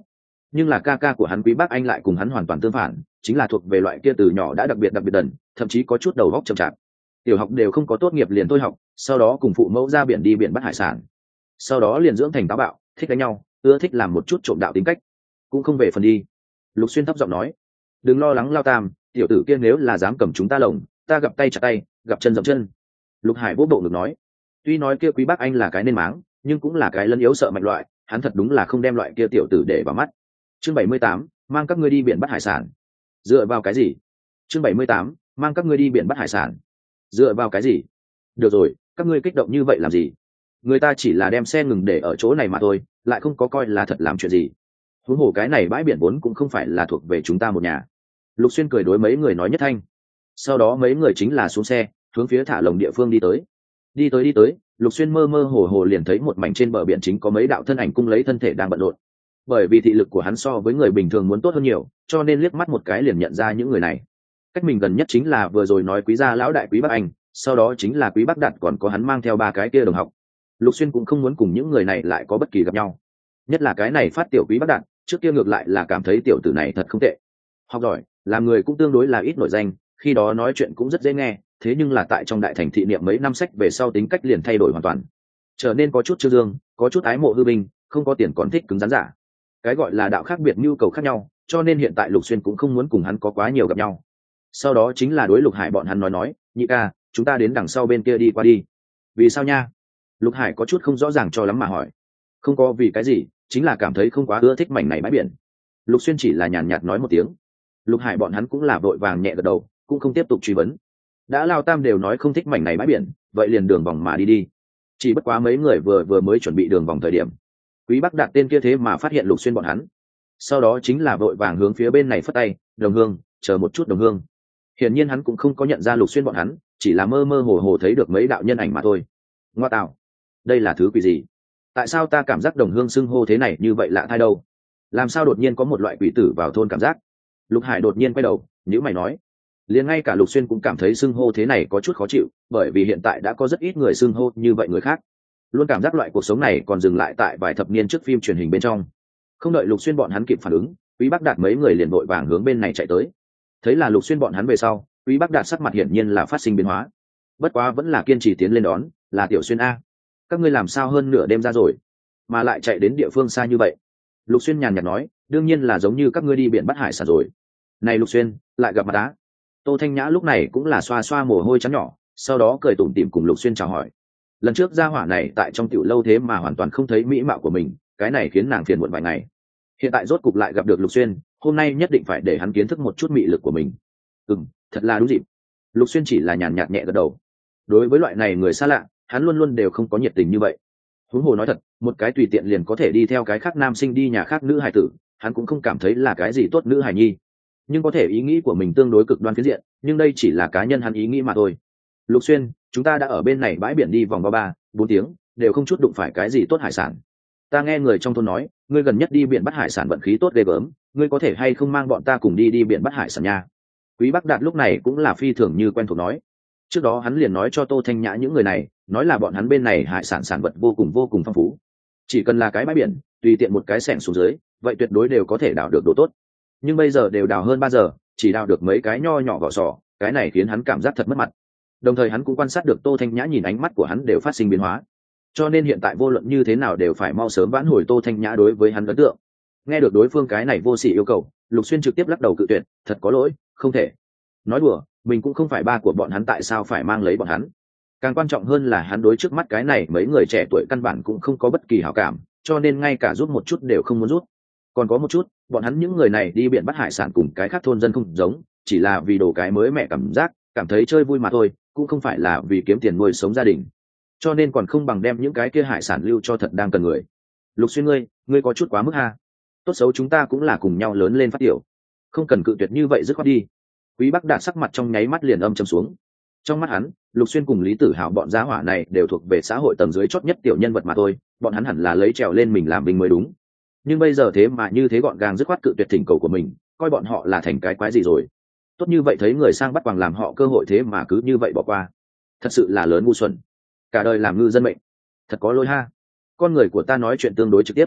nhưng là ca ca của hắn Quý Bác Anh lại cùng hắn hoàn toàn tương phản, chính là thuộc về loại kia từ nhỏ đã đặc biệt đặc biệt đần, thậm chí có chút đầu óc chậm chạp. Tiểu học đều không có tốt nghiệp liền thôi học, sau đó cùng phụ mẫu ra biển đi biển bắt hải sản, sau đó liền dưỡng thành táo bạo, thích đánh nhau, ưa thích làm một chút trộm đạo tính cách, cũng không về phần đi. Lục Xuyên thấp giọng nói, đừng lo lắng Lao Tam, tiểu tử kia nếu là dám cầm chúng ta lồng, ta gặp tay chặt tay, gặp chân dậm chân. Lục Hải vô bộ ngực nói, tuy nói kia Quý Bác Anh là cái nên máng, nhưng cũng là cái lân yếu sợ mạnh loại, hắn thật đúng là không đem loại kia tiểu tử để vào mắt. Chương bảy mươi tám, mang các ngươi đi biển bắt hải sản. Dựa vào cái gì? Chương bảy mươi tám, mang các ngươi đi biển bắt hải sản. Dựa vào cái gì? Được rồi, các ngươi kích động như vậy làm gì? Người ta chỉ là đem xe ngừng để ở chỗ này mà thôi, lại không có coi là thật làm chuyện gì. Huống hồ cái này bãi biển vốn cũng không phải là thuộc về chúng ta một nhà. Lục Xuyên cười đối mấy người nói nhất thanh. Sau đó mấy người chính là xuống xe, hướng phía thả lồng địa phương đi tới. Đi tới đi tới, Lục Xuyên mơ mơ hồ hồ liền thấy một mảnh trên bờ biển chính có mấy đạo thân ảnh cung lấy thân thể đang bận rộn. Bởi vì thị lực của hắn so với người bình thường muốn tốt hơn nhiều, cho nên liếc mắt một cái liền nhận ra những người này. Cách mình gần nhất chính là vừa rồi nói Quý gia lão đại Quý Bác Anh, sau đó chính là Quý Bác Đạt, còn có hắn mang theo ba cái kia đồng học. Lục Xuyên cũng không muốn cùng những người này lại có bất kỳ gặp nhau, nhất là cái này phát tiểu Quý Bác Đạt, trước kia ngược lại là cảm thấy tiểu tử này thật không tệ, học giỏi, làm người cũng tương đối là ít nổi danh, khi đó nói chuyện cũng rất dễ nghe, thế nhưng là tại trong đại thành thị niệm mấy năm sách về sau tính cách liền thay đổi hoàn toàn, trở nên có chút trương dương, có chút ái mộ hư binh, không có tiền còn thích cứng rắn giả. Cái gọi là đạo khác biệt, nhu cầu khác nhau, cho nên hiện tại Lục Xuyên cũng không muốn cùng hắn có quá nhiều gặp nhau. Sau đó chính là đối Lục Hải bọn hắn nói nói, nhị ca, chúng ta đến đằng sau bên kia đi qua đi. Vì sao nha? Lục Hải có chút không rõ ràng cho lắm mà hỏi. Không có vì cái gì, chính là cảm thấy không quá ưa thích mảnh này bãi biển. Lục Xuyên chỉ là nhàn nhạt nói một tiếng. Lục Hải bọn hắn cũng là vội vàng nhẹ gật đầu, cũng không tiếp tục truy vấn. Đã Lao Tam đều nói không thích mảnh này bãi biển, vậy liền đường vòng mà đi đi. Chỉ bất quá mấy người vừa vừa mới chuẩn bị đường vòng thời điểm, Quý Bác Đạt tên kia thế mà phát hiện Lục Xuyên bọn hắn, sau đó chính là vội vàng hướng phía bên này phất tay, đồng hương, chờ một chút đồng hương. Hiển nhiên hắn cũng không có nhận ra Lục Xuyên bọn hắn, chỉ là mơ mơ hồ hồ thấy được mấy đạo nhân ảnh mà thôi. Ngoa tạo, đây là thứ quỷ gì? Tại sao ta cảm giác đồng hương xưng hô thế này như vậy lạ thay đâu? Làm sao đột nhiên có một loại quỷ tử vào thôn cảm giác? Lục Hải đột nhiên quay đầu, nhíu mày nói, liền ngay cả Lục Xuyên cũng cảm thấy xưng hô thế này có chút khó chịu, bởi vì hiện tại đã có rất ít người xưng hô như vậy người khác, luôn cảm giác loại cuộc sống này còn dừng lại tại vài thập niên trước phim truyền hình bên trong. Không đợi Lục Xuyên bọn hắn kịp phản ứng, Quý Bác Đạt mấy người liền vội vàng hướng bên này chạy tới. Thấy là Lục Xuyên bọn hắn về sau, Quý Bác Đạt sắc mặt hiển nhiên là phát sinh biến hóa, bất quá vẫn là kiên trì tiến lên đón, là Tiểu Xuyên a, các ngươi làm sao hơn nửa đêm ra rồi, mà lại chạy đến địa phương xa như vậy? Lục Xuyên nhàn nhạt nói, đương nhiên là giống như các ngươi đi biển bắt hải sản rồi. Này Lục Xuyên, lại gặp mặt á? Tô Thanh Nhã lúc này cũng là xoa xoa mồ hôi trắng nhỏ, sau đó cười tủm tỉm cùng Lục Xuyên chào hỏi. Lần trước gia hỏa này tại trong tiểu lâu thế mà hoàn toàn không thấy mỹ mạo của mình, cái này khiến nàng phiền muộn vài ngày. Hiện tại rốt cục lại gặp được Lục Xuyên, hôm nay nhất định phải để hắn kiến thức một chút mị lực của mình. Ừm, thật là đúng dịp. Lục Xuyên chỉ là nhàn nhạt nhẹ gật đầu. Đối với loại này người xa lạ, hắn luôn luôn đều không có nhiệt tình như vậy. Huống hồ nói thật, một cái tùy tiện liền có thể đi theo cái khác nam sinh đi nhà khác nữ hài tử, hắn cũng không cảm thấy là cái gì tốt nữ hài nhi. Nhưng có thể ý nghĩ của mình tương đối cực đoan phiến diện, nhưng đây chỉ là cá nhân hắn ý nghĩ mà thôi. Lục Xuyên, chúng ta đã ở bên này bãi biển đi vòng ba ba bốn tiếng, đều không chút đụng phải cái gì tốt hải sản. Ta nghe người trong thôn nói, ngươi gần nhất đi biển bắt hải sản vận khí tốt ghê gớm, ngươi có thể hay không mang bọn ta cùng đi đi biển bắt hải sản nha? Quý Bác Đạt lúc này cũng là phi thường như quen thuộc nói. Trước đó hắn liền nói cho Tô Thanh Nhã những người này, nói là bọn hắn bên này hải sản sản vật vô cùng vô cùng phong phú, chỉ cần là cái bãi biển, tùy tiện một cái xẻng xuống dưới, vậy tuyệt đối đều có thể đào được đồ tốt. Nhưng bây giờ đều đào hơn ba giờ, chỉ đào được mấy cái nho nhỏ vỏ sò, cái này khiến hắn cảm giác thật mất mặt. Đồng thời hắn cũng quan sát được Tô Thanh Nhã nhìn ánh mắt của hắn đều phát sinh biến hóa, cho nên hiện tại vô luận như thế nào đều phải mau sớm vãn hồi Tô Thanh Nhã đối với hắn ấn tượng. Nghe được đối phương cái này vô sỉ yêu cầu, Lục Xuyên trực tiếp lắc đầu cự tuyệt, thật có lỗi, không thể. Nói đùa, mình cũng không phải ba của bọn hắn, tại sao phải mang lấy bọn hắn? Càng quan trọng hơn là hắn đối trước mắt cái này mấy người trẻ tuổi căn bản cũng không có bất kỳ hảo cảm, cho nên ngay cả rút một chút đều không muốn rút. Còn có một chút, bọn hắn những người này đi biển bắt hải sản cùng cái khác thôn dân không giống, chỉ là vì đồ cái mới mẹ cảm giác, cảm thấy chơi vui mà thôi, cũng không phải là vì kiếm tiền nuôi sống gia đình. Cho nên còn không bằng đem những cái kia hải sản lưu cho thật đang cần người. Lục Xuyên ngươi, ngươi có chút quá mức ha. Tốt xấu chúng ta cũng là cùng nhau lớn lên phát tiểu, không cần cự tuyệt như vậy, dứt khoát đi. Quý Bác Đạt sắc mặt trong nháy mắt liền âm trầm xuống. Trong mắt hắn, Lục Xuyên cùng Lý Tử Hào bọn gia hỏa này đều thuộc về xã hội tầng dưới chót nhất tiểu nhân vật mà thôi, bọn hắn hẳn là lấy trèo lên mình làm binh mới đúng. Nhưng bây giờ thế mà như thế gọn gàng dứt khoát cự tuyệt thỉnh cầu của mình, coi bọn họ là thành cái quái gì rồi? Tốt như vậy thấy người sang bắt quàng làm họ cơ hội, thế mà cứ như vậy bỏ qua, thật sự là lớn ngu xuẩn. Cả đời làm ngư dân mệnh, thật có lỗi ha. Con người của ta nói chuyện tương đối trực tiếp.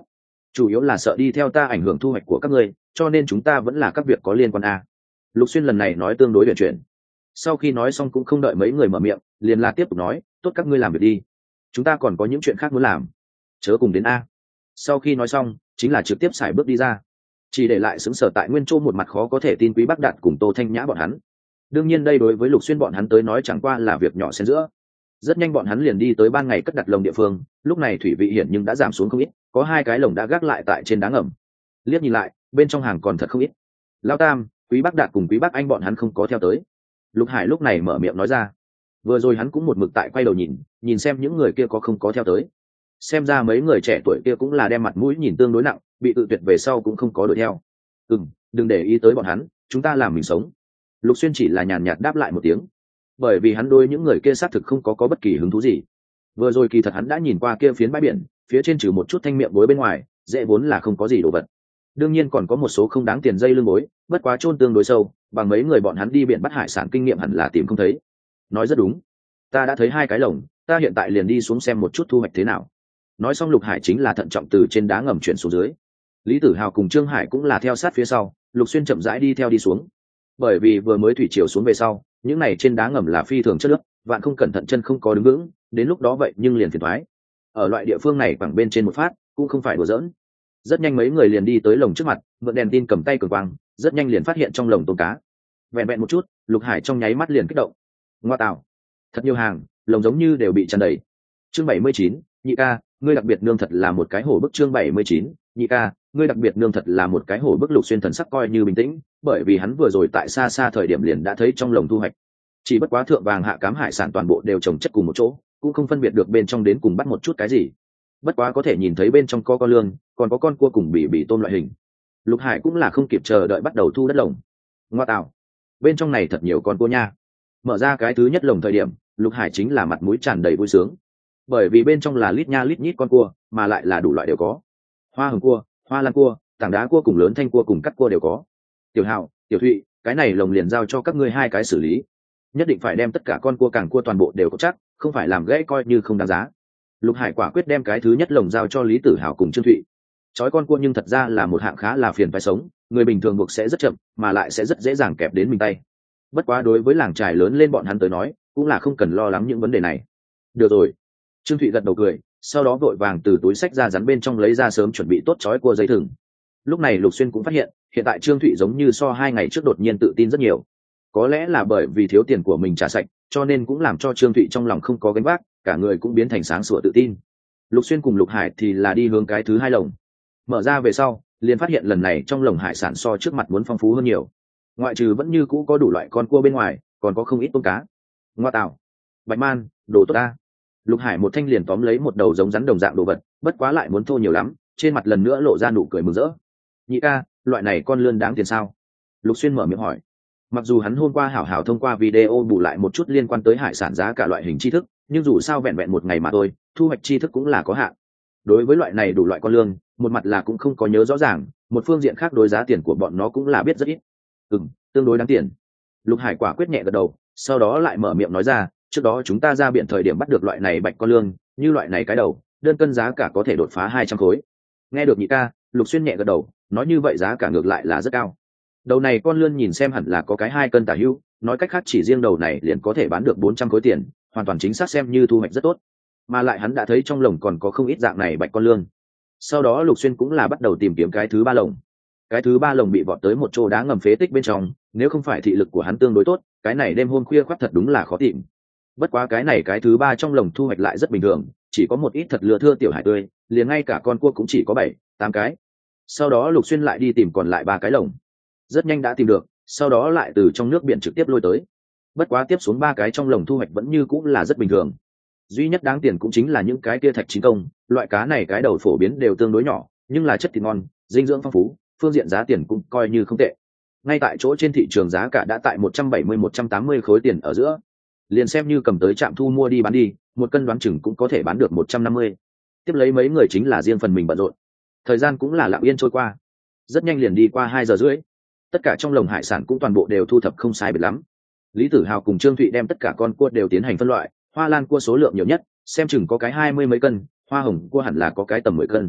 chủ yếu là sợ đi theo ta ảnh hưởng thu hoạch của các ngươi, cho nên chúng ta vẫn là các việc có liên quan a. Lục Xuyên lần này nói tương đối huyền chuyển. Sau khi nói xong cũng không đợi mấy người mở miệng, liền là tiếp tục nói, tốt các ngươi làm việc đi, chúng ta còn có những chuyện khác muốn làm, chớ cùng đến a. Sau khi nói xong chính là trực tiếp xài bước đi ra, chỉ để lại xứng sở tại nguyên chỗ một mặt khó có thể tin Quý Bắc Đạt cùng Tô Thanh Nhã bọn hắn. Đương nhiên đây đối với Lục Xuyên bọn hắn tới nói chẳng qua là việc nhỏ xen giữa. Rất nhanh bọn hắn liền đi tới ban ngày cất đặt lồng địa phương, lúc này thủy vị hiển nhưng đã giảm xuống không ít, có hai cái lồng đã gác lại tại trên đá ngầm. Liếc nhìn lại, bên trong hàng còn thật không ít. Lao Tam, Quý Bắc Đạt cùng Quý Bắc Anh bọn hắn không có theo tới. Lục Hải lúc này mở miệng nói ra. Vừa rồi hắn cũng một mực tại quay đầu nhìn, nhìn xem những người kia có không có theo tới. Xem ra mấy người trẻ tuổi kia cũng là đem mặt mũi nhìn tương đối nặng, bị tự tuyệt về sau cũng không có đuổi theo. Ừm, đừng để ý tới bọn hắn, chúng ta làm mình sống. Lục Xuyên chỉ là nhàn nhạt đáp lại một tiếng, bởi vì hắn đối những người kia xác thực không có có bất kỳ hứng thú gì. Vừa rồi kỳ thật hắn đã nhìn qua kia phiến bãi biển, phía trên trừ một chút thanh miệng bối bên ngoài, dễ vốn là không có gì đồ vật. Đương nhiên còn có một số không đáng tiền dây lưng bối, bất quá chôn tương đối sâu, bằng mấy người bọn hắn đi biển bắt hải sản kinh nghiệm hẳn là tìm không thấy. Nói rất đúng, ta đã thấy hai cái lồng, ta hiện tại liền đi xuống xem một chút thu hoạch thế nào. Nói xong Lục Hải chính là thận trọng từ trên đá ngầm chuyển xuống dưới. Lý Tử Hào cùng Trương Hải cũng là theo sát phía sau, Lục Xuyên chậm rãi đi theo đi xuống. Bởi vì vừa mới thủy triều xuống về sau, những này trên đá ngầm là phi thường chất nước, vạn không cẩn thận chân không có đứng vững, đến lúc đó vậy nhưng liền phiền toái. Ở loại địa phương này bằng bên trên một phát, cũng không phải đùa giỡn. Rất nhanh mấy người liền đi tới lồng trước mặt, mượn đèn tin cầm tay cường quang, rất nhanh liền phát hiện trong lồng tôm cá. Vẹn vẹn một chút, Lục Hải trong nháy mắt liền kích động. Ngoa tạo, thật nhiều hàng, lồng giống như đều bị tràn đầy. Chương bảy mươi chín, nhị ca, ngươi đặc biệt nương thật là một cái hổ bức. Chương bảy mươi chín, nhị ca, ngươi đặc biệt nương thật là một cái hổ bức. Lục Xuyên thần sắc coi như bình tĩnh, bởi vì hắn vừa rồi tại xa xa thời điểm liền đã thấy trong lồng thu hoạch. Chỉ bất quá thượng vàng hạ cám hải sản toàn bộ đều trồng chất cùng một chỗ, cũng không phân biệt được bên trong đến cùng bắt một chút cái gì. Bất quá có thể nhìn thấy bên trong có con lương, còn có con cua cùng bỉ bỉ tôm loại hình. Lục Hải cũng là không kịp chờ đợi bắt đầu thu đất lồng. Ngoa tạo, bên trong này thật nhiều con cua nha. Mở ra cái thứ nhất lồng thời điểm, Lục Hải chính là mặt mũi tràn đầy vui sướng, bởi vì bên trong là lít nha lít nhít con cua, mà lại là đủ loại đều có. Hoa hồng cua, hoa lan cua, tảng đá cua cùng lớn thanh cua cùng cắt cua đều có. Tiểu Hạo, Tiểu Thụy, cái này lồng liền giao cho các ngươi hai cái xử lý, nhất định phải đem tất cả con cua càng cua toàn bộ đều có chắc, không phải làm gãy coi như không đáng giá. Lục Hải quả quyết đem cái thứ nhất lồng giao cho Lý Tử Hào cùng Trương Thụy. Chói con cua nhưng thật ra là một hạng khá là phiền phải sống, người bình thường buộc sẽ rất chậm, mà lại sẽ rất dễ dàng kẹp đến mình tay. Bất quá đối với làng trài lớn lên bọn hắn tới nói, cũng là không cần lo lắng những vấn đề này. Được rồi. Trương Thụy gật đầu cười, sau đó vội vàng từ túi xách ra rắn bên trong lấy ra sớm chuẩn bị tốt chói cua dây thừng. Lúc này Lục Xuyên cũng phát hiện, hiện tại Trương Thụy giống như so hai ngày trước đột nhiên tự tin rất nhiều. Có lẽ là bởi vì thiếu tiền của mình trả sạch, cho nên cũng làm cho Trương Thụy trong lòng không có gánh vác, cả người cũng biến thành sáng sủa tự tin. Lục Xuyên cùng Lục Hải thì là đi hướng cái thứ hai lồng. Mở ra về sau, liền phát hiện lần này trong lồng hải sản so trước mặt muốn phong phú hơn nhiều. Ngoại trừ vẫn như cũ có đủ loại con cua bên ngoài, còn có không ít tôm cá. Ngoa tạo, bạch man, đồ tốt ta. Lục Hải một thanh liền tóm lấy một đầu giống rắn đồng dạng đồ vật, bất quá lại muốn thô nhiều lắm, trên mặt lần nữa lộ ra nụ cười mừng rỡ. Nhị ca, loại này con lươn đáng tiền sao? Lục Xuyên mở miệng hỏi. Mặc dù hắn hôm qua hảo hảo thông qua video bù lại một chút liên quan tới hải sản giá cả loại hình tri thức, nhưng dù sao vẹn vẹn một ngày mà thôi, thu hoạch tri thức cũng là có hạn. Đối với loại này đủ loại con lương, một mặt là cũng không có nhớ rõ ràng, một phương diện khác đối giá tiền của bọn nó cũng là biết rất ít. Ừm, tương đối đáng tiền. Lục Hải quả quyết nhẹ gật đầu, sau đó lại mở miệng nói ra, trước đó chúng ta ra biển thời điểm bắt được loại này bạch con lương, như loại này cái đầu, đơn cân giá cả có thể đột phá hai trăm khối. Nghe được nhị ca, Lục Xuyên nhẹ gật đầu, nói như vậy giá cả ngược lại là rất cao. Đầu này con lươn nhìn xem hẳn là có cái hai cân tả hữu, nói cách khác chỉ riêng đầu này liền có thể bán được bốn trăm khối tiền, hoàn toàn chính xác xem như thu hoạch rất tốt. Mà lại hắn đã thấy trong lồng còn có không ít dạng này bạch con lương. Sau đó Lục Xuyên cũng là bắt đầu tìm kiếm cái thứ ba lồng. Cái thứ ba lồng bị vọt tới một chỗ đá ngầm phế tích bên trong, nếu không phải thị lực của hắn tương đối tốt, cái này đêm hôm khuya khoắt thật đúng là khó tìm. Bất quá cái này cái thứ ba trong lồng thu hoạch lại rất bình thường, chỉ có một ít thật lừa thưa tiểu hải tươi, liền ngay cả con cua cũng chỉ có bảy, tám cái. Sau đó Lục Xuyên lại đi tìm còn lại ba cái lồng. Rất nhanh đã tìm được, sau đó lại từ trong nước biển trực tiếp lôi tới. Bất quá tiếp xuống ba cái trong lồng thu hoạch vẫn như cũng là rất bình thường. Duy nhất đáng tiền cũng chính là những cái kia thạch chính công, loại cá này cái đầu phổ biến đều tương đối nhỏ, nhưng là chất thịt ngon, dinh dưỡng phong phú, phương diện giá tiền cũng coi như không tệ. Ngay tại chỗ trên thị trường giá cả đã tại một trăm bảy mươi một trăm tám mươi khối tiền ở giữa. Liền xem như cầm tới trạm thu mua đi bán đi, một cân đoán chừng cũng có thể bán được một trăm năm mươi. Tiếp lấy mấy người chính là riêng phần mình bận rộn. Thời gian cũng là lặng yên trôi qua. Rất nhanh liền đi qua hai giờ rưỡi. Tất cả trong lồng hải sản cũng toàn bộ đều thu thập không sai biệt lắm. Lý Tử Hào cùng Trương Thụy đem tất cả con cua đều tiến hành phân loại, hoa lan cua số lượng nhiều nhất, xem chừng có cái hai mươi mấy cân, hoa hồng cua hẳn là có cái tầm mười cân.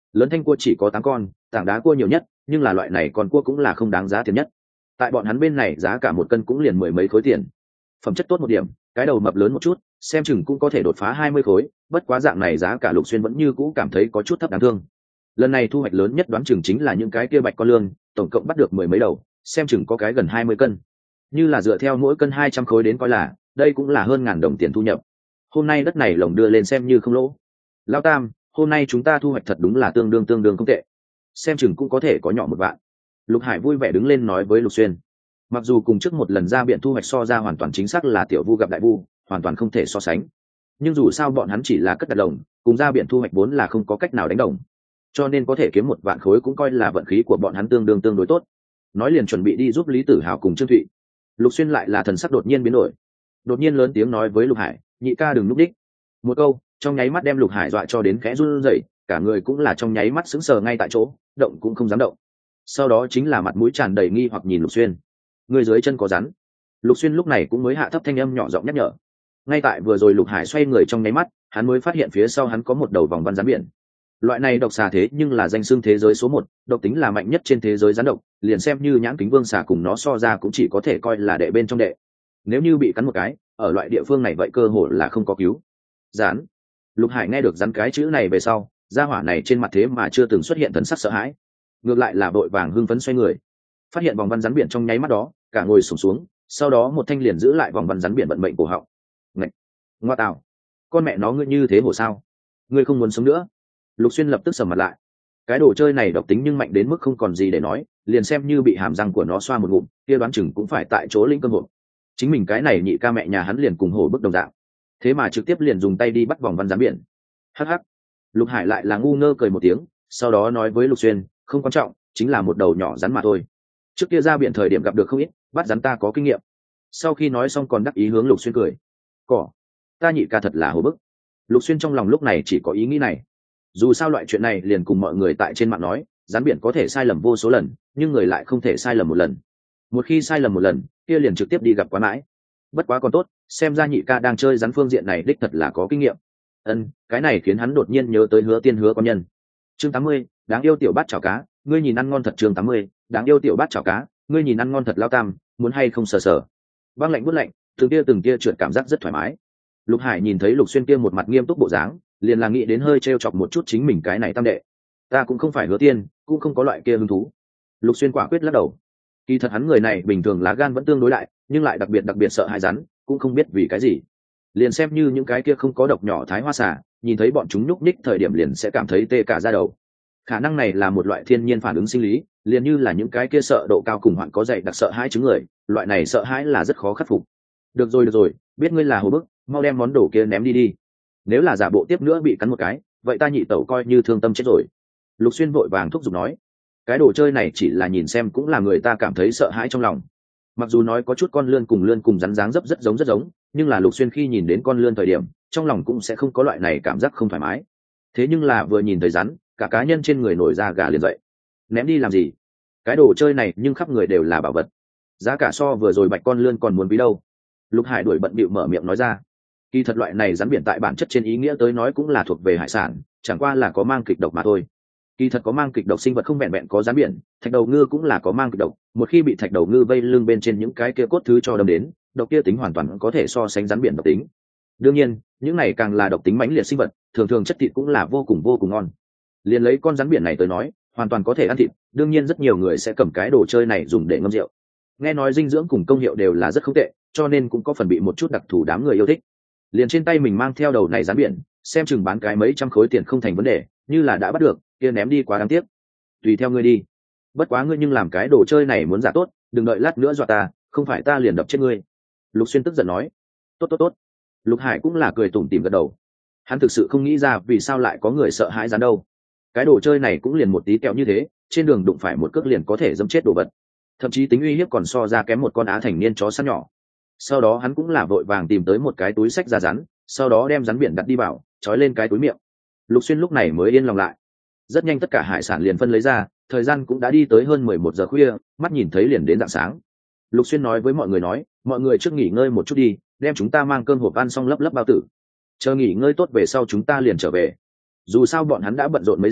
lớn thanh cua chỉ có tám con, tảng đá cua nhiều nhất, nhưng là loại này con cua cũng là không đáng giá tiền nhất. Tại bọn hắn bên này giá cả một cân cũng liền mười mấy khối tiền. Phẩm chất tốt một điểm, cái đầu mập lớn một chút, xem chừng cũng có thể đột phá hai mươi khối, bất quá dạng này giá cả Lục Xuyên vẫn như cũ cảm thấy có chút thấp đáng thương. Lần này thu hoạch lớn nhất đoán chừng chính là những cái kia bạch con lương, tổng cộng bắt được mười mấy đầu, xem chừng có cái gần hai mươi cân. Như là dựa theo mỗi cân hai trăm khối đến coi là, đây cũng là hơn ngàn đồng tiền thu nhập. Hôm nay đất này lồng đưa lên xem như không lỗ. Lão Tam, hôm nay chúng ta thu hoạch thật đúng là tương đương tương đương không tệ, xem chừng cũng có thể có nhỏ một vạn. Lục Hải vui vẻ đứng lên nói với Lục Xuyên. Mặc dù cùng trước một lần ra biển thu hoạch so ra hoàn toàn chính xác là tiểu vu gặp đại vu, hoàn toàn không thể so sánh, nhưng dù sao bọn hắn chỉ là cất đặt lồng, cùng ra biển thu hoạch vốn là không có cách nào đánh đồng, cho nên có thể kiếm một vạn khối cũng coi là vận khí của bọn hắn tương đương tương đối tốt. Nói liền chuẩn bị đi giúp Lý Tử Hào cùng Trương Thụy. Lục Xuyên lại là thần sắc đột nhiên biến đổi, đột nhiên lớn tiếng nói với Lục Hải, nhị ca đừng núp đích. Một câu trong nháy mắt đem Lục Hải dọa cho đến khẽ run rẩy, cả người cũng là trong nháy mắt sững sờ ngay tại chỗ, động cũng không dám động. Sau đó chính là mặt mũi tràn đầy nghi hoặc nhìn Lục Xuyên. Người dưới chân có rắn. Lục Xuyên lúc này cũng mới hạ thấp thanh âm nhỏ giọng nhắc nhở. Ngay tại vừa rồi Lục Hải xoay người trong nháy mắt, hắn mới phát hiện phía sau hắn có một đầu vòng văn rắn biển. Loại này độc xà thế nhưng là danh xưng thế giới số một, độc tính là mạnh nhất trên thế giới rắn độc, liền xem như nhãn kính vương xà cùng nó so ra cũng chỉ có thể coi là đệ bên trong đệ. Nếu như bị cắn một cái, ở loại địa phương này vậy cơ hội là không có cứu. Rắn. Lục Hải nghe được rắn cái chữ này về sau, gia hỏa này trên mặt thế mà chưa từng xuất hiện thần sắc sợ hãi, ngược lại là vội vàng hưng phấn xoay người, phát hiện vòng văn rắn biển trong nháy mắt đó, cả ngồi sụp xuống, xuống, sau đó một thanh liền giữ lại vòng văn rắn biển vận mệnh cổ họng. Ngạch, ngoa tạo, con mẹ nó ngươi như thế hổ sao? Ngươi không muốn sống nữa? Lục Xuyên lập tức sầm mặt lại. Cái đồ chơi này độc tính nhưng mạnh đến mức không còn gì để nói, liền xem như bị hàm răng của nó xoa một ngụm, kia đoán chừng cũng phải tại chỗ linh cơm hộp. Chính mình cái này nhị ca mẹ nhà hắn liền cùng hổ bức đồng dạng, thế mà trực tiếp liền dùng tay đi bắt vòng văn rắn biển. Hắc hắc. Lục Hải lại là ngu ngơ cười một tiếng, sau đó nói với Lục Xuyên, không quan trọng, chính là một đầu nhỏ rắn mà thôi. Trước kia ra biển thời điểm gặp được không ít, bắt rắn ta có kinh nghiệm. Sau khi nói xong còn đắc ý hướng Lục Xuyên cười. Cỏ, ta nhị ca thật là hồ bức. Lục Xuyên trong lòng lúc này chỉ có ý nghĩ này. Dù sao loại chuyện này liền cùng mọi người tại trên mạng nói, rắn biển có thể sai lầm vô số lần, nhưng người lại không thể sai lầm một lần. Một khi sai lầm một lần, kia liền trực tiếp đi gặp quán mãi. Bất quá còn tốt, xem ra nhị ca đang chơi rắn phương diện này đích thật là có kinh nghiệm. Ân, cái này khiến hắn đột nhiên nhớ tới Hứa Tiên Hứa con nhân. Chương tám mươi, đáng yêu tiểu bát chảo cá, ngươi nhìn ăn ngon thật. Chương tám mươi, đáng yêu tiểu bát chảo cá, ngươi nhìn ăn ngon thật. Lao Tam, muốn hay không sờ sờ? Băng lạnh buốt lạnh, từng tia từng tia trượt, cảm giác rất thoải mái. Lục Hải nhìn thấy Lục Xuyên kia một mặt nghiêm túc bộ dáng, liền là nghĩ đến hơi trêu chọc một chút chính mình cái này tam đệ. Ta cũng không phải Hứa Tiên, cũng không có loại kia hứng thú. Lục Xuyên quả quyết lắc đầu. Kỳ thật hắn người này bình thường lá gan vẫn tương đối lại, nhưng lại đặc biệt đặc biệt sợ hãi rắn, cũng không biết vì cái gì. Liền xem như những cái kia không có độc nhỏ thái hoa xà, nhìn thấy bọn chúng nhúc nhích thời điểm liền sẽ cảm thấy tê cả da đầu. Khả năng này là một loại thiên nhiên phản ứng sinh lý, liền như là những cái kia sợ độ cao cùng hoạn có dày đặc sợ hãi chứng người, loại này sợ hãi là rất khó khắc phục. Được rồi được rồi, biết ngươi là hồ bức, mau đem món đồ kia ném đi đi. Nếu là giả bộ tiếp nữa bị cắn một cái, vậy ta nhị tẩu coi như thương tâm chết rồi. Lục Xuyên vội vàng thúc giục nói, cái đồ chơi này chỉ là nhìn xem cũng là người ta cảm thấy sợ hãi trong lòng. Mặc dù nói có chút con lươn cùng lươn cùng rắn dáng dấp rất giống rất giống, nhưng là Lục Xuyên khi nhìn đến con lươn thời điểm, trong lòng cũng sẽ không có loại này cảm giác không thoải mái. Thế nhưng là vừa nhìn thấy rắn, cả cá nhân trên người nổi da gà liền dậy. Ném đi làm gì? Cái đồ chơi này nhưng khắp người đều là bảo vật, giá cả so vừa rồi bạch con lươn còn muốn ví đâu. Lục Hải đuổi bận bịu mở miệng nói ra. Kỳ thật loại này rắn biển tại bản chất trên ý nghĩa tới nói cũng là thuộc về hải sản, chẳng qua là có mang kịch độc mà thôi. Kỳ thật có mang kịch độc sinh vật không vẹn vẹn có rắn biển, thạch đầu ngư cũng là có mang kịch độc, một khi bị thạch đầu ngư vây lưng bên trên những cái kia cốt thứ cho đâm đến, độc kia tính hoàn toàn có thể so sánh rắn biển độc tính. Đương nhiên, những này càng là độc tính mãnh liệt sinh vật, thường thường chất thịt cũng là vô cùng vô cùng ngon. Liền lấy con rắn biển này tới nói, hoàn toàn có thể ăn thịt, đương nhiên rất nhiều người sẽ cầm cái đồ chơi này dùng để ngâm rượu. Nghe nói dinh dưỡng cùng công hiệu đều là rất không tệ, cho nên cũng có phần bị một chút đặc thù đám người yêu thích. Liền trên tay mình mang theo đầu này rắn biển, xem chừng bán cái mấy trăm khối tiền không thành vấn đề, như là đã bắt được, kia ném đi quá đáng tiếc. Tùy theo ngươi đi. Bất quá ngươi nhưng làm cái đồ chơi này muốn giả tốt, đừng đợi lát nữa dọa ta, không phải ta liền đập chết ngươi. Lục Xuyên tức giận nói. Tốt tốt tốt. Lục Hải cũng là cười tủm tỉm gật đầu. Hắn thực sự không nghĩ ra vì sao lại có người sợ hãi rắn đâu. Cái đồ chơi này cũng liền một tí kẹo như thế, trên đường đụng phải một cước liền có thể dẫm chết đồ vật. Thậm chí tính uy hiếp còn so ra kém một con á thành niên chó săn nhỏ. Sau đó hắn cũng là vội vàng tìm tới một cái túi xách ra rắn, sau đó đem rắn biển đặt đi vào, trói lên cái túi miệng. Lục Xuyên lúc này mới yên lòng lại. Rất nhanh tất cả hải sản liền phân lấy ra, thời gian cũng đã đi tới hơn mười một giờ khuya, mắt nhìn thấy liền đến rạng sáng. Lục Xuyên nói với mọi người nói, mọi người trước nghỉ ngơi một chút đi, đem chúng ta mang cơm hộp ăn xong lấp lấp bao tử. Chờ nghỉ ngơi tốt về sau chúng ta liền trở về. Dù sao bọn hắn đã bận rộn mấy giờ,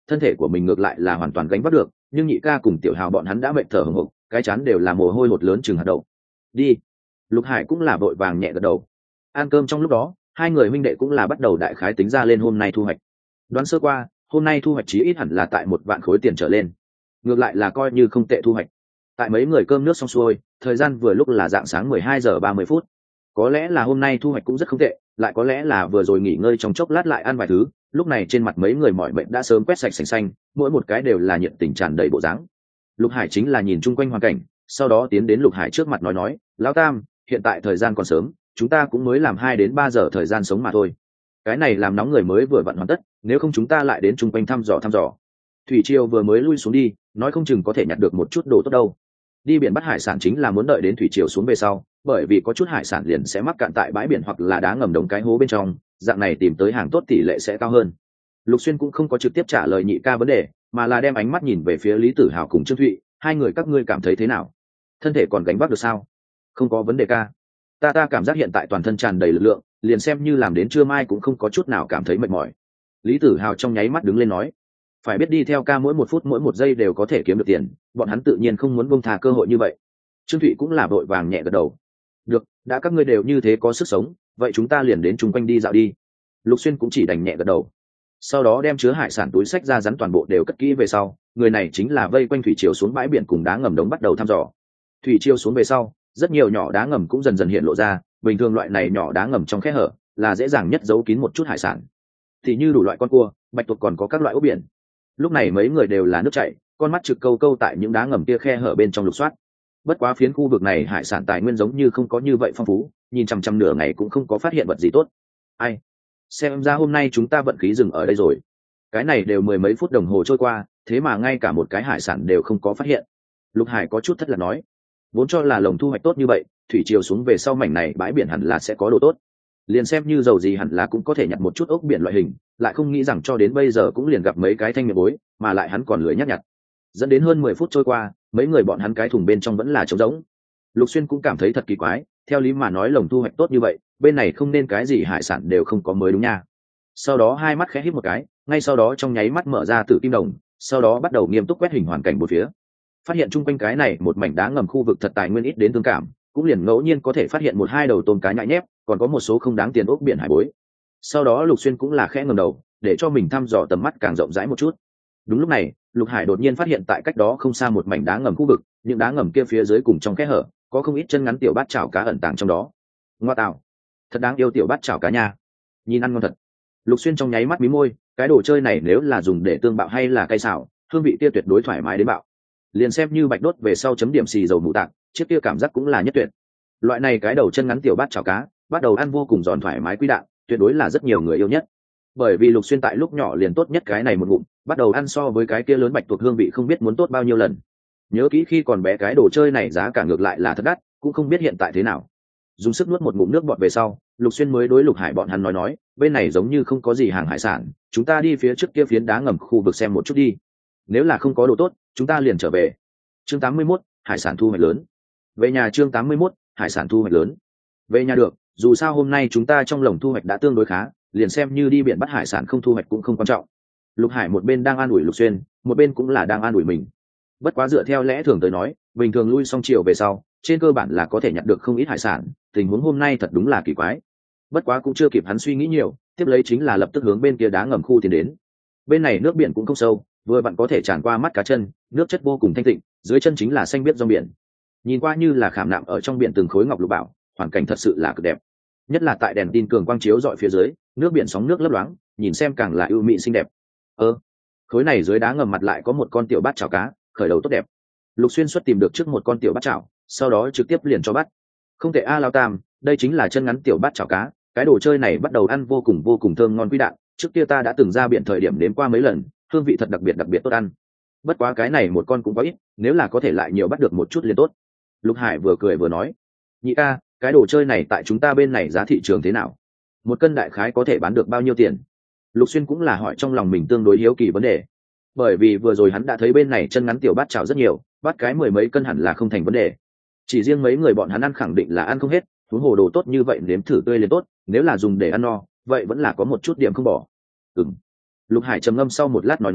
thân thể của mình ngược lại là hoàn toàn gánh vác được, nhưng nhị ca cùng tiểu hào bọn hắn đã mệt thở hổn hộc, cái chán đều là mồ hôi hột lớn chừng hạt đậu. Đi. Lục Hải cũng là vội vàng nhẹ gật đầu. Ăn cơm trong lúc đó, hai người huynh đệ cũng là bắt đầu đại khái tính ra lên hôm nay thu hoạch. Đoán sơ qua, hôm nay thu hoạch chí ít hẳn là tại một vạn khối tiền trở lên. Ngược lại là coi như không tệ thu hoạch. Tại mấy người cơm nước xong xuôi, thời gian vừa lúc là dạng sáng mười hai giờ ba mươi phút. Có lẽ là hôm nay thu hoạch cũng rất không tệ, lại có lẽ là vừa rồi nghỉ ngơi trong chốc lát lại ăn vài thứ, lúc này trên mặt mấy người mỏi mệt đã sớm quét sạch sành xanh, mỗi một cái đều là nhiệt tình tràn đầy bộ dáng. Lục Hải chính là nhìn chung quanh hoàn cảnh, sau đó tiến đến Lục Hải trước mặt nói nói, lão tam, hiện tại thời gian còn sớm, chúng ta cũng mới làm hai đến ba giờ thời gian sống mà thôi. Cái này làm nóng người mới vừa vặn hoàn tất, nếu không chúng ta lại đến chung quanh thăm dò thăm dò. Thủy triều vừa mới lui xuống đi, nói không chừng có thể nhặt được một chút đồ tốt đâu. Đi biển bắt hải sản chính là muốn đợi đến thủy triều xuống về sau, bởi vì có chút hải sản liền sẽ mắc cạn tại bãi biển hoặc là đá ngầm đống cái hố bên trong, dạng này tìm tới hàng tốt tỷ lệ sẽ cao hơn. Lục Xuyên cũng không có trực tiếp trả lời nhị ca vấn đề, mà là đem ánh mắt nhìn về phía Lý Tử Hào cùng Trương Thụy, hai người các ngươi cảm thấy thế nào? Thân thể còn gánh vác được sao? Không có vấn đề ca. Ta ta cảm giác hiện tại toàn thân tràn đầy lực lượng, liền xem như làm đến trưa mai cũng không có chút nào cảm thấy mệt mỏi. Lý Tử Hào trong nháy mắt đứng lên nói, phải biết đi theo ca mỗi một phút mỗi một giây đều có thể kiếm được tiền, bọn hắn tự nhiên không muốn buông tha cơ hội như vậy. Trương Thụy cũng là vội vàng nhẹ gật đầu. Được, đã các ngươi đều như thế có sức sống, vậy chúng ta liền đến chung quanh đi dạo đi. Lục Xuyên cũng chỉ đành nhẹ gật đầu. Sau đó đem chứa hải sản túi xách ra rắn toàn bộ đều cất kỹ về sau, người này chính là vây quanh thủy triều xuống bãi biển cùng đá ngầm đống bắt đầu thăm dò. Thủy triều xuống về sau, rất nhiều nhỏ đá ngầm cũng dần dần hiện lộ ra, bình thường loại này nhỏ đá ngầm trong khe hở là dễ dàng nhất giấu kín một chút hải sản. Thì như đủ loại con cua, bạch tuộc còn có các loại ốc biển. Lúc này mấy người đều là nước chảy, con mắt trực câu câu tại những đá ngầm kia khe hở bên trong lục soát. Bất quá phiến khu vực này hải sản tài nguyên giống như không có như vậy phong phú, nhìn chằm chằm nửa ngày cũng không có phát hiện vật gì tốt. Ai, xem ra hôm nay chúng ta vận khí dừng ở đây rồi. Cái này đều mười mấy phút đồng hồ trôi qua, thế mà ngay cả một cái hải sản đều không có phát hiện. Lục Hải có chút thất lạc nói, vốn cho là lồng thu hoạch tốt như vậy, thủy triều xuống về sau mảnh này bãi biển hẳn là sẽ có đồ tốt, liền xem như dầu gì hẳn là cũng có thể nhặt một chút ốc biển loại hình, lại không nghĩ rằng cho đến bây giờ cũng liền gặp mấy cái thanh miệng bối, mà lại hắn còn lười nhắc nhặt. Dẫn đến hơn mười phút trôi qua, mấy người bọn hắn cái thùng bên trong vẫn là trống rỗng. Lục Xuyên cũng cảm thấy thật kỳ quái, theo lý mà nói lồng thu hoạch tốt như vậy, bên này không nên cái gì hải sản đều không có mới đúng nha. Sau đó hai mắt khẽ híp một cái, ngay sau đó trong nháy mắt mở ra tử kim đồng, sau đó bắt đầu nghiêm túc quét hình hoàn cảnh bốn phía. Phát hiện chung quanh cái này một mảnh đá ngầm khu vực thật tài nguyên ít đến thương cảm, cũng liền ngẫu nhiên có thể phát hiện một hai đầu tôm cá nhại nhép, còn có một số không đáng tiền ốc biển hải bối. Sau đó Lục Xuyên cũng là khẽ ngẩng đầu, để cho mình thăm dò tầm mắt càng rộng rãi một chút. Đúng lúc này, Lục Hải đột nhiên phát hiện tại cách đó không xa một mảnh đá ngầm khu vực, những đá ngầm kia phía dưới cùng trong kẽ hở, có không ít chân ngắn tiểu bát chảo cá ẩn tàng trong đó. Ngoa tạo, thật đáng yêu tiểu bát chảo cá nha, nhìn ăn ngon thật. Lục Xuyên trong nháy mắt mí môi, cái đồ chơi này nếu là dùng để tương bạo hay là cay xào, hương vị kia tuyệt đối thoải mái đến bạo. Liền xem như bạch đốt về sau chấm điểm xì dầu mù tạc, chiếc kia cảm giác cũng là nhất tuyệt. Loại này cái đầu chân ngắn tiểu bát chảo cá, bắt đầu ăn vô cùng giòn thoải mái quý đạn, tuyệt đối là rất nhiều người yêu nhất. Bởi vì Lục Xuyên tại lúc nhỏ liền tốt nhất cái này một ngụm, bắt đầu ăn so với cái kia lớn bạch tuộc hương vị không biết muốn tốt bao nhiêu lần. Nhớ kỹ khi còn bé cái đồ chơi này giá cả ngược lại là thật đắt, cũng không biết hiện tại thế nào. Dùng sức nuốt một ngụm nước bọt về sau, Lục Xuyên mới đối Lục Hải bọn hắn nói nói, bên này giống như không có gì hàng hải sản, chúng ta đi phía trước kia phiến đá ngầm khu vực xem một chút đi. Nếu là không có đồ tốt, chúng ta liền trở về. Chương tám mươi mốt, hải sản thu hoạch lớn. Về nhà chương tám mươi mốt, hải sản thu hoạch lớn. Về nhà được, dù sao hôm nay chúng ta trong lồng thu hoạch đã tương đối khá, liền xem như đi biển bắt hải sản không thu hoạch cũng không quan trọng. Lục Hải một bên đang an ủi Lục Xuyên, một bên cũng là đang an ủi mình. Bất quá dựa theo lẽ thường tới nói, bình thường lui xong chiều về sau, trên cơ bản là có thể nhặt được không ít hải sản, tình huống hôm nay thật đúng là kỳ quái. Bất quá cũng chưa kịp hắn suy nghĩ nhiều, tiếp lấy chính là lập tức hướng bên kia đá ngầm khu tiến đến. Bên này nước biển cũng không sâu, vừa vặn có thể tràn qua mắt cá chân, nước chất vô cùng thanh tịnh, dưới chân chính là xanh biếc rong biển. Nhìn qua như là khảm nạm ở trong biển từng khối ngọc lục bảo, hoàn cảnh thật sự là cực đẹp. Nhất là tại đèn tin cường quang chiếu dọi phía dưới, nước biển sóng nước lấp loáng, nhìn xem càng là ưu mỹ xinh đẹp. Ơ, khối này dưới đá ngầm mặt lại có một con tiểu bát chảo cá, khởi đầu tốt đẹp. Lục Xuyên xuất tìm được trước một con tiểu bát chảo, sau đó trực tiếp liền cho bắt. Không thể a lao tam, đây chính là chân ngắn tiểu bát chảo cá, cái đồ chơi này bắt đầu ăn vô cùng vô cùng thơm ngon quý đạn, trước kia ta đã từng ra biển thời điểm đến qua mấy lần, hương vị thật đặc biệt đặc biệt tốt ăn. Bất quá cái này một con cũng có ít, nếu là có thể lại nhiều bắt được một chút liền tốt. Lục Hải vừa cười vừa nói, nhị ca, cái đồ chơi này tại chúng ta bên này giá thị trường thế nào? Một cân đại khái có thể bán được bao nhiêu tiền? Lục Xuyên cũng là hỏi trong lòng mình tương đối hiếu kỳ vấn đề, bởi vì vừa rồi hắn đã thấy bên này chân ngắn tiểu bát chảo rất nhiều, bắt cái mười mấy cân hẳn là không thành vấn đề. Chỉ riêng mấy người bọn hắn ăn khẳng định là ăn không hết, huống hồ đồ tốt như vậy nếm thử tươi liền tốt, nếu là dùng để ăn no, vậy vẫn là có một chút điểm không bỏ. Ừm. Lục Hải trầm ngâm sau một lát nói nói,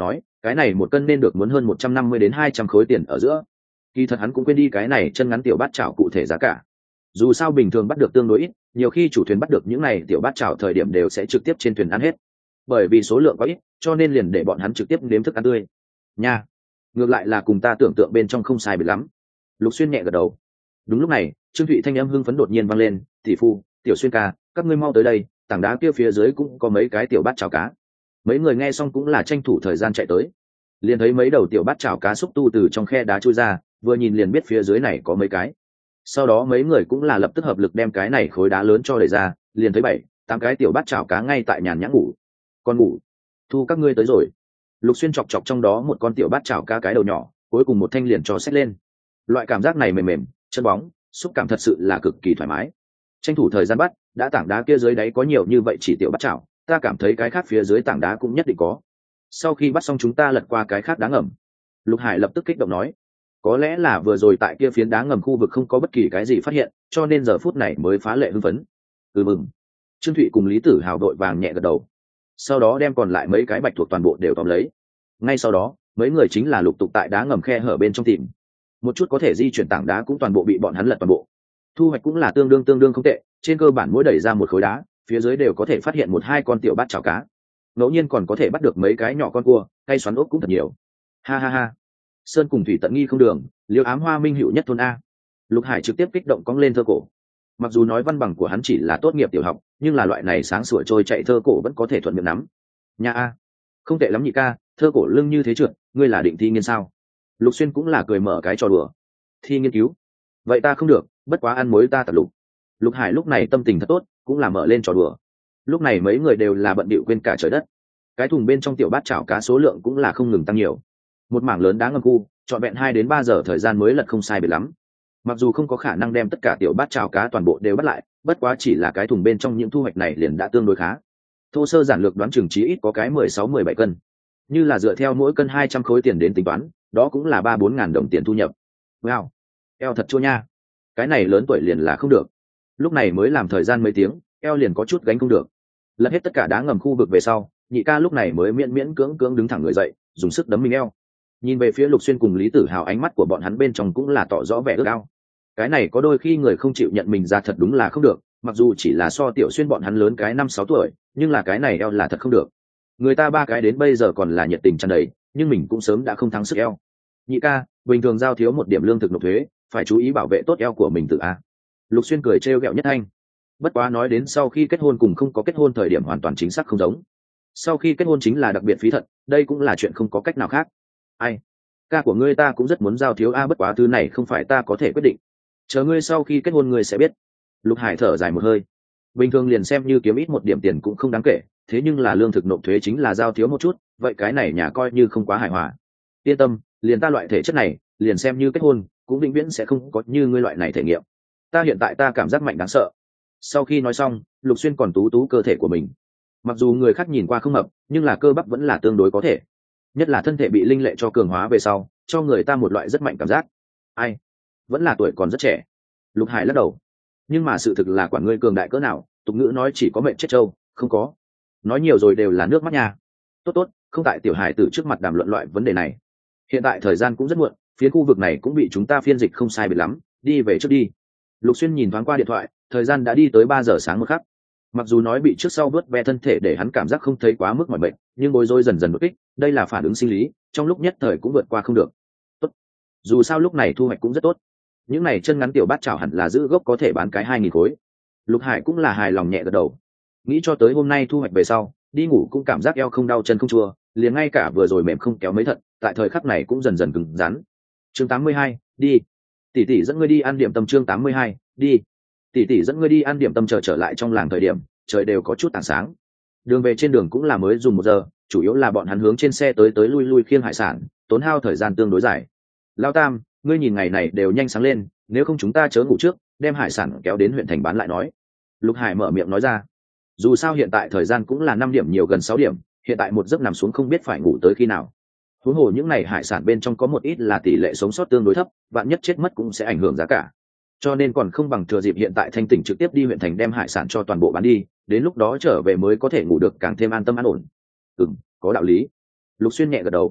cái này một cân nên được muốn hơn một trăm năm mươi đến hai trăm khối tiền ở giữa. Kỳ thật hắn cũng quên đi cái này chân ngắn tiểu bát chảo cụ thể giá cả, dù sao bình thường bắt được tương đối ít, nhiều khi chủ thuyền bắt được những này tiểu bát chảo thời điểm đều sẽ trực tiếp trên thuyền ăn hết, bởi vì số lượng quá ít cho nên liền để bọn hắn trực tiếp nếm thức ăn tươi nha. Ngược lại là cùng ta tưởng tượng bên trong không sai biệt lắm. Lục Xuyên nhẹ gật đầu. Đúng lúc này Trương Thụy thanh âm hưng phấn đột nhiên vang lên, tỷ phu, Tiểu Xuyên ca, các ngươi mau tới đây, tảng đá kia phía dưới cũng có mấy cái tiểu bát chảo cá. Mấy người nghe xong cũng là tranh thủ thời gian chạy tới, liền thấy mấy đầu tiểu bát chảo cá xúc tu từ trong khe đá chui ra, vừa nhìn liền biết phía dưới này có mấy cái. Sau đó mấy người cũng là lập tức hợp lực đem cái này khối đá lớn cho đẩy ra, liền thấy bảy tám cái tiểu bát chảo cá ngay tại nhàn nhã ngủ. Con ngủ, thu các ngươi tới rồi. Lục Xuyên chọc chọc trong đó một con tiểu bát chảo cá cái đầu nhỏ, cuối cùng một thanh liền cho xách lên. Loại cảm giác này mềm mềm chân bóng, xúc cảm thật sự là cực kỳ thoải mái. Tranh thủ thời gian bắt, đã tảng đá kia dưới đáy có nhiều như vậy chỉ tiểu bát chảo, ta cảm thấy cái khác phía dưới tảng đá cũng nhất định có. Sau khi bắt xong chúng ta lật qua cái khác đá ngầm. Lục Hải lập tức kích động nói, có lẽ là vừa rồi tại kia phiến đá ngầm khu vực không có bất kỳ cái gì phát hiện, cho nên giờ phút này mới phá lệ hưng phấn. Ừ mừng. Trương Thụy cùng Lý Tử Hào đội vàng nhẹ gật đầu, sau đó đem còn lại mấy cái bạch thuộc toàn bộ đều tóm lấy. Ngay sau đó mấy người chính là lục tục tại đá ngầm khe hở bên trong tìm, một chút có thể di chuyển tảng đá cũng toàn bộ bị bọn hắn lật toàn bộ. Thu hoạch cũng là tương đương tương đương không tệ, trên cơ bản mỗi đẩy ra một khối đá phía dưới đều có thể phát hiện một hai con tiểu bát chảo cá, ngẫu nhiên còn có thể bắt được mấy cái nhỏ con cua hay xoắn ốc cũng thật nhiều. Ha ha ha, Sơn cùng thủy tận nghi không đường, liêu ám hoa minh hữu nhất thôn a. Lục Hải trực tiếp kích động cong lên thơ cổ. Mặc dù nói văn bằng của hắn chỉ là tốt nghiệp tiểu học, nhưng là loại này sáng sủa trôi chạy thơ cổ vẫn có thể thuận miệng nắm. Nha a, không tệ lắm nhị ca, thơ cổ lưng như thế trượt, ngươi là định thi nghiên sao? Lục Xuyên cũng là cười mở cái trò đùa. Thi nghiên cứu? Vậy ta không được, bất quá ăn mối ta tập lục. Lục Hải lúc này tâm tình thật tốt, cũng là mở lên trò đùa. Lúc này mấy người đều là bận bịu quên cả trời đất. Cái thùng bên trong tiểu bát chảo cá số lượng cũng là không ngừng tăng nhiều. Một mảng lớn đá ngầm khu, trọn vẹn hai đến ba giờ thời gian mới lật không sai biệt lắm. Mặc dù không có khả năng đem tất cả tiểu bát chảo cá toàn bộ đều bắt lại, bất quá chỉ là cái thùng bên trong những thu hoạch này liền đã tương đối khá. Thô sơ giản lược đoán chừng chí ít có cái mười sáu mười bảy cân. Như là dựa theo mỗi cân hai trăm khối tiền đến tính toán, đó cũng là ba bốn ngàn đồng tiền thu nhập. Wow, eo thật chua nha. Cái này lớn tuổi liền là không được. Lúc này mới làm thời gian mấy tiếng, eo liền có chút gánh không được. Lật hết tất cả đá ngầm khu vực về sau, nhị ca lúc này mới miễn miễn cưỡng cưỡng đứng thẳng người dậy, dùng sức đấm mình eo. Nhìn về phía Lục Xuyên cùng Lý Tử Hào, ánh mắt của bọn hắn bên trong cũng là tỏ rõ vẻ ước ao. Cái này có đôi khi người không chịu nhận mình ra thật đúng là không được, mặc dù chỉ là so Tiểu Xuyên bọn hắn lớn cái năm sáu tuổi, nhưng là cái này eo là thật không được. Người ta ba cái đến bây giờ còn là nhiệt tình tràn đầy, nhưng mình cũng sớm đã không thắng sức eo. Nhị ca, bình thường giao thiếu một điểm lương thực nộp thuế, phải chú ý bảo vệ tốt eo của mình tự a. Lục Xuyên cười trêu ghẹo nhất thanh. Bất quá nói đến sau khi kết hôn cùng không có kết hôn thời điểm hoàn toàn chính xác không giống. Sau khi kết hôn chính là đặc biệt phí thật, đây cũng là chuyện không có cách nào khác. Ai, ca của ngươi ta cũng rất muốn giao thiếu a, bất quá thứ này không phải ta có thể quyết định. Chờ ngươi sau khi kết hôn ngươi sẽ biết. Lục Hải thở dài một hơi. Bình thường liền xem như kiếm ít một điểm tiền cũng không đáng kể, thế nhưng là lương thực nộp thuế chính là giao thiếu một chút, vậy cái này nhà coi như không quá hài hòa. Yên tâm, liền ta loại thể chất này, liền xem như kết hôn cũng vĩnh viễn sẽ không có như ngươi loại này thể nghiệm. Ta hiện tại ta cảm giác mạnh đáng sợ. Sau khi nói xong, Lục Xuyên còn tú tú cơ thể của mình. Mặc dù người khác nhìn qua không mập, nhưng là cơ bắp vẫn là tương đối có thể. Nhất là thân thể bị linh lệ cho cường hóa về sau, cho người ta một loại rất mạnh cảm giác. Ai, vẫn là tuổi còn rất trẻ. Lục Hải lắc đầu. Nhưng mà sự thực là quản ngươi cường đại cỡ nào, tục ngữ nói chỉ có mệnh chết trâu, không có. Nói nhiều rồi đều là nước mắt nha. Tốt tốt, không tại tiểu hải tử trước mặt đàm luận loại vấn đề này. Hiện tại thời gian cũng rất muộn, phía khu vực này cũng bị chúng ta phiên dịch không sai biệt lắm, đi về trước đi. Lục Xuyên nhìn thoáng qua điện thoại, thời gian đã đi tới ba giờ sáng một khắc. Mặc dù nói bị trước sau vớt ve thân thể để hắn cảm giác không thấy quá mức mỏi mệt, nhưng bối rối dần dần đột kích, đây là phản ứng sinh lý, trong lúc nhất thời cũng vượt qua không được. Tốt. Dù sao lúc này thu hoạch cũng rất tốt. Những này chân ngắn tiểu bát chảo hẳn là giữ gốc có thể bán cái hai nghìn khối. Lục Hải cũng là hài lòng nhẹ gật đầu. Nghĩ cho tới hôm nay thu hoạch về sau, đi ngủ cũng cảm giác eo không đau chân không chua, liền ngay cả vừa rồi mềm không kéo mấy thận, tại thời khắc này cũng dần dần cứng rắn. Chương tám mươi hai, đi. Tỷ tỷ dẫn ngươi đi ăn điểm tâm. Chương tám mươi hai, đi. Tỷ tỷ dẫn ngươi đi ăn điểm tâm. Chờ trở lại trong làng thời điểm, trời đều có chút tảng sáng. Đường về trên đường cũng là mới dùng một giờ, chủ yếu là bọn hắn hướng trên xe tới tới lui lui khiêng hải sản, tốn hao thời gian tương đối dài. Lao Tam, ngươi nhìn ngày này đều nhanh sáng lên, nếu không chúng ta chớ ngủ trước, đem hải sản kéo đến huyện thành bán lại nói. Lục Hải mở miệng nói ra. Dù sao hiện tại thời gian cũng là năm điểm nhiều gần sáu điểm, hiện tại một giấc nằm xuống không biết phải ngủ tới khi nào. Huống hồ những này hải sản bên trong có một ít là tỷ lệ sống sót tương đối thấp, vạn nhất chết mất cũng sẽ ảnh hưởng giá cả. Cho nên còn không bằng thừa dịp hiện tại thanh tỉnh trực tiếp đi huyện thành đem hải sản cho toàn bộ bán đi, đến lúc đó trở về mới có thể ngủ được càng thêm an tâm an ổn. Ừm, có đạo lý. Lục Xuyên nhẹ gật đầu.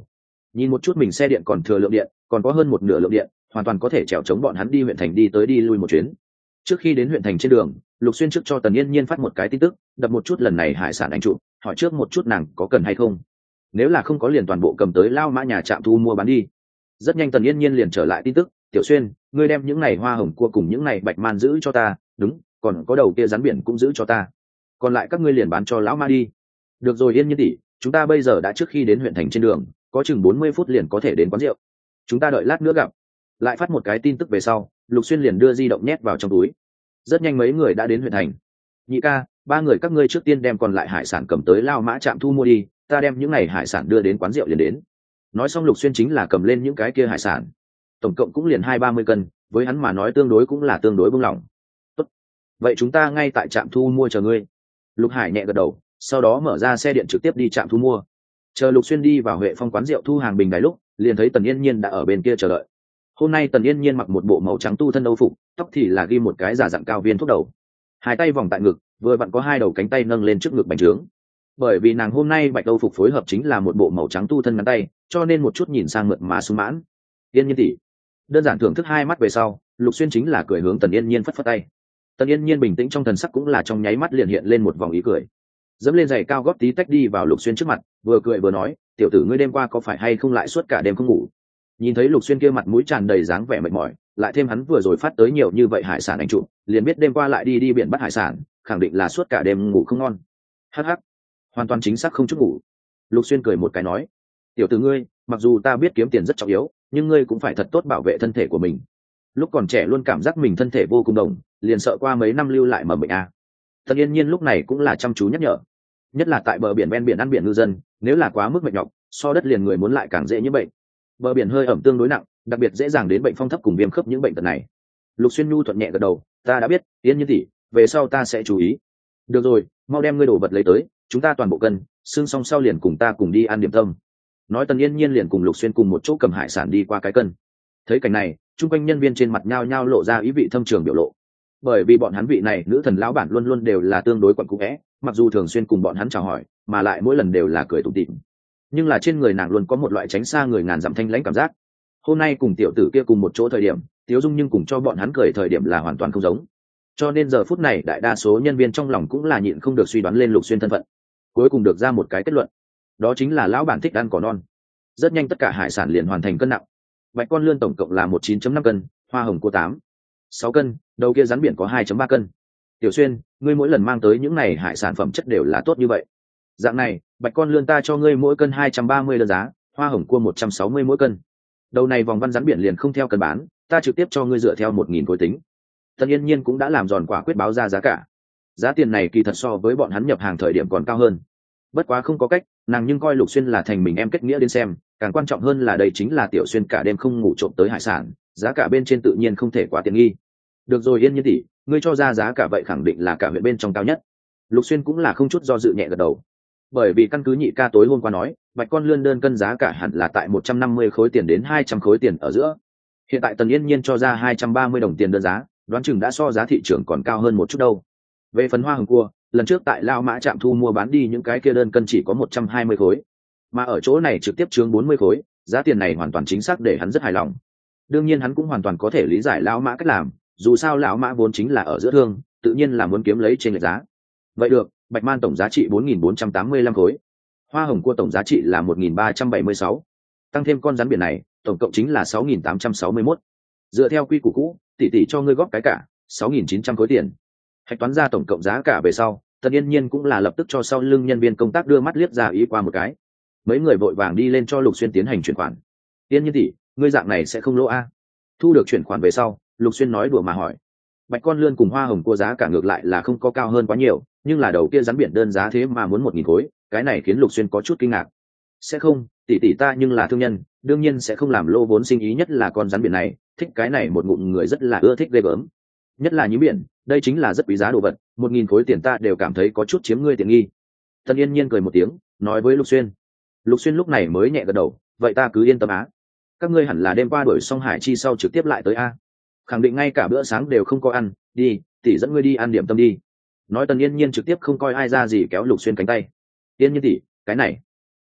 nhìn một chút mình xe điện còn thừa lượng điện, còn có hơn một nửa lượng điện, hoàn toàn có thể chèo chống bọn hắn đi huyện thành đi tới đi lui một chuyến. Trước khi đến huyện thành trên đường, Lục Xuyên trước cho Tần Yên Nhiên phát một cái tin tức, đập một chút lần này hải sản anh chụp, hỏi trước một chút nàng có cần hay không. Nếu là không có liền toàn bộ cầm tới lao mã nhà trạm thu mua bán đi. Rất nhanh Tần Yên Nhiên liền trở lại tin tức, Tiểu Xuyên, ngươi đem những này hoa hồng cua cùng những này bạch man giữ cho ta, đúng, còn có đầu kia rắn biển cũng giữ cho ta. Còn lại các ngươi liền bán cho lão ma đi. Được rồi Yên Nhiên tỷ, chúng ta bây giờ đã trước khi đến huyện thành trên đường, có chừng bốn mươi phút liền có thể đến quán rượu. Chúng ta đợi lát nữa gặp. Lại phát một cái tin tức về sau, Lục Xuyên liền đưa di động nhét vào trong túi. Rất nhanh mấy người đã đến huyện thành. Nhị ca, ba người các ngươi trước tiên đem còn lại hải sản cầm tới lao mã trạm thu mua đi, ta đem những này hải sản đưa đến quán rượu liền đến. Nói xong Lục Xuyên chính là cầm lên những cái kia hải sản, tổng cộng cũng liền hai ba mươi cân, với hắn mà nói tương đối cũng là tương đối buông lỏng. Tốt, vậy chúng ta ngay tại trạm thu mua chờ ngươi. Lục Hải nhẹ gật đầu, sau đó mở ra xe điện trực tiếp đi trạm thu mua. Chờ Lục Xuyên đi vào Huệ Phong quán rượu thu hàng bình đài lúc, liền thấy Tần Yên Nhiên đã ở bên kia chờ đợi. Hôm nay Tần Yên Nhiên mặc một bộ màu trắng tu thân âu phục, tóc thì là ghi một cái giả dạng cao viên thuốc đầu, hai tay vòng tại ngực, vừa vặn có hai đầu cánh tay nâng lên trước ngực bành trướng. Bởi vì nàng hôm nay bạch âu phục phối hợp chính là một bộ màu trắng tu thân ngắn tay, cho nên một chút nhìn sang mượt mà sung mãn. Yên Nhiên tỷ. Đơn giản thưởng thức hai mắt về sau, Lục Xuyên chính là cười hướng Tần Yên Nhiên phất phất tay. Tần Yên Nhiên bình tĩnh trong thần sắc cũng là trong nháy mắt liền hiện lên một vòng ý cười. Dẫm lên giày cao gót tí tách đi vào Lục Xuyên trước mặt, vừa cười vừa nói, tiểu tử ngươi đêm qua có phải hay không lại suốt cả đêm không ngủ. Nhìn thấy Lục Xuyên kia mặt mũi tràn đầy dáng vẻ mệt mỏi, lại thêm hắn vừa rồi phát tới nhiều như vậy hải sản ảnh chụp, liền biết đêm qua lại đi đi biển bắt hải sản, khẳng định là suốt cả đêm ngủ không ngon. Hắc hắc, hoàn toàn chính xác không chút ngủ. Lục Xuyên cười một cái nói, tiểu tử ngươi, mặc dù ta biết kiếm tiền rất trọng yếu, nhưng ngươi cũng phải thật tốt bảo vệ thân thể của mình. Lúc còn trẻ luôn cảm giác mình thân thể vô cùng đồng, liền sợ qua mấy năm lưu lại mầm bệnh a. Tần Yên Nhiên lúc này cũng là chăm chú nhắc nhở, nhất là tại bờ biển ven biển ăn biển ngư dân, nếu là quá mức mệt nhọc, so đất liền người muốn lại càng dễ nhiễm bệnh. Bờ biển hơi ẩm tương đối nặng, đặc biệt dễ dàng đến bệnh phong thấp cùng viêm khớp những bệnh tật này. Lục Xuyên nhu thuận nhẹ gật đầu, ta đã biết, Yên Nhiên tỷ, về sau ta sẽ chú ý. Được rồi, mau đem ngươi đồ vật lấy tới, chúng ta toàn bộ cân, xương xong sau liền cùng ta cùng đi ăn điểm tâm. Nói Tần Yên Nhiên liền cùng Lục Xuyên cùng một chỗ cầm hải sản đi qua cái cân. Thấy cảnh này, chung quanh nhân viên trên mặt nhao nhao lộ ra ý vị thâm trường biểu lộ. Bởi vì bọn hắn vị này nữ thần lão bản luôn luôn đều là tương đối quặn cũ é, mặc dù thường xuyên cùng bọn hắn chào hỏi, mà lại mỗi lần đều là cười tủm tỉm, nhưng là trên người nàng luôn có một loại tránh xa người ngàn dặm thanh lãnh cảm giác. Hôm nay cùng tiểu tử kia cùng một chỗ thời điểm, Tiếu Dung nhưng cùng cho bọn hắn cười thời điểm là hoàn toàn không giống. Cho nên giờ phút này đại đa số nhân viên trong lòng cũng là nhịn không được suy đoán lên Lục Xuyên thân phận. Cuối cùng được ra một cái kết luận, đó chính là lão bản thích ăn cỏ non. Rất nhanh tất cả hải sản liền hoàn thành cân nặng. Bạch con lươn tổng cộng là một chín chấm năm cân, hoa hồng cua tám sáu cân, đầu kia rắn biển có hai chấm ba cân. Tiểu Xuyên, ngươi mỗi lần mang tới những này hải sản phẩm chất đều là tốt như vậy. Dạng này, bạch con lươn ta cho ngươi mỗi cân hai trăm ba mươi đơn giá, hoa hồng cua một trăm sáu mươi mỗi cân. Đầu này vòng văn rắn biển liền không theo cân bán, ta trực tiếp cho ngươi dựa theo một nghìn khối tính. Tần Yên Nhiên cũng đã làm giòn quả quyết báo ra giá cả. Giá tiền này kỳ thật so với bọn hắn nhập hàng thời điểm còn cao hơn. Bất quá không có cách, nàng nhưng coi Lục Xuyên là thành mình em kết nghĩa đến xem, càng quan trọng hơn là đây chính là Tiểu Xuyên cả đêm không ngủ trộm tới hải sản, giá cả bên trên tự nhiên không thể quá tiện nghi. Được rồi Yên Nhiên tỷ, ngươi cho ra giá cả vậy khẳng định là cả huyện bên trong cao nhất. Lục Xuyên cũng là không chút do dự nhẹ gật đầu. Bởi vì căn cứ nhị ca tối hôm qua nói, bạch con lươn đơn cân giá cả hẳn là tại một trăm năm mươi khối tiền đến hai trăm khối tiền ở giữa. Hiện tại Tần Yên Nhiên cho ra hai trăm ba mươi đồng tiền đơn giá, đoán chừng đã so giá thị trường còn cao hơn một chút đâu. Về phần hoa hồng cua, lần trước tại Lao Mã trạm thu mua bán đi những cái kia đơn cân chỉ có một trăm hai mươi khối, mà ở chỗ này trực tiếp chướng bốn mươi khối, giá tiền này hoàn toàn chính xác để hắn rất hài lòng. Đương nhiên hắn cũng hoàn toàn có thể lý giải Lão Mã cách làm, dù sao Lão Mã vốn chính là ở giữa thương, tự nhiên là muốn kiếm lấy trên lệch giá. Vậy được, bạch man tổng giá trị bốn nghìn bốn trăm tám mươi lăm khối, hoa hồng cua tổng giá trị là một nghìn ba trăm bảy mươi sáu, tăng thêm con rắn biển này, tổng cộng chính là sáu nghìn tám trăm sáu mươi mốt. Dựa theo quy củ cũ, tỷ tỷ cho ngươi góp cái cả sáu nghìn chín trăm khối tiền. Hạch toán ra tổng cộng giá cả về sau, Tần Yên Nhiên cũng là lập tức cho sau lưng nhân viên công tác đưa mắt liếc ra ý qua một cái. Mấy người vội vàng đi lên cho Lục Xuyên tiến hành chuyển khoản. Yên Nhiên tỷ, ngươi dạng này sẽ không lỗ a? Thu được chuyển khoản về sau, Lục Xuyên nói đùa mà hỏi. Bạch con lươn cùng hoa hồng cua giá cả ngược lại là không có cao hơn quá nhiều, nhưng là đầu kia rắn biển đơn giá thế mà muốn một nghìn khối, cái này khiến Lục Xuyên có chút kinh ngạc. Sẽ không, tỷ tỷ ta nhưng là thương nhân, đương nhiên sẽ không làm lô vốn sinh ý, nhất là con rắn biển này, thích cái này một ngụm người rất là ưa thích ghê gớm. Nhất là nhím biển, đây chính là rất quý giá đồ vật, một nghìn khối tiền ta đều cảm thấy có chút chiếm ngươi tiện nghi. Tần Yên Nhiên cười một tiếng, nói với Lục Xuyên. Lục Xuyên lúc này mới nhẹ gật đầu, vậy ta cứ yên tâm á. Các ngươi hẳn là đêm qua đuổi xong hải chi sau trực tiếp lại tới a. Khẳng định ngay cả bữa sáng đều không có ăn, đi, tỷ dẫn ngươi đi ăn điểm tâm đi. Nói Tần Yên Nhiên trực tiếp không coi ai ra gì kéo Lục Xuyên cánh tay. Yên Nhiên tỷ, cái này,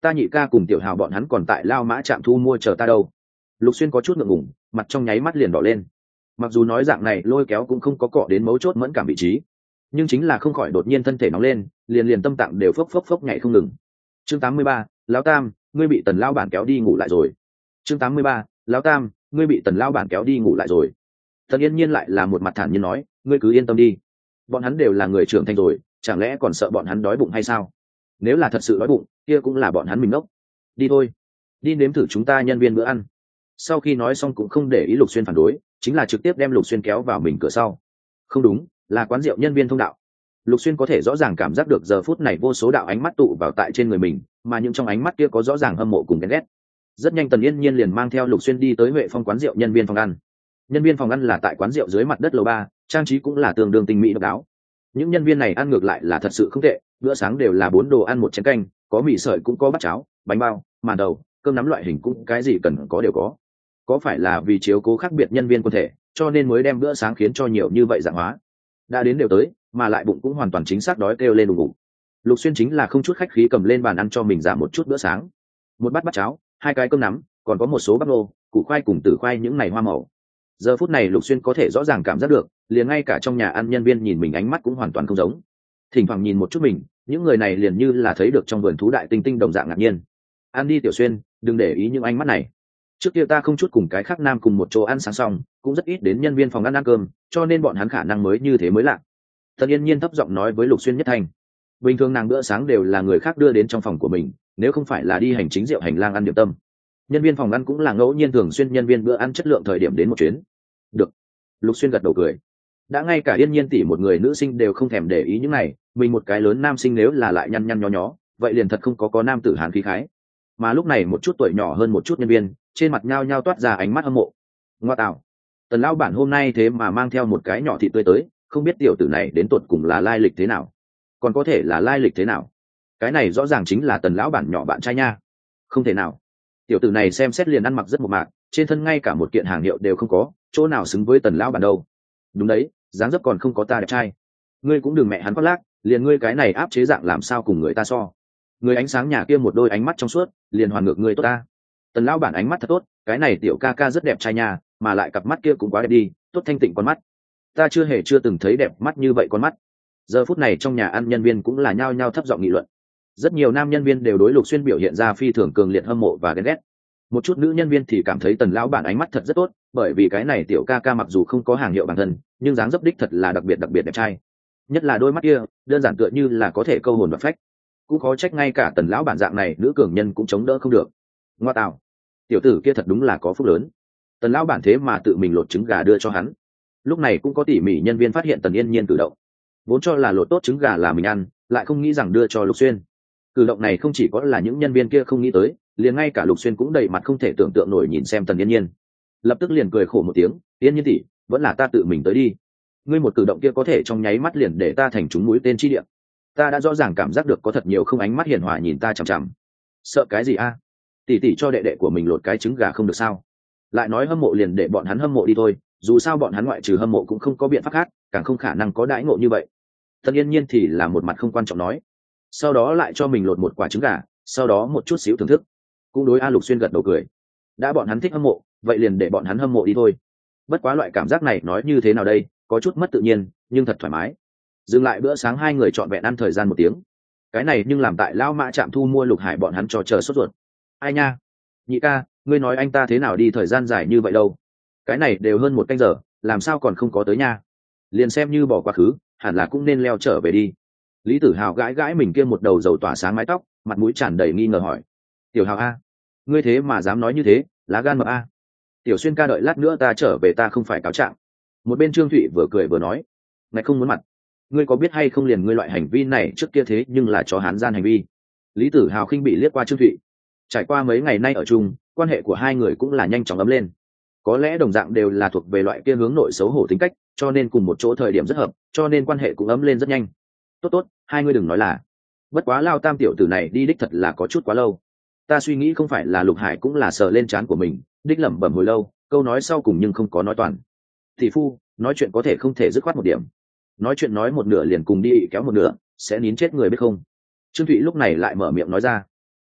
ta nhị ca cùng tiểu hào bọn hắn còn tại lao mã trạm thu mua chờ ta đâu. Lục Xuyên có chút ngượng ngùng, mặt trong nháy mắt liền đỏ lên. Mặc dù nói dạng này lôi kéo cũng không có cọ đến mấu chốt mẫn cảm vị trí, nhưng chính là không khỏi đột nhiên thân thể nóng lên, liền liền tâm tạng đều phốc phốc phốc nhảy không ngừng. Chương tám mươi ba, lão tam, ngươi bị tần lao bản kéo đi ngủ lại rồi. Chương tám mươi ba, lão tam, ngươi bị tần lao bản kéo đi ngủ lại rồi. Tần Yên Nhiên lại là một mặt thản nhiên nói, ngươi cứ yên tâm đi, bọn hắn đều là người trưởng thành rồi, chẳng lẽ còn sợ bọn hắn đói bụng hay sao? Nếu là thật sự đói bụng, kia cũng là bọn hắn mình ngốc. Đi thôi, đi nếm thử chúng ta nhân viên bữa ăn. Sau khi nói xong cũng không để ý Lục Xuyên phản đối, chính là trực tiếp đem Lục Xuyên kéo vào mình cửa sau. Không đúng, là quán rượu nhân viên thông đạo. Lục Xuyên có thể rõ ràng cảm giác được giờ phút này vô số đạo ánh mắt tụ vào tại trên người mình, mà những trong ánh mắt kia có rõ ràng hâm mộ cùng ghen ghét. Rất nhanh Tần Yên Nhiên liền mang theo Lục Xuyên đi tới Huệ Phong quán rượu nhân viên phòng ăn. Nhân viên phòng ăn là tại quán rượu dưới mặt đất lầu ba, trang trí cũng là tương đương tinh mỹ độc đáo. Những nhân viên này ăn ngược lại là thật sự không tệ, bữa sáng đều là bốn đồ ăn một chén canh, có mì sợi cũng có bát cháo, bánh bao, màn đầu, cơm nắm loại hình cũng cái gì cần có đều có. Có phải là vì chiếu cố khác biệt nhân viên quân thể, cho nên mới đem bữa sáng khiến cho nhiều như vậy dạng hóa. Đã đến đều tới, mà lại bụng cũng hoàn toàn chính xác đói kêu lên đùng đùng. Lục Xuyên chính là không chút khách khí cầm lên bàn ăn cho mình giảm một chút bữa sáng. Một bát bát cháo, hai cái cơm nắm, còn có một số bắp nô, củ khoai cùng tử khoai những này hoa màu. Giờ phút này Lục Xuyên có thể rõ ràng cảm giác được, liền ngay cả trong nhà ăn nhân viên nhìn mình ánh mắt cũng hoàn toàn không giống. Thỉnh thoảng nhìn một chút mình, những người này liền như là thấy được trong vườn thú đại tinh tinh đồng dạng ngạc nhiên. Ăn đi Tiểu Xuyên, đừng để ý những ánh mắt này. Trước kia ta không chút cùng cái khác nam cùng một chỗ ăn sáng xong, cũng rất ít đến nhân viên phòng ăn ăn cơm, cho nên bọn hắn khả năng mới như thế mới lạ. Tần Yên Nhiên thấp giọng nói với Lục Xuyên nhất thành. Bình thường nàng bữa sáng đều là người khác đưa đến trong phòng của mình, nếu không phải là đi hành chính rượu hành lang ăn điểm tâm. Nhân viên phòng ăn cũng là ngẫu nhiên thường xuyên nhân viên bữa ăn chất lượng thời điểm đến một chuyến. Được. Lục Xuyên gật đầu cười. Đã ngay cả Yên Nhiên tỷ một người nữ sinh đều không thèm để ý những này, mình một cái lớn nam sinh nếu là lại nhăn nhăn nhó nhó, vậy liền thật không có có nam tử hàn khí khái. Mà lúc này một chút tuổi nhỏ hơn một chút nhân viên, trên mặt nhao nhao toát ra ánh mắt hâm mộ. Ngoa tạo, Tần lão bản hôm nay thế mà mang theo một cái nhỏ thịt tươi tới, không biết tiểu tử này đến tột cùng là lai lịch thế nào, còn có thể là lai lịch thế nào? Cái này rõ ràng chính là Tần lão bản nhỏ bạn trai nha. Không thể nào, tiểu tử này xem xét liền ăn mặc rất mộc mạc, trên thân ngay cả một kiện hàng hiệu đều không có, chỗ nào xứng với Tần lão bản đâu. Đúng đấy, dáng dấp còn không có ta đẹp trai. Ngươi cũng đừng mẹ hắn khoác lác, liền ngươi cái này áp chế dạng làm sao cùng người ta so. Người ánh sáng nhà kia một đôi ánh mắt trong suốt, liền hoàn ngược người tốt ta. Tần lão bản ánh mắt thật tốt, cái này tiểu ca ca rất đẹp trai nha, mà lại cặp mắt kia cũng quá đẹp đi, tốt thanh tịnh con mắt. Ta chưa hề chưa từng thấy đẹp mắt như vậy con mắt. Giờ phút này trong nhà ăn nhân viên cũng là nhao nhao thấp giọng nghị luận. Rất nhiều nam nhân viên đều đối Lục Xuyên biểu hiện ra phi thường cường liệt hâm mộ và ghen ghét. Một chút nữ nhân viên thì cảm thấy Tần lão bản ánh mắt thật rất tốt, bởi vì cái này tiểu ca ca mặc dù không có hàng hiệu bản thân, nhưng dáng dấp đích thật là đặc biệt đặc biệt đẹp trai. Nhất là đôi mắt kia, đơn giản tựa như là có thể câu hồn và phách. Cũng khó trách ngay cả Tần lão bản dạng này nữ cường nhân cũng chống đỡ không được. Ngoa tạo, tiểu tử kia thật đúng là có phúc lớn. Tần lão bản thế mà tự mình lột trứng gà đưa cho hắn. Lúc này cũng có tỉ mỉ nhân viên phát hiện Tần Yên Nhiên cử động, vốn cho là lột tốt trứng gà là mình ăn, lại không nghĩ rằng đưa cho Lục Xuyên. Cử động này không chỉ có là những nhân viên kia không nghĩ tới, liền ngay cả Lục Xuyên cũng đầy mặt không thể tưởng tượng nổi nhìn xem Tần Yên Nhiên. Lập tức liền cười khổ một tiếng, Yên Nhiên tỷ, vẫn là ta tự mình tới đi. Ngươi một cử động kia có thể trong nháy mắt liền để ta thành trúng mũi tên chi địa. Ta đã rõ ràng cảm giác được có thật nhiều không ánh mắt hiền hòa nhìn ta chằm chằm. Sợ cái gì a? Tỷ tỷ cho đệ đệ của mình lột cái trứng gà không được sao? Lại nói hâm mộ liền để bọn hắn hâm mộ đi thôi, dù sao bọn hắn ngoại trừ hâm mộ cũng không có biện pháp khác, càng không khả năng có đãi ngộ như vậy. Tần Yên Nhiên thì là một mặt không quan trọng nói, sau đó lại cho mình lột một quả trứng gà, sau đó một chút xíu thưởng thức. Cũng đối A Lục Xuyên gật đầu cười. Đã bọn hắn thích hâm mộ, vậy liền để bọn hắn hâm mộ đi thôi. Bất quá loại cảm giác này nói như thế nào đây, có chút mất tự nhiên, nhưng thật thoải mái. Dừng lại bữa sáng hai người trọn vẹn ăn thời gian một tiếng. Cái này nhưng làm tại Lão Mã Trạm thu mua Lục Hải bọn hắn cho chờ sốt ruột. Ai nha, nhị ca, ngươi nói anh ta thế nào đi thời gian dài như vậy đâu? Cái này đều hơn một canh giờ, làm sao còn không có tới nha? Liền xem như bỏ quá khứ, hẳn là cũng nên leo trở về đi. Lý Tử Hào gãi gãi mình kia một đầu dầu tỏa sáng mái tóc, mặt mũi tràn đầy nghi ngờ hỏi: Tiểu Hào a, ngươi thế mà dám nói như thế, lá gan mập a. Tiểu Xuyên ca đợi lát nữa ta trở về ta không phải cáo trạng. Một bên Trương Thụy vừa cười vừa nói: Này không muốn mặt, ngươi có biết hay không liền ngươi loại hành vi này trước kia thế nhưng là chó hán gian hành vi. Lý Tử Hào khinh bị liếc qua Trương Thụy. Trải qua mấy ngày nay ở chung, quan hệ của hai người cũng là nhanh chóng ấm lên. Có lẽ đồng dạng đều là thuộc về loại kia hướng nội xấu hổ tính cách, cho nên cùng một chỗ thời điểm rất hợp, cho nên quan hệ cũng ấm lên rất nhanh. Tốt tốt, hai ngươi đừng nói là. Bất quá Lao Tam tiểu tử này đi đích thật là có chút quá lâu. Ta suy nghĩ không phải là Lục Hải cũng là sờ lên trán của mình, đích lẩm bẩm hồi lâu, câu nói sau cùng nhưng không có nói toàn. Tỷ phu, nói chuyện có thể không thể dứt khoát một điểm. Nói chuyện nói một nửa liền cùng đi kéo một nửa, sẽ nín chết người biết không? Trương Thụy lúc này lại mở miệng nói ra.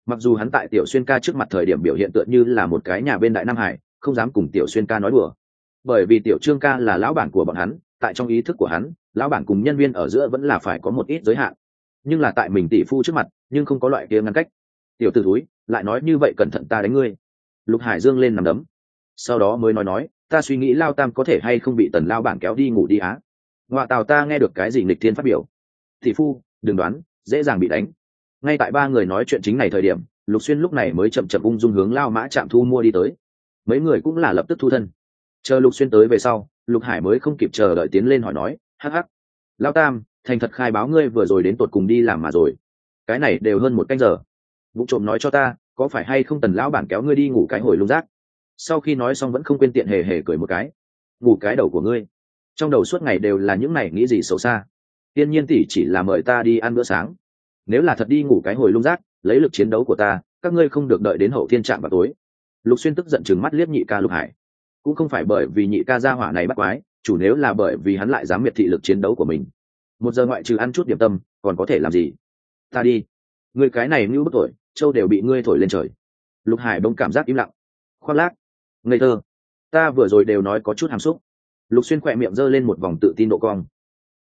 mặc dù hắn tại tiểu xuyên ca trước mặt thời điểm biểu hiện tựa như là một cái nhà bên đại nam hải, không dám cùng tiểu xuyên ca nói đùa, bởi vì tiểu trương ca là lão bản của bọn hắn, tại trong ý thức của hắn lão bản cùng nhân viên ở giữa vẫn là phải có một ít giới hạn, nhưng là tại mình tỷ phu trước mặt nhưng không có loại kia ngăn cách. Tiểu t ử túi lại nói như vậy, cẩn thận ta đánh ngươi. Lục Hải dương lên nằm đấm, sau đó mới nói nói ta suy nghĩ Lao Tam có thể hay không bị Tần lao bản kéo đi ngủ đi á. Ngoại tào ta nghe được cái gì nghịch thiên phát biểu. Tỷ phu đừng đoán, dễ dàng bị đánh. Ngay tại ba người nói chuyện chính này thời điểm, Lục Xuyên lúc này mới chậm chậm ung dung hướng Lao Mã Trạm thu mua đi tới. Mấy người cũng là lập tức thu thân. Chờ Lục Xuyên tới về sau, Lục Hải mới không kịp chờ đợi tiến lên hỏi nói hắc hắc, Lao Tam thành thật khai báo ngươi vừa rồi đến tột cùng đi làm mà rồi. Cái này đều hơn một canh giờ, vụ trộm nói cho ta có phải hay không Tần lão bản kéo ngươi đi ngủ cái hồi lung rác. Sau khi nói xong vẫn không quên tiện hề hề cười một cái. Ngủ cái đầu của ngươi, trong đầu suốt ngày đều là những này nghĩ gì xấu xa. Tiên nhiên tỷ chỉ là mời ta đi ăn bữa sáng, nếu là thật đi ngủ cái hồi lung rác, lấy lực chiến đấu của ta các ngươi không được đợi đến hậu thiên trạm vào tối. Lục Xuyên tức giận chừng mắt liếc nhị ca Lục Hải, cũng không phải bởi vì nhị ca gia hỏa này bắt quái, chủ nếu là bởi vì hắn lại dám miệt thị lực chiến đấu của mình. Một giờ ngoại trừ ăn chút điểm tâm còn có thể làm gì. Ta đi, người cái này như bức thổi châu đều bị ngươi thổi lên trời. Lục Hải bỗng cảm giác im lặng, khoác lác, ngây thơ, ta vừa rồi đều nói có chút hàm xúc. Lục Xuyên khỏe miệng giơ lên một vòng tự tin độ cong.